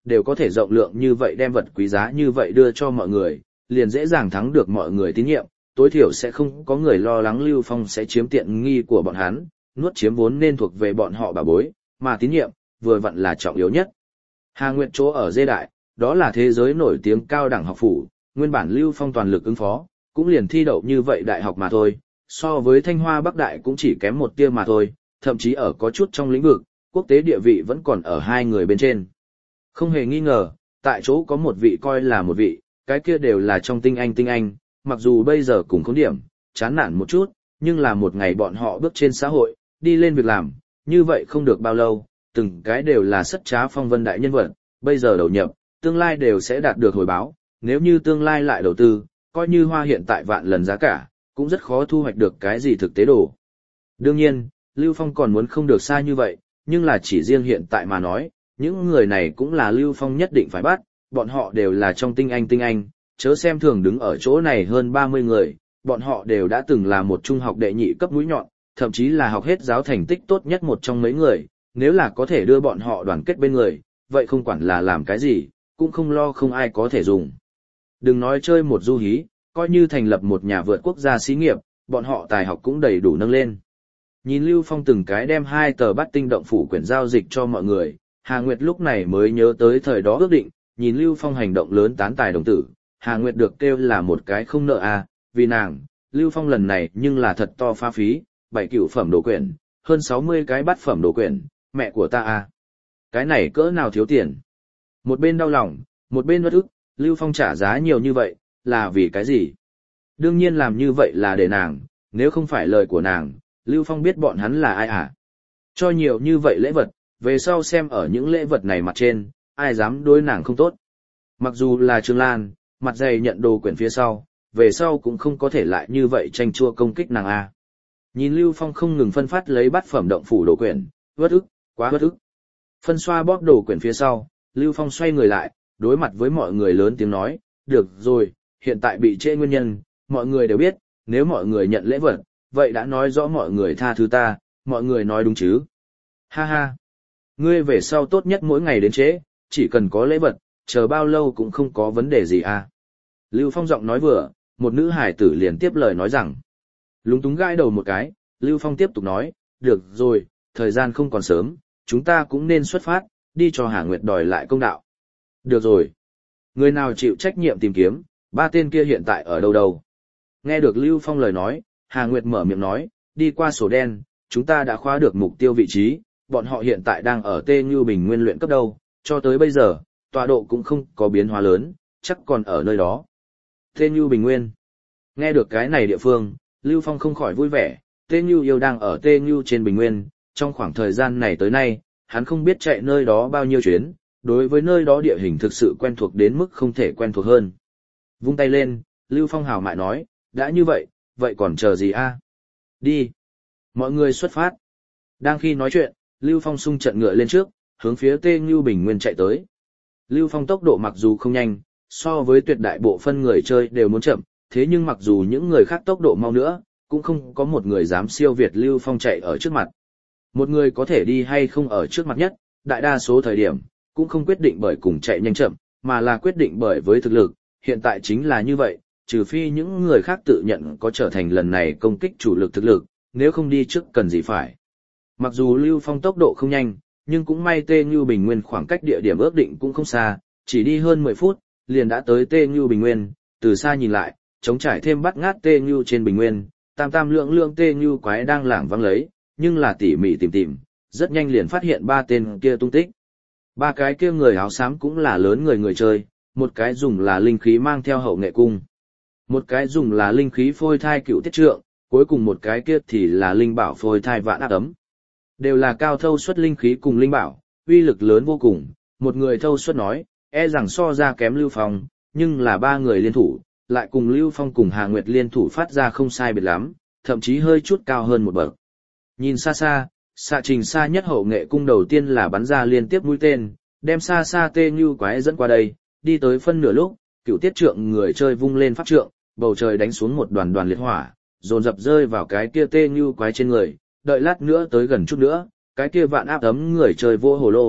Speaker 1: đều có thể rộng lượng như vậy đem vật quý giá như vậy đưa cho mọi người, liền dễ dàng thắng được mọi người tín nhiệm, tối thiểu sẽ không có người lo lắng Lưu Phong sẽ chiếm tiện nghi của bọn hắn, nuốt chiếm vốn nên thuộc về bọn họ bà bối, mà tín nhiệm, vừa vặn là trọng yếu nhất. Hà Nguyệt chỗ ở Dê Đại, đó là thế giới nổi tiếng cao đẳng học phủ, nguyên bản Lưu Phong toàn lực ứng phó, cũng liền thi đậu như vậy đại học mà thôi, so với Thanh Hoa Bắc Đại cũng chỉ kém một tia mà thôi, thậm chí ở có chút trong lĩnh vực, quốc tế địa vị vẫn còn ở hai người bên trên. Không hề nghi ngờ, tại chỗ có một vị coi là một vị, cái kia đều là trong tinh anh tinh anh, mặc dù bây giờ cùng khốn điểm, chán nản một chút, nhưng là một ngày bọn họ bước trên xã hội, đi lên việc làm, như vậy không được bao lâu, từng cái đều là sất trá phong vân đại nhân vật, bây giờ đầu nhập, tương lai đều sẽ đạt được hồi báo, nếu như tương lai lại đầu tư, coi như hoa hiện tại vạn lần giá cả, cũng rất khó thu hoạch được cái gì thực tế đồ. Đương nhiên, Lưu Phong còn muốn không được xa như vậy, nhưng là chỉ riêng hiện tại mà nói, những người này cũng là Lưu Phong nhất định phải bắt, bọn họ đều là trong tinh anh tinh anh, chớ xem thường đứng ở chỗ này hơn ba mươi người, bọn họ đều đã từng là một trung học đệ nhị cấp mũi nhọn, thậm chí là học hết giáo thành tích tốt nhất một trong mấy người, nếu là có thể đưa bọn họ đoàn kết bên người, vậy không quản là làm cái gì, cũng không lo không ai có thể dùng. Đừng nói chơi một du hí, coi như thành lập một nhà vượt quốc gia xí nghiệp, bọn họ tài học cũng đầy đủ nâng lên. Nhìn Lưu Phong từng cái đem hai tờ bắt tinh động phủ quyển giao dịch cho mọi người, Hà Nguyệt lúc này mới nhớ tới thời đó ước định, nhìn Lưu Phong hành động lớn tán tài đồng tử, Hà Nguyệt được kêu là một cái không nợ à, vì nàng, Lưu Phong lần này nhưng là thật to pha phí, bảy cửu phẩm đồ quyển, hơn sáu mươi cái bát phẩm đồ quyển, mẹ của ta à. Cái này cỡ nào thiếu tiền. Một bên đau lòng, một bên uất ức, Lưu Phong trả giá nhiều như vậy, là vì cái gì? Đương nhiên làm như vậy là để nàng, nếu không phải lời của nàng, Lưu Phong biết bọn hắn là ai à? Cho nhiều như vậy lễ vật, về sau xem ở những lễ vật này mặt trên, ai dám đối nàng không tốt. Mặc dù là Trương Lan, mặt dày nhận đồ quyển phía sau, về sau cũng không có thể lại như vậy tranh chua công kích nàng a. Nhìn Lưu Phong không ngừng phân phát lấy bát phẩm động phủ đồ quyển, uất ức, quá uất ức. Phân xoa bóp đồ quyển phía sau, Lưu Phong xoay người lại, đối mặt với mọi người lớn tiếng nói, được rồi, hiện tại bị trễ nguyên nhân, mọi người đều biết, nếu mọi người nhận lễ vật, vậy đã nói rõ mọi người tha thứ ta, mọi người nói đúng chứ. Ha ha, ngươi về sau tốt nhất mỗi ngày đến trễ, chỉ cần có lễ vật, chờ bao lâu cũng không có vấn đề gì à. Lưu Phong giọng nói vừa, một nữ hải tử liền tiếp lời nói rằng, lúng túng gãi đầu một cái, Lưu Phong tiếp tục nói, được rồi, thời gian không còn sớm, chúng ta cũng nên xuất phát, đi cho Hà Nguyệt đòi lại công đạo. Được rồi. Người nào chịu trách nhiệm tìm kiếm, ba tên kia hiện tại ở đâu đâu. Nghe được Lưu Phong lời nói, Hà Nguyệt mở miệng nói, đi qua sổ đen, chúng ta đã khóa được mục tiêu vị trí, bọn họ hiện tại đang ở Tê Như Bình Nguyên luyện cấp đâu, cho tới bây giờ, tọa độ cũng không có biến hóa lớn, chắc còn ở nơi đó. Tê Như Bình Nguyên. Nghe được cái này địa phương, Lưu Phong không khỏi vui vẻ, Tê Như yêu đang ở Tê Như trên Bình Nguyên, trong khoảng thời gian này tới nay, hắn không biết chạy nơi đó bao nhiêu chuyến, đối với nơi đó địa hình thực sự quen thuộc đến mức không thể quen thuộc hơn. Vung tay lên, Lưu Phong hào mại nói, đã như vậy, vậy còn chờ gì a? Đi. Mọi người xuất phát. Đang khi nói chuyện, Lưu Phong xung trận ngựa lên trước, hướng phía Tê Như Bình Nguyên chạy tới. Lưu Phong tốc độ mặc dù không nhanh, so với tuyệt đại bộ phân người chơi đều muốn chậm, thế nhưng mặc dù những người khác tốc độ mau nữa, cũng không có một người dám siêu việt Lưu Phong chạy ở trước mặt. Một người có thể đi hay không ở trước mặt nhất, đại đa số thời điểm, cũng không quyết định bởi cùng chạy nhanh chậm, mà là quyết định bởi với thực lực, hiện tại chính là như vậy, trừ phi những người khác tự nhận có trở thành lần này công kích chủ lực thực lực, nếu không đi trước cần gì phải. Mặc dù Lưu Phong tốc độ không nhanh, nhưng cũng may Tê Như Bình Nguyên khoảng cách địa điểm ước định cũng không xa, chỉ đi hơn mười phút, liền đã tới Tê Như Bình Nguyên, từ xa nhìn lại, trống trải thêm bắt ngát Tê Như trên Bình Nguyên, tam tam lượng lượng Tê Như quái đang lảng vắng lấy, nhưng là tỉ mỉ tìm tìm, rất nhanh liền phát hiện ba tên kia tung tích. Ba cái kia người áo xám cũng là lớn người người chơi, một cái dùng là linh khí mang theo hậu nghệ cung, một cái dùng là linh khí phôi thai cựu tiết trượng, cuối cùng một cái kia thì là linh bảo phôi thai vạn áp ấm. Đều là cao thâu suất linh khí cùng linh bảo, uy lực lớn vô cùng, một người thâu suất nói, e rằng so ra kém Lưu Phong, nhưng là ba người liên thủ, lại cùng Lưu Phong cùng Hà Nguyệt liên thủ phát ra không sai biệt lắm, thậm chí hơi chút cao hơn một bậc. Nhìn xa xa, xạ trình xa nhất hậu nghệ cung đầu tiên là bắn ra liên tiếp mũi tên, đem xa xa Tê Như quái dẫn qua đây, đi tới phân nửa lúc, cựu tiết trượng người chơi vung lên pháp trượng, bầu trời đánh xuống một đoàn đoàn liệt hỏa, dồn dập rơi vào cái kia Tê Như quái trên người, đợi lát nữa tới gần chút nữa, cái kia vạn áp ấm người chơi vô hồ lô,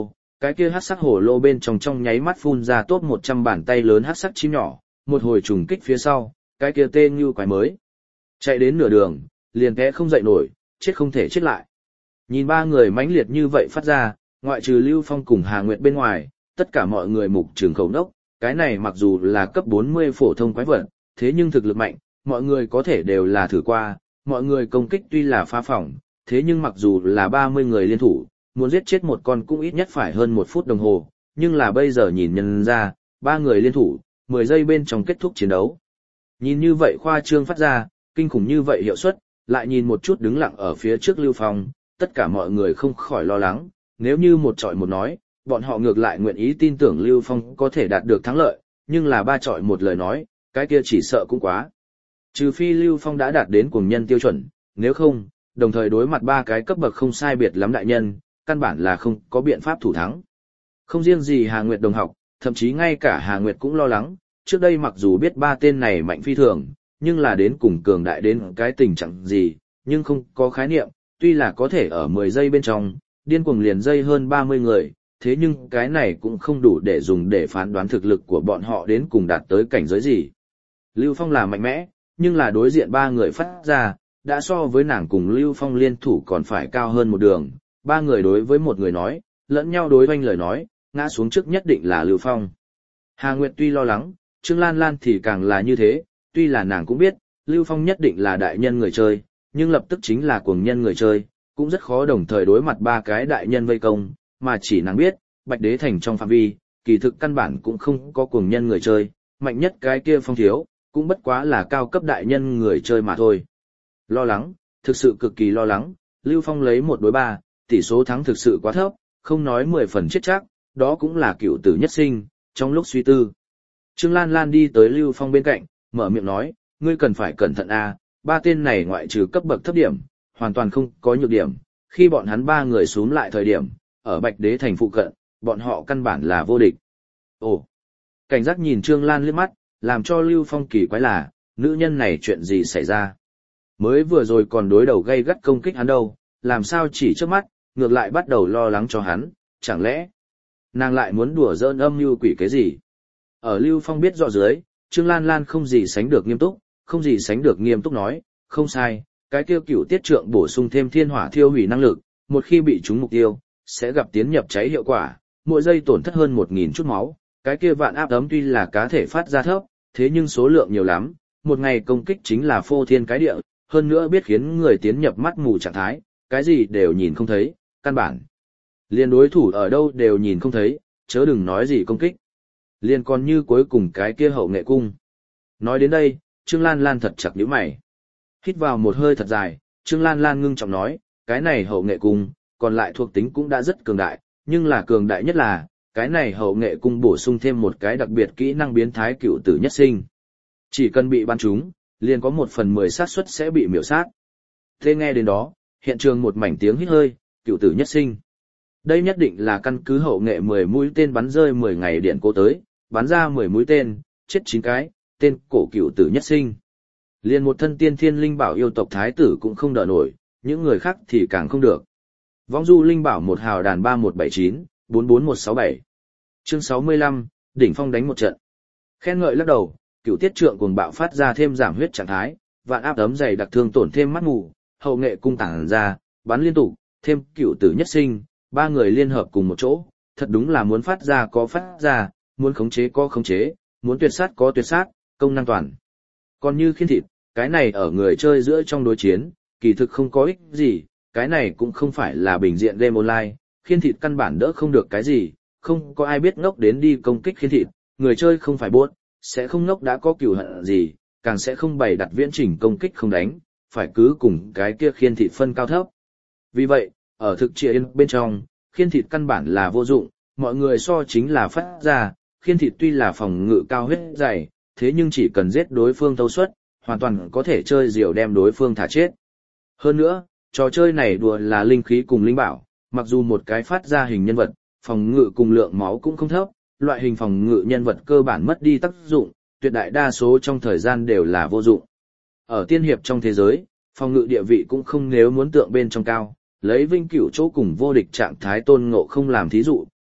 Speaker 1: cái kia hắc sắc hồ lô bên trong trong nháy mắt phun ra top một trăm bàn tay lớn hắc sắc chim nhỏ, một hồi trùng kích phía sau, cái kia tê như quái mới. Chạy đến nửa đường, liền té không dậy nổi, chết không thể chết lại. Nhìn ba người mãnh liệt như vậy phát ra, ngoại trừ Lưu Phong cùng Hà Nguyệt bên ngoài, tất cả mọi người mục trường khẩu nốc, cái này mặc dù là cấp bốn mươi phổ thông quái vật, thế nhưng thực lực mạnh, mọi người có thể đều là thử qua, mọi người công kích tuy là phá phỏng, thế nhưng mặc dù là ba mươi người liên thủ, muốn giết chết một con cũng ít nhất phải hơn một phút đồng hồ, nhưng là bây giờ nhìn nhân ra, ba người liên thủ, mười giây bên trong kết thúc chiến đấu. Nhìn như vậy khoa trương phát ra, kinh khủng như vậy hiệu suất, lại nhìn một chút đứng lặng ở phía trước Lưu Phong, tất cả mọi người không khỏi lo lắng, nếu như một trọi một nói, bọn họ ngược lại nguyện ý tin tưởng Lưu Phong có thể đạt được thắng lợi, nhưng là ba trọi một lời nói, cái kia chỉ sợ cũng quá. Trừ phi Lưu Phong đã đạt đến cuồng nhân tiêu chuẩn, nếu không, đồng thời đối mặt ba cái cấp bậc không sai biệt lắm đại nhân, căn bản là không có biện pháp thủ thắng. Không riêng gì Hà Nguyệt đồng học, thậm chí ngay cả Hà Nguyệt cũng lo lắng, trước đây mặc dù biết ba tên này mạnh phi thường, nhưng là đến cùng cường đại đến cái tình trạng gì, nhưng không có khái niệm, tuy là có thể ở mười giây bên trong, điên cuồng liền dây hơn ba mươi người, thế nhưng cái này cũng không đủ để dùng để phán đoán thực lực của bọn họ đến cùng đạt tới cảnh giới gì. Lưu Phong là mạnh mẽ, nhưng là đối diện ba người phát ra, đã so với nàng cùng Lưu Phong liên thủ còn phải cao hơn một đường, ba người đối với một người nói, lẫn nhau đối oanh lời nói, ngã xuống trước nhất định là Lưu Phong. Hà Nguyệt tuy lo lắng, Trương Lan Lan thì càng là như thế, tuy là nàng cũng biết, Lưu Phong nhất định là đại nhân người chơi, nhưng lập tức chính là cuồng nhân người chơi, cũng rất khó đồng thời đối mặt ba cái đại nhân vây công, mà chỉ nàng biết, Bạch Đế Thành trong phạm vi, kỳ thực căn bản cũng không có cuồng nhân người chơi, mạnh nhất cái kia Phong thiếu, cũng bất quá là cao cấp đại nhân người chơi mà thôi. Lo lắng, thực sự cực kỳ lo lắng, Lưu Phong lấy một đối ba, tỷ số thắng thực sự quá thấp, không nói mười phần chết chắc, đó cũng là cựu tử nhất sinh, trong lúc suy tư. Trương Lan Lan đi tới Lưu Phong bên cạnh, mở miệng nói, ngươi cần phải cẩn thận a, ba tên này ngoại trừ cấp bậc thấp điểm, hoàn toàn không có nhược điểm, khi bọn hắn ba người xuống lại thời điểm, ở Bạch Đế Thành phụ cận, bọn họ căn bản là vô địch. Ồ, cảnh giác nhìn Trương Lan liếc mắt, làm cho Lưu Phong kỳ quái là, nữ nhân này chuyện gì xảy ra? Mới vừa rồi còn đối đầu gây gắt công kích hắn đâu, làm sao chỉ trước mắt, ngược lại bắt đầu lo lắng cho hắn, chẳng lẽ nàng lại muốn đùa giỡn âm mưu quỷ cái gì? Ở Lưu Phong biết rõ dưới, Trương Lan Lan không gì sánh được nghiêm túc, không gì sánh được nghiêm túc nói, không sai, cái tiêu cửu tiết trượng bổ sung thêm thiên hỏa thiêu hủy năng lực, một khi bị trúng mục tiêu, sẽ gặp tiến nhập cháy hiệu quả, mỗi giây tổn thất hơn một nghìn chút máu, cái kia vạn áp ấm tuy là cá thể phát ra thấp, thế nhưng số lượng nhiều lắm, một ngày công kích chính là phô thiên cái địa, hơn nữa biết khiến người tiến nhập mắt mù trạng thái, cái gì đều nhìn không thấy, căn bản. Liên đối thủ ở đâu đều nhìn không thấy, chớ đừng nói gì công kích. Liên còn như cuối cùng cái kia hậu nghệ cung. Nói đến đây, Trương Lan Lan thật chặt nhíu mày. Hít vào một hơi thật dài, Trương Lan Lan ngưng trọng nói, cái này hậu nghệ cung, còn lại thuộc tính cũng đã rất cường đại, nhưng là cường đại nhất là, cái này hậu nghệ cung bổ sung thêm một cái đặc biệt kỹ năng biến thái cựu tử nhất sinh. Chỉ cần bị bắn trúng, liền có một phần mười xác suất sẽ bị miểu sát. Thế nghe đến đó, hiện trường một mảnh tiếng hít hơi, cựu tử nhất sinh. Đây nhất định là căn cứ hậu nghệ mười mũi tên bắn rơi mười ngày điện cố tới, bắn ra mười mũi tên, chết chín cái, tên cổ cựu tử nhất sinh. Liền một thân tiên thiên linh bảo yêu tộc thái tử cũng không đỡ nổi, những người khác thì càng không được. Vong du linh bảo một hào đàn ba một bảy chín, bốn bốn một sáu bảy. Chương sáu mươi lăm, đỉnh phong đánh một trận. Khen ngợi lắc đầu, cựu tiết trượng cuồng bạo phát ra thêm giảm huyết trạng thái, vạn áp ấm dày đặc thương tổn thêm mắt mù, hậu nghệ cung tản ra, bắn liên tục, thêm cựu tử nhất sinh, ba người liên hợp cùng một chỗ, thật đúng là muốn phát ra có phát ra, muốn khống chế có khống chế, muốn tuyệt sát có tuyệt sát, công năng toàn. Còn như khiên thịt, cái này ở người chơi giữa trong đối chiến, kỳ thực không có ích gì, cái này cũng không phải là bình diện game online, khiên thịt căn bản đỡ không được cái gì, không có ai biết ngốc đến đi công kích khiên thịt, người chơi không phải buốt, sẽ không ngốc đã có cừu hận gì, càng sẽ không bày đặt viễn trình công kích không đánh, phải cứ cùng cái kia khiên thịt phân cao thấp. Vì vậy, ở thực chiến bên trong, khiên thịt căn bản là vô dụng, mọi người so chính là phát ra, khiên thịt tuy là phòng ngự cao huyết dày, thế nhưng chỉ cần giết đối phương thâu suất, hoàn toàn có thể chơi diều đem đối phương thả chết. Hơn nữa, trò chơi này đùa là linh khí cùng linh bảo, mặc dù một cái phát ra hình nhân vật, phòng ngự cùng lượng máu cũng không thấp, loại hình phòng ngự nhân vật cơ bản mất đi tác dụng, tuyệt đại đa số trong thời gian đều là vô dụng. Ở tiên hiệp trong thế giới, phòng ngự địa vị cũng không nếu muốn tượng bên trong cao, lấy vinh cửu chỗ cùng vô địch trạng thái tôn ngộ không làm thí dụ,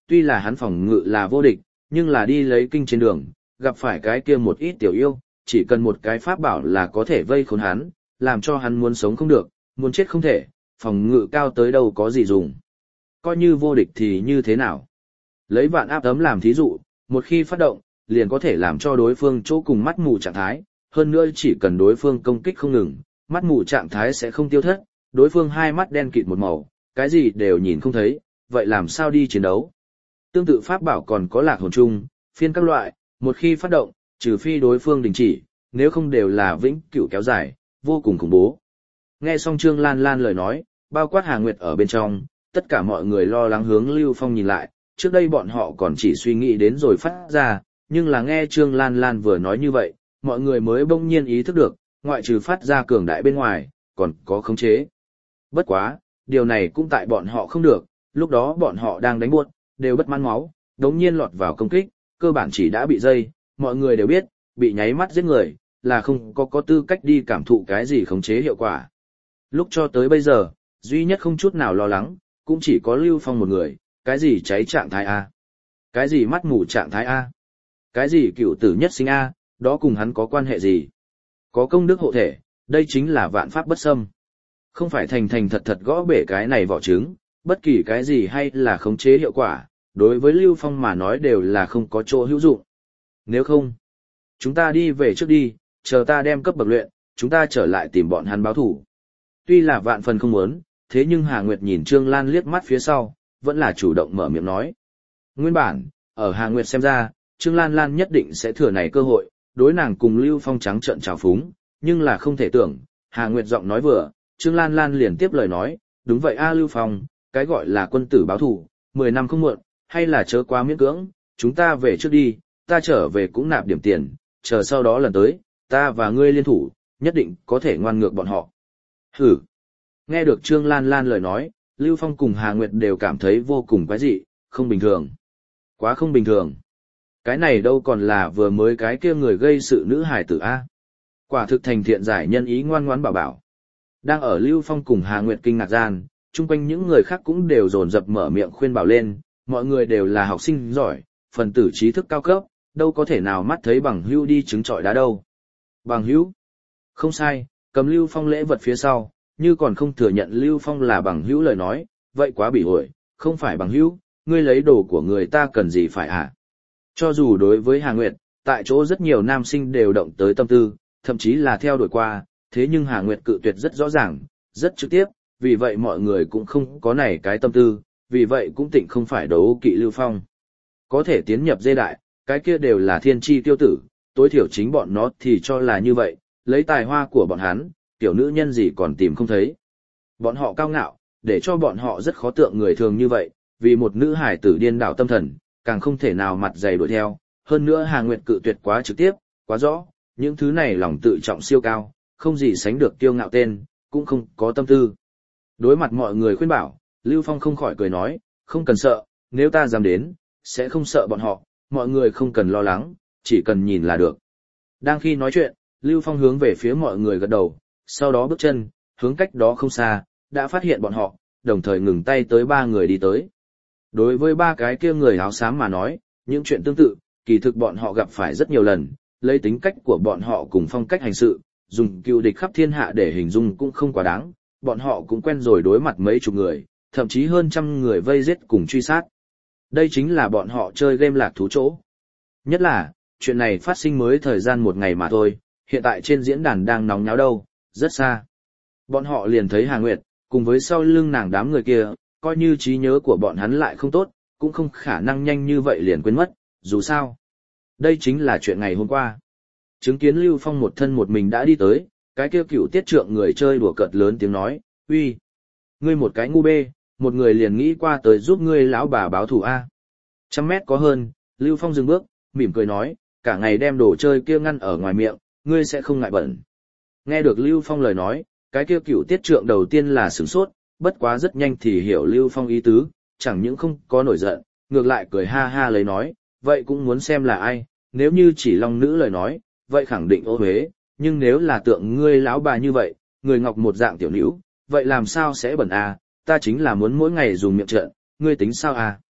Speaker 1: tuy là hắn phòng ngự là vô địch, nhưng là đi lấy kinh trên đường, gặp phải cái kia một ít tiểu yêu, chỉ cần một cái pháp bảo là có thể vây khốn hắn, làm cho hắn muốn sống không được, muốn chết không thể, phòng ngự cao tới đâu có gì dùng. Coi như vô địch thì như thế nào? Lấy vạn áp ấm làm thí dụ, một khi phát động, liền có thể làm cho đối phương chỗ cùng mắt mù trạng thái, hơn nữa chỉ cần đối phương công kích không ngừng, mắt mù trạng thái sẽ không tiêu thất, đối phương hai mắt đen kịt một màu, cái gì đều nhìn không thấy, vậy làm sao đi chiến đấu? Tương tự pháp bảo còn có lạc hồn chung, phiên các loại, một khi phát động, trừ phi đối phương đình chỉ, nếu không đều là vĩnh cửu kéo dài, vô cùng khủng bố. Nghe xong Trương Lan Lan lời nói, bao quát Hà Nguyệt ở bên trong, tất cả mọi người lo lắng hướng Lưu Phong nhìn lại, trước đây bọn họ còn chỉ suy nghĩ đến rồi phát ra, nhưng là nghe Trương Lan Lan vừa nói như vậy, mọi người mới bỗng nhiên ý thức được, ngoại trừ phát ra cường đại bên ngoài, còn có khống chế. Bất quá, điều này cũng tại bọn họ không được, lúc đó bọn họ đang đánh buốt, đều bất mãn máu, đống nhiên lọt vào công kích, cơ bản chỉ đã bị dây, mọi người đều biết, bị nháy mắt giết người, là không có có tư cách đi cảm thụ cái gì khống chế hiệu quả. Lúc cho tới bây giờ, duy nhất không chút nào lo lắng, cũng chỉ có Lưu Phong một người, cái gì cháy trạng thái A, cái gì mắt mù trạng thái A, cái gì cựu tử nhất sinh A, đó cùng hắn có quan hệ gì. Có công đức hộ thể, đây chính là vạn pháp bất xâm. Không phải thành thành thật thật gõ bể cái này vỏ trứng, bất kỳ cái gì hay là khống chế hiệu quả, đối với Lưu Phong mà nói đều là không có chỗ hữu dụng. Nếu không, chúng ta đi về trước đi, chờ ta đem cấp bậc luyện, chúng ta trở lại tìm bọn hắn báo thủ. Tuy là vạn phần không muốn, thế nhưng Hà Nguyệt nhìn Trương Lan liếc mắt phía sau, vẫn là chủ động mở miệng nói. Nguyên bản, ở Hà Nguyệt xem ra, Trương Lan Lan nhất định sẽ thừa này cơ hội, đối nàng cùng Lưu Phong trắng trợn trào phúng, nhưng là không thể tưởng, Hà Nguyệt giọng nói vừa, Trương Lan Lan liền tiếp lời nói, đúng vậy a Lưu Phong, cái gọi là quân tử báo thủ, mười năm không muộn, hay là chớ quá miễn cưỡng, chúng ta về trước đi, ta trở về cũng nạp điểm tiền, chờ sau đó lần tới, ta và ngươi liên thủ, nhất định có thể ngoan ngược bọn họ. Hử! Nghe được Trương Lan Lan lời nói, Lưu Phong cùng Hà Nguyệt đều cảm thấy vô cùng quái dị, không bình thường. Quá không bình thường. Cái này đâu còn là vừa mới cái kia người gây sự nữ hài tử A. Quả thực thành thiện giải nhân ý ngoan ngoãn bảo bảo. Đang ở Lưu Phong cùng Hà Nguyệt kinh ngạc gian, chung quanh những người khác cũng đều dồn dập mở miệng khuyên bảo lên, mọi người đều là học sinh giỏi, phần tử trí thức cao cấp, đâu có thể nào mắt thấy bằng hữu đi trứng trọi đá đâu. Bằng hữu? Không sai, cầm Lưu Phong lễ vật phía sau, như còn không thừa nhận Lưu Phong là bằng hữu lời nói, vậy quá bị ổi, không phải bằng hữu, ngươi lấy đồ của người ta cần gì phải hả? Cho dù đối với Hà Nguyệt, tại chỗ rất nhiều nam sinh đều động tới tâm tư, thậm chí là theo đuổi qua, thế nhưng Hà Nguyệt cự tuyệt rất rõ ràng, rất trực tiếp, vì vậy mọi người cũng không có này cái tâm tư, vì vậy cũng tịnh không phải đấu kỵ Lưu Phong. Có thể tiến nhập dê đại, cái kia đều là thiên tri tiêu tử, tối thiểu chính bọn nó thì cho là như vậy, lấy tài hoa của bọn hắn, tiểu nữ nhân gì còn tìm không thấy. Bọn họ cao ngạo, để cho bọn họ rất khó tượng người thường như vậy, vì một nữ hải tử điên đảo tâm thần, càng không thể nào mặt dày đuổi theo. Hơn nữa Hà Nguyệt cự tuyệt quá trực tiếp, quá rõ, những thứ này lòng tự trọng siêu cao, không gì sánh được kiêu ngạo tên, cũng không có tâm tư. Đối mặt mọi người khuyên bảo, Lưu Phong không khỏi cười nói, không cần sợ, nếu ta dám đến, sẽ không sợ bọn họ, mọi người không cần lo lắng, chỉ cần nhìn là được. Đang khi nói chuyện, Lưu Phong hướng về phía mọi người gật đầu, sau đó bước chân, hướng cách đó không xa, đã phát hiện bọn họ, đồng thời ngừng tay tới ba người đi tới. Đối với ba cái kia người áo xám mà nói, những chuyện tương tự, kỳ thực bọn họ gặp phải rất nhiều lần, lấy tính cách của bọn họ cùng phong cách hành sự, dùng cựu địch khắp thiên hạ để hình dung cũng không quá đáng, bọn họ cũng quen rồi đối mặt mấy chục người, thậm chí hơn trăm người vây giết cùng truy sát. Đây chính là bọn họ chơi game lạc thú chỗ. Nhất là, chuyện này phát sinh mới thời gian một ngày mà thôi, hiện tại trên diễn đàn đang nóng nháo đâu, rất xa. Bọn họ liền thấy Hà Nguyệt, cùng với sau lưng nàng đám người kia, coi như trí nhớ của bọn hắn lại không tốt, cũng không khả năng nhanh như vậy liền quên mất, dù sao. Đây chính là chuyện ngày hôm qua. Chứng kiến Lưu Phong một thân một mình đã đi tới, cái kia cựu tiết trượng người chơi đùa cợt lớn tiếng nói, uy, ngươi một cái ngu bê, một người liền nghĩ qua tới giúp ngươi lão bà báo thù A. Trăm mét có hơn, Lưu Phong dừng bước, mỉm cười nói, cả ngày đem đồ chơi kia ngăn ở ngoài miệng, ngươi sẽ không ngại bẩn. Nghe được Lưu Phong lời nói, cái kia cựu tiết trượng đầu tiên là sửng sốt, bất quá rất nhanh thì hiểu Lưu Phong ý tứ, chẳng những không có nổi giận, ngược lại cười ha ha lấy nói, vậy cũng muốn xem là ai, nếu như chỉ long nữ lời nói, vậy khẳng định ô huế, nhưng nếu là tượng ngươi lão bà như vậy, người ngọc một dạng tiểu nữ, vậy làm sao sẽ bẩn à, ta chính là muốn mỗi ngày dùng miệng trợn, ngươi tính sao à?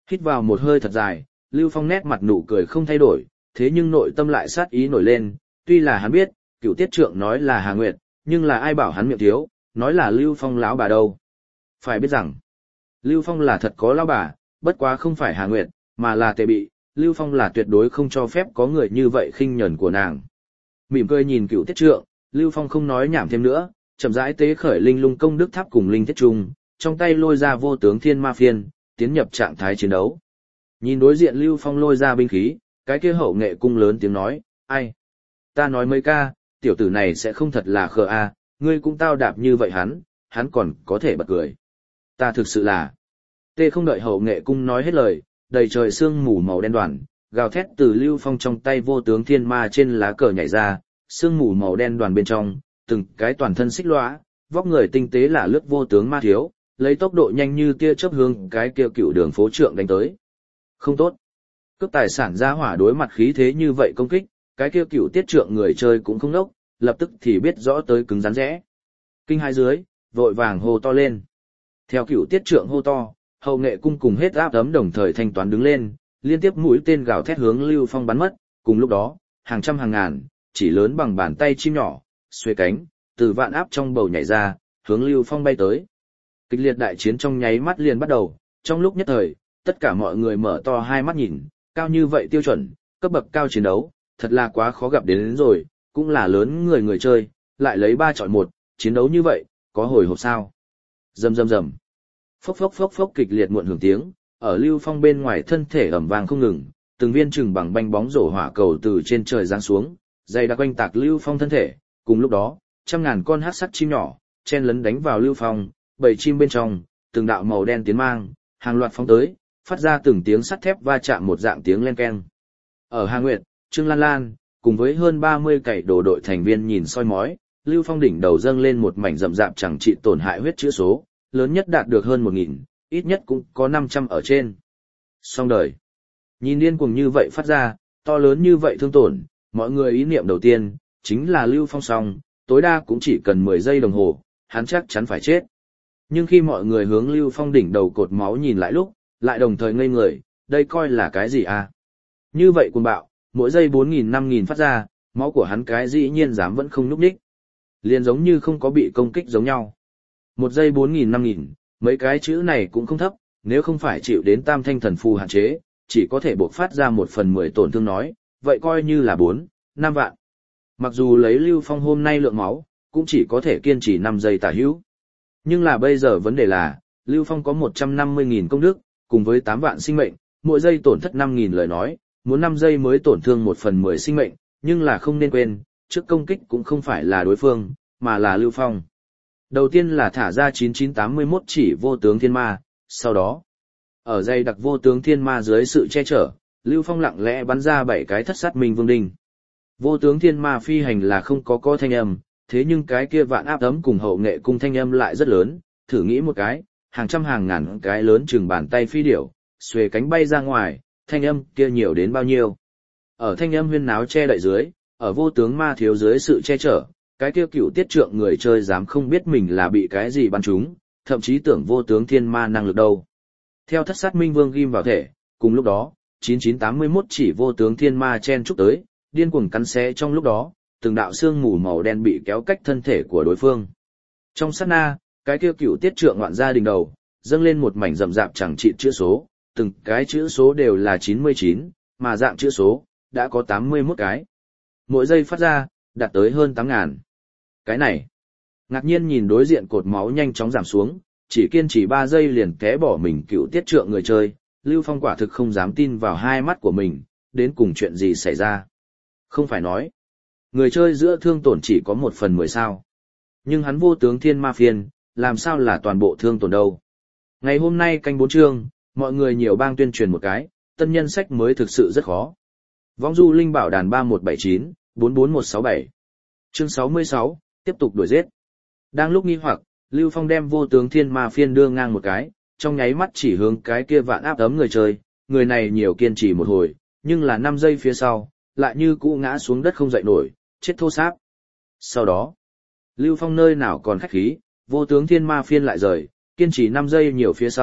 Speaker 1: Hít vào một hơi thật dài, Lưu Phong nét mặt nụ cười không thay đổi, thế nhưng nội tâm lại sát ý nổi lên, tuy là hắn biết, cựu tiết trượng nói là Hà Nguyệt, nhưng là ai bảo hắn miệng thiếu, nói là Lưu Phong lão bà đâu. Phải biết rằng, Lưu Phong là thật có lão bà, bất quá không phải Hà Nguyệt, mà là Tề Bị, Lưu Phong là tuyệt đối không cho phép có người như vậy khinh nhẫn của nàng. Mỉm cười nhìn cựu tiết trượng, Lưu Phong không nói nhảm thêm nữa, chậm rãi tế khởi linh lung công đức tháp cùng linh thiết trung, trong tay lôi ra vô tướng thiên ma phiên, tiến nhập trạng thái chiến đấu. Nhìn đối diện Lưu Phong lôi ra binh khí, cái kia hậu nghệ cung lớn tiếng nói, ai? Ta nói mấy ca, tiểu tử này sẽ không thật là khờ a, ngươi cũng tao đạp như vậy hắn, hắn còn có thể bật cười. Ta thực sự là... Tê không đợi hậu nghệ cung nói hết lời, đầy trời sương mù màu đen đoàn, gào thét từ Lưu Phong trong tay vô tướng thiên ma trên lá cờ nhảy ra, sương mù màu đen đoàn bên trong, từng cái toàn thân xích lóa, vóc người tinh tế là lướt vô tướng ma thiếu, lấy tốc độ nhanh như tia chớp hướng cái kia cựu đường phố trượng đánh tới. Không tốt. Cướp tài sản ra hỏa đối mặt khí thế như vậy công kích, cái kia cựu tiết trượng người chơi cũng không nốc, lập tức thì biết rõ tới cứng rắn rẽ. Kinh hai dưới, vội vàng hô to lên. Theo cựu tiết trượng hô to, hậu nghệ cung cùng hết áp ấm đồng thời thanh toán đứng lên, liên tiếp mũi tên gào thét hướng Lưu Phong bắn mất, cùng lúc đó, hàng trăm hàng ngàn, chỉ lớn bằng bàn tay chim nhỏ, xuê cánh, từ vạn áp trong bầu nhảy ra, hướng Lưu Phong bay tới. Kịch liệt đại chiến trong nháy mắt liền bắt đầu, trong lúc nhất thời, tất cả mọi người mở to hai mắt nhìn, cao như vậy tiêu chuẩn, cấp bậc cao chiến đấu, thật là quá khó gặp đến, đến rồi, cũng là lớn người người chơi, lại lấy ba chọi một, chiến đấu như vậy, có hồi hộp sao? Rầm rầm rầm. Phốc phốc phốc phốc kịch liệt muộn hưởng tiếng, ở Lưu Phong bên ngoài thân thể ầm vang không ngừng, từng viên chừng bằng banh bóng rổ hỏa cầu từ trên trời giáng xuống, dày đặc quanh tạc Lưu Phong thân thể, cùng lúc đó, trăm ngàn con hắc sắc chim nhỏ chen lấn đánh vào Lưu Phong, bầy chim bên trong, từng đạo màu đen tiến mang, hàng loạt phóng tới, phát ra từng tiếng sắt thép va chạm một dạng tiếng len keng. Ở Hà Nguyệt, Trương Lan Lan, cùng với hơn ba mươi cày đồ đội thành viên nhìn soi mói, Lưu Phong đỉnh đầu dâng lên một mảnh rậm rạp chẳng trị tổn hại huyết chữa số, lớn nhất đạt được hơn một nghìn, ít nhất cũng có năm trăm ở trên. Xong đời. Nhìn điên cuồng như vậy phát ra, to lớn như vậy thương tổn, mọi người ý niệm đầu tiên, chính là Lưu Phong xong, tối đa cũng chỉ cần mười giây đồng hồ, hắn chắc chắn phải chết. Nhưng khi mọi người hướng Lưu Phong đỉnh đầu cột máu nhìn lại lúc, lại đồng thời ngây người, đây coi là cái gì à? Như vậy cuồng bạo, mỗi giây bốn nghìn năm nghìn phát ra, máu của hắn cái dĩ nhiên dám vẫn không nhúc nhích. Liền giống như không có bị công kích giống nhau. Một giây bốn nghìn năm nghìn, mấy cái chữ này cũng không thấp, nếu không phải chịu đến tam thanh thần phù hạn chế, chỉ có thể bộc phát ra một phần mười tổn thương nói, vậy coi như là bốn, năm vạn. Mặc dù lấy Lưu Phong hôm nay lượng máu, cũng chỉ có thể kiên trì năm giây tả hữu. Nhưng là bây giờ vấn đề là, Lưu Phong có một trăm năm mươi nghìn công đức, cùng với tám vạn sinh mệnh, mỗi giây tổn thất năm nghìn lời nói, muốn năm giây mới tổn thương một phần mười sinh mệnh, nhưng là không nên quên, trước công kích cũng không phải là đối phương, mà là Lưu Phong. Đầu tiên là thả ra chín chín tám mươi mốt chỉ vô tướng thiên ma, sau đó, ở dây đặc vô tướng thiên ma dưới sự che chở, Lưu Phong lặng lẽ bắn ra bảy cái thất sát minh vương đinh. Vô tướng thiên ma phi hành là không có có thanh âm, thế nhưng cái kia vạn áp ấm cùng hậu nghệ cung thanh âm lại rất lớn, thử nghĩ một cái, hàng trăm hàng ngàn cái lớn chừng bàn tay phi điểu, xuề cánh bay ra ngoài, thanh âm kia nhiều đến bao nhiêu. Ở thanh âm huyên náo che đậy dưới, ở vô tướng ma thiếu dưới sự che chở, cái kia cựu tiết trượng người chơi dám không biết mình là bị cái gì bắn trúng, thậm chí tưởng vô tướng thiên ma năng lực đâu. Theo thất sát minh vương ghim vào thể, cùng lúc đó, chín chín tám mươi mốt chỉ vô tướng thiên ma chen chúc tới, điên cuồng cắn xé trong lúc đó, từng đạo xương mù màu đen bị kéo cách thân thể của đối phương. Trong sát na, cái kia cựu tiết trượng ngoạn gia đình đầu, dâng lên một mảnh rậm rạp chẳng trị chữ số, từng cái chữ số đều là chín mươi chín, mà dạng chữ số, đã có tám mươi mốt cái. Mỗi giây phát ra, đạt tới hơn tám ngàn. Cái này, ngạc nhiên nhìn đối diện cột máu nhanh chóng giảm xuống, chỉ kiên trì ba giây liền té bỏ mình cựu tiết trượng người chơi, Lưu Phong quả thực không dám tin vào hai mắt của mình, đến cùng chuyện gì xảy ra. Không phải nói, người chơi giữa thương tổn chỉ có một phần mười sao. Nhưng hắn vô tướng thiên ma phiên, làm sao là toàn bộ thương tổn đâu. Ngày hôm nay canh bốn chương, mọi người nhiều bang tuyên truyền một cái, tân nhân sách mới thực sự rất khó. Vong du linh bảo đàn ba một bảy chín, bốn bốn một sáu bảy. Chương sáu mươi sáu, tiếp tục đuổi giết. Đang lúc nghi hoặc, Lưu Phong đem vô tướng thiên ma phiên đưa ngang một cái, trong nháy mắt chỉ hướng cái kia vạn áp ấm người chơi, người này nhiều kiên trì một hồi, nhưng là năm giây phía sau, lại như cũ ngã xuống đất không dậy nổi, chết thô sáp. Sau đó, Lưu Phong nơi nào còn khách khí, vô tướng thiên ma phiên lại rời, kiên trì năm giây nhiều phía sau,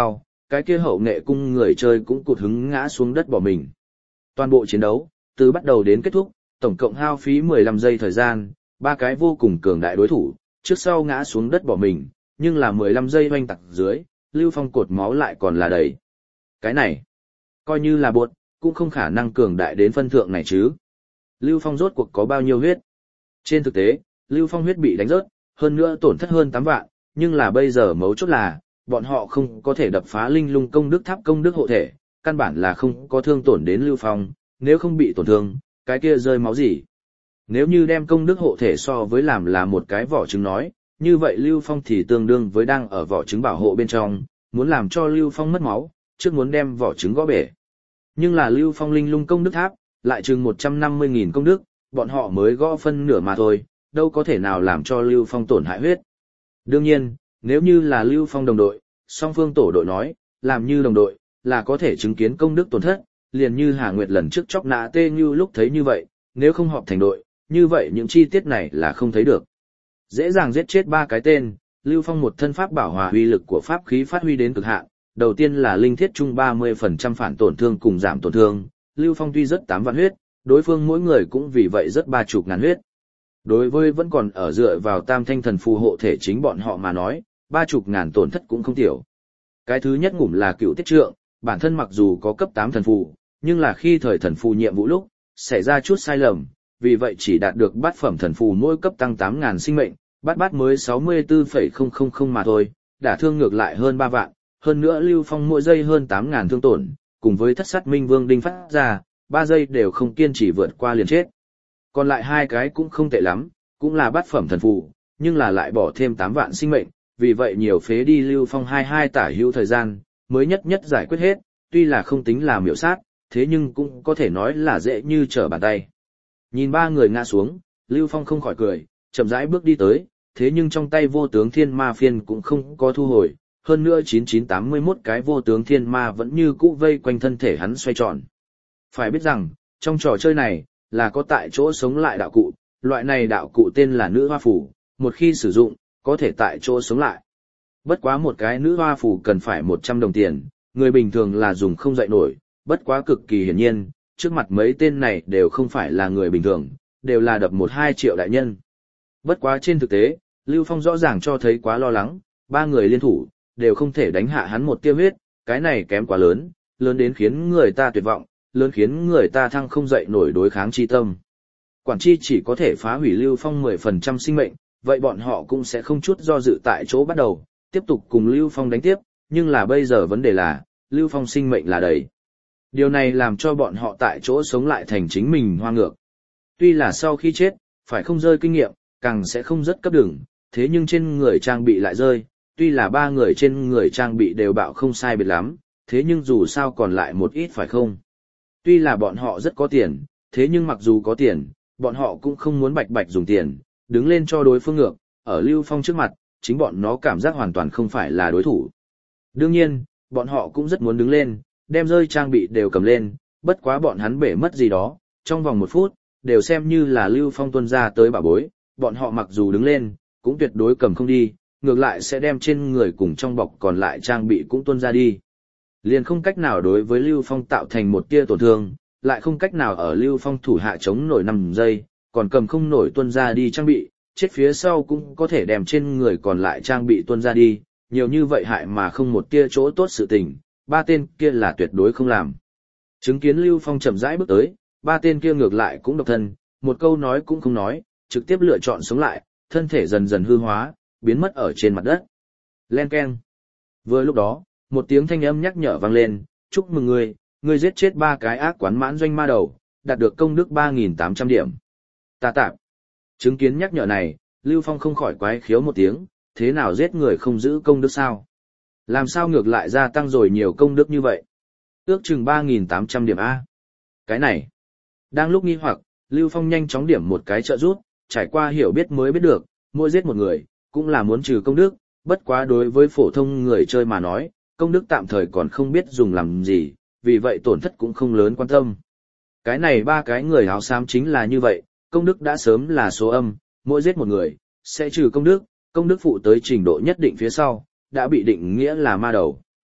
Speaker 1: cái kia hậu nghệ cung người chơi cũng cụt hứng ngã xuống đất bỏ mình. Toàn bộ chiến đấu, từ bắt đầu đến kết thúc, tổng cộng hao phí mười lăm giây thời gian, ba cái vô cùng cường đại đối thủ, trước sau ngã xuống đất bỏ mình, nhưng là mười lăm giây hoanh tặc dưới, Lưu Phong cột máu lại còn là đầy. Cái này, coi như là bột, cũng không khả năng cường đại đến phân thượng này chứ. Lưu Phong rốt cuộc có bao nhiêu huyết? Trên thực tế, Lưu Phong huyết bị đánh rớt, hơn nữa tổn thất hơn tám vạn, nhưng là bây giờ mấu chốt là, bọn họ không có thể đập phá linh lung công đức tháp công đức hộ thể, căn bản là không có thương tổn đến Lưu Phong, nếu không bị tổn thương, cái kia rơi máu gì. Nếu như đem công đức hộ thể so với làm là một cái vỏ trứng nói, như vậy Lưu Phong thì tương đương với đang ở vỏ trứng bảo hộ bên trong, muốn làm cho Lưu Phong mất máu, trước muốn đem vỏ trứng gõ bể. Nhưng là Lưu Phong linh lung công đức tháp, lại chừng một trăm năm mươi nghìn công đức, bọn họ mới gõ phân nửa mà thôi, đâu có thể nào làm cho Lưu Phong tổn hại huyết. Đương nhiên, nếu như là Lưu Phong đồng đội, song phương tổ đội nói, làm như đồng đội, là có thể chứng kiến công đức tổn thất, liền như Hà Nguyệt lần trước chóc nã tê như lúc thấy như vậy, nếu không họp thành đội, như vậy những chi tiết này là không thấy được. Dễ dàng giết chết ba cái tên, Lưu Phong một thân pháp bảo hòa uy lực của pháp khí phát huy đến cực hạn, đầu tiên là linh thiết trung ba mươi phần trăm phản tổn thương cùng giảm tổn thương, Lưu Phong tuy rất tám vạn huyết, đối phương mỗi người cũng vì vậy rất ba chục ngàn huyết. Đối với vẫn còn ở dựa vào tam thanh thần phù hộ thể chính bọn họ mà nói, ba chục ngàn tổn thất cũng không tiểu. Cái thứ nhất ngủm là cựu tiết trượng, bản thân mặc dù có cấp tám thần phù, nhưng là khi thời thần phù nhiệm vụ lúc, xảy ra chút sai lầm, vì vậy chỉ đạt được bát phẩm thần phù mỗi cấp tăng tám ngàn sinh mệnh, bát bát mới sáu mươi tư phẩy không không không mà thôi, đả thương ngược lại hơn ba vạn, hơn nữa Lưu Phong mỗi giây hơn tám ngàn thương tổn, cùng với thất sát minh vương đinh phát ra, ba giây đều không kiên trì vượt qua liền chết. Còn lại hai cái cũng không tệ lắm, cũng là bát phẩm thần phù, nhưng là lại bỏ thêm tám vạn sinh mệnh, vì vậy nhiều phế đi Lưu Phong hai hai tả hữu thời gian, mới nhất nhất giải quyết hết, tuy là không tính là miểu sát, thế nhưng cũng có thể nói là dễ như trở bàn tay. Nhìn ba người ngã xuống, Lưu Phong không khỏi cười, chậm rãi bước đi tới, thế nhưng trong tay vô tướng thiên ma phiên cũng không có thu hồi, hơn nữa chín chín tám mươi mốt cái vô tướng thiên ma vẫn như cũ vây quanh thân thể hắn xoay tròn. Phải biết rằng, trong trò chơi này, là có tại chỗ sống lại đạo cụ, loại này đạo cụ tên là nữ hoa phủ, một khi sử dụng, có thể tại chỗ sống lại. Bất quá một cái nữ hoa phủ cần phải một trăm đồng tiền, người bình thường là dùng không dậy nổi, bất quá cực kỳ hiển nhiên, trước mặt mấy tên này đều không phải là người bình thường, đều là đập một hai triệu đại nhân. Bất quá trên thực tế, Lưu Phong rõ ràng cho thấy quá lo lắng, ba người liên thủ, đều không thể đánh hạ hắn một tia huyết, cái này kém quá lớn, lớn đến khiến người ta tuyệt vọng, lớn khiến người ta thăng không dậy nổi đối kháng chi tâm. Quản chi chỉ có thể phá hủy Lưu Phong mười phần trăm sinh mệnh, vậy bọn họ cũng sẽ không chút do dự tại chỗ bắt đầu, tiếp tục cùng Lưu Phong đánh tiếp, nhưng là bây giờ vấn đề là, Lưu Phong sinh mệnh là đầy. Điều này làm cho bọn họ tại chỗ sống lại thành chính mình hoa ngược. Tuy là sau khi chết, phải không rơi kinh nghiệm, càng sẽ không rất cấp đường, thế nhưng trên người trang bị lại rơi, tuy là ba người trên người trang bị đều bạo không sai biệt lắm, thế nhưng dù sao còn lại một ít phải không? Tuy là bọn họ rất có tiền, thế nhưng mặc dù có tiền, bọn họ cũng không muốn bạch bạch dùng tiền, đứng lên cho đối phương ngược, ở Lưu Phong trước mặt, chính bọn nó cảm giác hoàn toàn không phải là đối thủ. Đương nhiên, bọn họ cũng rất muốn đứng lên, đem rơi trang bị đều cầm lên, bất quá bọn hắn bể mất gì đó, trong vòng một phút, đều xem như là Lưu Phong tuân ra tới bảo bối, bọn họ mặc dù đứng lên, cũng tuyệt đối cầm không đi, ngược lại sẽ đem trên người cùng trong bọc còn lại trang bị cũng tuân ra đi. Liền không cách nào đối với Lưu Phong tạo thành một tia tổn thương, lại không cách nào ở Lưu Phong thủ hạ chống nổi năm giây, còn cầm không nổi tuân ra đi trang bị, chết phía sau cũng có thể đem trên người còn lại trang bị tuân ra đi, nhiều như vậy hại mà không một tia chỗ tốt sự tình, ba tên kia là tuyệt đối không làm. Chứng kiến Lưu Phong chậm rãi bước tới, ba tên kia ngược lại cũng độc thân, một câu nói cũng không nói, trực tiếp lựa chọn sống lại, thân thể dần dần hư hóa, biến mất ở trên mặt đất. Len keng. Vừa lúc đó, một tiếng thanh âm nhắc nhở vang lên, chúc mừng ngươi, ngươi giết chết ba cái ác quán mãn doanh ma đầu, đạt được công đức ba nghìn tám trăm điểm. Ta tạm. Chứng kiến nhắc nhở này, Lưu Phong không khỏi quái khiếu một tiếng, thế nào giết người không giữ công đức sao? Làm sao ngược lại gia tăng rồi nhiều công đức như vậy? Ước chừng ba nghìn tám trăm điểm A. Cái này. Đang lúc nghi hoặc, Lưu Phong nhanh chóng điểm một cái trợ rút, trải qua hiểu biết mới biết được, mỗi giết một người, cũng là muốn trừ công đức, bất quá đối với phổ thông người chơi mà nói, công đức tạm thời còn không biết dùng làm gì, vì vậy tổn thất cũng không lớn quan tâm. Cái này ba cái người áo xám chính là như vậy, công đức đã sớm là số âm, mỗi giết một người, sẽ trừ công đức, công đức phụ tới trình độ nhất định phía sau, đã bị định nghĩa là ma đầu.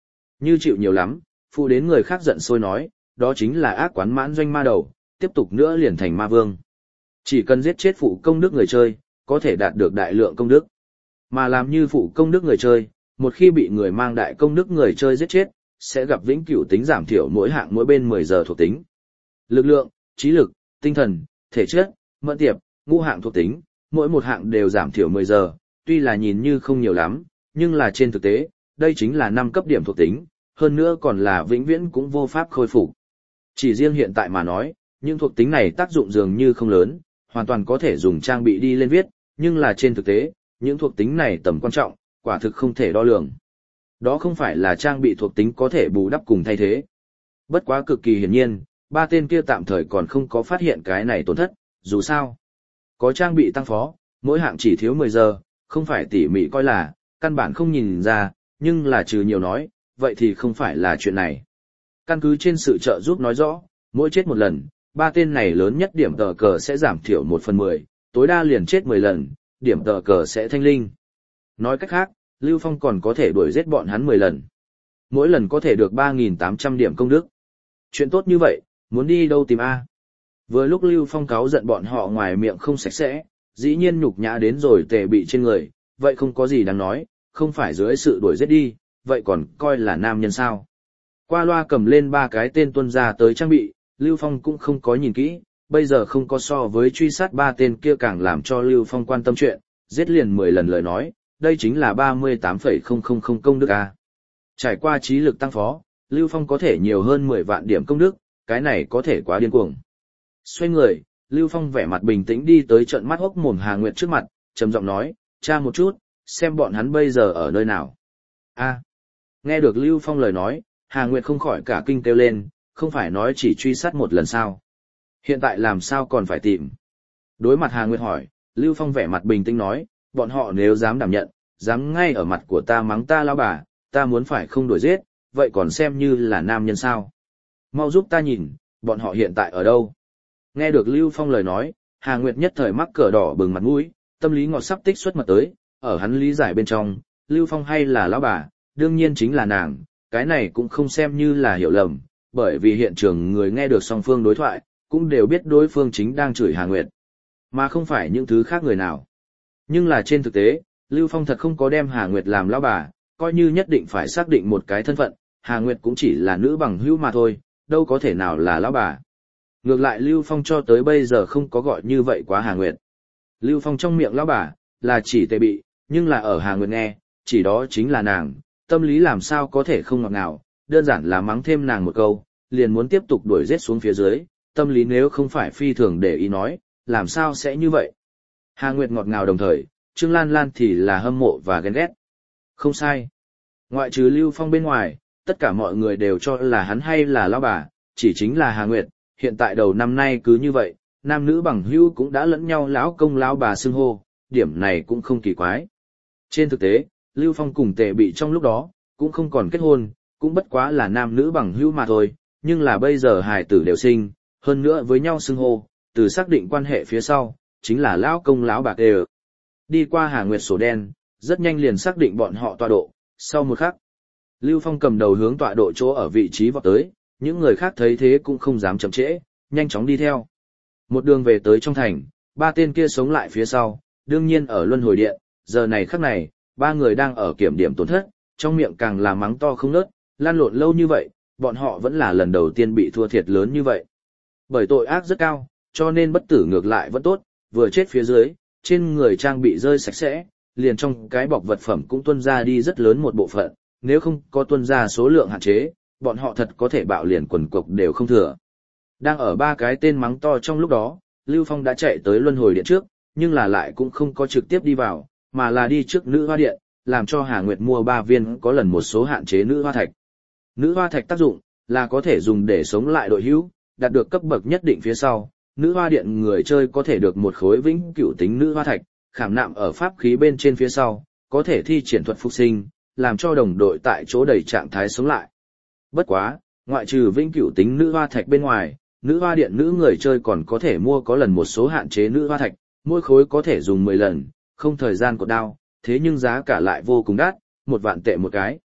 Speaker 1: Như chịu nhiều lắm, phụ đến người khác giận sôi nói, đó chính là ác quán mãn doanh ma đầu, tiếp tục nữa liền thành ma vương. Chỉ cần giết chết phụ công đức người chơi, có thể đạt được đại lượng công đức. Mà làm như phụ công đức người chơi, một khi bị người mang đại công đức người chơi giết chết, sẽ gặp vĩnh cửu tính giảm thiểu mỗi hạng mỗi bên mười giờ thuộc tính. Lực lượng, trí lực, tinh thần, thể chất, mẫn tiệp, ngũ hạng thuộc tính, mỗi một hạng đều giảm thiểu mười giờ, tuy là nhìn như không nhiều lắm, nhưng là trên thực tế, đây chính là năm cấp điểm thuộc tính, hơn nữa còn là vĩnh viễn cũng vô pháp khôi phục. Chỉ riêng hiện tại mà nói, những thuộc tính này tác dụng dường như không lớn, hoàn toàn có thể dùng trang bị đi lên viết, nhưng là trên thực tế, những thuộc tính này tầm quan trọng, quả thực không thể đo lường. Đó không phải là trang bị thuộc tính có thể bù đắp cùng thay thế. Bất quá cực kỳ hiển nhiên, ba tên kia tạm thời còn không có phát hiện cái này tổn thất, dù sao. Có trang bị tăng phó, mỗi hạng chỉ thiếu mười giờ, không phải tỉ mỉ coi là, căn bản không nhìn ra, nhưng là trừ nhiều nói, vậy thì không phải là chuyện này. Căn cứ trên sự trợ giúp nói rõ, mỗi chết một lần, ba tên này lớn nhất điểm tờ cờ sẽ giảm thiểu một phần mười, tối đa liền chết mười lần, điểm tờ cờ sẽ thanh linh. Nói cách khác, Lưu Phong còn có thể đuổi giết bọn hắn mười lần. Mỗi lần có thể được ba nghìn tám trăm điểm công đức. Chuyện tốt như vậy, muốn đi đâu tìm A. Vừa lúc Lưu Phong cáu giận bọn họ ngoài miệng không sạch sẽ, dĩ nhiên nhục nhã đến rồi tề bị trên người, vậy không có gì đáng nói, không phải dưới sự đuổi giết đi, vậy còn coi là nam nhân sao. Qua loa cầm lên ba cái tên tuân ra tới trang bị, Lưu Phong cũng không có nhìn kỹ, bây giờ không có so với truy sát ba tên kia càng làm cho Lưu Phong quan tâm chuyện, giết liền mười lần lời nói, đây chính là ba mươi tám phẩy không không không công đức A. Trải qua trí lực tăng phó, Lưu Phong có thể nhiều hơn mười vạn điểm công đức, cái này có thể quá điên cuồng. Xoay người, Lưu Phong vẻ mặt bình tĩnh đi tới trận mắt hốc mồm Hà Nguyệt trước mặt, trầm giọng nói, tra một chút, xem bọn hắn bây giờ ở nơi nào. A. Nghe được Lưu Phong lời nói, Hà Nguyệt không khỏi cả kinh kêu lên, không phải nói chỉ truy sát một lần sao. Hiện tại làm sao còn phải tìm. Đối mặt Hà Nguyệt hỏi, Lưu Phong vẻ mặt bình tĩnh nói, bọn họ nếu dám đảm nhận, dám ngay ở mặt của ta mắng ta lão bà, ta muốn phải không đuổi giết, vậy còn xem như là nam nhân sao. Mau giúp ta nhìn, bọn họ hiện tại ở đâu. Nghe được Lưu Phong lời nói, Hà Nguyệt nhất thời mắc cờ đỏ bừng mặt mũi, tâm lý ngọt sắp tích xuất mật tới, ở hắn lý giải bên trong, Lưu Phong hay là lão bà, đương nhiên chính là nàng, cái này cũng không xem như là hiểu lầm, bởi vì hiện trường người nghe được song phương đối thoại, cũng đều biết đối phương chính đang chửi Hà Nguyệt, mà không phải những thứ khác người nào. Nhưng là trên thực tế, Lưu Phong thật không có đem Hà Nguyệt làm lão bà, coi như nhất định phải xác định một cái thân phận, Hà Nguyệt cũng chỉ là nữ bằng hữu mà thôi, đâu có thể nào là lão bà. Ngược lại Lưu Phong cho tới bây giờ không có gọi như vậy quá Hà Nguyệt. Lưu Phong trong miệng lão bà, là chỉ tề bị, nhưng là ở Hà Nguyệt nghe, chỉ đó chính là nàng, tâm lý làm sao có thể không ngọt ngào, đơn giản là mắng thêm nàng một câu, liền muốn tiếp tục đuổi giết xuống phía dưới, tâm lý nếu không phải phi thường để ý nói, làm sao sẽ như vậy. Hà Nguyệt ngọt ngào đồng thời, Trương Lan Lan thì là hâm mộ và ghen ghét. Không sai. Ngoại trừ Lưu Phong bên ngoài, tất cả mọi người đều cho là hắn hay là lão bà, chỉ chính là Hà Nguyệt, hiện tại đầu năm nay cứ như vậy, nam nữ bằng hữu cũng đã lẫn nhau lão công lão bà xưng hô, điểm này cũng không kỳ quái. Trên thực tế, Lưu Phong cùng Tề Bị trong lúc đó, cũng không còn kết hôn, cũng bất quá là nam nữ bằng hữu mà thôi, nhưng là bây giờ hài tử đều sinh, hơn nữa với nhau xưng hô, từ xác định quan hệ phía sau, chính là lão công lão bà đều. Đi qua Hà Nguyệt sổ đen, rất nhanh liền xác định bọn họ tọa độ, sau một khắc, Lưu Phong cầm đầu hướng tọa độ chỗ ở vị trí vọt tới, những người khác thấy thế cũng không dám chậm trễ, nhanh chóng đi theo. Một đường về tới trong thành, ba tên kia sống lại phía sau, đương nhiên ở luân hồi điện, giờ này khắc này, ba người đang ở kiểm điểm tổn thất, trong miệng càng là mắng to không ngớt, lan lộn lâu như vậy, bọn họ vẫn là lần đầu tiên bị thua thiệt lớn như vậy. Bởi tội ác rất cao, cho nên bất tử ngược lại vẫn tốt, vừa chết phía dưới, trên người trang bị rơi sạch sẽ, liền trong cái bọc vật phẩm cũng tuôn ra đi rất lớn một bộ phận, nếu không có tuôn ra số lượng hạn chế, bọn họ thật có thể bạo liền quần cục đều không thừa. Đang ở ba cái tên mắng to trong lúc đó, Lưu Phong đã chạy tới luân hồi điện trước, nhưng là lại cũng không có trực tiếp đi vào, mà là đi trước nữ hoa điện, làm cho Hà Nguyệt mua ba viên có lần một số hạn chế nữ hoa thạch. Nữ hoa thạch tác dụng là có thể dùng để sống lại đội hữu, đạt được cấp bậc nhất định phía sau, nữ hoa điện người chơi có thể được một khối vĩnh cửu tính nữ hoa thạch, khảm nạm ở pháp khí bên trên phía sau, có thể thi triển thuật phục sinh, làm cho đồng đội tại chỗ đầy trạng thái sống lại. Bất quá, ngoại trừ vĩnh cửu tính nữ hoa thạch bên ngoài, nữ hoa điện nữ người chơi còn có thể mua có lần một số hạn chế nữ hoa thạch, mỗi khối có thể dùng mười lần, không thời gian cột đao, thế nhưng giá cả lại vô cùng đắt, một vạn tệ một cái.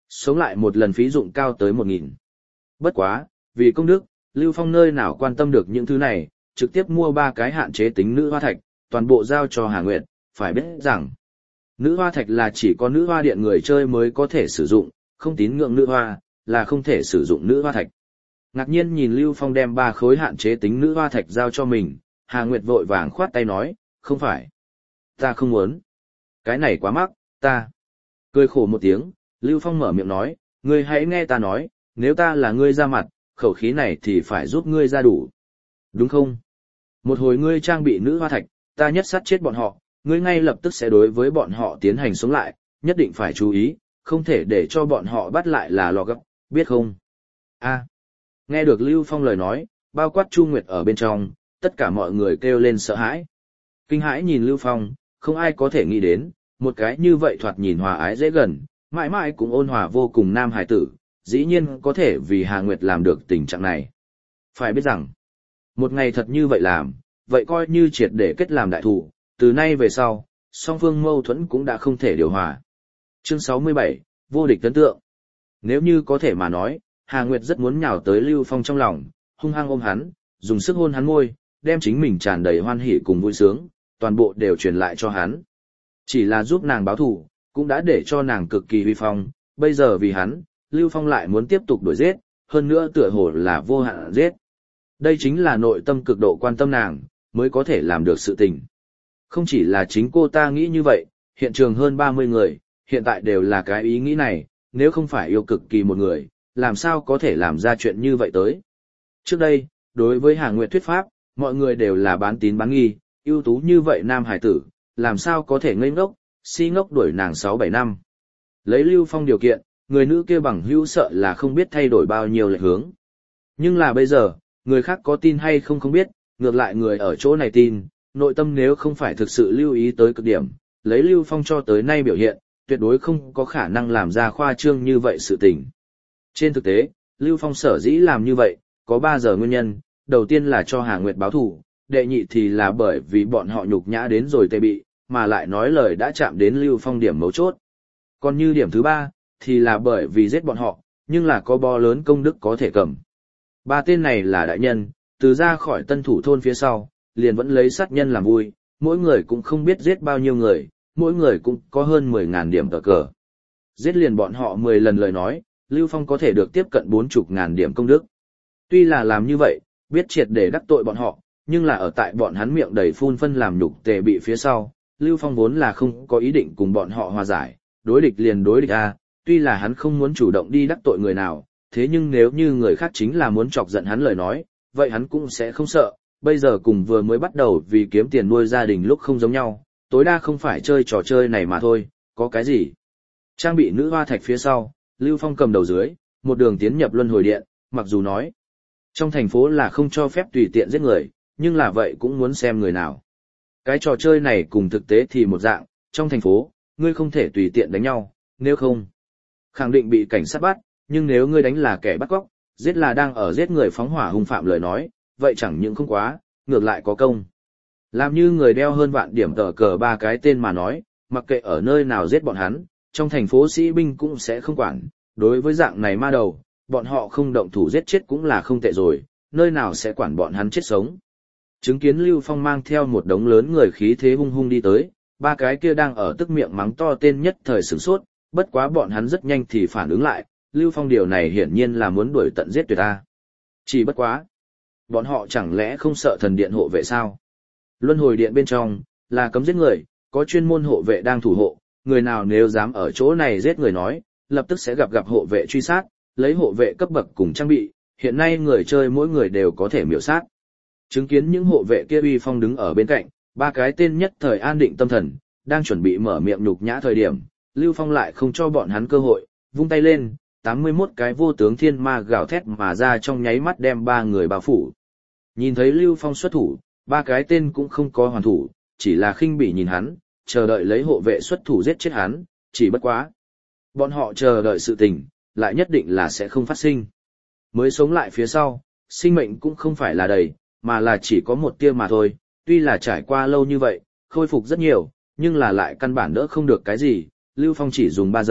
Speaker 1: Sống lại một lần phí dụng cao tới một nghìn. Bất quá, vì công đức, Lưu Phong nơi nào quan tâm được những thứ này, trực tiếp mua ba cái hạn chế tính nữ hoa thạch, toàn bộ giao cho Hà Nguyệt, phải biết rằng, nữ hoa thạch là chỉ có nữ hoa điện người chơi mới có thể sử dụng, không tín ngưỡng nữ hoa, là không thể sử dụng nữ hoa thạch. Ngạc nhiên nhìn Lưu Phong đem ba khối hạn chế tính nữ hoa thạch giao cho mình, Hà Nguyệt vội vàng khoát tay nói, không phải. Ta không muốn. Cái này quá mắc, ta. Cười khổ một tiếng, Lưu Phong mở miệng nói, ngươi hãy nghe ta nói, nếu ta là ngươi ra mặt, khẩu khí này thì phải giúp ngươi ra đủ. Đúng không? Một hồi ngươi trang bị nữ hoa thạch, ta nhất sát chết bọn họ, ngươi ngay lập tức sẽ đối với bọn họ tiến hành sống lại, nhất định phải chú ý, không thể để cho bọn họ bắt lại là lò gấp, biết không? A. Nghe được Lưu Phong lời nói, bao quát Chu Nguyệt ở bên trong, tất cả mọi người kêu lên sợ hãi. Kinh hãi nhìn Lưu Phong, không ai có thể nghĩ đến, một cái như vậy thoạt nhìn hòa ái dễ gần, mãi mãi cũng ôn hòa vô cùng nam hải tử, dĩ nhiên có thể vì Hà Nguyệt làm được tình trạng này. Phải biết rằng, một ngày thật như vậy làm, vậy coi như triệt để kết làm đại thủ, từ nay về sau, song phương mâu thuẫn cũng đã không thể điều hòa. Chương sáu mươi bảy, vô địch ấn tượng. Nếu như có thể mà nói, Hà Nguyệt rất muốn nhào tới Lưu Phong trong lòng, hung hăng ôm hắn, dùng sức hôn hắn môi, đem chính mình tràn đầy hoan hỉ cùng vui sướng, toàn bộ đều truyền lại cho hắn. Chỉ là giúp nàng báo thù, cũng đã để cho nàng cực kỳ huy phong, bây giờ vì hắn, Lưu Phong lại muốn tiếp tục đuổi giết, hơn nữa tựa hồ là vô hạn giết. Đây chính là nội tâm cực độ quan tâm nàng, mới có thể làm được sự tình. Không chỉ là chính cô ta nghĩ như vậy, hiện trường hơn ba mươi người, hiện tại đều là cái ý nghĩ này, nếu không phải yêu cực kỳ một người, làm sao có thể làm ra chuyện như vậy tới. Trước đây, đối với Hà Nguyệt thuyết pháp, mọi người đều là bán tín bán nghi, ưu tú như vậy nam hải tử, làm sao có thể ngây ngốc, si ngốc đuổi nàng sáu bảy năm. Lấy Lưu Phong điều kiện, người nữ kia bằng hữu sợ là không biết thay đổi bao nhiêu lệch hướng. Nhưng là bây giờ, người khác có tin hay không không biết, ngược lại người ở chỗ này tin, nội tâm nếu không phải thực sự lưu ý tới cực điểm, lấy Lưu Phong cho tới nay biểu hiện, tuyệt đối không có khả năng làm ra khoa trương như vậy sự tình. Trên thực tế, Lưu Phong sở dĩ làm như vậy, có ba giờ nguyên nhân, đầu tiên là cho Hà Nguyệt báo thù, đệ nhị thì là bởi vì bọn họ nhục nhã đến rồi tê bị, mà lại nói lời đã chạm đến Lưu Phong điểm mấu chốt. Còn như điểm thứ ba, thì là bởi vì giết bọn họ, nhưng là có bo lớn công đức có thể cầm. Ba tên này là đại nhân, từ ra khỏi tân thủ thôn phía sau, liền vẫn lấy sát nhân làm vui, mỗi người cũng không biết giết bao nhiêu người, mỗi người cũng có hơn mười ngàn điểm tờ cờ. Giết liền bọn họ mười lần lời nói, Lưu Phong có thể được tiếp cận bốn mươi ngàn điểm công đức. Tuy là làm như vậy, biết triệt để đắc tội bọn họ, nhưng là ở tại bọn hắn miệng đầy phun phân làm nhục tề bị phía sau, Lưu Phong vốn là không có ý định cùng bọn họ hòa giải, đối địch liền đối địch a, tuy là hắn không muốn chủ động đi đắc tội người nào, thế nhưng nếu như người khác chính là muốn chọc giận hắn lời nói, vậy hắn cũng sẽ không sợ, bây giờ cùng vừa mới bắt đầu vì kiếm tiền nuôi gia đình lúc không giống nhau, tối đa không phải chơi trò chơi này mà thôi, có cái gì. Trang bị nữ hoa thạch phía sau, Lưu Phong cầm đầu dưới, một đường tiến nhập luân hồi điện, mặc dù nói, trong thành phố là không cho phép tùy tiện giết người, nhưng là vậy cũng muốn xem người nào. Cái trò chơi này cùng thực tế thì một dạng, trong thành phố, ngươi không thể tùy tiện đánh nhau, nếu không, khẳng định bị cảnh sát bắt, nhưng nếu ngươi đánh là kẻ bắt cóc, giết là đang ở giết người phóng hỏa hung phạm lời nói, vậy chẳng những không quá, ngược lại có công. Làm như người đeo hơn vạn điểm tờ cờ ba cái tên mà nói, mặc kệ ở nơi nào giết bọn hắn, trong thành phố sĩ binh cũng sẽ không quản, đối với dạng này ma đầu, bọn họ không động thủ giết chết cũng là không tệ rồi, nơi nào sẽ quản bọn hắn chết sống. Chứng kiến Lưu Phong mang theo một đống lớn người khí thế hung hung đi tới, ba cái kia đang ở tức miệng mắng to tên nhất thời sửng sốt, bất quá bọn hắn rất nhanh thì phản ứng lại, Lưu Phong điều này hiển nhiên là muốn đuổi tận giết tuyệt ta. Chỉ bất quá, bọn họ chẳng lẽ không sợ thần điện hộ vệ sao? Luân hồi điện bên trong, là cấm giết người, có chuyên môn hộ vệ đang thủ hộ, người nào nếu dám ở chỗ này giết người nói, lập tức sẽ gặp gặp hộ vệ truy sát, lấy hộ vệ cấp bậc cùng trang bị, hiện nay người chơi mỗi người đều có thể miểu sát. Chứng kiến những hộ vệ kia uy phong đứng ở bên cạnh, ba cái tên nhất thời an định tâm thần, đang chuẩn bị mở miệng nhục nhã thời điểm, Lưu Phong lại không cho bọn hắn cơ hội, vung tay lên, tám mươi mốt cái vô tướng thiên ma gào thét mà ra trong nháy mắt đem ba người bao phủ. Nhìn thấy Lưu Phong xuất thủ, ba cái tên cũng không có hoàn thủ, chỉ là khinh bỉ nhìn hắn, chờ đợi lấy hộ vệ xuất thủ giết chết hắn, chỉ bất quá. Bọn họ chờ đợi sự tình, lại nhất định là sẽ không phát sinh. Mới sống lại phía sau, sinh mệnh cũng không phải là đầy, mà là chỉ có một tia mà thôi, tuy là trải qua lâu như vậy, khôi phục rất nhiều, nhưng là lại căn bản đỡ không được cái gì, Lưu Phong chỉ dùng ba giây,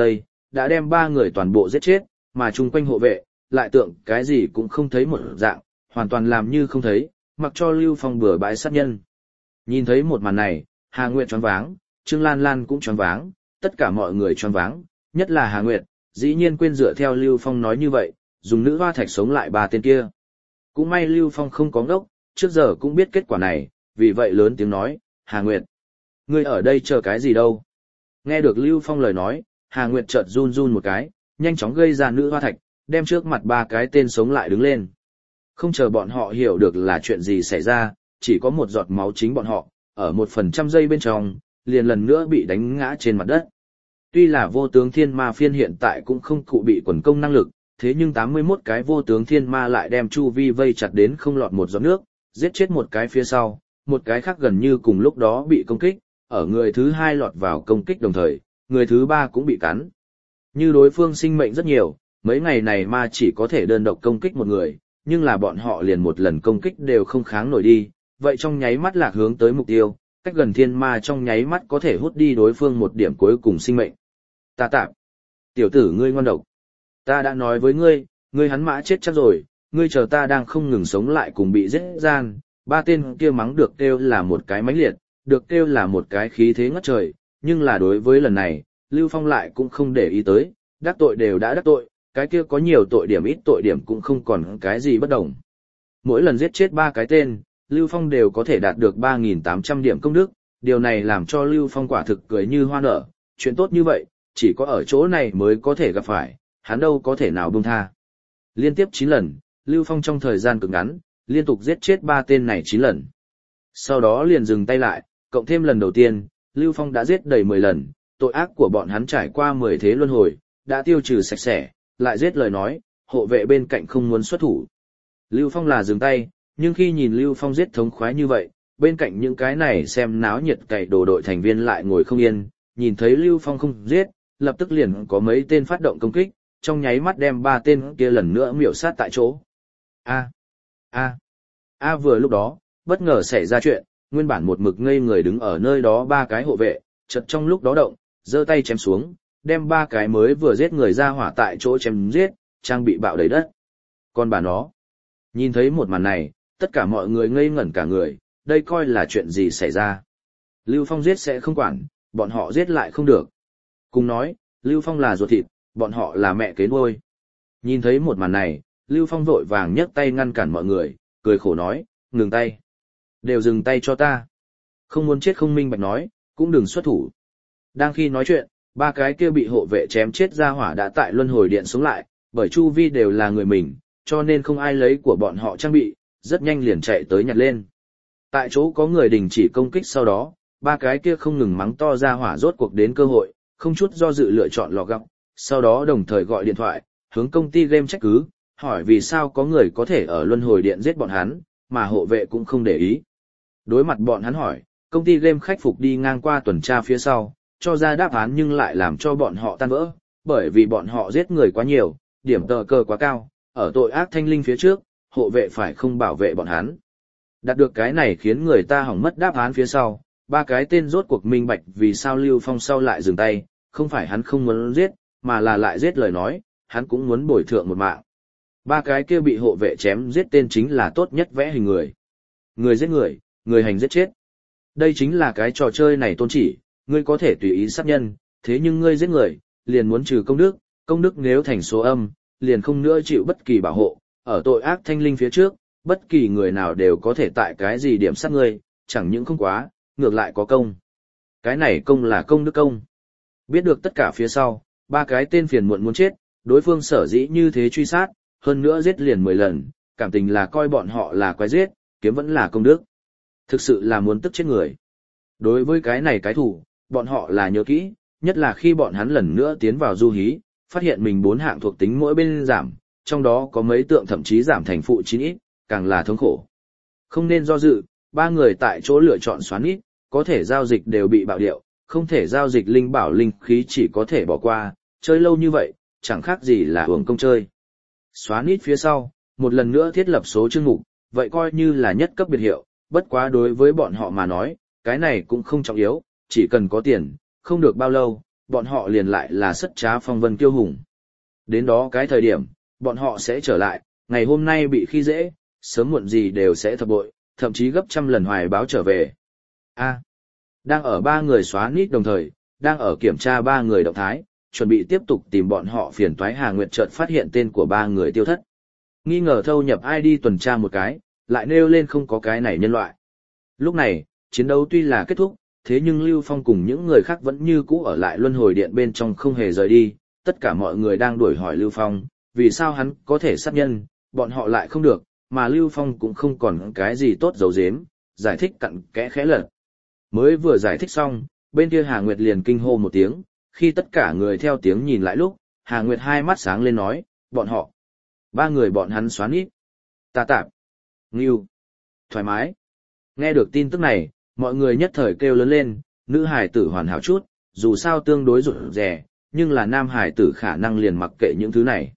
Speaker 1: đã đem ba người toàn bộ giết chết, mà chung quanh hộ vệ, lại tượng cái gì cũng không thấy một dạng, hoàn toàn làm như không thấy, mặc cho Lưu Phong bừa bãi sát nhân. Nhìn thấy một màn này, Hà Nguyệt choáng váng, Trương Lan Lan cũng choáng váng, tất cả mọi người choáng váng, nhất là Hà Nguyệt, dĩ nhiên quên dựa theo Lưu Phong nói như vậy, dùng nữ hoa thạch sống lại ba tên kia. Cũng may Lưu Phong không có ngốc, trước giờ cũng biết kết quả này, vì vậy lớn tiếng nói, Hà Nguyệt, ngươi ở đây chờ cái gì đâu? Nghe được Lưu Phong lời nói, Hà Nguyệt chợt run run một cái, nhanh chóng gây ra nữ hoa thạch, đem trước mặt ba cái tên sống lại đứng lên. Không chờ bọn họ hiểu được là chuyện gì xảy ra, chỉ có một giọt máu chính bọn họ, ở một phần trăm giây bên trong, liền lần nữa bị đánh ngã trên mặt đất. Tuy là vô tướng thiên ma phiên hiện tại cũng không cụ bị quần công năng lực, thế nhưng tám mươi mốt cái vô tướng thiên ma lại đem chu vi vây chặt đến không lọt một giọt nước, giết chết một cái phía sau, một cái khác gần như cùng lúc đó bị công kích, ở người thứ hai lọt vào công kích đồng thời, người thứ ba cũng bị cắn. Như đối phương sinh mệnh rất nhiều, mấy ngày này ma chỉ có thể đơn độc công kích một người, nhưng là bọn họ liền một lần công kích đều không kháng nổi đi, vậy trong nháy mắt lạc hướng tới mục tiêu, cách gần thiên ma trong nháy mắt có thể hút đi đối phương một điểm cuối cùng sinh mệnh. Ta tạm. Tiểu tử ngươi ngoan độc. Ta đã nói với ngươi, ngươi hắn mã chết chắc rồi, ngươi chờ ta đang không ngừng sống lại cùng bị giết gian, ba tên kia mắng được kêu là một cái mãnh liệt, được kêu là một cái khí thế ngất trời, nhưng là đối với lần này, Lưu Phong lại cũng không để ý tới, đắc tội đều đã đắc tội, cái kia có nhiều tội điểm ít tội điểm cũng không còn cái gì bất đồng. Mỗi lần giết chết ba cái tên, Lưu Phong đều có thể đạt được ba nghìn tám trăm điểm công đức, điều này làm cho Lưu Phong quả thực cười như hoa nở, chuyện tốt như vậy, chỉ có ở chỗ này mới có thể gặp phải, hắn đâu có thể nào buông tha. Liên tiếp chín lần, Lưu Phong trong thời gian cực ngắn, liên tục giết chết ba tên này chín lần. Sau đó liền dừng tay lại, cộng thêm lần đầu tiên, Lưu Phong đã giết đầy mười lần, tội ác của bọn hắn trải qua mười thế luân hồi, đã tiêu trừ sạch sẽ, lại giết lời nói, hộ vệ bên cạnh không muốn xuất thủ. Lưu Phong là dừng tay, nhưng khi nhìn Lưu Phong giết thống khoái như vậy, bên cạnh những cái này xem náo nhiệt cày đồ đội thành viên lại ngồi không yên, nhìn thấy Lưu Phong không giết, lập tức liền có mấy tên phát động công kích, trong nháy mắt đem ba tên kia lần nữa miểu sát tại chỗ. A, a, a vừa lúc đó, bất ngờ xảy ra chuyện, nguyên bản một mực ngây người đứng ở nơi đó ba cái hộ vệ, chợt trong lúc đó động, giơ tay chém xuống, đem ba cái mới vừa giết người ra hỏa tại chỗ chém giết, trang bị bạo đầy đất. Còn bà nó, nhìn thấy một màn này, tất cả mọi người ngây ngẩn cả người, đây coi là chuyện gì xảy ra. Lưu Phong giết sẽ không quản, bọn họ giết lại không được. Cùng nói, Lưu Phong là ruột thịt, bọn họ là mẹ kế nuôi. Nhìn thấy một màn này, Lưu Phong vội vàng nhấc tay ngăn cản mọi người, cười khổ nói, ngừng tay. Đều dừng tay cho ta. Không muốn chết không minh bạch nói, cũng đừng xuất thủ. Đang khi nói chuyện, ba cái kia bị hộ vệ chém chết ra hỏa đã tại luân hồi điện sống lại, bởi chu vi đều là người mình, cho nên không ai lấy của bọn họ trang bị, rất nhanh liền chạy tới nhặt lên. Tại chỗ có người đình chỉ công kích sau đó, ba cái kia không ngừng mắng to ra hỏa rốt cuộc đến cơ hội, không chút do dự lựa chọn lò gọng, sau đó đồng thời gọi điện thoại, hướng công ty game trách cứ, hỏi vì sao có người có thể ở luân hồi điện giết bọn hắn, mà hộ vệ cũng không để ý. Đối mặt bọn hắn hỏi, công ty game khách phục đi ngang qua tuần tra phía sau, cho ra đáp án nhưng lại làm cho bọn họ tan vỡ, bởi vì bọn họ giết người quá nhiều, điểm tờ cờ quá cao, ở tội ác thanh linh phía trước, hộ vệ phải không bảo vệ bọn hắn. Đạt được cái này khiến người ta hỏng mất đáp án phía sau, ba cái tên rốt cuộc minh bạch vì sao Lưu Phong sau lại dừng tay, không phải hắn không muốn giết, mà là lại giết lời nói, hắn cũng muốn bồi thượng một mạng. Ba cái kia bị hộ vệ chém giết tên chính là tốt nhất vẽ hình người. Người giết người, người hành giết chết. Đây chính là cái trò chơi này tôn chỉ, ngươi có thể tùy ý sát nhân, thế nhưng ngươi giết người, liền muốn trừ công đức, công đức nếu thành số âm, liền không nữa chịu bất kỳ bảo hộ, ở tội ác thanh linh phía trước, bất kỳ người nào đều có thể tại cái gì điểm sát ngươi, chẳng những không quá, ngược lại có công. Cái này công là công đức công. Biết được tất cả phía sau, ba cái tên phiền muộn muốn chết, đối phương sở dĩ như thế truy sát, hơn nữa giết liền mười lần, cảm tình là coi bọn họ là quái giết, kiếm vẫn là công đức. Thực sự là muốn tức chết người. Đối với cái này cái thủ, bọn họ là nhớ kỹ, nhất là khi bọn hắn lần nữa tiến vào du hí, phát hiện mình bốn hạng thuộc tính mỗi bên giảm, trong đó có mấy tượng thậm chí giảm thành phụ chín ít, càng là thống khổ. Không nên do dự, ba người tại chỗ lựa chọn xoắn ít, có thể giao dịch đều bị bạo điệu, không thể giao dịch linh bảo linh khí chỉ có thể bỏ qua, chơi lâu như vậy, chẳng khác gì là uổng công chơi. Xoắn ít phía sau, một lần nữa thiết lập số chương mục, vậy coi như là nhất cấp biệt hiệu, bất quá đối với bọn họ mà nói, cái này cũng không trọng yếu, chỉ cần có tiền, không được bao lâu, bọn họ liền lại là sất trá phong vân kiêu hùng. Đến đó cái thời điểm, bọn họ sẽ trở lại, ngày hôm nay bị khi dễ, sớm muộn gì đều sẽ thập bội, thậm chí gấp trăm lần hoài báo trở về. A. Đang ở ba người xóa nít đồng thời, đang ở kiểm tra ba người động thái, chuẩn bị tiếp tục tìm bọn họ phiền toái Hà Nguyệt chợt phát hiện tên của ba người tiêu thất. Nghi ngờ thâu nhập i đê tuần tra một cái, lại nêu lên không có cái này nhân loại. Lúc này, chiến đấu tuy là kết thúc, thế nhưng Lưu Phong cùng những người khác vẫn như cũ ở lại luân hồi điện bên trong không hề rời đi, tất cả mọi người đang đuổi hỏi Lưu Phong, vì sao hắn có thể sát nhân, bọn họ lại không được, mà Lưu Phong cũng không còn cái gì tốt giấu giếm, giải thích cặn kẽ khẽ lật. Mới vừa giải thích xong, bên kia Hà Nguyệt liền kinh hô một tiếng, khi tất cả người theo tiếng nhìn lại lúc, Hà Nguyệt hai mắt sáng lên nói, bọn họ, ba người bọn hắn xoán ít. Ta tạp, ngưu, thoải mái. Nghe được tin tức này, mọi người nhất thời kêu lớn lên, nữ hải tử hoàn hảo chút, dù sao tương đối rụt rè, nhưng là nam hải tử khả năng liền mặc kệ những thứ này.